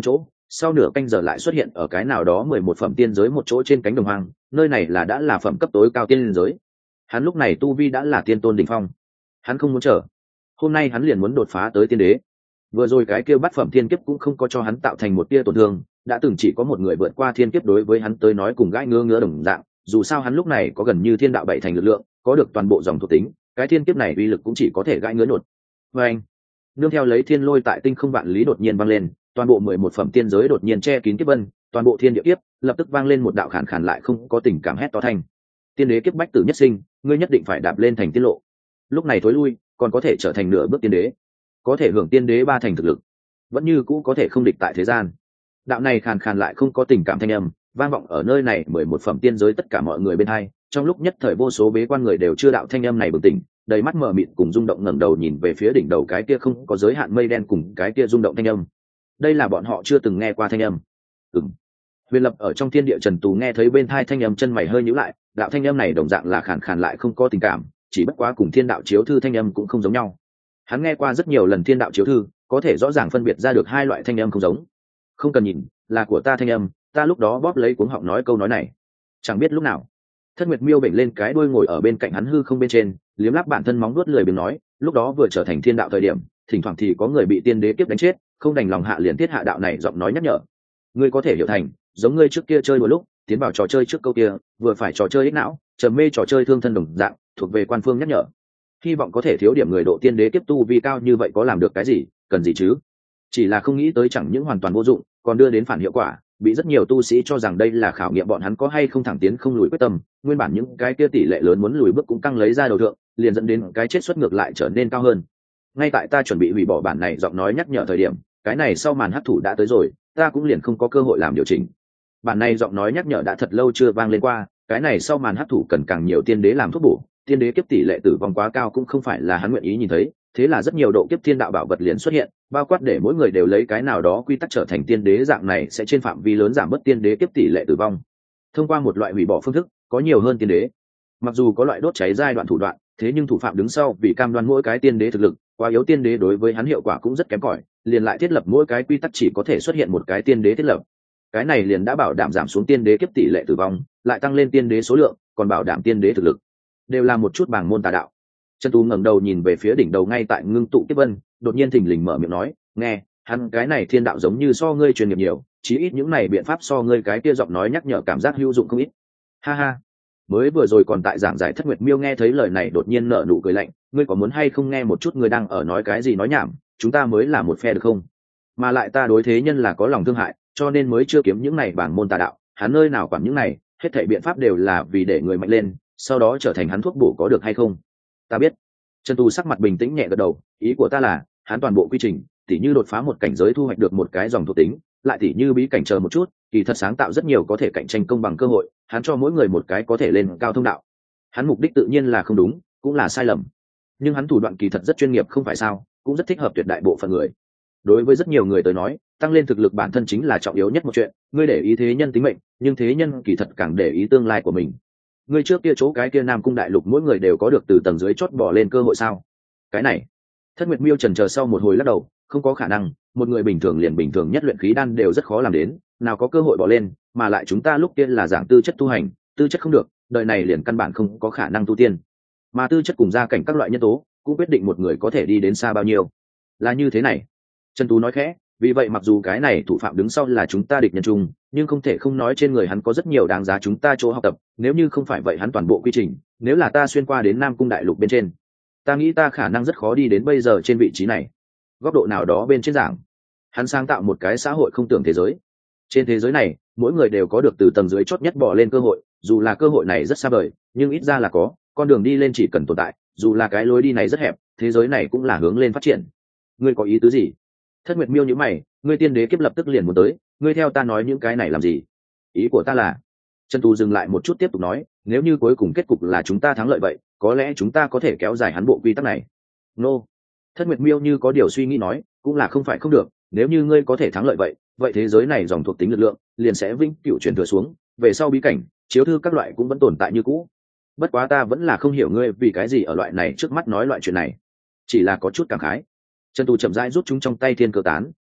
sau nửa canh giờ lại xuất hiện ở cái nào đó mười một phẩm tiên giới một chỗ trên cánh đồng hoang, nơi này là đã là phẩm cấp tối cao tiên giới. Hắn lúc này tu vi đã là tiên tôn đỉnh phong, hắn không muốn chờ, hôm nay hắn liền muốn đột phá tới tiên đế. Vừa rồi cái kia bát phẩm thiên kiếp cũng không có cho hắn tạo thành một tia tổn thương, đã từng chỉ có một người vượt qua thiên kiếp đối với hắn tới nói cùng gãi ngứa ngứa đồng dạng, dù sao hắn lúc này có gần như thiên đạo bảy thành lực lượng, có được toàn bộ dòng thuộc tính, cái thiên kiếp này uy lực cũng chỉ có thể gãi ngứa nột. Và anh, nương theo lấy thiên lôi tại tinh không vạn lý đột nhiên vang lên, toàn bộ mười một phẩm tiên giới đột nhiên che kín kiếp vân, toàn bộ thiên địa kiếp lập tức vang lên một đạo khàn khàn lại không có tình cảm hét to thành. Tiên đế kiếp bách tử nhất sinh, ngươi nhất định phải đạp lên thành tiên lộ. Lúc này thối lui, còn có thể trở thành nửa bước tiên đế, có thể hưởng tiên đế ba thành thực lực, vẫn như cũ có thể không địch tại thế gian. Đạo này khàn khàn lại không có tình cảm thanh âm, vang vọng ở nơi này mười một phẩm tiên giới tất cả mọi người bên hai, trong lúc nhất thời vô số bế quan người đều chưa đạo thanh âm này bừng tỉnh, đầy mắt mờ mịt cùng rung động ngẩng đầu nhìn về phía đỉnh đầu cái kia không có giới hạn mây đen cùng cái kia rung động thanh âm. Đây là bọn họ chưa từng nghe qua thanh âm. Ừm. Huyền Lập ở trong thiên địa Trần Tú nghe thấy bên thai thanh âm, chân mày hơi nhíu lại, đạo thanh âm này đồng dạng là khàn khàn lại không có tình cảm, chỉ bất quá cùng thiên đạo chiếu thư thanh âm cũng không giống nhau. Hắn nghe qua rất nhiều lần thiên đạo chiếu thư, có thể rõ ràng phân biệt ra được hai loại thanh âm không giống. Không cần nhìn, là của ta thanh âm, ta lúc đó bóp lấy cuống họng nói câu nói này. Chẳng biết lúc nào, Thất Nguyệt Miêu bệnh lên cái đuôi ngồi ở bên cạnh hắn hư không bên trên, liếm láp bản thân móng vuốt lười biếng nói, lúc đó vừa trở thành thiên đạo thời điểm, thỉnh thoảng thì có người bị tiên đế kiếp đánh chết, không đành lòng hạ liền thiết hạ đạo này giọng nói nhắc nhở. Ngươi có thể hiểu thành, giống ngươi trước kia chơi một lúc, tiến vào trò chơi trước câu kia, vừa phải trò chơi ích não, trầm mê trò chơi thương thân đồng dạng, thuộc về quan phương nhắc nhở. Hy vọng có thể thiếu điểm người độ tiên đế kiếp tu vi cao như vậy có làm được cái gì, cần gì chứ? Chỉ là không nghĩ tới chẳng những hoàn toàn vô dụng, còn đưa đến phản hiệu quả, bị rất nhiều tu sĩ cho rằng đây là khảo nghiệm bọn hắn có hay không thẳng tiến không lùi quyết tâm, nguyên bản những cái kia tỷ lệ lớn muốn lùi bước cũng căng lấy ra đầu thượng, liền dẫn đến cái chết xuất ngược lại trở nên cao hơn. Ngay tại ta chuẩn bị hủy bỏ bản này giọng nói nhắc nhở thời điểm, cái này sau màn hắc thủ đã tới rồi, ta cũng liền không có cơ hội làm điều chỉnh. Bản này giọng nói nhắc nhở đã thật lâu chưa vang lên qua, cái này sau màn hắc thủ cần càng nhiều tiên đế làm thuốc bổ, tiên đế kiếp tỷ lệ tử vong quá cao cũng không phải là hắn nguyện ý nhìn thấy, thế là rất nhiều độ kiếp thiên đạo bảo vật liền xuất hiện, bao quát để mỗi người đều lấy cái nào đó quy tắc trở thành tiên đế, dạng này sẽ trên phạm vi lớn giảm bớt tiên đế kiếp tỷ lệ tử vong. Thông qua một loại hủy bỏ phương thức, có nhiều hơn tiên đế. Mặc dù có loại đốt cháy giai đoạn thủ đoạn, thế nhưng thủ phạm đứng sau vì cam đoan mỗi cái tiên đế thực lực, quá yếu tiên đế đối với hắn hiệu quả cũng rất kém cỏi, liền lại thiết lập mỗi cái quy tắc chỉ có thể xuất hiện một cái tiên đế thiết lập. Cái này liền đã bảo đảm giảm xuống tiên đế kiếp tỷ lệ tử vong, lại tăng lên tiên đế số lượng, còn bảo đảm tiên đế thực lực. Đều là một chút bảng môn tà đạo. Trần Tú ngẩng đầu nhìn về phía đỉnh đầu ngay tại ngưng tụ kiếp vân, đột nhiên thình lình mở miệng nói, nghe, hắn cái này thiên đạo giống như so ngươi chuyên nghiệp nhiều, chí ít những này biện pháp so ngươi cái kia giọng nói nhắc nhở cảm giác hữu dụng không ít. Ha ha. Mới vừa rồi còn tại giảng giải Thất Nguyệt Miêu nghe thấy lời này đột nhiên nở nụ cười lạnh, ngươi có muốn hay không nghe một chút ngươi đang ở nói cái gì nói nhảm, chúng ta mới là một phe được không? Mà lại ta đối thế nhân là có lòng thương hại, cho nên mới chưa kiếm những này bảng môn tà đạo, hắn nơi nào quản những này, hết thảy biện pháp đều là vì để người mạnh lên, sau đó trở thành hắn thuốc bổ có được hay không? Ta biết. Trần Tu sắc mặt bình tĩnh nhẹ gật đầu, ý của ta là, hắn toàn bộ quy trình, tỉ như đột phá một cảnh giới thu hoạch được một cái dòng thuộc tính, lại tỉ như bí cảnh chờ một chút, kỳ thật sáng tạo rất nhiều có thể cạnh tranh công bằng cơ hội, hắn cho mỗi người một cái có thể lên cao thông đạo. Hắn mục đích tự nhiên là không đúng, cũng là sai lầm. Nhưng hắn thủ đoạn kỳ thật rất chuyên nghiệp không phải sao, cũng rất thích hợp tuyệt đại bộ phận người. Đối với rất nhiều người tới nói, tăng lên thực lực bản thân chính là trọng yếu nhất một chuyện, ngươi để ý thế nhân tính mệnh, nhưng thế nhân kỳ thật càng để ý tương lai của mình. Ngươi trước kia chỗ cái kia Nam Cung Đại Lục mỗi người đều có được từ tầng dưới chót bỏ lên cơ hội sao? Cái này, Thất Nguyệt Miêu chần chờ sau một hồi lắc đầu, không có khả năng, một người bình thường liền bình thường nhất luyện khí đan đều rất khó làm đến, nào có cơ hội bỏ lên, mà lại chúng ta lúc kia là giảng tư chất tu hành, tư chất không được, đời này liền căn bản không có khả năng tu tiên. Mà tư chất cùng gia cảnh các loại nhân tố, cũng quyết định một người có thể đi đến xa bao nhiêu. Là như thế này. Trần Tú nói khẽ, vì vậy mặc dù cái này thủ phạm đứng sau là chúng ta địch nhân chung, nhưng không thể không nói trên người hắn có rất nhiều đáng giá chúng ta chỗ học tập, nếu như không phải vậy hắn toàn bộ quy trình, nếu là ta xuyên qua đến Nam Cung Đại Lục bên trên, ta nghĩ ta khả năng rất khó đi đến bây giờ trên vị trí này. Góc độ nào đó bên trên giảng, hắn sáng tạo một cái xã hội không tưởng thế giới. Trên thế giới này, mỗi người đều có được từ tầng dưới chót nhất bỏ lên cơ hội, dù là cơ hội này rất xa vời, nhưng ít ra là có, con đường đi lên chỉ cần tồn tại, dù là cái lối đi này rất hẹp, thế giới này cũng là hướng lên phát triển. Ngươi có ý tứ gì? Thất Nguyệt Miêu nhíu mày, ngươi tiên đế kiếp lập tức liền muốn tới, ngươi theo ta nói những cái này làm gì? Ý của ta là, Trần Tu dừng lại một chút tiếp tục nói, nếu như cuối cùng kết cục là chúng ta thắng lợi vậy, có lẽ chúng ta có thể kéo dài hắn bộ quy tắc này. Nô. No. Thất Nguyệt Miêu như có điều suy nghĩ nói, cũng là không phải không được, nếu như ngươi có thể thắng lợi vậy, vậy thế giới này dòng thuộc tính lực lượng liền sẽ vĩnh cửu truyền thừa xuống, về sau bí cảnh, chiếu thư các loại cũng vẫn tồn tại như cũ. Bất quá ta vẫn là không hiểu ngươi vì cái gì ở loại này trước mắt nói loại chuyện này, chỉ là có chút cảm khái. Trần Tu chậm rãi rút chúng trong tay thiên cơ tán,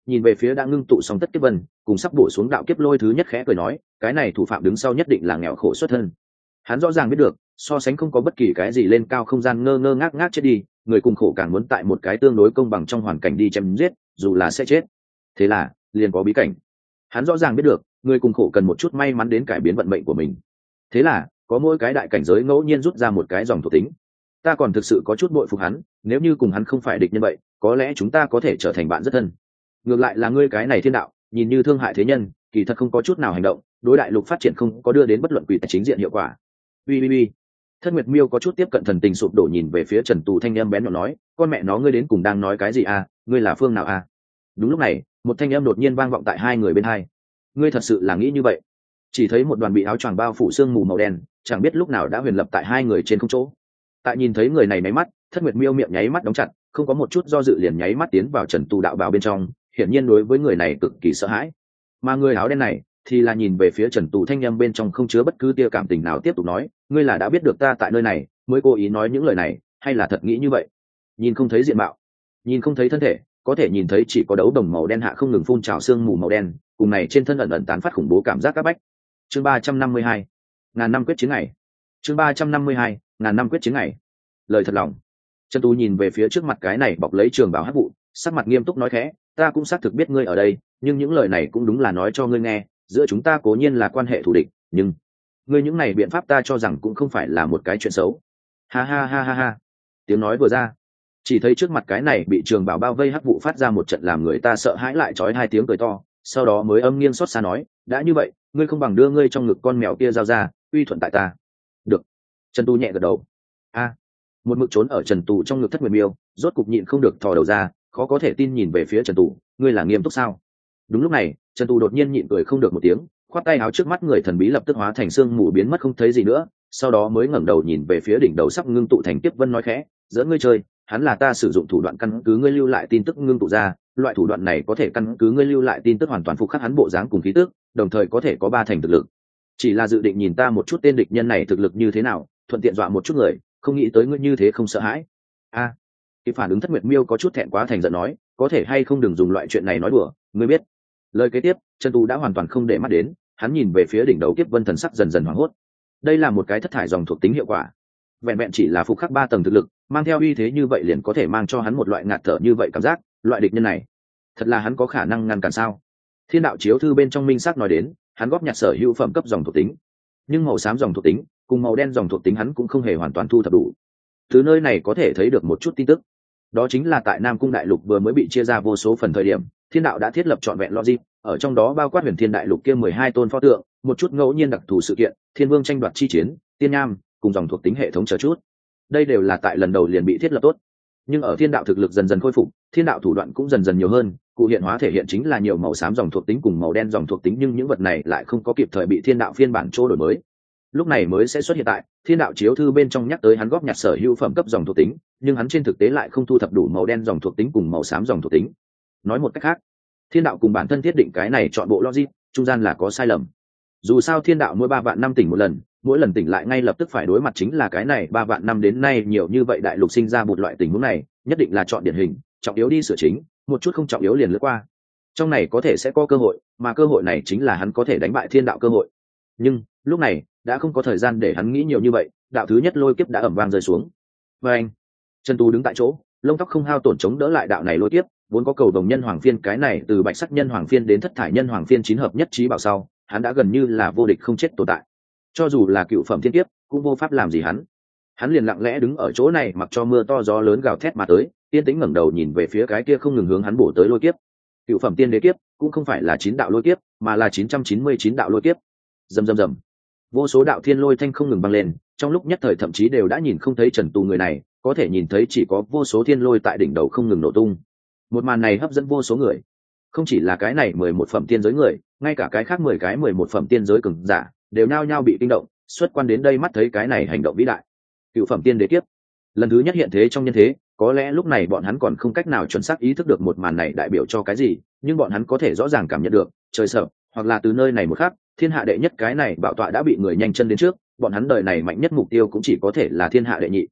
nhìn về phía đã ngưng tụ xong tất kiếp vân cùng sắp bổ xuống đạo kiếp lôi thứ nhất khẽ cười nói, cái này thủ phạm đứng sau nhất định là nghèo khổ xuất thân. Hắn rõ ràng biết được, so sánh không có bất kỳ cái gì lên cao không gian ngơ ngơ ngác ngác chết đi, người cùng khổ càng muốn tại một cái tương đối công bằng trong hoàn cảnh đi chém giết, dù là sẽ chết. Thế là liền có bí cảnh. Hắn rõ ràng biết được, người cùng khổ cần một chút may mắn đến cải biến vận mệnh của mình. Thế là có mỗi cái đại cảnh giới ngẫu nhiên rút ra một cái dòng thuộc tính. Ta còn thực sự có chút bội phục hắn, nếu như cùng hắn không phải địch nhân vậy, có lẽ chúng ta có thể trở thành bạn rất thân. Ngược lại là ngươi cái này thiên đạo, nhìn như thương hại thế nhân, kỳ thật không có chút nào hành động, đối đại lục phát triển không có đưa đến bất luận quỷ tài chính diện hiệu quả. Ui ui ui. Thất Nguyệt Miêu có chút tiếp cận thần tình sụp đổ nhìn về phía Trần Tù thanh âm bén nhọn nói, con mẹ nó ngươi đến cùng đang nói cái gì à, ngươi là phương nào à? Đúng lúc này, một thanh âm đột nhiên vang vọng tại hai người bên hai. Ngươi thật sự là nghĩ như vậy? Chỉ thấy một đoàn bị áo choàng bao phủ sương mù màu đen, chẳng biết lúc nào đã huyền lập tại hai người trên không chỗ. Tại nhìn thấy người này nháy mắt, Thất Nguyệt Miêu miệng nháy mắt đóng chặt, không có một chút do dự liền nháy mắt tiến vào Trần Tù đạo bào bên trong, hiển nhiên đối với người này cực kỳ sợ hãi. Mà người áo đen này thì là nhìn về phía Trần Tù thanh âm bên trong không chứa bất cứ tia cảm tình nào tiếp tục nói, ngươi là đã biết được ta tại nơi này mới cố ý nói những lời này, hay là thật nghĩ như vậy? Nhìn không thấy diện mạo, nhìn không thấy thân thể, có thể nhìn thấy chỉ có đấu đồng màu đen hạ không ngừng phun trào sương mù màu đen, cùng này trên thân ẩn ẩn tán phát khủng bố cảm giác các bách. Chương ba trăm năm mươi hai, ngàn năm quyết chiến ngày. Chương ba trăm năm mươi hai, ngàn năm quyết chiến ngày. Lời thật lòng. Trần Tú nhìn về phía trước mặt cái này bọc lấy trường bào hắc vụ, sắc mặt nghiêm túc nói khẽ, ta cũng xác thực biết ngươi ở đây, nhưng những lời này cũng đúng là nói cho ngươi nghe, giữa chúng ta cố nhiên là quan hệ thù địch, nhưng ngươi những này biện pháp ta cho rằng cũng không phải là một cái chuyện xấu. Ha ha ha ha ha. Tiếng nói vừa ra, chỉ thấy trước mặt cái này bị trường bào bao vây hắc vụ phát ra một trận làm người ta sợ hãi lại chói hai tiếng cười to, sau đó mới âm nghiêng xót xa nói, đã như vậy, ngươi không bằng đưa ngươi trong ngực con mèo kia giao ra, uy thuận tại ta. Được. Trần Tu nhẹ gật đầu. A. Một mực trốn ở Trần Tu trong ngực Thất Nguyệt Miêu, rốt cục nhịn không được thò đầu ra, khó có thể tin nhìn về phía Trần Tu, ngươi là nghiêm túc sao? Đúng lúc này, Trần Tu đột nhiên nhịn cười không được một tiếng, khoát tay áo trước mắt người thần bí lập tức hóa thành xương mù biến mất không thấy gì nữa, sau đó mới ngẩng đầu nhìn về phía đỉnh đầu sắp ngưng tụ thành tiếp vân nói khẽ, dẫn ngươi chơi, hắn là ta sử dụng thủ đoạn căn cứ ngươi lưu lại tin tức ngưng tụ ra, loại thủ đoạn này có thể căn cứ ngươi lưu lại tin tức hoàn toàn phục khắc hắn bộ dáng cùng khí tức, đồng thời có thể có ba thành thực lực. Chỉ là dự định nhìn ta một chút tên địch nhân này thực lực như thế nào, thuận tiện dọa một chút người, không nghĩ tới ngươi như thế không sợ hãi. A. À, cái phản ứng Thất Nguyệt Miêu có chút thẹn quá thành giận nói, có thể hay không đừng dùng loại chuyện này nói đùa, ngươi biết. Lời kế tiếp, Trần Tu đã hoàn toàn không để mắt đến, hắn nhìn về phía đỉnh đầu kiếp vân thần sắc dần dần hoảng hốt. Đây là một cái thất thải dòng thuộc tính hiệu quả, vẹn vẹn chỉ là phục khắc ba tầng thực lực, mang theo uy thế như vậy liền có thể mang cho hắn một loại ngạt thở như vậy cảm giác, loại địch nhân này, thật là hắn có khả năng ngăn cản sao? Thiên đạo chiếu thư bên trong minh xác nói đến, hắn góp nhặt sở hữu phẩm cấp dòng thuộc tính, nhưng màu xám dòng thuộc tính cùng màu đen dòng thuộc tính hắn cũng không hề hoàn toàn thu thập đủ. Từ nơi này có thể thấy được một chút tin tức, đó chính là tại Nam Cung Đại Lục vừa mới bị chia ra vô số phần thời điểm, Thiên đạo đã thiết lập trọn vẹn logic, ở trong đó bao quát Huyền Thiên Đại Lục kia mười hai tôn pho tượng, một chút ngẫu nhiên đặc thù sự kiện, Thiên Vương tranh đoạt chi chiến, Tiên Nham, cùng dòng thuộc tính hệ thống chờ chút. Đây đều là tại lần đầu liền bị thiết lập tốt. Nhưng ở Thiên đạo thực lực dần dần khôi phục, Thiên đạo thủ đoạn cũng dần dần nhiều hơn, cụ hiện hóa thể hiện chính là nhiều màu xám dòng thuộc tính cùng màu đen dòng thuộc tính, nhưng những vật này lại không có kịp thời bị Thiên đạo phiên bản chỗ đổi mới. Lúc này mới sẽ xuất hiện tại Thiên đạo chiếu thư bên trong nhắc tới hắn góp nhặt sở hữu phẩm cấp dòng thuộc tính, nhưng hắn trên thực tế lại không thu thập đủ màu đen dòng thuộc tính cùng màu xám dòng thuộc tính. Nói một cách khác, Thiên đạo cùng bản thân thiết định cái này chọn bộ logic, trung gian là có sai lầm. Dù sao Thiên đạo mỗi ba vạn năm tỉnh một lần, mỗi lần tỉnh lại ngay lập tức phải đối mặt chính là cái này ba vạn năm đến nay nhiều như vậy đại lục sinh ra một loại tình huống này, nhất định là chọn điển hình, trọng yếu đi sửa chính, một chút không trọng yếu liền lướt qua. Trong này có thể sẽ có cơ hội, mà cơ hội này chính là hắn có thể đánh bại Thiên đạo cơ hội. Nhưng lúc này đã không có thời gian để hắn nghĩ nhiều như vậy, đạo thứ nhất lôi kiếp đã ầm vang rơi xuống. Và anh, Trần Tu đứng tại chỗ, lông tóc không hao tổn chống đỡ lại đạo này lôi kiếp, vốn có cầu đồng nhân hoàng phiên cái này từ bạch sắc nhân hoàng phiên đến thất thải nhân hoàng phiên chín hợp nhất trí bảo sau, hắn đã gần như là vô địch không chết tồn tại. Cho dù là cựu phẩm thiên kiếp, cũng vô pháp làm gì hắn. Hắn liền lặng lẽ đứng ở chỗ này mặc cho mưa to gió lớn gào thét mà tới, yên tĩnh ngẩng đầu nhìn về phía cái kia không ngừng hướng hắn bổ tới lôi kiếp. Cựu phẩm tiên đế kiếp cũng không phải là chín đạo lôi kiếp, mà là chín trăm chín mươi chín đạo lôi kiếp. Rầm rầm rầm. Vô số đạo thiên lôi thanh không ngừng băng lên, trong lúc nhất thời thậm chí đều đã nhìn không thấy Trần Tu người này, có thể nhìn thấy chỉ có vô số thiên lôi tại đỉnh đầu không ngừng nổ tung. Một màn này hấp dẫn vô số người, không chỉ là cái này mười một phẩm tiên giới người, ngay cả cái khác mười cái mười một phẩm tiên giới cường giả đều nao nhao bị kinh động, xuất quan đến đây mắt thấy cái này hành động vĩ đại. Cựu phẩm tiên đế kiếp lần thứ nhất hiện thế trong nhân thế, có lẽ lúc này bọn hắn còn không cách nào chuẩn xác ý thức được một màn này đại biểu cho cái gì, nhưng bọn hắn có thể rõ ràng cảm nhận được, trời sợ, hoặc là từ nơi này một khắc, thiên hạ đệ nhất cái này bảo tọa đã bị người nhanh chân đến trước, bọn hắn đời này mạnh nhất mục tiêu cũng chỉ có thể là thiên hạ đệ nhị.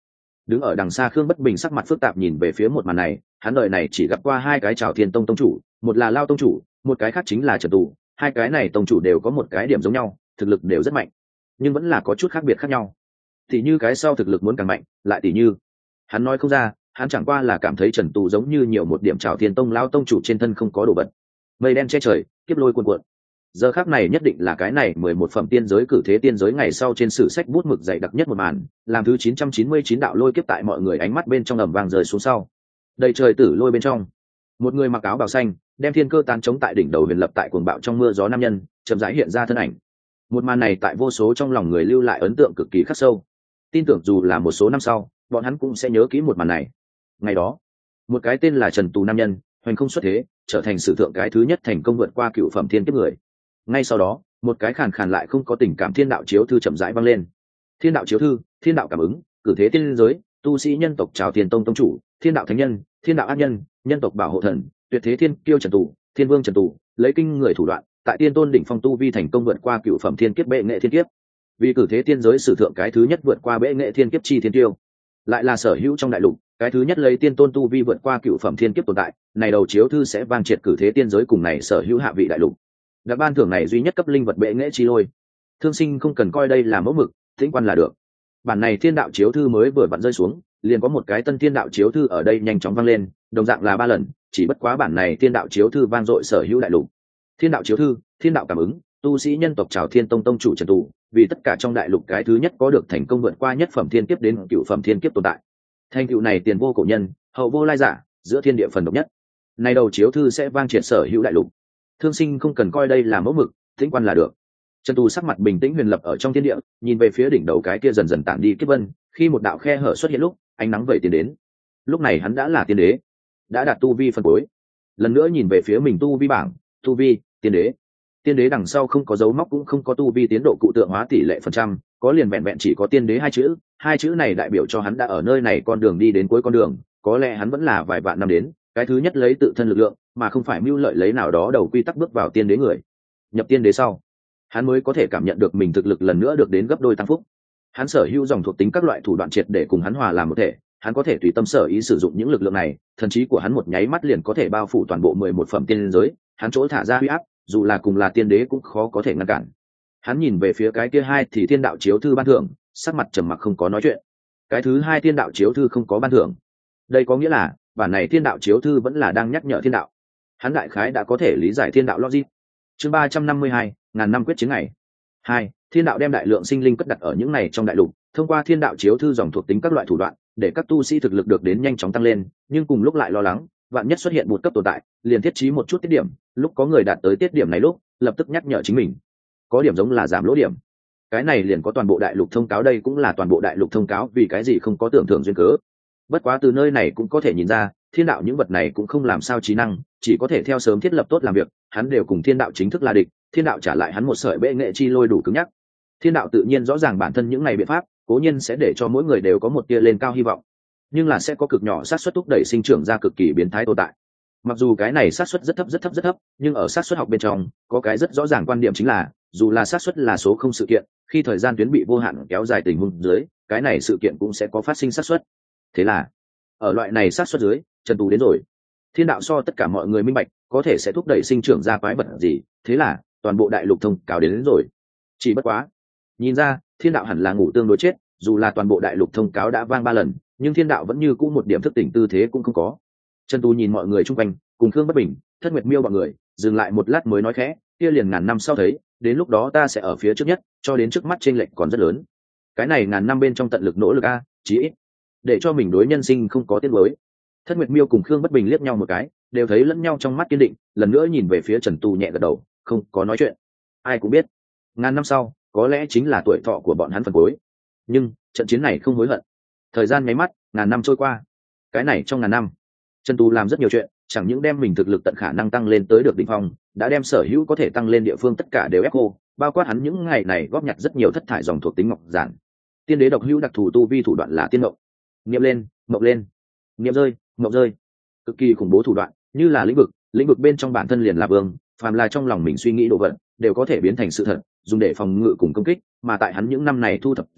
Đứng ở đằng xa Khương Bất Bình sắc mặt phức tạp nhìn về phía một màn này, hắn đời này chỉ gặp qua hai cái Trảo Thiên Tông tông chủ, một là Lao tông chủ, một cái khác chính là Trần Tù, hai cái này tông chủ đều có một cái điểm giống nhau, thực lực đều rất mạnh, nhưng vẫn là có chút khác biệt khác nhau. Tỷ như cái sau thực lực muốn càng mạnh, lại tỷ như, hắn nói không ra, hắn chẳng qua là cảm thấy Trần Tù giống như nhiều một điểm Trảo Thiên Tông Lao tông chủ trên thân không có đồ vật. Mây đen che trời, kiếp lôi cuồn cuộn. Giờ khắc này nhất định là cái này mười một phẩm tiên giới cử thế tiên giới ngày sau trên sử sách bút mực dày đặc nhất một màn, làm thứ chín trăm chín mươi chín đạo lôi kiếp tại mọi người ánh mắt bên trong ầm vang rơi xuống sau. Đầy trời tử lôi bên trong, một người mặc áo bào xanh, đem thiên cơ tán chống tại đỉnh đầu huyền lập tại cuồng bạo trong mưa gió nam nhân, chậm rãi hiện ra thân ảnh. Một màn này tại vô số trong lòng người lưu lại ấn tượng cực kỳ khắc sâu. Tin tưởng dù là một số năm sau, bọn hắn cũng sẽ nhớ kỹ một màn này. Ngày đó, một cái tên là Trần Tù nam nhân, hoành không xuất thế, trở thành sử thượng cái thứ nhất thành công vượt qua cựu phẩm thiên kiếp người. Ngay sau đó, một cái khàn khàn lại không có tình cảm thiên đạo chiếu thư chậm rãi vang lên. Thiên đạo chiếu thư, thiên đạo cảm ứng, cử thế tiên giới, tu sĩ nhân tộc Trảo Thiên Tông tông chủ, thiên đạo thánh nhân, thiên đạo ác nhân, nhân tộc bảo hộ thần, tuyệt thế thiên kiêu Trần Tù, thiên vương Trần Tù, lấy kinh người thủ đoạn, tại tiên tôn đỉnh phong tu vi thành công vượt qua cựu phẩm thiên kiếp bệ nghệ thiên kiếp. Vì cử thế tiên giới sử thượng cái thứ nhất vượt qua bệ nghệ thiên kiếp chi thiên kiêu, lại là sở hữu trong đại lục, cái thứ nhất lấy tiên tôn tu vi vượt qua cựu phẩm thiên kiếp tồn tại, này đầu chiếu thư sẽ vang triệt cử thế tiên giới cùng này sở hữu hạ vị đại lục. Đặc ban thưởng này duy nhất cấp linh vật bệ nghệ chi lôi. Thương sinh không cần coi đây là mẫu mực, tĩnh quan là được. Bản này thiên đạo chiếu thư mới vừa vặn rơi xuống, liền có một cái tân thiên đạo chiếu thư ở đây nhanh chóng vang lên, đồng dạng là ba lần, chỉ bất quá bản này thiên đạo chiếu thư vang dội sở hữu đại lục. Thiên đạo chiếu thư, thiên đạo cảm ứng, tu sĩ nhân tộc Trảo Thiên Tông tông chủ Trần Tù, vì tất cả trong đại lục cái thứ nhất có được thành công vượt qua nhất phẩm thiên kiếp đến cựu phẩm thiên kiếp tồn tại. Thành tựu này tiền vô cổ nhân, hậu vô lai giả, giữa thiên địa phần độc nhất. Này đầu chiếu thư sẽ vang triệt sở hữu đại lục. Thương sinh không cần coi đây là mẫu mực, tĩnh quan là được. Trần Tù sắc mặt bình tĩnh huyền lập ở trong thiên địa, nhìn về phía đỉnh đầu cái kia dần dần tản đi kiếp vân, khi một đạo khe hở xuất hiện lúc, ánh nắng vẩy tiến đến. Lúc này hắn đã là tiên đế, đã đạt tu vi phân cuối. Lần nữa nhìn về phía mình tu vi bảng, tu vi, tiên đế. Tiên đế đằng sau không có dấu móc cũng không có tu vi tiến độ cụ tượng hóa tỷ lệ phần trăm, có liền vẹn vẹn chỉ có tiên đế hai chữ, hai chữ này đại biểu cho hắn đã ở nơi này con đường đi đến cuối con đường, có lẽ hắn vẫn là vài vạn năm đến, cái thứ nhất lấy tự thân lực lượng, mà không phải mưu lợi lấy nào đó đầu quy tắc bước vào tiên đế người. Nhập tiên đế sau, hắn mới có thể cảm nhận được mình thực lực lần nữa được đến gấp đôi tăng phúc. Hắn sở hữu dòng thuộc tính các loại thủ đoạn triệt để cùng hắn hòa làm một thể, hắn có thể tùy tâm sở ý sử dụng những lực lượng này, thần trí của hắn một nháy mắt liền có thể bao phủ toàn bộ mười một phẩm tiên giới, hắn chỗ thả ra huy áp, dù là cùng là tiên đế cũng khó có thể ngăn cản. Hắn nhìn về phía cái kia hai thì thiên đạo chiếu thư ban thưởng, sắc mặt trầm mặc không có nói chuyện. Cái thứ hai thiên đạo chiếu thư không có ban thưởng, đây có nghĩa là bản này thiên đạo chiếu thư vẫn là đang nhắc nhở thiên đạo. Hắn đại khái đã có thể lý giải thiên đạo logic. Chương ba trăm năm mươi hai, ngàn năm quyết chiến ngày. Hai, thiên đạo đem đại lượng sinh linh cất đặt ở những này trong đại lục, thông qua thiên đạo chiếu thư dòng thuộc tính các loại thủ đoạn, để các tu sĩ thực lực được đến nhanh chóng tăng lên, nhưng cùng lúc lại lo lắng, vạn nhất xuất hiện một cấp tồn tại, liền thiết trí một chút tiết điểm, lúc có người đạt tới tiết điểm này lúc, lập tức nhắc nhở chính mình. Có điểm giống là giảm lỗ điểm. Cái này liền có toàn bộ đại lục thông cáo, đây cũng là toàn bộ đại lục thông cáo vì cái gì không có tưởng thưởng duyên cớ. Bất quá từ nơi này cũng có thể nhìn ra, thiên đạo những vật này cũng không làm sao trí năng, chỉ có thể theo sớm thiết lập tốt làm việc, hắn đều cùng thiên đạo chính thức là địch, thiên đạo trả lại hắn một sợi bệ nghệ chi lôi đủ cứng nhắc. Thiên đạo tự nhiên rõ ràng bản thân những này biện pháp, cố nhiên sẽ để cho mỗi người đều có một tia lên cao hy vọng, nhưng là sẽ có cực nhỏ xác suất thúc đẩy sinh trưởng ra cực kỳ biến thái tồn tại. Mặc dù cái này xác suất rất thấp rất thấp rất thấp, nhưng ở xác suất học bên trong có cái rất rõ ràng quan điểm chính là, dù là xác suất là số không sự kiện, khi thời gian tuyến bị vô hạn kéo dài tình huống dưới, cái này sự kiện cũng sẽ có phát sinh xác suất. Thế là ở loại này xác suất dưới, Trần Tù đến rồi. Thiên đạo so tất cả mọi người minh bạch, có thể sẽ thúc đẩy sinh trưởng ra quái vật gì, thế là toàn bộ đại lục thông cáo đến, đến rồi. Chỉ bất quá, nhìn ra thiên đạo hẳn là ngủ tương đối chết, dù là toàn bộ đại lục thông cáo đã vang ba lần, nhưng thiên đạo vẫn như cũ một điểm thức tỉnh tư thế cũng không có. Trần Tù nhìn mọi người chung quanh, cùng Khương Bất Bình, Thất Nguyệt Miêu bọn người, dừng lại một lát mới nói khẽ, kia liền ngàn năm sau thấy, đến lúc đó ta sẽ ở phía trước nhất, cho đến trước mắt chênh lệch còn rất lớn. Cái này ngàn năm bên trong tận lực nỗ lực a, chí ít để cho mình đối nhân sinh không có tiếc nuối. Thất Nguyệt Miêu cùng Khương Bất Bình liếc nhau một cái, đều thấy lẫn nhau trong mắt kiên định, lần nữa nhìn về phía Trần Tù nhẹ gật đầu, không có nói chuyện. Ai cũng biết, ngàn năm sau, có lẽ chính là tuổi thọ của bọn hắn phần cuối. Nhưng trận chiến này không hối hận. Thời gian nháy mắt, ngàn năm trôi qua. Cái này trong ngàn năm, Trần Tù làm rất nhiều chuyện, chẳng những đem mình thực lực tận khả năng tăng lên tới được đỉnh phong, đã đem sở hữu có thể tăng lên địa phương tất cả đều ép khô, bao quát hắn những ngày này góp nhặt rất nhiều thất thải dòng thuộc tính ngọc giản. Tiên đế độc hữu đặc thù tu vi thủ đoạn là tiên mộng. Niệm lên, mộng lên, niệm rơi, mộng rơi. Cực kỳ khủng bố thủ đoạn, như là lĩnh vực, lĩnh vực bên trong bản thân liền là vương, phàm là trong lòng mình suy nghĩ đồ vật, đều có thể biến thành sự thật, dùng để phòng ngự cùng công kích, mà tại hắn những năm này thu thập dưới,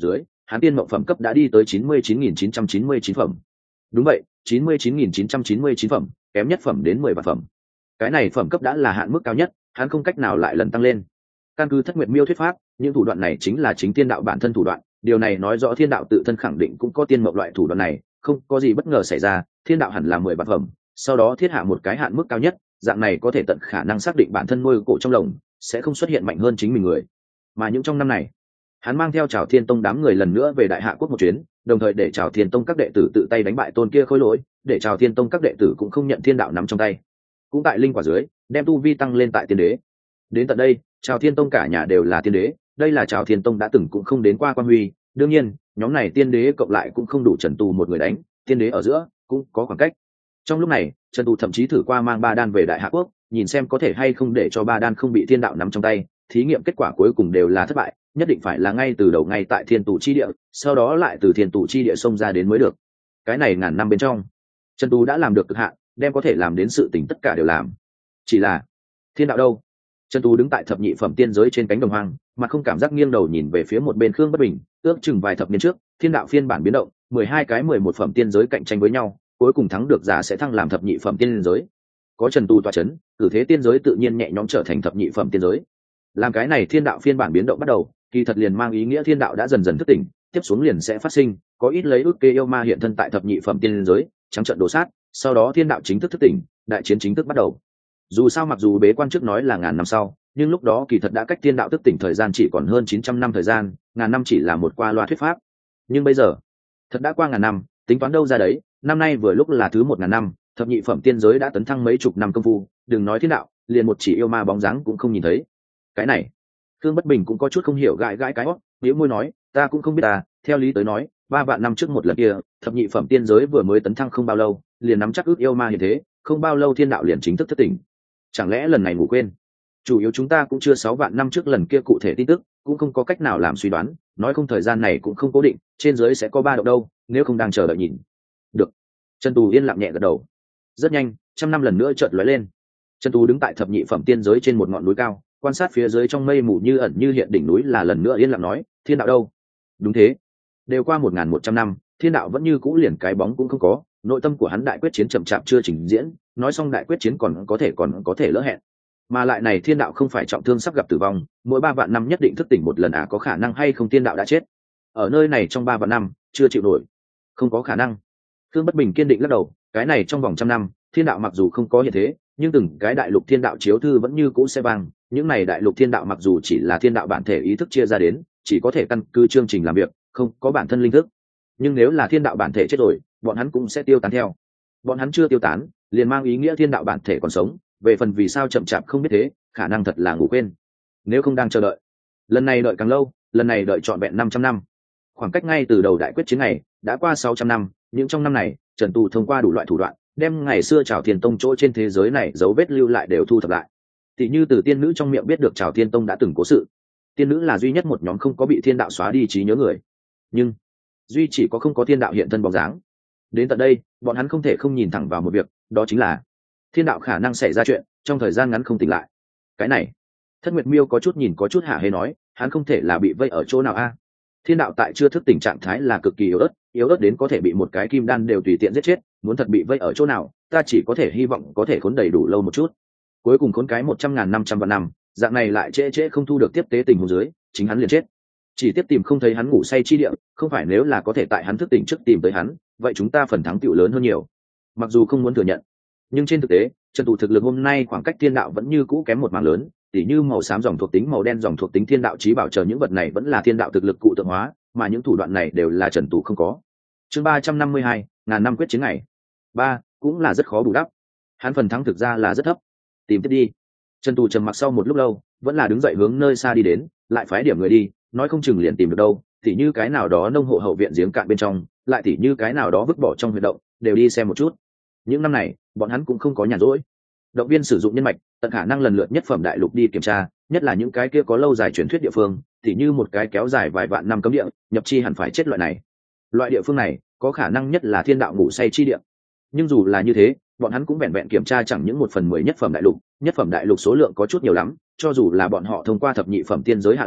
hắn tiên mộng phẩm cấp đã đi tới chín mươi chín nghìn chín trăm chín mươi chín phẩm. Đúng vậy, chín mươi chín nghìn chín trăm chín mươi chín phẩm, kém nhất phẩm đến mười vạn phẩm. Cái này phẩm cấp đã là hạn mức cao nhất, hắn không cách nào lại lần tăng lên. Căn cứ Thất Nguyệt Miêu thuyết pháp, những thủ đoạn này chính là chính tiên đạo bản thân thủ đoạn, điều này nói rõ thiên đạo tự thân khẳng định cũng có tiên mộng loại thủ đoạn này, không có gì bất ngờ xảy ra, thiên đạo hẳn là mười vạn phẩm, sau đó thiết hạ một cái hạn mức cao nhất, dạng này có thể tận khả năng xác định bản thân nuôi cổ trong lồng sẽ không xuất hiện mạnh hơn chính mình người. Mà những trong năm này, hắn mang theo Trảo Thiên Tông đám người lần nữa về Đại Hạ quốc một chuyến, đồng thời để Trảo Thiên Tông các đệ tử tự tay đánh bại tôn kia khối lỗi, để Trảo Thiên Tông các đệ tử cũng không nhận thiên đạo nắm trong tay, cũng tại linh quả dưới đem tu vi tăng lên tại tiên đế. Đến tận đây, Trảo Thiên Tông cả nhà đều là tiên đế, đây là Trảo Thiên Tông đã từng cũng không đến qua quan huy, đương nhiên nhóm này tiên đế cộng lại cũng không đủ Trần Tu một người đánh, tiên đế ở giữa cũng có khoảng cách. Trong lúc này, Trần Tu thậm chí thử qua mang ba đan về Đại Hạ quốc, nhìn xem có thể hay không để cho ba đan không bị thiên đạo nắm trong tay, thí nghiệm kết quả cuối cùng đều là thất bại, nhất định phải là ngay từ đầu ngay tại thiên tù chi địa, sau đó lại từ thiên tù chi địa xông ra đến mới được. Cái này ngàn năm bên trong, Trần Tu đã làm được cực hạn, đem có thể làm đến sự tình tất cả đều làm. Chỉ là thiên đạo đâu? Trần Tu đứng tại thập nhị phẩm tiên giới trên cánh đồng hoang, mà không cảm giác nghiêng đầu nhìn về phía một bên Khương Bất Bình, ước chừng vài thập niên trước, thiên đạo phiên bản biến động, mười hai cái mười một phẩm tiên giới cạnh tranh với nhau, cuối cùng thắng được giả sẽ thăng làm thập nhị phẩm tiên giới. Có Trần Tu tọa chấn, cử thế tiên giới tự nhiên nhẹ nhõm trở thành thập nhị phẩm tiên giới. Làm cái này thiên đạo phiên bản biến động bắt đầu, kỳ thật liền mang ý nghĩa thiên đạo đã dần dần thức tỉnh, tiếp xuống liền sẽ phát sinh, có ít lấy ước kê yêu ma hiện thân tại thập nhị phẩm tiên giới, trắng trận đổ sát, sau đó thiên đạo chính thức thức tỉnh, đại chiến chính thức bắt đầu. Dù sao mặc dù bế quan trước nói là ngàn năm sau, nhưng lúc đó kỳ thật đã cách thiên đạo thức tỉnh thời gian chỉ còn hơn chín trăm năm thời gian, ngàn năm chỉ là một qua loa thuyết pháp. Nhưng bây giờ, thật đã qua ngàn năm, tính toán đâu ra đấy, năm nay vừa lúc là thứ một ngàn năm, thập nhị phẩm tiên giới đã tấn thăng mấy chục năm công phu, đừng nói thiên đạo, liền một chỉ yêu ma bóng dáng cũng không nhìn thấy. Cái này, Khương Bất Bình cũng có chút không hiểu, gãi gãi cái hót, bĩu môi nói, ta cũng không biết à, theo lý tới nói, ba vạn năm trước một lần kia, thập nhị phẩm tiên giới vừa mới tấn thăng không bao lâu, liền nắm chắc ước yêu ma hiện thế, không bao lâu thiên đạo liền chính thức thất tỉnh. Chẳng lẽ lần này ngủ quên? Chủ yếu chúng ta cũng chưa sáu vạn năm trước lần kia cụ thể tin tức, cũng không có cách nào làm suy đoán, nói không thời gian này cũng không cố định, trên dưới sẽ có ba động đâu, nếu không đang chờ đợi nhìn. Được. Trần Tú yên lặng nhẹ gật đầu. Rất nhanh, trăm năm lần nữa chợt lóe lên. Trần Tú đứng tại thập nhị phẩm tiên giới trên một ngọn núi cao, quan sát phía dưới trong mây mù như ẩn như hiện đỉnh núi, là lần nữa yên lặng nói, thiên đạo đâu? Đúng thế, đều qua một nghìn một trăm năm, thiên đạo vẫn như cũ liền cái bóng cũng không có, nội tâm của hắn đại quyết chiến chậm chạp chưa trình diễn, nói xong đại quyết chiến còn có thể còn có thể lỡ hẹn. Mà lại này thiên đạo không phải trọng thương sắp gặp tử vong, mỗi ba vạn năm nhất định thức tỉnh một lần, à có khả năng hay không thiên đạo đã chết? Ở nơi này trong ba vạn năm, chưa chịu nổi. Không có khả năng. Khương Bất Bình kiên định lắc đầu, cái này trong vòng trăm năm, thiên đạo mặc dù không có hiện thế, nhưng từng cái đại lục thiên đạo chiếu thư vẫn như cũ sẽ vang, những này đại lục thiên đạo mặc dù chỉ là thiên đạo bản thể ý thức chia ra đến, chỉ có thể căn cứ chương trình làm việc, không có bản thân linh thức. Nhưng nếu là thiên đạo bản thể chết rồi, bọn hắn cũng sẽ tiêu tán theo. Bọn hắn chưa tiêu tán, liền mang ý nghĩa thiên đạo bản thể còn sống, về phần vì sao chậm chạp không biết thế, khả năng thật là ngủ quên. Nếu không đang chờ đợi, lần này đợi càng lâu, lần này đợi trọn vẹn năm trăm năm. Khoảng cách ngay từ đầu đại quyết chiến này đã qua sáu trăm năm, những trong năm này, Trần Tu thông qua đủ loại thủ đoạn, đem ngày xưa Trảo Thiên Tông chỗ trên thế giới này dấu vết lưu lại đều thu thập lại. Tỷ như từ tiên nữ trong miệng biết được Trảo Thiên Tông đã từng cố sự. Tiên nữ là duy nhất một nhóm không có bị thiên đạo xóa đi trí nhớ người, nhưng duy chỉ có không có thiên đạo hiện thân bóng dáng. Đến tận đây, bọn hắn không thể không nhìn thẳng vào một việc, đó chính là thiên đạo khả năng xảy ra chuyện trong thời gian ngắn không tỉnh lại. Cái này, Thất Nguyệt Miêu có chút nhìn có chút hả hê nói, hắn không thể là bị vây ở chỗ nào a? Thiên đạo tại chưa thức tỉnh trạng thái là cực kỳ yếu ớt, yếu ớt đến có thể bị một cái kim đan đều tùy tiện giết chết, muốn thật bị vây ở chỗ nào, ta chỉ có thể hy vọng có thể khốn đầy đủ lâu một chút. Cuối cùng khốn cái một trăm ngàn năm trăm vạn năm, dạng này lại trễ trễ không thu được tiếp tế tình huống dưới, chính hắn liền chết. Chỉ tiếp tìm không thấy hắn ngủ say chi địa, không phải nếu là có thể tại hắn thức tỉnh trước tìm tới hắn, vậy chúng ta phần thắng tựu lớn hơn nhiều. Mặc dù không muốn thừa nhận, nhưng trên thực tế, Trần Tu thực lực hôm nay khoảng cách thiên đạo vẫn như cũ kém một mảng lớn, tỉ như màu xám dòng thuộc tính, màu đen dòng thuộc tính, thiên đạo chí bảo chờ những vật này vẫn là thiên đạo thực lực cụ tượng hóa, mà những thủ đoạn này đều là Trần Tu không có. Chương ba trăm năm mươi hai, ngàn năm quyết chiến ngày. ba, cũng là rất khó bù đắp. Hắn phần thắng thực ra là rất thấp. Tìm tiếp đi. Trần Tu trầm mặc sau một lúc lâu, vẫn là đứng dậy hướng nơi xa đi đến, lại phái điểm người đi, nói không chừng liền tìm được đâu, tỉ như cái nào đó nông hộ hậu viện giếng cạn bên trong, lại tỉ như cái nào đó vứt bỏ trong huyệt động, đều đi xem một chút. Những năm này, bọn hắn cũng không có nhàn rỗi. Động viên sử dụng nhân mạch, tận khả năng lần lượt nhất phẩm đại lục đi kiểm tra, nhất là những cái kia có lâu dài truyền thuyết địa phương, tỉ như một cái kéo dài vài vạn năm cấm địa, nhập chi hẳn phải chết loại này. Loại địa phương này, có khả năng nhất là thiên đạo ngủ say chi địa. Nhưng dù là như thế, bọn hắn cũng vẹn vẹn kiểm tra chẳng những một phần mười nhất phẩm đại lục, nhất phẩm đại lục số lượng có chút nhiều lắm, cho dù là bọn họ thông qua thập nhị phẩm tiên giới hạ lệnh,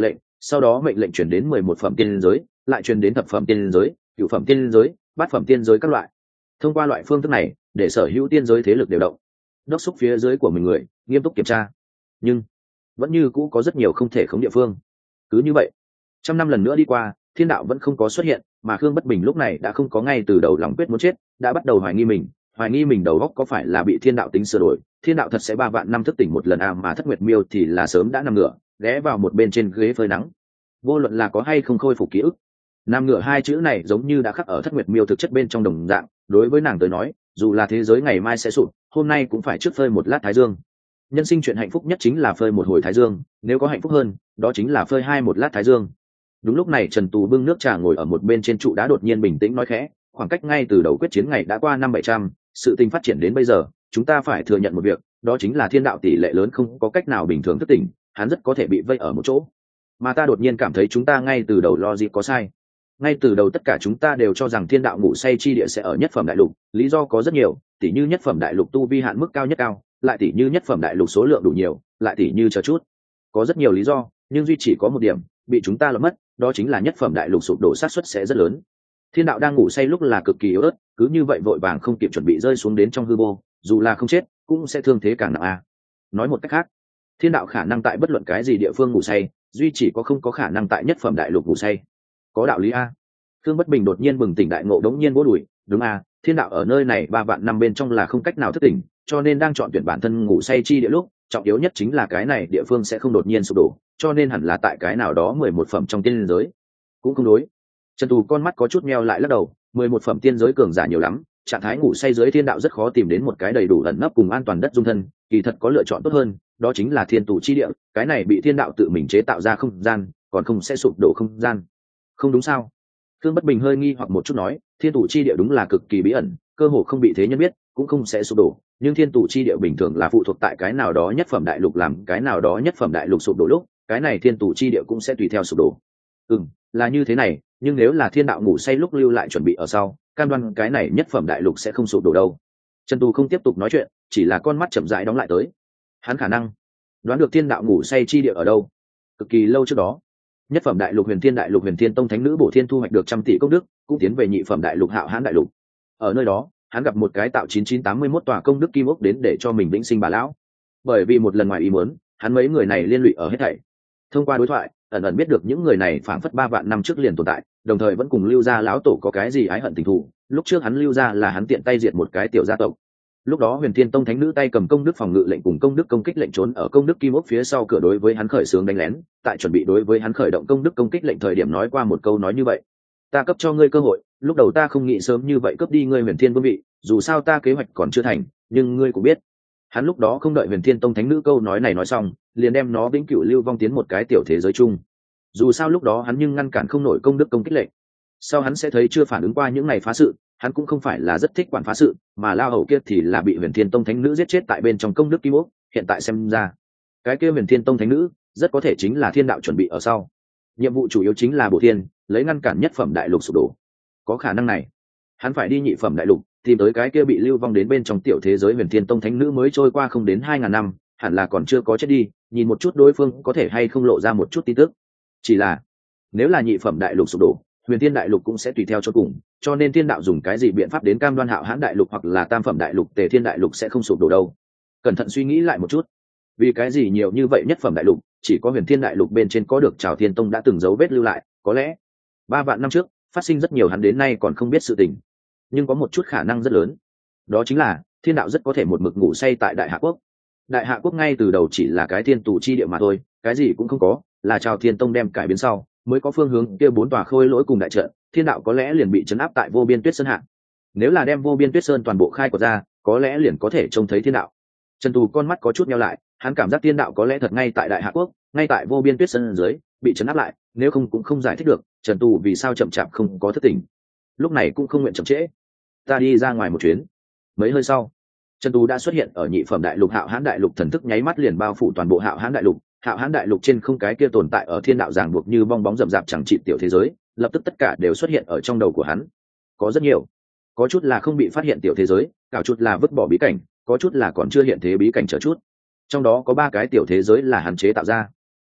sau đó mệnh lệnh chuyển đến mười một phẩm tiên giới, lại truyền đến thập phẩm tiên giới, cửu phẩm tiên giới, bát phẩm tiên giới các loại. Thông qua loại phương thức này, để sở hữu tiên giới thế lực đều động, đốc xúc phía dưới của mình người, nghiêm túc kiểm tra. Nhưng vẫn như cũ có rất nhiều không thể khống địa phương. Cứ như vậy, trăm năm lần nữa đi qua, thiên đạo vẫn không có xuất hiện, mà Khương Bất Bình lúc này đã không có ngay từ đầu lòng quyết muốn chết, đã bắt đầu hoài nghi mình, hoài nghi mình đầu óc có phải là bị thiên đạo tính sửa đổi, thiên đạo thật sẽ ba vạn năm thức tỉnh một lần à, mà Thất Nguyệt Miêu thì là sớm đã nằm ngửa, ghé vào một bên trên ghế phơi nắng. Vô luận là có hay không khôi phục ký ức, nằm ngửa hai chữ này giống như đã khắc ở Thất Nguyệt Miêu thực chất bên trong đồng dạng, đối với nàng tới nói, dù là thế giới ngày mai sẽ sụp, hôm nay cũng phải trước phơi một lát thái dương. Nhân sinh chuyện hạnh phúc nhất chính là phơi một hồi thái dương, nếu có hạnh phúc hơn, đó chính là phơi hai một lát thái dương. Đúng lúc này Trần Tù bưng nước trà ngồi ở một bên trên trụ đá đột nhiên bình tĩnh nói khẽ, khoảng cách ngay từ đầu quyết chiến ngày đã qua năm bảy trăm, sự tình phát triển đến bây giờ, chúng ta phải thừa nhận một việc, đó chính là thiên đạo tỷ lệ lớn không có cách nào bình thường thức tỉnh, hắn rất có thể bị vây ở một chỗ. Mà ta đột nhiên cảm thấy chúng ta ngay từ đầu lo gì có sai. Ngay từ đầu tất cả chúng ta đều cho rằng thiên đạo ngủ say chi địa sẽ ở nhất phẩm đại lục, lý do có rất nhiều, tỉ như nhất phẩm đại lục tu vi hạn mức cao nhất cao, lại tỉ như nhất phẩm đại lục số lượng đủ nhiều, lại tỉ như chờ chút. Có rất nhiều lý do, nhưng duy chỉ có một điểm bị chúng ta lỡ mất, đó chính là nhất phẩm đại lục sụp đổ xác suất sẽ rất lớn. Thiên đạo đang ngủ say lúc là cực kỳ yếu ớt, cứ như vậy vội vàng không kịp chuẩn bị rơi xuống đến trong hư vô, dù là không chết cũng sẽ thương thế càng nặng a. Nói một cách khác, thiên đạo khả năng tại bất luận cái gì địa phương ngủ say, duy chỉ có không có khả năng tại nhất phẩm đại lục ngủ say. Có đạo lý a. Thương Bất Bình đột nhiên bừng tỉnh đại ngộ, đống nhiên vỗ đùi, đúng a, thiên đạo ở nơi này ba vạn năm bên trong là không cách nào thức tỉnh, cho nên đang chọn tuyển bản thân ngủ say chi địa lúc, trọng yếu nhất chính là cái này địa phương sẽ không đột nhiên sụp đổ, cho nên hẳn là tại cái nào đó mười một phẩm trong tiên giới. Cũng không đối. Trần Tù con mắt có chút meo lại lắc đầu, mười một phẩm tiên giới cường giả nhiều lắm, trạng thái ngủ say dưới thiên đạo rất khó tìm đến một cái đầy đủ ẩn nấp cùng an toàn đất dung thân, kỳ thật có lựa chọn tốt hơn, đó chính là thiên tù chi địa, cái này bị thiên đạo tự mình chế tạo ra không gian, còn không sẽ sụp đổ không gian. Không đúng sao? Thương Bất Bình hơi nghi hoặc một chút nói, thiên tù chi địa đúng là cực kỳ bí ẩn, cơ hồ không bị thế nhân biết, cũng không sẽ sụp đổ, nhưng thiên tù chi địa bình thường là phụ thuộc tại cái nào đó nhất phẩm đại lục, làm cái nào đó nhất phẩm đại lục sụp đổ lúc, cái này thiên tù chi địa cũng sẽ tùy theo sụp đổ. Ừm, là như thế này, nhưng nếu là thiên đạo ngủ say lúc lưu lại chuẩn bị ở sau, cam đoan cái này nhất phẩm đại lục sẽ không sụp đổ đâu. Trần Tù không tiếp tục nói chuyện, chỉ là con mắt chậm rãi đóng lại tới. Hắn khả năng đoán được thiên đạo ngủ say chi địa ở đâu. Cực kỳ lâu trước đó, nhất phẩm đại lục Huyền Thiên đại lục Huyền Thiên tông thánh nữ Bổ Thiên thu hoạch được trăm tỷ công đức, cũng tiến về nhị phẩm đại lục Hạo Hãn đại lục. Ở nơi đó, hắn gặp một cái tạo chín chín tám mươi mốt tòa công đức kim ốc đến để cho mình vĩnh sinh bà lão. Bởi vì một lần ngoài ý muốn, hắn mấy người này liên lụy ở hết thảy. Thông qua đối thoại, ẩn ẩn biết được những người này phảng phất ba vạn năm trước liền tồn tại, đồng thời vẫn cùng Lưu gia lão tổ có cái gì ái hận tình thù. Lúc trước hắn Lưu gia là hắn tiện tay diệt một cái tiểu gia tộc. Lúc đó Huyền Thiên tông thánh nữ tay cầm công đức phòng ngự lệnh cùng công đức công kích lệnh trốn ở công đức kim ốc phía sau cửa đối với hắn khởi xướng đánh lén, tại chuẩn bị đối với hắn khởi động công đức công kích lệnh thời điểm nói qua một câu nói như vậy: ta cấp cho ngươi cơ hội, lúc đầu ta không nghĩ sớm như vậy cướp đi ngươi Huyền Thiên vương vị, dù sao ta kế hoạch còn chưa thành, nhưng ngươi cũng biết. Hắn lúc đó không đợi Huyền Thiên tông thánh nữ câu nói này nói xong, liền đem nó vĩnh cửu lưu vong tiến một cái tiểu thế giới chung. Dù sao lúc đó hắn nhưng ngăn cản không nổi công đức công kích lệnh. Sau hắn sẽ thấy chưa phản ứng qua những ngày phá sự, hắn cũng không phải là rất thích quản phá sự, mà lao hầu kia thì là bị Huyền Thiên tông thánh nữ giết chết tại bên trong công đức kim ốc, hiện tại xem ra, cái kia Huyền Thiên tông thánh nữ rất có thể chính là thiên đạo chuẩn bị ở sau. Nhiệm vụ chủ yếu chính là Bổ Thiên, lấy ngăn cản nhất phẩm đại lục sụp đổ. Có khả năng này, hắn phải đi nhị phẩm đại lục, tìm tới cái kia bị lưu vong đến bên trong tiểu thế giới Huyền Thiên tông thánh nữ mới trôi qua không đến hai ngàn năm, hẳn là còn chưa có chết đi, nhìn một chút đối phương có thể hay không lộ ra một chút tin tức. Chỉ là, nếu là nhị phẩm đại lục sụp đổ, Huyền Thiên đại lục cũng sẽ tùy theo cho cùng, cho nên thiên đạo dùng cái gì biện pháp đến cam đoan Hạo Hãn đại lục hoặc là tam phẩm đại lục Tề Thiên đại lục sẽ không sụp đổ đâu. Cẩn thận suy nghĩ lại một chút, vì cái gì nhiều như vậy nhất phẩm đại lục, chỉ có Huyền Thiên đại lục bên trên có được Trảo Thiên tông đã từng dấu vết lưu lại, có lẽ ba vạn năm trước phát sinh rất nhiều hắn đến nay còn không biết sự tình. Nhưng có một chút khả năng rất lớn, đó chính là thiên đạo rất có thể một mực ngủ say tại Đại Hạ quốc. Đại Hạ quốc ngay từ đầu chỉ là cái thiên tù chi địa mà thôi, cái gì cũng không có, là Trảo Thiên tông đem cải biến sau mới có phương hướng kia bốn tòa khôi lỗi cùng đại trận, thiên đạo có lẽ liền bị trấn áp tại Vô Biên Tuyết Sơn hạ. Nếu là đem Vô Biên Tuyết Sơn toàn bộ khai quật ra, có lẽ liền có thể trông thấy thiên đạo. Trần Tù con mắt có chút nheo lại, hắn cảm giác thiên đạo có lẽ thật ngay tại Đại Hạ quốc, ngay tại Vô Biên Tuyết Sơn dưới, bị trấn áp lại, nếu không cũng không giải thích được Trần Tù vì sao chậm chạp không có thức tỉnh. Lúc này cũng không nguyện chậm trễ, ta đi ra ngoài một chuyến. Mấy hơi sau, Trần Tù đã xuất hiện ở nhị phẩm đại lục Hạo Hãn đại lục, thần thức nháy mắt liền bao phủ toàn bộ Hạo Hãn đại lục. Hạo Hãn đại lục trên không cái kia tồn tại ở thiên đạo ràng buộc như bong bóng rậm rạp chẳng trị tiểu thế giới, lập tức tất cả đều xuất hiện ở trong đầu của hắn. Có rất nhiều, có chút là không bị phát hiện tiểu thế giới, cả chút là vứt bỏ bí cảnh, có chút là còn chưa hiện thế bí cảnh chờ chút. Trong đó có ba cái tiểu thế giới là hắn chế tạo ra.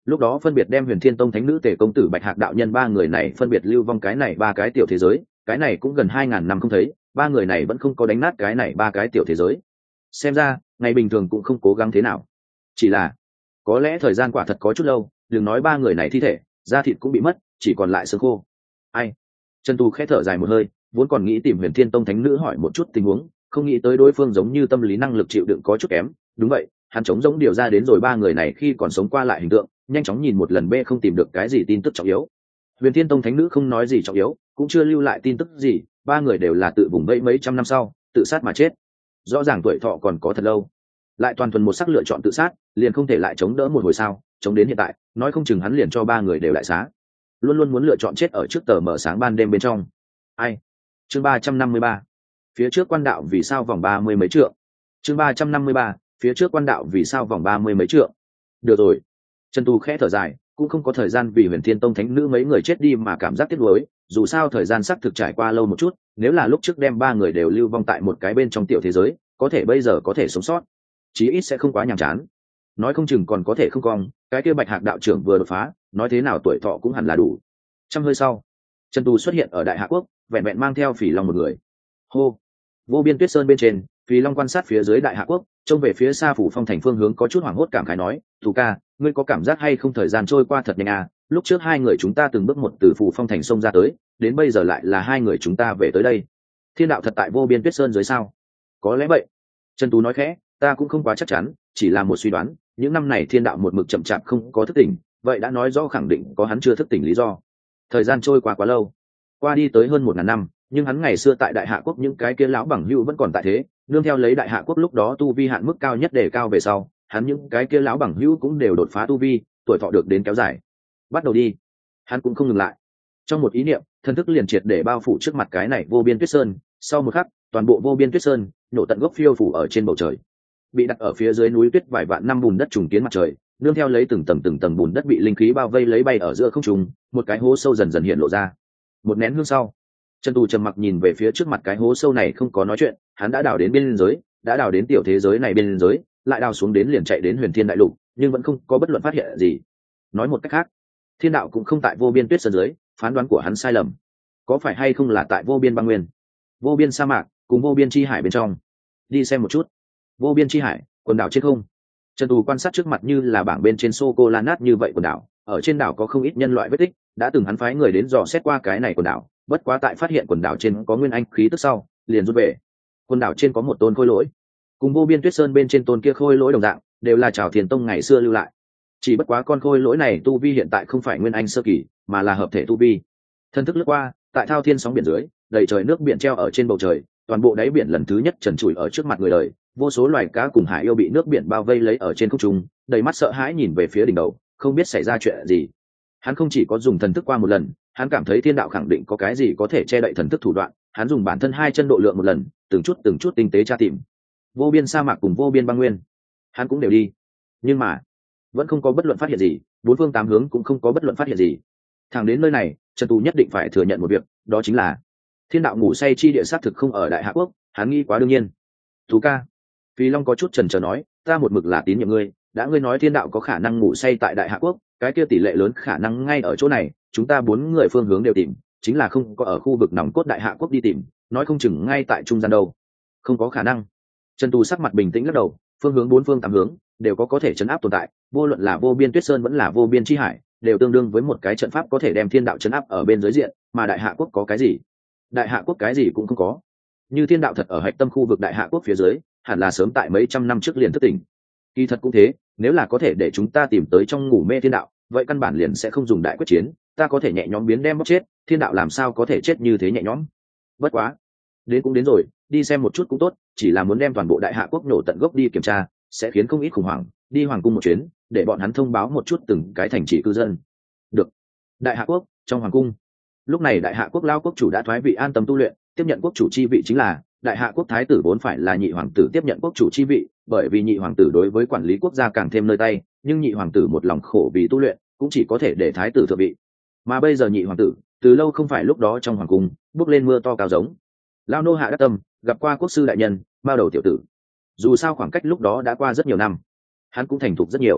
lúc đó phân biệt đem Huyền Thiên Tông thánh nữ Tề công tử Bạch Hạc đạo nhân ba người này phân biệt lưu vong cái này ba cái tiểu thế giới, cái này cũng gần hai ngàn năm không thấy, ba người này vẫn không có đánh nát cái này ba cái tiểu thế giới. Xem ra ngày bình thường cũng không cố gắng thế nào, chỉ là có lẽ thời gian quả thật có chút lâu, đừng nói ba người này thi thể, da thịt cũng bị mất, chỉ còn lại xương khô. Ai? Trần Tu khẽ thở dài một hơi, vốn còn nghĩ tìm Huyền Thiên Tông thánh nữ hỏi một chút tình huống, không nghĩ tới đối phương giống như tâm lý năng lực chịu đựng có chút kém. Đúng vậy, hắn chống giống điều ra đến rồi ba người này khi còn sống qua lại hình tượng, nhanh chóng nhìn một lần b không tìm được cái gì tin tức trọng yếu. Huyền Thiên Tông thánh nữ không nói gì trọng yếu, cũng chưa lưu lại tin tức gì, ba người đều là tự vùng vẫy mấy trăm năm sau tự sát mà chết, rõ ràng tuổi thọ còn có thật lâu, lại toàn thuần một sắc lựa chọn tự sát, liền không thể lại chống đỡ một hồi sao? Chống đến hiện tại, nói không chừng hắn liền cho ba người đều lại xá, luôn luôn muốn lựa chọn chết ở trước tờ mở sáng ban đêm bên trong. Ai? Chương ba trăm năm mươi ba, phía trước quan đạo vì sao vòng ba mươi mấy trượng. Chương ba trăm năm mươi ba, phía trước quan đạo vì sao vòng ba mươi mấy trượng. Được rồi. Trần Tu khẽ thở dài, cũng không có thời gian vì Huyền Thiên Tông thánh nữ mấy người chết đi mà cảm giác tiếc nuối, dù sao thời gian xác thực trải qua lâu một chút, nếu là lúc trước đem ba người đều lưu vong tại một cái bên trong tiểu thế giới, có thể bây giờ có thể sống sót, chí ít sẽ không quá nhàm chán. Nói không chừng còn có thể không cong, cái kia Bạch Hạc đạo trưởng vừa đột phá, nói thế nào tuổi thọ cũng hẳn là đủ. Trăm hơi sau, Trần Tu xuất hiện ở Đại Hạ Quốc, vẹn vẹn mang theo Phỉ Long một người. Hô. Vô biên tuyết sơn bên trên, Phỉ Long quan sát phía dưới Đại Hạ Quốc, trông về phía xa phủ phong thành phương hướng có chút hoảng hốt cảm khái nói, "Thủ ca, ngươi có cảm giác hay không thời gian trôi qua thật nhanh à, lúc trước hai người chúng ta từng bước một từ phủ phong thành sông ra tới, đến bây giờ lại là hai người chúng ta về tới đây. Thiên đạo thật tại vô biên tuyết sơn dưới sao?" Có lẽ vậy. Trần Tú nói khẽ, ta cũng không quá chắc chắn, chỉ là một suy đoán, những năm này thiên đạo một mực chậm chạp không có thức tỉnh, vậy đã nói rõ khẳng định có hắn chưa thức tỉnh lý do. Thời gian trôi qua quá lâu, qua đi tới hơn một ngàn năm, nhưng hắn ngày xưa tại Đại Hạ Quốc những cái kia lão bằng hữu vẫn còn tại thế, nương theo lấy Đại Hạ Quốc lúc đó tu vi hạn mức cao nhất đề cao về sau, hắn những cái kia lão bằng hữu cũng đều đột phá tu vi, tuổi thọ được đến kéo dài. Bắt đầu đi. Hắn cũng không ngừng lại. Trong một ý niệm, thần thức liền triệt để bao phủ trước mặt cái này vô biên tuyết sơn, sau một khắc, toàn bộ vô biên tuyết sơn nổ tận gốc phiêu phủ ở trên bầu trời. Bị đặt ở phía dưới núi tuyết vài vạn năm bùn đất trùng kiến mặt trời, nương theo lấy từng tầng từng tầng bùn đất bị linh khí bao vây lấy bay ở giữa không trung, một cái hố sâu dần dần hiện lộ ra. Một nén hương sau, Trần Tu trầm mặc nhìn về phía trước mặt cái hố sâu này không có nói chuyện, hắn đã đào đến biên giới, đã đào đến tiểu thế giới này biên giới, lại đào xuống đến liền chạy đến Huyền Thiên Đại Lục, nhưng vẫn không có bất luận phát hiện gì. Nói một cách khác, thiên đạo cũng không tại vô biên tuyết sơn dưới, phán đoán của hắn sai lầm. Có phải hay không là tại vô biên băng nguyên, vô biên sa mạc, cùng vô biên chi hải bên trong? Đi xem một chút. Vô biên chi hải, quần đảo trên không. Trần Tu quan sát trước mặt như là bảng bên trên sô cô la nát như vậy quần đảo, ở trên đảo có không ít nhân loại vết tích, đã từng hắn phái người đến dò xét qua cái này quần đảo, bất quá tại phát hiện quần đảo trên có nguyên anh khí tức sau, liền rút về. Quần đảo trên có một tôn khôi lỗi, cùng vô biên tuyết sơn bên trên tôn kia khôi lỗi đồng dạng, đều là Trảo Thiền Tông ngày xưa lưu lại. Chỉ bất quá con khôi lỗi này tu vi hiện tại không phải nguyên anh sơ kỳ, mà là hợp thể tu vi. Thân thức lướt qua, tại thao thiên sóng biển dưới, đầy trời nước biển treo ở trên bầu trời, toàn bộ đáy biển lần thứ nhất trần trụi ở trước mặt người đời, vô số loài cá cùng hải yêu bị nước biển bao vây lấy ở trên không trung, đầy mắt sợ hãi nhìn về phía đỉnh đầu, không biết xảy ra chuyện gì. Hắn không chỉ có dùng thần thức qua một lần, hắn cảm thấy thiên đạo khẳng định có cái gì có thể che đậy thần thức thủ đoạn, hắn dùng bản thân hai chân độ lượng một lần, từng chút từng chút tinh tế tra tìm. Vô biên sa mạc cùng vô biên băng nguyên, hắn cũng đều đi, nhưng mà vẫn không có bất luận phát hiện gì, bốn phương tám hướng cũng không có bất luận phát hiện gì. Thẳng đến nơi này, Trần Tu nhất định phải thừa nhận một việc, đó chính là thiên đạo ngủ say chi địa sát thực không ở Đại Hạ Quốc, hắn nghĩ quá đương nhiên. Tú ca, Phi Long có chút chần chờ nói, ta một mực là tín nhiệm ngươi, đã ngươi nói thiên đạo có khả năng ngủ say tại Đại Hạ Quốc, cái kia tỷ lệ lớn khả năng ngay ở chỗ này, chúng ta bốn người phương hướng đều tìm, chính là không có ở khu vực nòng cốt Đại Hạ Quốc đi tìm, nói không chừng ngay tại trung gian đâu. Không có khả năng. Trần Tu sắc mặt bình tĩnh lắc đầu, phương hướng bốn phương tám hướng đều có có thể chấn áp tồn tại, vô luận là vô biên tuyết sơn vẫn là vô biên chi hải, đều tương đương với một cái trận pháp có thể đem thiên đạo chấn áp ở bên dưới diện, mà Đại Hạ Quốc có cái gì? Đại Hạ Quốc cái gì cũng không có. Như thiên đạo thật ở hạch tâm khu vực Đại Hạ Quốc phía dưới, hẳn là sớm tại mấy trăm năm trước liền thức tỉnh. Kỳ thật cũng thế, nếu là có thể để chúng ta tìm tới trong ngủ mê thiên đạo, vậy căn bản liền sẽ không dùng đại quyết chiến, ta có thể nhẹ nhõm biến đem bóc chết, thiên đạo làm sao có thể chết như thế nhẹ nhõm. Bất quá, đến cũng đến rồi, đi xem một chút cũng tốt, chỉ là muốn đem toàn bộ Đại Hạ Quốc nổ tận gốc đi kiểm tra, sẽ khiến không ít khủng hoảng, đi hoàng cung một chuyến, để bọn hắn thông báo một chút từng cái thành trì cư dân. Được. Đại Hạ Quốc, trong hoàng cung. Lúc này Đại Hạ Quốc lao quốc chủ đã thoái vị an tâm tu luyện, tiếp nhận quốc chủ chi vị chính là Đại Hạ Quốc thái tử, vốn phải là nhị hoàng tử tiếp nhận quốc chủ chi vị, bởi vì nhị hoàng tử đối với quản lý quốc gia càng thêm nơi tay, nhưng nhị hoàng tử một lòng khổ vì tu luyện, cũng chỉ có thể để thái tử thượng vị. Mà bây giờ nhị hoàng tử, từ lâu không phải lúc đó trong hoàng cung, bước lên mưa to cao giống. Lao nô hạ đắc tâm, gặp qua quốc sư đại nhân, bao đầu tiểu tử. Dù sao khoảng cách lúc đó đã qua rất nhiều năm, hắn cũng thành thục rất nhiều.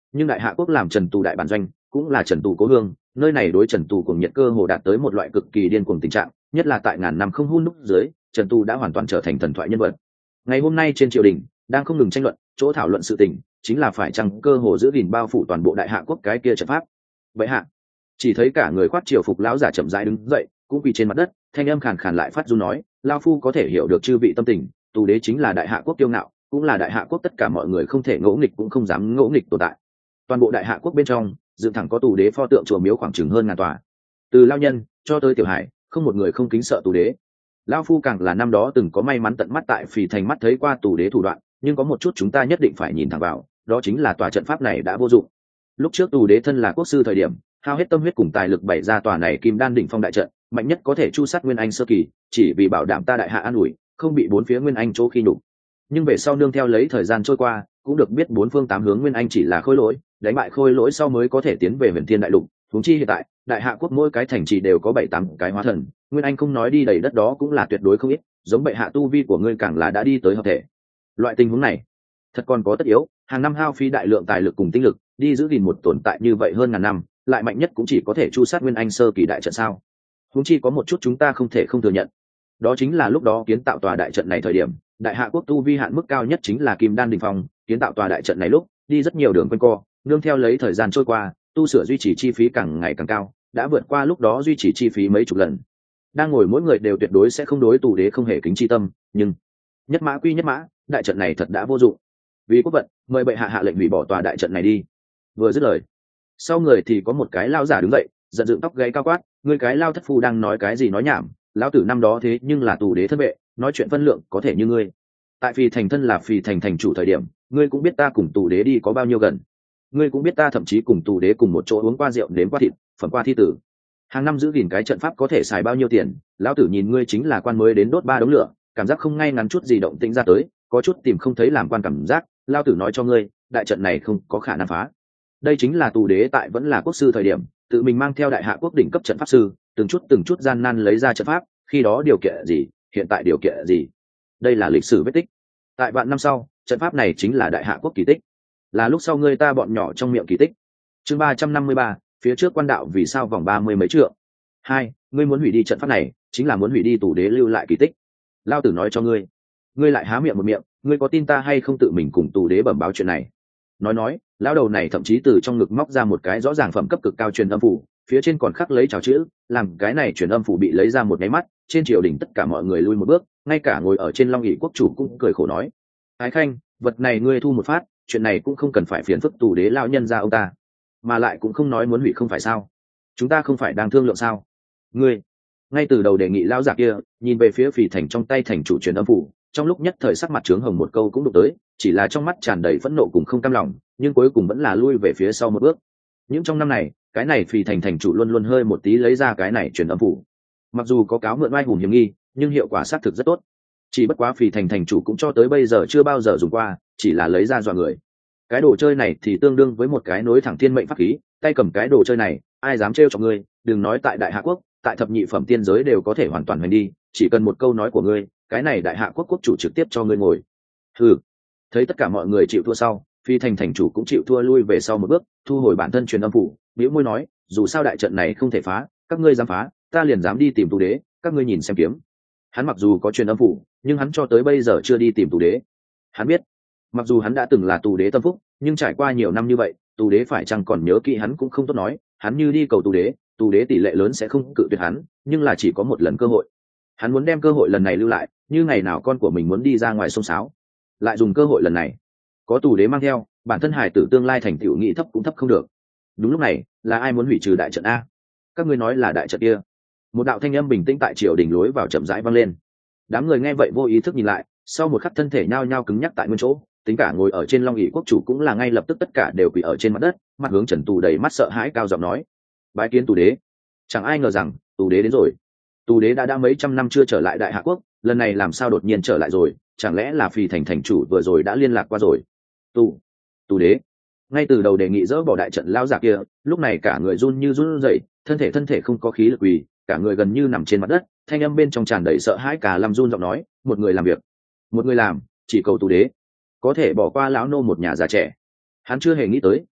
nhưng đại hạ quốc làm trần tù đại bản doanh, cũng là trần tù cố hương, nơi này đối trần tù cùng nhiệt cơ hồ đạt tới một loại cực kỳ điên cuồng tình trạng, nhất là tại ngàn năm không hun đúc dưới, trần tù đã hoàn toàn trở thành thần thoại nhân vật. Ngày hôm nay trên triều đình đang không ngừng tranh luận, chỗ thảo luận sự tình chính là phải chăng cơ hồ giữ gìn bao phủ toàn bộ đại hạ quốc cái kia trận pháp. Vậy hạ chỉ thấy cả người khoác triều phục lão giả chậm rãi đứng dậy, cũng quỳ trên mặt đất, thanh âm khàn khàn lại phát run nói: lao phu có thể hiểu được chư vị tâm tình, tù đế chính là đại hạ quốc kiêu ngạo, cũng là đại hạ quốc tất cả mọi người không thể ngỗ nghịch cũng không dám ngỗ nghịch tồn tại. Toàn bộ đại hạ quốc bên trong dựng thẳng có tù đế pho tượng chùa miếu khoảng chừng hơn ngàn tòa, từ lao nhân cho tới tiểu hải không một người không kính sợ tù đế. Lao phu càng là năm đó từng có may mắn tận mắt tại Phì Thành mắt thấy qua tù đế thủ đoạn, nhưng có một chút chúng ta nhất định phải nhìn thẳng vào, đó chính là tòa trận pháp này đã vô dụng. Lúc trước tù đế thân là quốc sư thời điểm, hao hết tâm huyết cùng tài lực bày ra tòa này kim đan đỉnh phong đại trận, mạnh nhất có thể chu sát nguyên anh sơ kỳ, chỉ vì bảo đảm ta đại hạ an ủi, không bị bốn phía nguyên anh chỗ khi nhục. Nhưng về sau nương theo lấy thời gian trôi qua, cũng được biết bốn phương tám hướng nguyên anh chỉ là khôi lỗi, đánh bại khôi lỗi sau mới có thể tiến về huyền thiên đại lục. Huống chi hiện tại đại hạ quốc mỗi cái thành trì đều có bảy tám cái hóa thần, nguyên anh không nói đi đầy đất đó cũng là tuyệt đối không ít, giống bệ hạ tu vi của ngươi càng là đã đi tới hợp thể. Loại tình huống này thật còn có tất yếu hàng năm hao phí đại lượng tài lực cùng tinh lực đi giữ gìn một tồn tại như vậy hơn ngàn năm, lại mạnh nhất cũng chỉ có thể chu sát nguyên anh sơ kỳ đại trận sao? Huống chi có một chút chúng ta không thể không thừa nhận, đó chính là lúc đó kiến tạo tòa đại trận này thời điểm, đại hạ quốc tu vi hạn mức cao nhất chính là kim đan đỉnh phong, kiến tạo tòa đại trận này lúc đi rất nhiều đường quanh co, nương theo lấy thời gian trôi qua, tu sửa duy trì chi phí càng ngày càng cao, đã vượt qua lúc đó duy trì chi phí mấy chục lần. Đang ngồi mỗi người đều tuyệt đối sẽ không đối tù đế không hề kính chi tâm, nhưng nhất mã quy nhất mã, đại trận này thật đã vô dụng. Vì quốc vận, mời bệ hạ hạ lệnh hủy bỏ tòa đại trận này đi. Vừa dứt lời, sau người thì có một cái lao giả đứng dậy, giận dựng tóc gáy cao quát: ngươi cái lao thất phu đang nói cái gì nói nhảm, lão tử năm đó thế nhưng là tù đế thân vệ, nói chuyện phân lượng có thể như ngươi. Tại Phì Thành thân là Phì Thành thành chủ thời điểm, ngươi cũng biết ta cùng tù đế đi có bao nhiêu gần, ngươi cũng biết ta thậm chí cùng tù đế cùng một chỗ uống qua rượu, nếm qua thịt, phẩm qua thi tử. Hàng năm giữ gìn cái trận pháp có thể xài bao nhiêu tiền, lão tử nhìn ngươi chính là quan mới đến đốt ba đống lửa, cảm giác không ngay ngắn chút gì động tĩnh ra tới, có chút tìm không thấy làm quan cảm giác. Lão tử nói cho ngươi, đại trận này không có khả năng phá. Đây chính là tù đế tại vẫn là quốc sư thời điểm, tự mình mang theo đại hạ quốc đỉnh cấp trận pháp sư, từng chút từng chút gian nan lấy ra trận pháp, khi đó điều kiện gì, hiện tại điều kiện gì. Đây là lịch sử vết tích. Tại vạn năm sau, trận pháp này chính là đại hạ quốc kỳ tích, là lúc sau ngươi ta bọn nhỏ trong miệng kỳ tích. Chương ba trăm năm mươi ba, phía trước quan đạo vì sao vòng ba mươi mấy trượng. Hai, ngươi muốn hủy đi trận pháp này, chính là muốn hủy đi tù đế lưu lại kỳ tích. Lao tử nói cho ngươi, ngươi lại há miệng một miệng, ngươi có tin ta hay không tự mình cùng tù đế bẩm báo chuyện này. Nói nói, lão đầu này thậm chí từ trong ngực móc ra một cái rõ ràng phẩm cấp cực cao truyền âm phủ, phía trên còn khắc lấy chào chữ, làm cái này truyền âm phủ bị lấy ra một cái mắt, trên triều đình tất cả mọi người lui một bước, ngay cả ngồi ở trên long ỷ quốc chủ cũng cười khổ nói: Ái Khanh, vật này ngươi thu một phát, chuyện này cũng không cần phải phiền phức tù đế lao nhân ra ông ta, mà lại cũng không nói muốn hủy không phải sao? Chúng ta không phải đang thương lượng sao? Ngươi ngay từ đầu đề nghị lao giả kia nhìn về phía Phì Thành trong tay thành chủ truyền âm phủ, trong lúc nhất thời sắc mặt trướng hồng một câu cũng đụng tới, chỉ là trong mắt tràn đầy phẫn nộ cùng không cam lòng, nhưng cuối cùng vẫn là lui về phía sau một bước. Những trong năm này, cái này Phì Thành thành chủ luôn luôn hơi một tí lấy ra cái này truyền âm phủ, mặc dù có cáo mượn oai hùng hiểm nghi, nhưng hiệu quả xác thực rất tốt. Chỉ bất quá Phì Thành thành chủ cũng cho tới bây giờ chưa bao giờ dùng qua, chỉ là lấy ra dọa người. Cái đồ chơi này thì tương đương với một cái nối thẳng thiên mệnh pháp khí, tay cầm cái đồ chơi này, ai dám trêu chọc ngươi, đừng nói tại đại hạ quốc, tại thập nhị phẩm tiên giới đều có thể hoàn toàn hành đi, chỉ cần một câu nói của ngươi, cái này đại hạ quốc quốc chủ trực tiếp cho ngươi ngồi. Hừ. Thấy tất cả mọi người chịu thua sau, Phi Thành thành chủ cũng chịu thua lui về sau một bước, thu hồi bản thân truyền âm phủ, bĩu môi nói: dù sao đại trận này không thể phá, các ngươi dám phá, ta liền dám đi tìm tù đế, các ngươi nhìn xem kiếm. Hắn mặc dù có truyền âm phủ, nhưng hắn cho tới bây giờ chưa đi tìm tù đế. Hắn biết, mặc dù hắn đã từng là tù đế tâm phúc, nhưng trải qua nhiều năm như vậy, tù đế phải chăng còn nhớ kỹ hắn cũng không tốt nói. Hắn như đi cầu tù đế, tù đế tỷ lệ lớn sẽ không cự tuyệt hắn, nhưng là chỉ có một lần cơ hội. Hắn muốn đem cơ hội lần này lưu lại, như ngày nào con của mình muốn đi ra ngoài sông sáo, lại dùng cơ hội lần này. Có tù đế mang theo, bản thân hải tử tương lai thành tựu nghị thấp cũng thấp không được. Đúng lúc này, là ai muốn hủy trừ đại trận a? Các ngươi nói là đại trận kia. Một đạo thanh âm bình tĩnh tại triều đình lối vào chậm rãi vang lên. Đám người nghe vậy vô ý thức nhìn lại, sau một khắc thân thể nhao nhao cứng nhắc tại nguyên chỗ, tính cả ngồi ở trên long ỷ quốc chủ cũng là ngay lập tức tất cả đều quỳ ở trên mặt đất, mặt hướng Trần Tù đầy mắt sợ hãi cao giọng nói: bái kiến tù đế. Chẳng ai ngờ rằng tù đế đến rồi. Tù đế đã đã mấy trăm năm chưa trở lại đại hạ quốc, lần này làm sao đột nhiên trở lại rồi? Chẳng lẽ là Phi Thành thành chủ vừa rồi đã liên lạc qua rồi? Tù, tù đế. Ngay từ đầu đề nghị dỡ bỏ đại trận lao giả kia, lúc này cả người run như run rẩy, thân thể thân thể không có khí lực quỳ, cả người gần như nằm trên mặt đất, thanh âm bên trong tràn đầy sợ hãi, cả lâm run giọng nói: một người làm việc, một người làm, chỉ cầu tù đế có thể bỏ qua lão nô một nhà già trẻ. Hắn chưa hề nghĩ tới,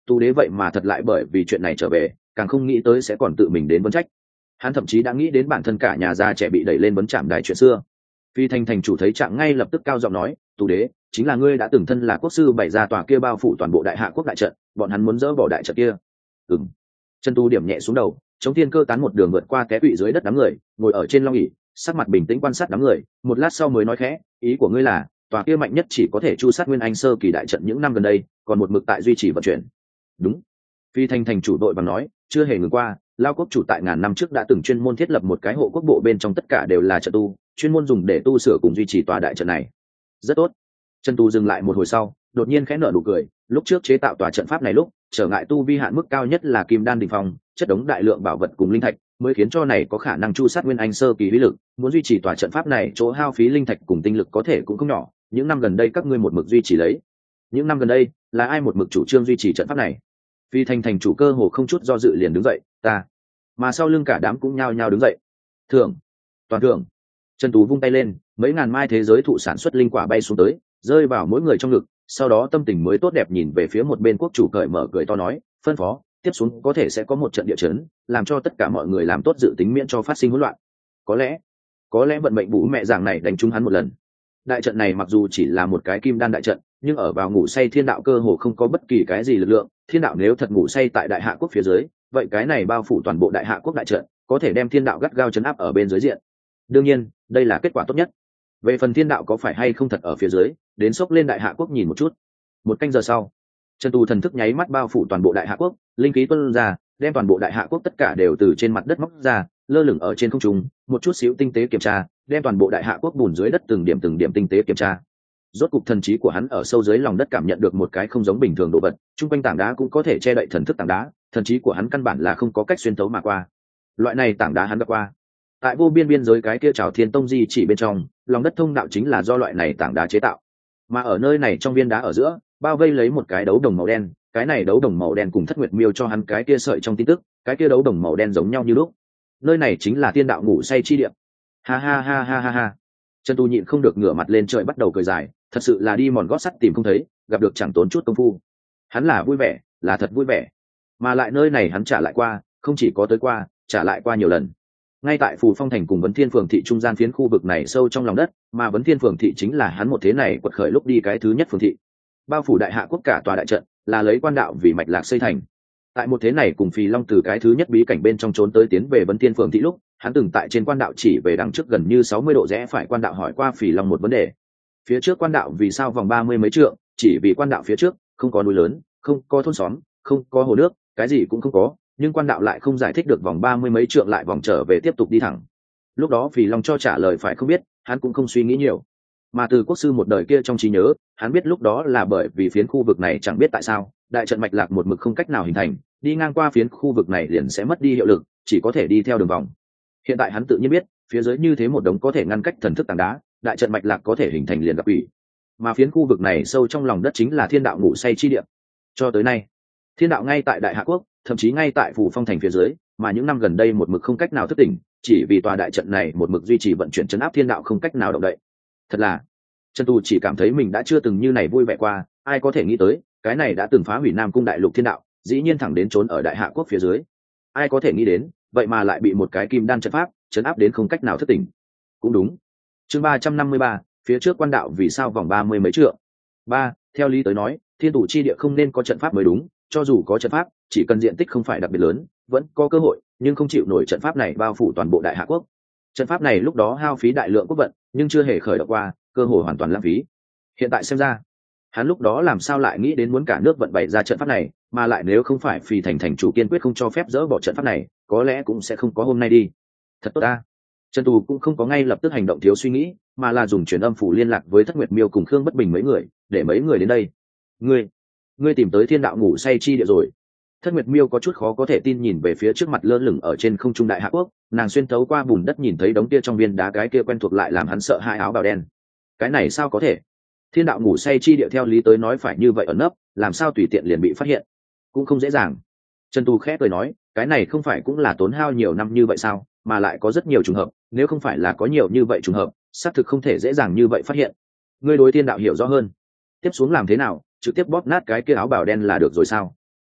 Tu đế vậy mà thật lại bởi vì chuyện này trở về, càng không nghĩ tới sẽ còn tự mình đến vấn trách. Hắn thậm chí đã nghĩ đến bản thân cả nhà già trẻ bị đẩy lên vấn trạm đài chuyện xưa. Phi Thành thành chủ thấy trạng ngay lập tức cao giọng nói, Tu đế, chính là ngươi đã từng thân là quốc sư bày ra tòa kia bao phủ toàn bộ đại hạ quốc đại trận, bọn hắn muốn dỡ bỏ đại trận kia. Ừm. Chân Tu điểm nhẹ xuống đầu, chống thiên cơ tán một đường vượt qua té quỵ dưới đất đám người, ngồi ở trên long ỷ, sắc mặt bình tĩnh quan sát đám người, một lát sau mới nói khẽ, ý của ngươi là tòa kia mạnh nhất chỉ có thể chu sát nguyên anh sơ kỳ đại trận những năm gần đây, còn một mực tại duy trì vận chuyển. Đúng. Phi Thanh thành chủ đội bằng nói, chưa hề ngừng qua. Lao quốc chủ tại ngàn năm trước đã từng chuyên môn thiết lập một cái hộ quốc bộ, bên trong tất cả đều là trận tu, chuyên môn dùng để tu sửa cùng duy trì tòa đại trận này. Rất tốt. Chân Tu dừng lại một hồi sau, đột nhiên khẽ nở nụ cười. Lúc trước chế tạo tòa trận pháp này lúc, trở ngại tu vi hạn mức cao nhất là kim đan đỉnh phong, chất đống đại lượng bảo vật cùng linh thạch, mới khiến cho này có khả năng chu sát nguyên anh sơ kỳ uy lực. Muốn duy trì tòa trận pháp này, chỗ hao phí linh thạch cùng tinh lực có thể cũng không nhỏ. Những năm gần đây các ngươi một mực duy trì lấy. Những năm gần đây, là ai một mực chủ trương duy trì trận pháp này? Phi Thành thành chủ cơ hồ không chút do dự liền đứng dậy, ta. Mà sau lưng cả đám cũng nhao nhao đứng dậy. Thưởng, toàn thưởng. Trần Tú vung tay lên, mấy ngàn mai thế giới thụ sản xuất linh quả bay xuống tới, rơi vào mỗi người trong ngực. Sau đó tâm tình mới tốt đẹp nhìn về phía một bên quốc chủ, cởi mở cười to nói, phân phó, tiếp xuống có thể sẽ có một trận địa chấn, làm cho tất cả mọi người làm tốt dự tính miễn cho phát sinh hỗn loạn. Có lẽ, có lẽ vận mệnh bú mẹ giảng này đánh trúng hắn một lần. Đại trận này mặc dù chỉ là một cái kim đan đại trận, nhưng ở vào ngủ say thiên đạo cơ hồ không có bất kỳ cái gì lực lượng. Thiên đạo nếu thật ngủ say tại đại hạ quốc phía dưới, vậy cái này bao phủ toàn bộ đại hạ quốc đại trận, có thể đem thiên đạo gắt gao chấn áp ở bên dưới diện. Đương nhiên, đây là kết quả tốt nhất. Về phần thiên đạo có phải hay không thật ở phía dưới, đến xốc lên đại hạ quốc nhìn một chút. Một canh giờ sau, Trần Tu thần thức nháy mắt bao phủ toàn bộ đại hạ quốc, linh khí tuôn ra, đem toàn bộ đại hạ quốc tất cả đều từ trên mặt đất móc ra, lơ lửng ở trên không trung, một chút xíu tinh tế kiểm tra, đem toàn bộ đại hạ quốc bùn dưới đất từng điểm từng điểm tinh tế kiểm tra. Rốt cục thần trí của hắn ở sâu dưới lòng đất cảm nhận được một cái không giống bình thường đồ vật, chung quanh tảng đá cũng có thể che đậy thần thức tảng đá, thần trí của hắn căn bản là không có cách xuyên thấu mà qua. Loại này tảng đá hắn đã qua. Tại vô biên biên giới cái kia Trảo Thiên Tông di chỉ bên trong, lòng đất thông đạo chính là do loại này tảng đá chế tạo. Mà ở nơi này trong viên đá ở giữa, bao vây lấy một cái đấu đồng màu đen, cái này đấu đồng màu đen cùng Thất Nguyệt Miêu cho hắn cái kia sợi trong tin tức, cái kia đấu đồng màu đen giống nhau như lúc. Nơi này chính là thiên đạo ngủ say chi địa. Ha ha ha ha ha ha. Trần Tu nhịn không được ngửa mặt lên trời bắt đầu cười dài, thật sự là đi mòn gót sắt tìm không thấy, gặp được chẳng tốn chút công phu. Hắn là vui vẻ, là thật vui vẻ. Mà lại nơi này hắn trả lại qua, không chỉ có tới qua, trả lại qua nhiều lần. Ngay tại Phù Phong thành cùng Vấn Thiên phường thị trung gian phiến khu vực này sâu trong lòng đất, mà Vấn Thiên phường thị chính là hắn một thế này quật khởi lúc đi cái thứ nhất phường thị. Bao phủ đại hạ quốc cả tòa đại trận, là lấy quan đạo vì mạch lạc xây thành. Tại một thế này cùng Phì Long từ cái thứ nhất bí cảnh bên trong trốn tới tiến về Vấn Thiên phường thị lúc, hắn từng tại trên quan đạo chỉ về đằng trước gần như sáu mươi độ rẽ phải quan đạo hỏi qua Phì Long một vấn đề. Phía trước quan đạo vì sao vòng ba mươi mấy trượng, chỉ vì quan đạo phía trước không có núi lớn, không có thôn xóm, không có hồ nước, cái gì cũng không có, nhưng quan đạo lại không giải thích được vòng ba mươi mấy trượng lại vòng trở về tiếp tục đi thẳng. Lúc đó Phì Long cho trả lời phải không biết, hắn cũng không suy nghĩ nhiều. Mà từ quốc sư một đời kia trong trí nhớ, hắn biết lúc đó là bởi vì phiến khu vực này chẳng biết tại sao, đại trận mạch lạc một mực không cách nào hình thành, đi ngang qua phiến khu vực này liền sẽ mất đi hiệu lực, chỉ có thể đi theo đường vòng. Hiện tại hắn tự nhiên biết, phía dưới như thế một đống có thể ngăn cách thần thức tảng đá, đại trận mạch lạc có thể hình thành liền gặp ủy. Mà phiến khu vực này sâu trong lòng đất chính là thiên đạo ngủ say chi địa. Cho tới nay, thiên đạo ngay tại đại hạ quốc, thậm chí ngay tại Phù Phong thành phía dưới, mà những năm gần đây một mực không cách nào thức tỉnh, chỉ vì tòa đại trận này một mực duy trì vận chuyển trấn áp thiên đạo không cách nào động đậy. Thật là, Trần Tu chỉ cảm thấy mình đã chưa từng như này vui vẻ qua, ai có thể nghĩ tới, cái này đã từng phá hủy Nam cung đại lục thiên đạo, dĩ nhiên thẳng đến trốn ở đại hạ quốc phía dưới. Ai có thể nghĩ đến, vậy mà lại bị một cái kim đan trận pháp trấn áp đến không cách nào thức tỉnh. Cũng đúng. Chương ba trăm năm mươi ba, phía trước quan đạo vì sao vòng ba mươi mấy trượng. Ba, theo lý tới nói, thiên tụ chi địa không nên có trận pháp mới đúng, cho dù có trận pháp, chỉ cần diện tích không phải đặc biệt lớn, vẫn có cơ hội, nhưng không chịu nổi trận pháp này bao phủ toàn bộ đại hạ quốc. Trận pháp này lúc đó hao phí đại lượng quốc vận, nhưng chưa hề khởi động qua, cơ hội hoàn toàn lãng phí. Hiện tại xem ra, hắn lúc đó làm sao lại nghĩ đến muốn cả nước vận bày ra trận pháp này, mà lại nếu không phải Phì thành thành chủ kiên quyết không cho phép dỡ bỏ trận pháp này, có lẽ cũng sẽ không có hôm nay đi. Thật tốt ta. Trần Tu cũng không có ngay lập tức hành động thiếu suy nghĩ, mà là dùng truyền âm phủ liên lạc với Thất Nguyệt Miêu cùng Khương Bất Bình mấy người, để mấy người đến đây. Ngươi, ngươi tìm tới thiên đạo ngủ say chi địa rồi. Thất Nguyệt Miêu có chút khó có thể tin nhìn về phía trước mặt lơ lửng ở trên không trung đại hạ quốc, nàng xuyên thấu qua bùn đất nhìn thấy đống kia trong viên đá, cái kia quen thuộc lại làm hắn sợ hai áo bào đen. Cái này sao có thể? Thiên đạo ngủ say chi địa theo lý tới nói phải như vậy ẩn nấp, làm sao tùy tiện liền bị phát hiện? Cũng không dễ dàng. Trần Tu khẽ cười nói, cái này không phải cũng là tốn hao nhiều năm như vậy sao, mà lại có rất nhiều trùng hợp, nếu không phải là có nhiều như vậy trùng hợp, xác thực không thể dễ dàng như vậy phát hiện. Ngươi đối thiên đạo hiểu rõ hơn, tiếp xuống làm thế nào, trực tiếp bóp nát cái kia áo bào đen là được rồi sao?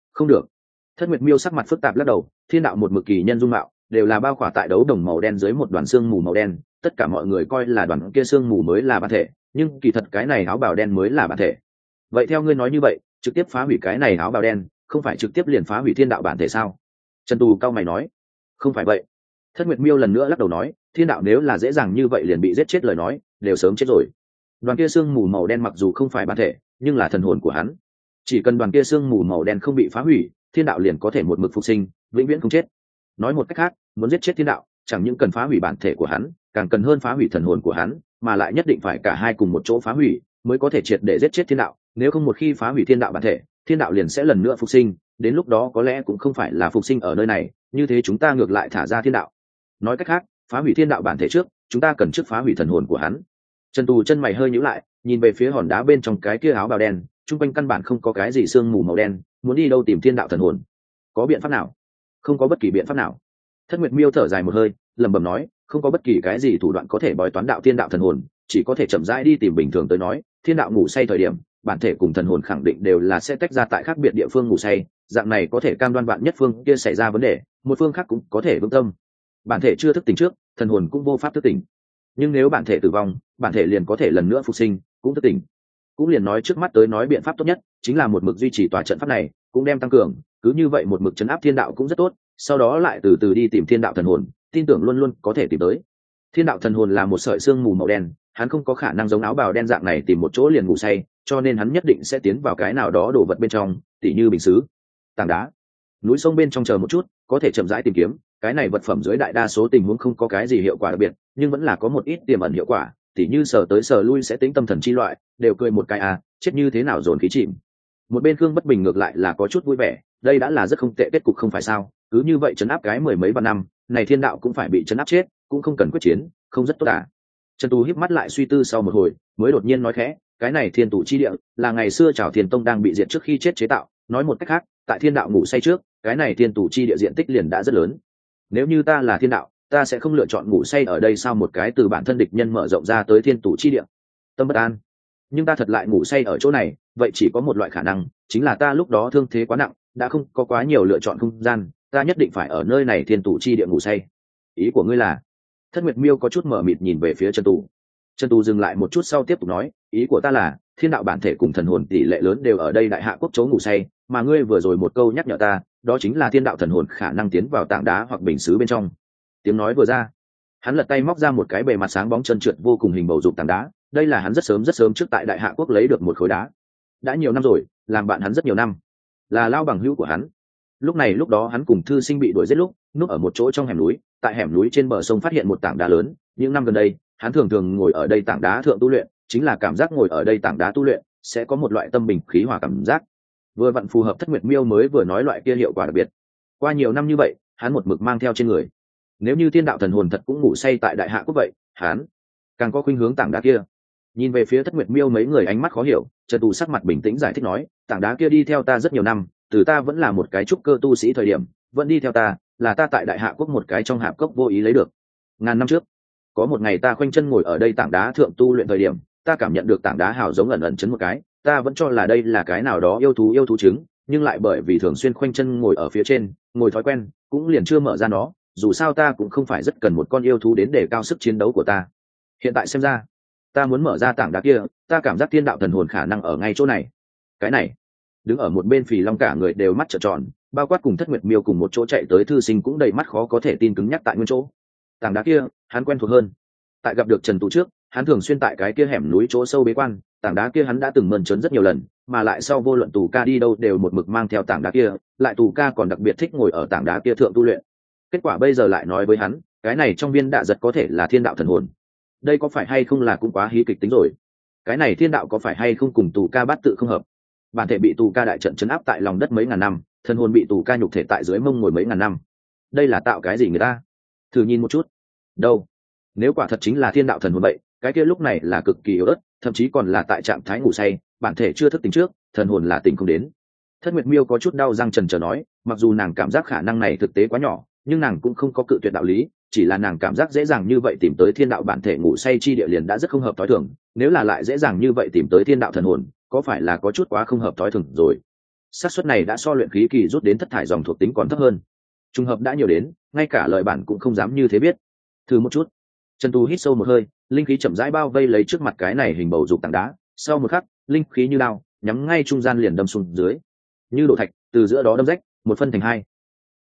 không được. Thất Nguyệt Miêu sắc mặt phức tạp lắc đầu, thiên đạo một mực kỳ nhân dung mạo đều là bao khỏa tại đấu đồng màu đen dưới một đoàn xương mù màu đen, tất cả mọi người coi là đoàn kia xương mù mới là bản thể, nhưng kỳ thật cái này áo bào đen mới là bản thể. Vậy theo ngươi nói như vậy, trực tiếp phá hủy cái này áo bào đen không phải trực tiếp liền phá hủy thiên đạo bản thể sao? Trần Tù cao mày nói. Không phải vậy. Thất Nguyệt Miêu lần nữa lắc đầu nói, thiên đạo nếu là dễ dàng như vậy liền bị giết chết lời nói đều sớm chết rồi. Đoàn kia xương mù màu đen mặc dù không phải bản thể nhưng là thần hồn của hắn, chỉ cần đoàn kia xương mù màu đen không bị phá hủy, thiên đạo liền có thể một mực phục sinh, vĩnh viễn không chết. Nói một cách khác, muốn giết chết thiên đạo chẳng những cần phá hủy bản thể của hắn, càng cần hơn phá hủy thần hồn của hắn, mà lại nhất định phải cả hai cùng một chỗ phá hủy mới có thể triệt để giết chết thiên đạo. Nếu không một khi phá hủy thiên đạo bản thể, thiên đạo liền sẽ lần nữa phục sinh, đến lúc đó có lẽ cũng không phải là phục sinh ở nơi này, như thế chúng ta ngược lại thả ra thiên đạo. Nói cách khác, phá hủy thiên đạo bản thể trước, chúng ta cần trước phá hủy thần hồn của hắn. Trần Tù chân mày hơi nhíu lại, nhìn về phía hòn đá bên trong cái kia áo bào đen, trung quanh căn bản không có cái gì sương mù màu đen, muốn đi đâu tìm thiên đạo thần hồn? Có biện pháp nào? Không có bất kỳ biện pháp nào. Thất Nguyệt Miêu thở dài một hơi, lẩm bẩm nói, không có bất kỳ cái gì thủ đoạn có thể bói toán đạo thiên đạo thần hồn, chỉ có thể chậm rãi đi tìm. Bình thường tới nói, thiên đạo ngủ say thời điểm, bản thể cùng thần hồn khẳng định đều là sẽ tách ra tại khác biệt địa phương ngủ say, dạng này có thể cam đoan bạn nhất phương kia xảy ra vấn đề, một phương khác cũng có thể vững tâm. Bản thể chưa thức tỉnh trước, thần hồn cũng vô pháp thức tỉnh. Nhưng nếu bản thể tử vong, bản thể liền có thể lần nữa phục sinh, cũng thức tỉnh. Cũng liền nói trước mắt tới nói biện pháp tốt nhất chính là một mực duy trì tòa trận pháp này, cũng đem tăng cường, cứ như vậy một mực chấn áp thiên đạo cũng rất tốt, sau đó lại từ từ đi tìm thiên đạo thần hồn, tin tưởng luôn luôn có thể tìm tới. Thiên đạo thần hồn là một sợi xương mù màu đen, hắn không có khả năng giống áo bào đen dạng này tìm một chỗ liền ngủ say, cho nên hắn nhất định sẽ tiến vào cái nào đó đồ vật bên trong, tỉ như bình sứ, tảng đá, núi sông bên trong chờ một chút, có thể chậm rãi tìm kiếm. Cái này vật phẩm dưới đại đa số tình huống không có cái gì hiệu quả đặc biệt, nhưng vẫn là có một ít tiềm ẩn hiệu quả, tỉ như sờ tới sờ lui sẽ tính tâm thần chi loại, đều cười một cái à, chết như thế nào dồn khí chìm. Một bên Khương Bất Bình ngược lại là có chút vui vẻ, đây đã là rất không tệ kết cục không phải sao? Cứ như vậy chấn áp cái mười mấy vạn năm, này thiên đạo cũng phải bị chấn áp chết, cũng không cần quyết chiến, không rất tốt à? Trần Tu híp mắt lại suy tư sau một hồi, mới đột nhiên nói khẽ, cái này thiên tụ chi địa là ngày xưa Trảo Thiên Tông đang bị diệt trước khi chết chế tạo, nói một cách khác, tại thiên đạo ngủ say trước, cái này thiên tụ chi địa diện tích liền đã rất lớn. Nếu như ta là thiên đạo, ta sẽ không lựa chọn ngủ say ở đây sao? Một cái từ bản thân địch nhân mở rộng ra tới thiên tụ chi địa, tâm bất an. Nhưng ta thật lại ngủ say ở chỗ này, vậy chỉ có một loại khả năng, chính là ta lúc đó thương thế quá nặng, đã không có quá nhiều lựa chọn không gian, ta nhất định phải ở nơi này thiên tụ chi địa ngủ say. Ý của ngươi là? Thất Nguyệt Miêu có chút mở mịt nhìn về phía Trần Tù. Trần Tù dừng lại một chút sau tiếp tục nói, ý của ta là thiên đạo bản thể cùng thần hồn tỷ lệ lớn đều ở đây đại hạ quốc chỗ ngủ say, mà ngươi vừa rồi một câu nhắc nhở ta, đó chính là thiên đạo thần hồn khả năng tiến vào tảng đá hoặc bình sứ bên trong. Tiếng nói vừa ra, hắn lật tay móc ra một cái bề mặt sáng bóng trơn trượt vô cùng hình bầu dục tảng đá, đây là hắn rất sớm rất sớm trước tại đại hạ quốc lấy được một khối đá, đã nhiều năm rồi, làm bạn hắn rất nhiều năm, là lao bằng hữu của hắn. Lúc này lúc đó hắn cùng thư sinh bị đuổi giết lúc núp ở một chỗ trong hẻm núi, tại hẻm núi trên bờ sông phát hiện một tảng đá lớn. Những năm gần đây hắn thường thường ngồi ở đây tảng đá thượng tu luyện, chính là cảm giác ngồi ở đây tảng đá tu luyện sẽ có một loại tâm bình khí hòa cảm giác, vừa vặn phù hợp Thất Nguyệt Miêu mới vừa nói loại kia hiệu quả đặc biệt. Qua nhiều năm như vậy hắn một mực mang theo trên người, nếu như thiên đạo thần hồn thật cũng ngủ say tại đại hạ quốc vậy, hắn càng có khuynh hướng tảng đá kia. Nhìn về phía Thất Nguyệt Miêu mấy người ánh mắt khó hiểu, Trần Tù sắc mặt bình tĩnh giải thích nói, tảng đá kia đi theo ta rất nhiều năm, từ ta vẫn là một cái trúc cơ tu sĩ thời điểm vẫn đi theo ta, là ta tại đại hạ quốc một cái trong hạp cốc vô ý lấy được. Ngàn năm trước có một ngày ta khoanh chân ngồi ở đây tảng đá thượng tu luyện thời điểm, ta cảm nhận được tảng đá hào giống ẩn ẩn chấn một cái, ta vẫn cho là đây là cái nào đó yêu thú yêu thú trứng, nhưng lại bởi vì thường xuyên khoanh chân ngồi ở phía trên, ngồi thói quen, cũng liền chưa mở ra nó, dù sao ta cũng không phải rất cần một con yêu thú đến để cao sức chiến đấu của ta. Hiện tại xem ra ta muốn mở ra tảng đá kia, ta cảm giác thiên đạo thần hồn khả năng ở ngay chỗ này. Cái này, đứng ở một bên Phì Long cả người đều mắt trợn tròn, bao quát cùng Thất Nguyệt Miêu cùng một chỗ chạy tới thư sinh cũng đầy mắt khó có thể tin cứng nhắc tại nguyên chỗ. Tảng đá kia hắn quen thuộc hơn, tại gặp được Trần Tụ trước hắn thường xuyên tại cái kia hẻm núi chỗ sâu bế quan, tảng đá kia hắn đã từng mơn trớn rất nhiều lần, mà lại sau vô luận Tù Ca đi đâu đều một mực mang theo tảng đá kia, lại Tù Ca còn đặc biệt thích ngồi ở tảng đá kia thượng tu luyện. Kết quả bây giờ lại nói với hắn, cái này trong viên đạ giật có thể là thiên đạo thần hồn, đây có phải hay không là cũng quá hí kịch tính rồi. Cái này thiên đạo có phải hay không cùng Tù Ca bát tự không hợp, bản thể bị Tù Ca đại trận chấn áp tại lòng đất mấy ngàn năm, thần hồn bị Tù Ca nhục thể tại dưới mông ngồi mấy ngàn năm, đây là tạo cái gì người ta? Thử nhìn một chút đâu, nếu quả thật chính là thiên đạo thần hồn vậy, cái kia lúc này là cực kỳ yếu ớt, thậm chí còn là tại trạng thái ngủ say, bản thể chưa thức tỉnh trước, thần hồn là tỉnh không đến. Thất Nguyệt Miêu có chút đau răng trần trờ nói, mặc dù nàng cảm giác khả năng này thực tế quá nhỏ, nhưng nàng cũng không có cự tuyệt đạo lý, chỉ là nàng cảm giác dễ dàng như vậy tìm tới thiên đạo bản thể ngủ say chi địa liền đã rất không hợp thói thường, nếu là lại dễ dàng như vậy tìm tới thiên đạo thần hồn, có phải là có chút quá không hợp thói thường rồi. xác suất này đã so luyện khí kỳ rút đến thất thải dòng thuộc tính còn thấp hơn. Trùng hợp đã nhiều đến ngay cả lời bản cũng không dám như thế biết. Thử một chút. Trần Tu hít sâu một hơi, linh khí chậm rãi bao vây lấy trước mặt cái này hình bầu dục tảng đá, sau một khắc linh khí như đao nhắm ngay trung gian liền đâm xuống dưới, như đổ thạch từ giữa đó đâm rách một phân thành hai.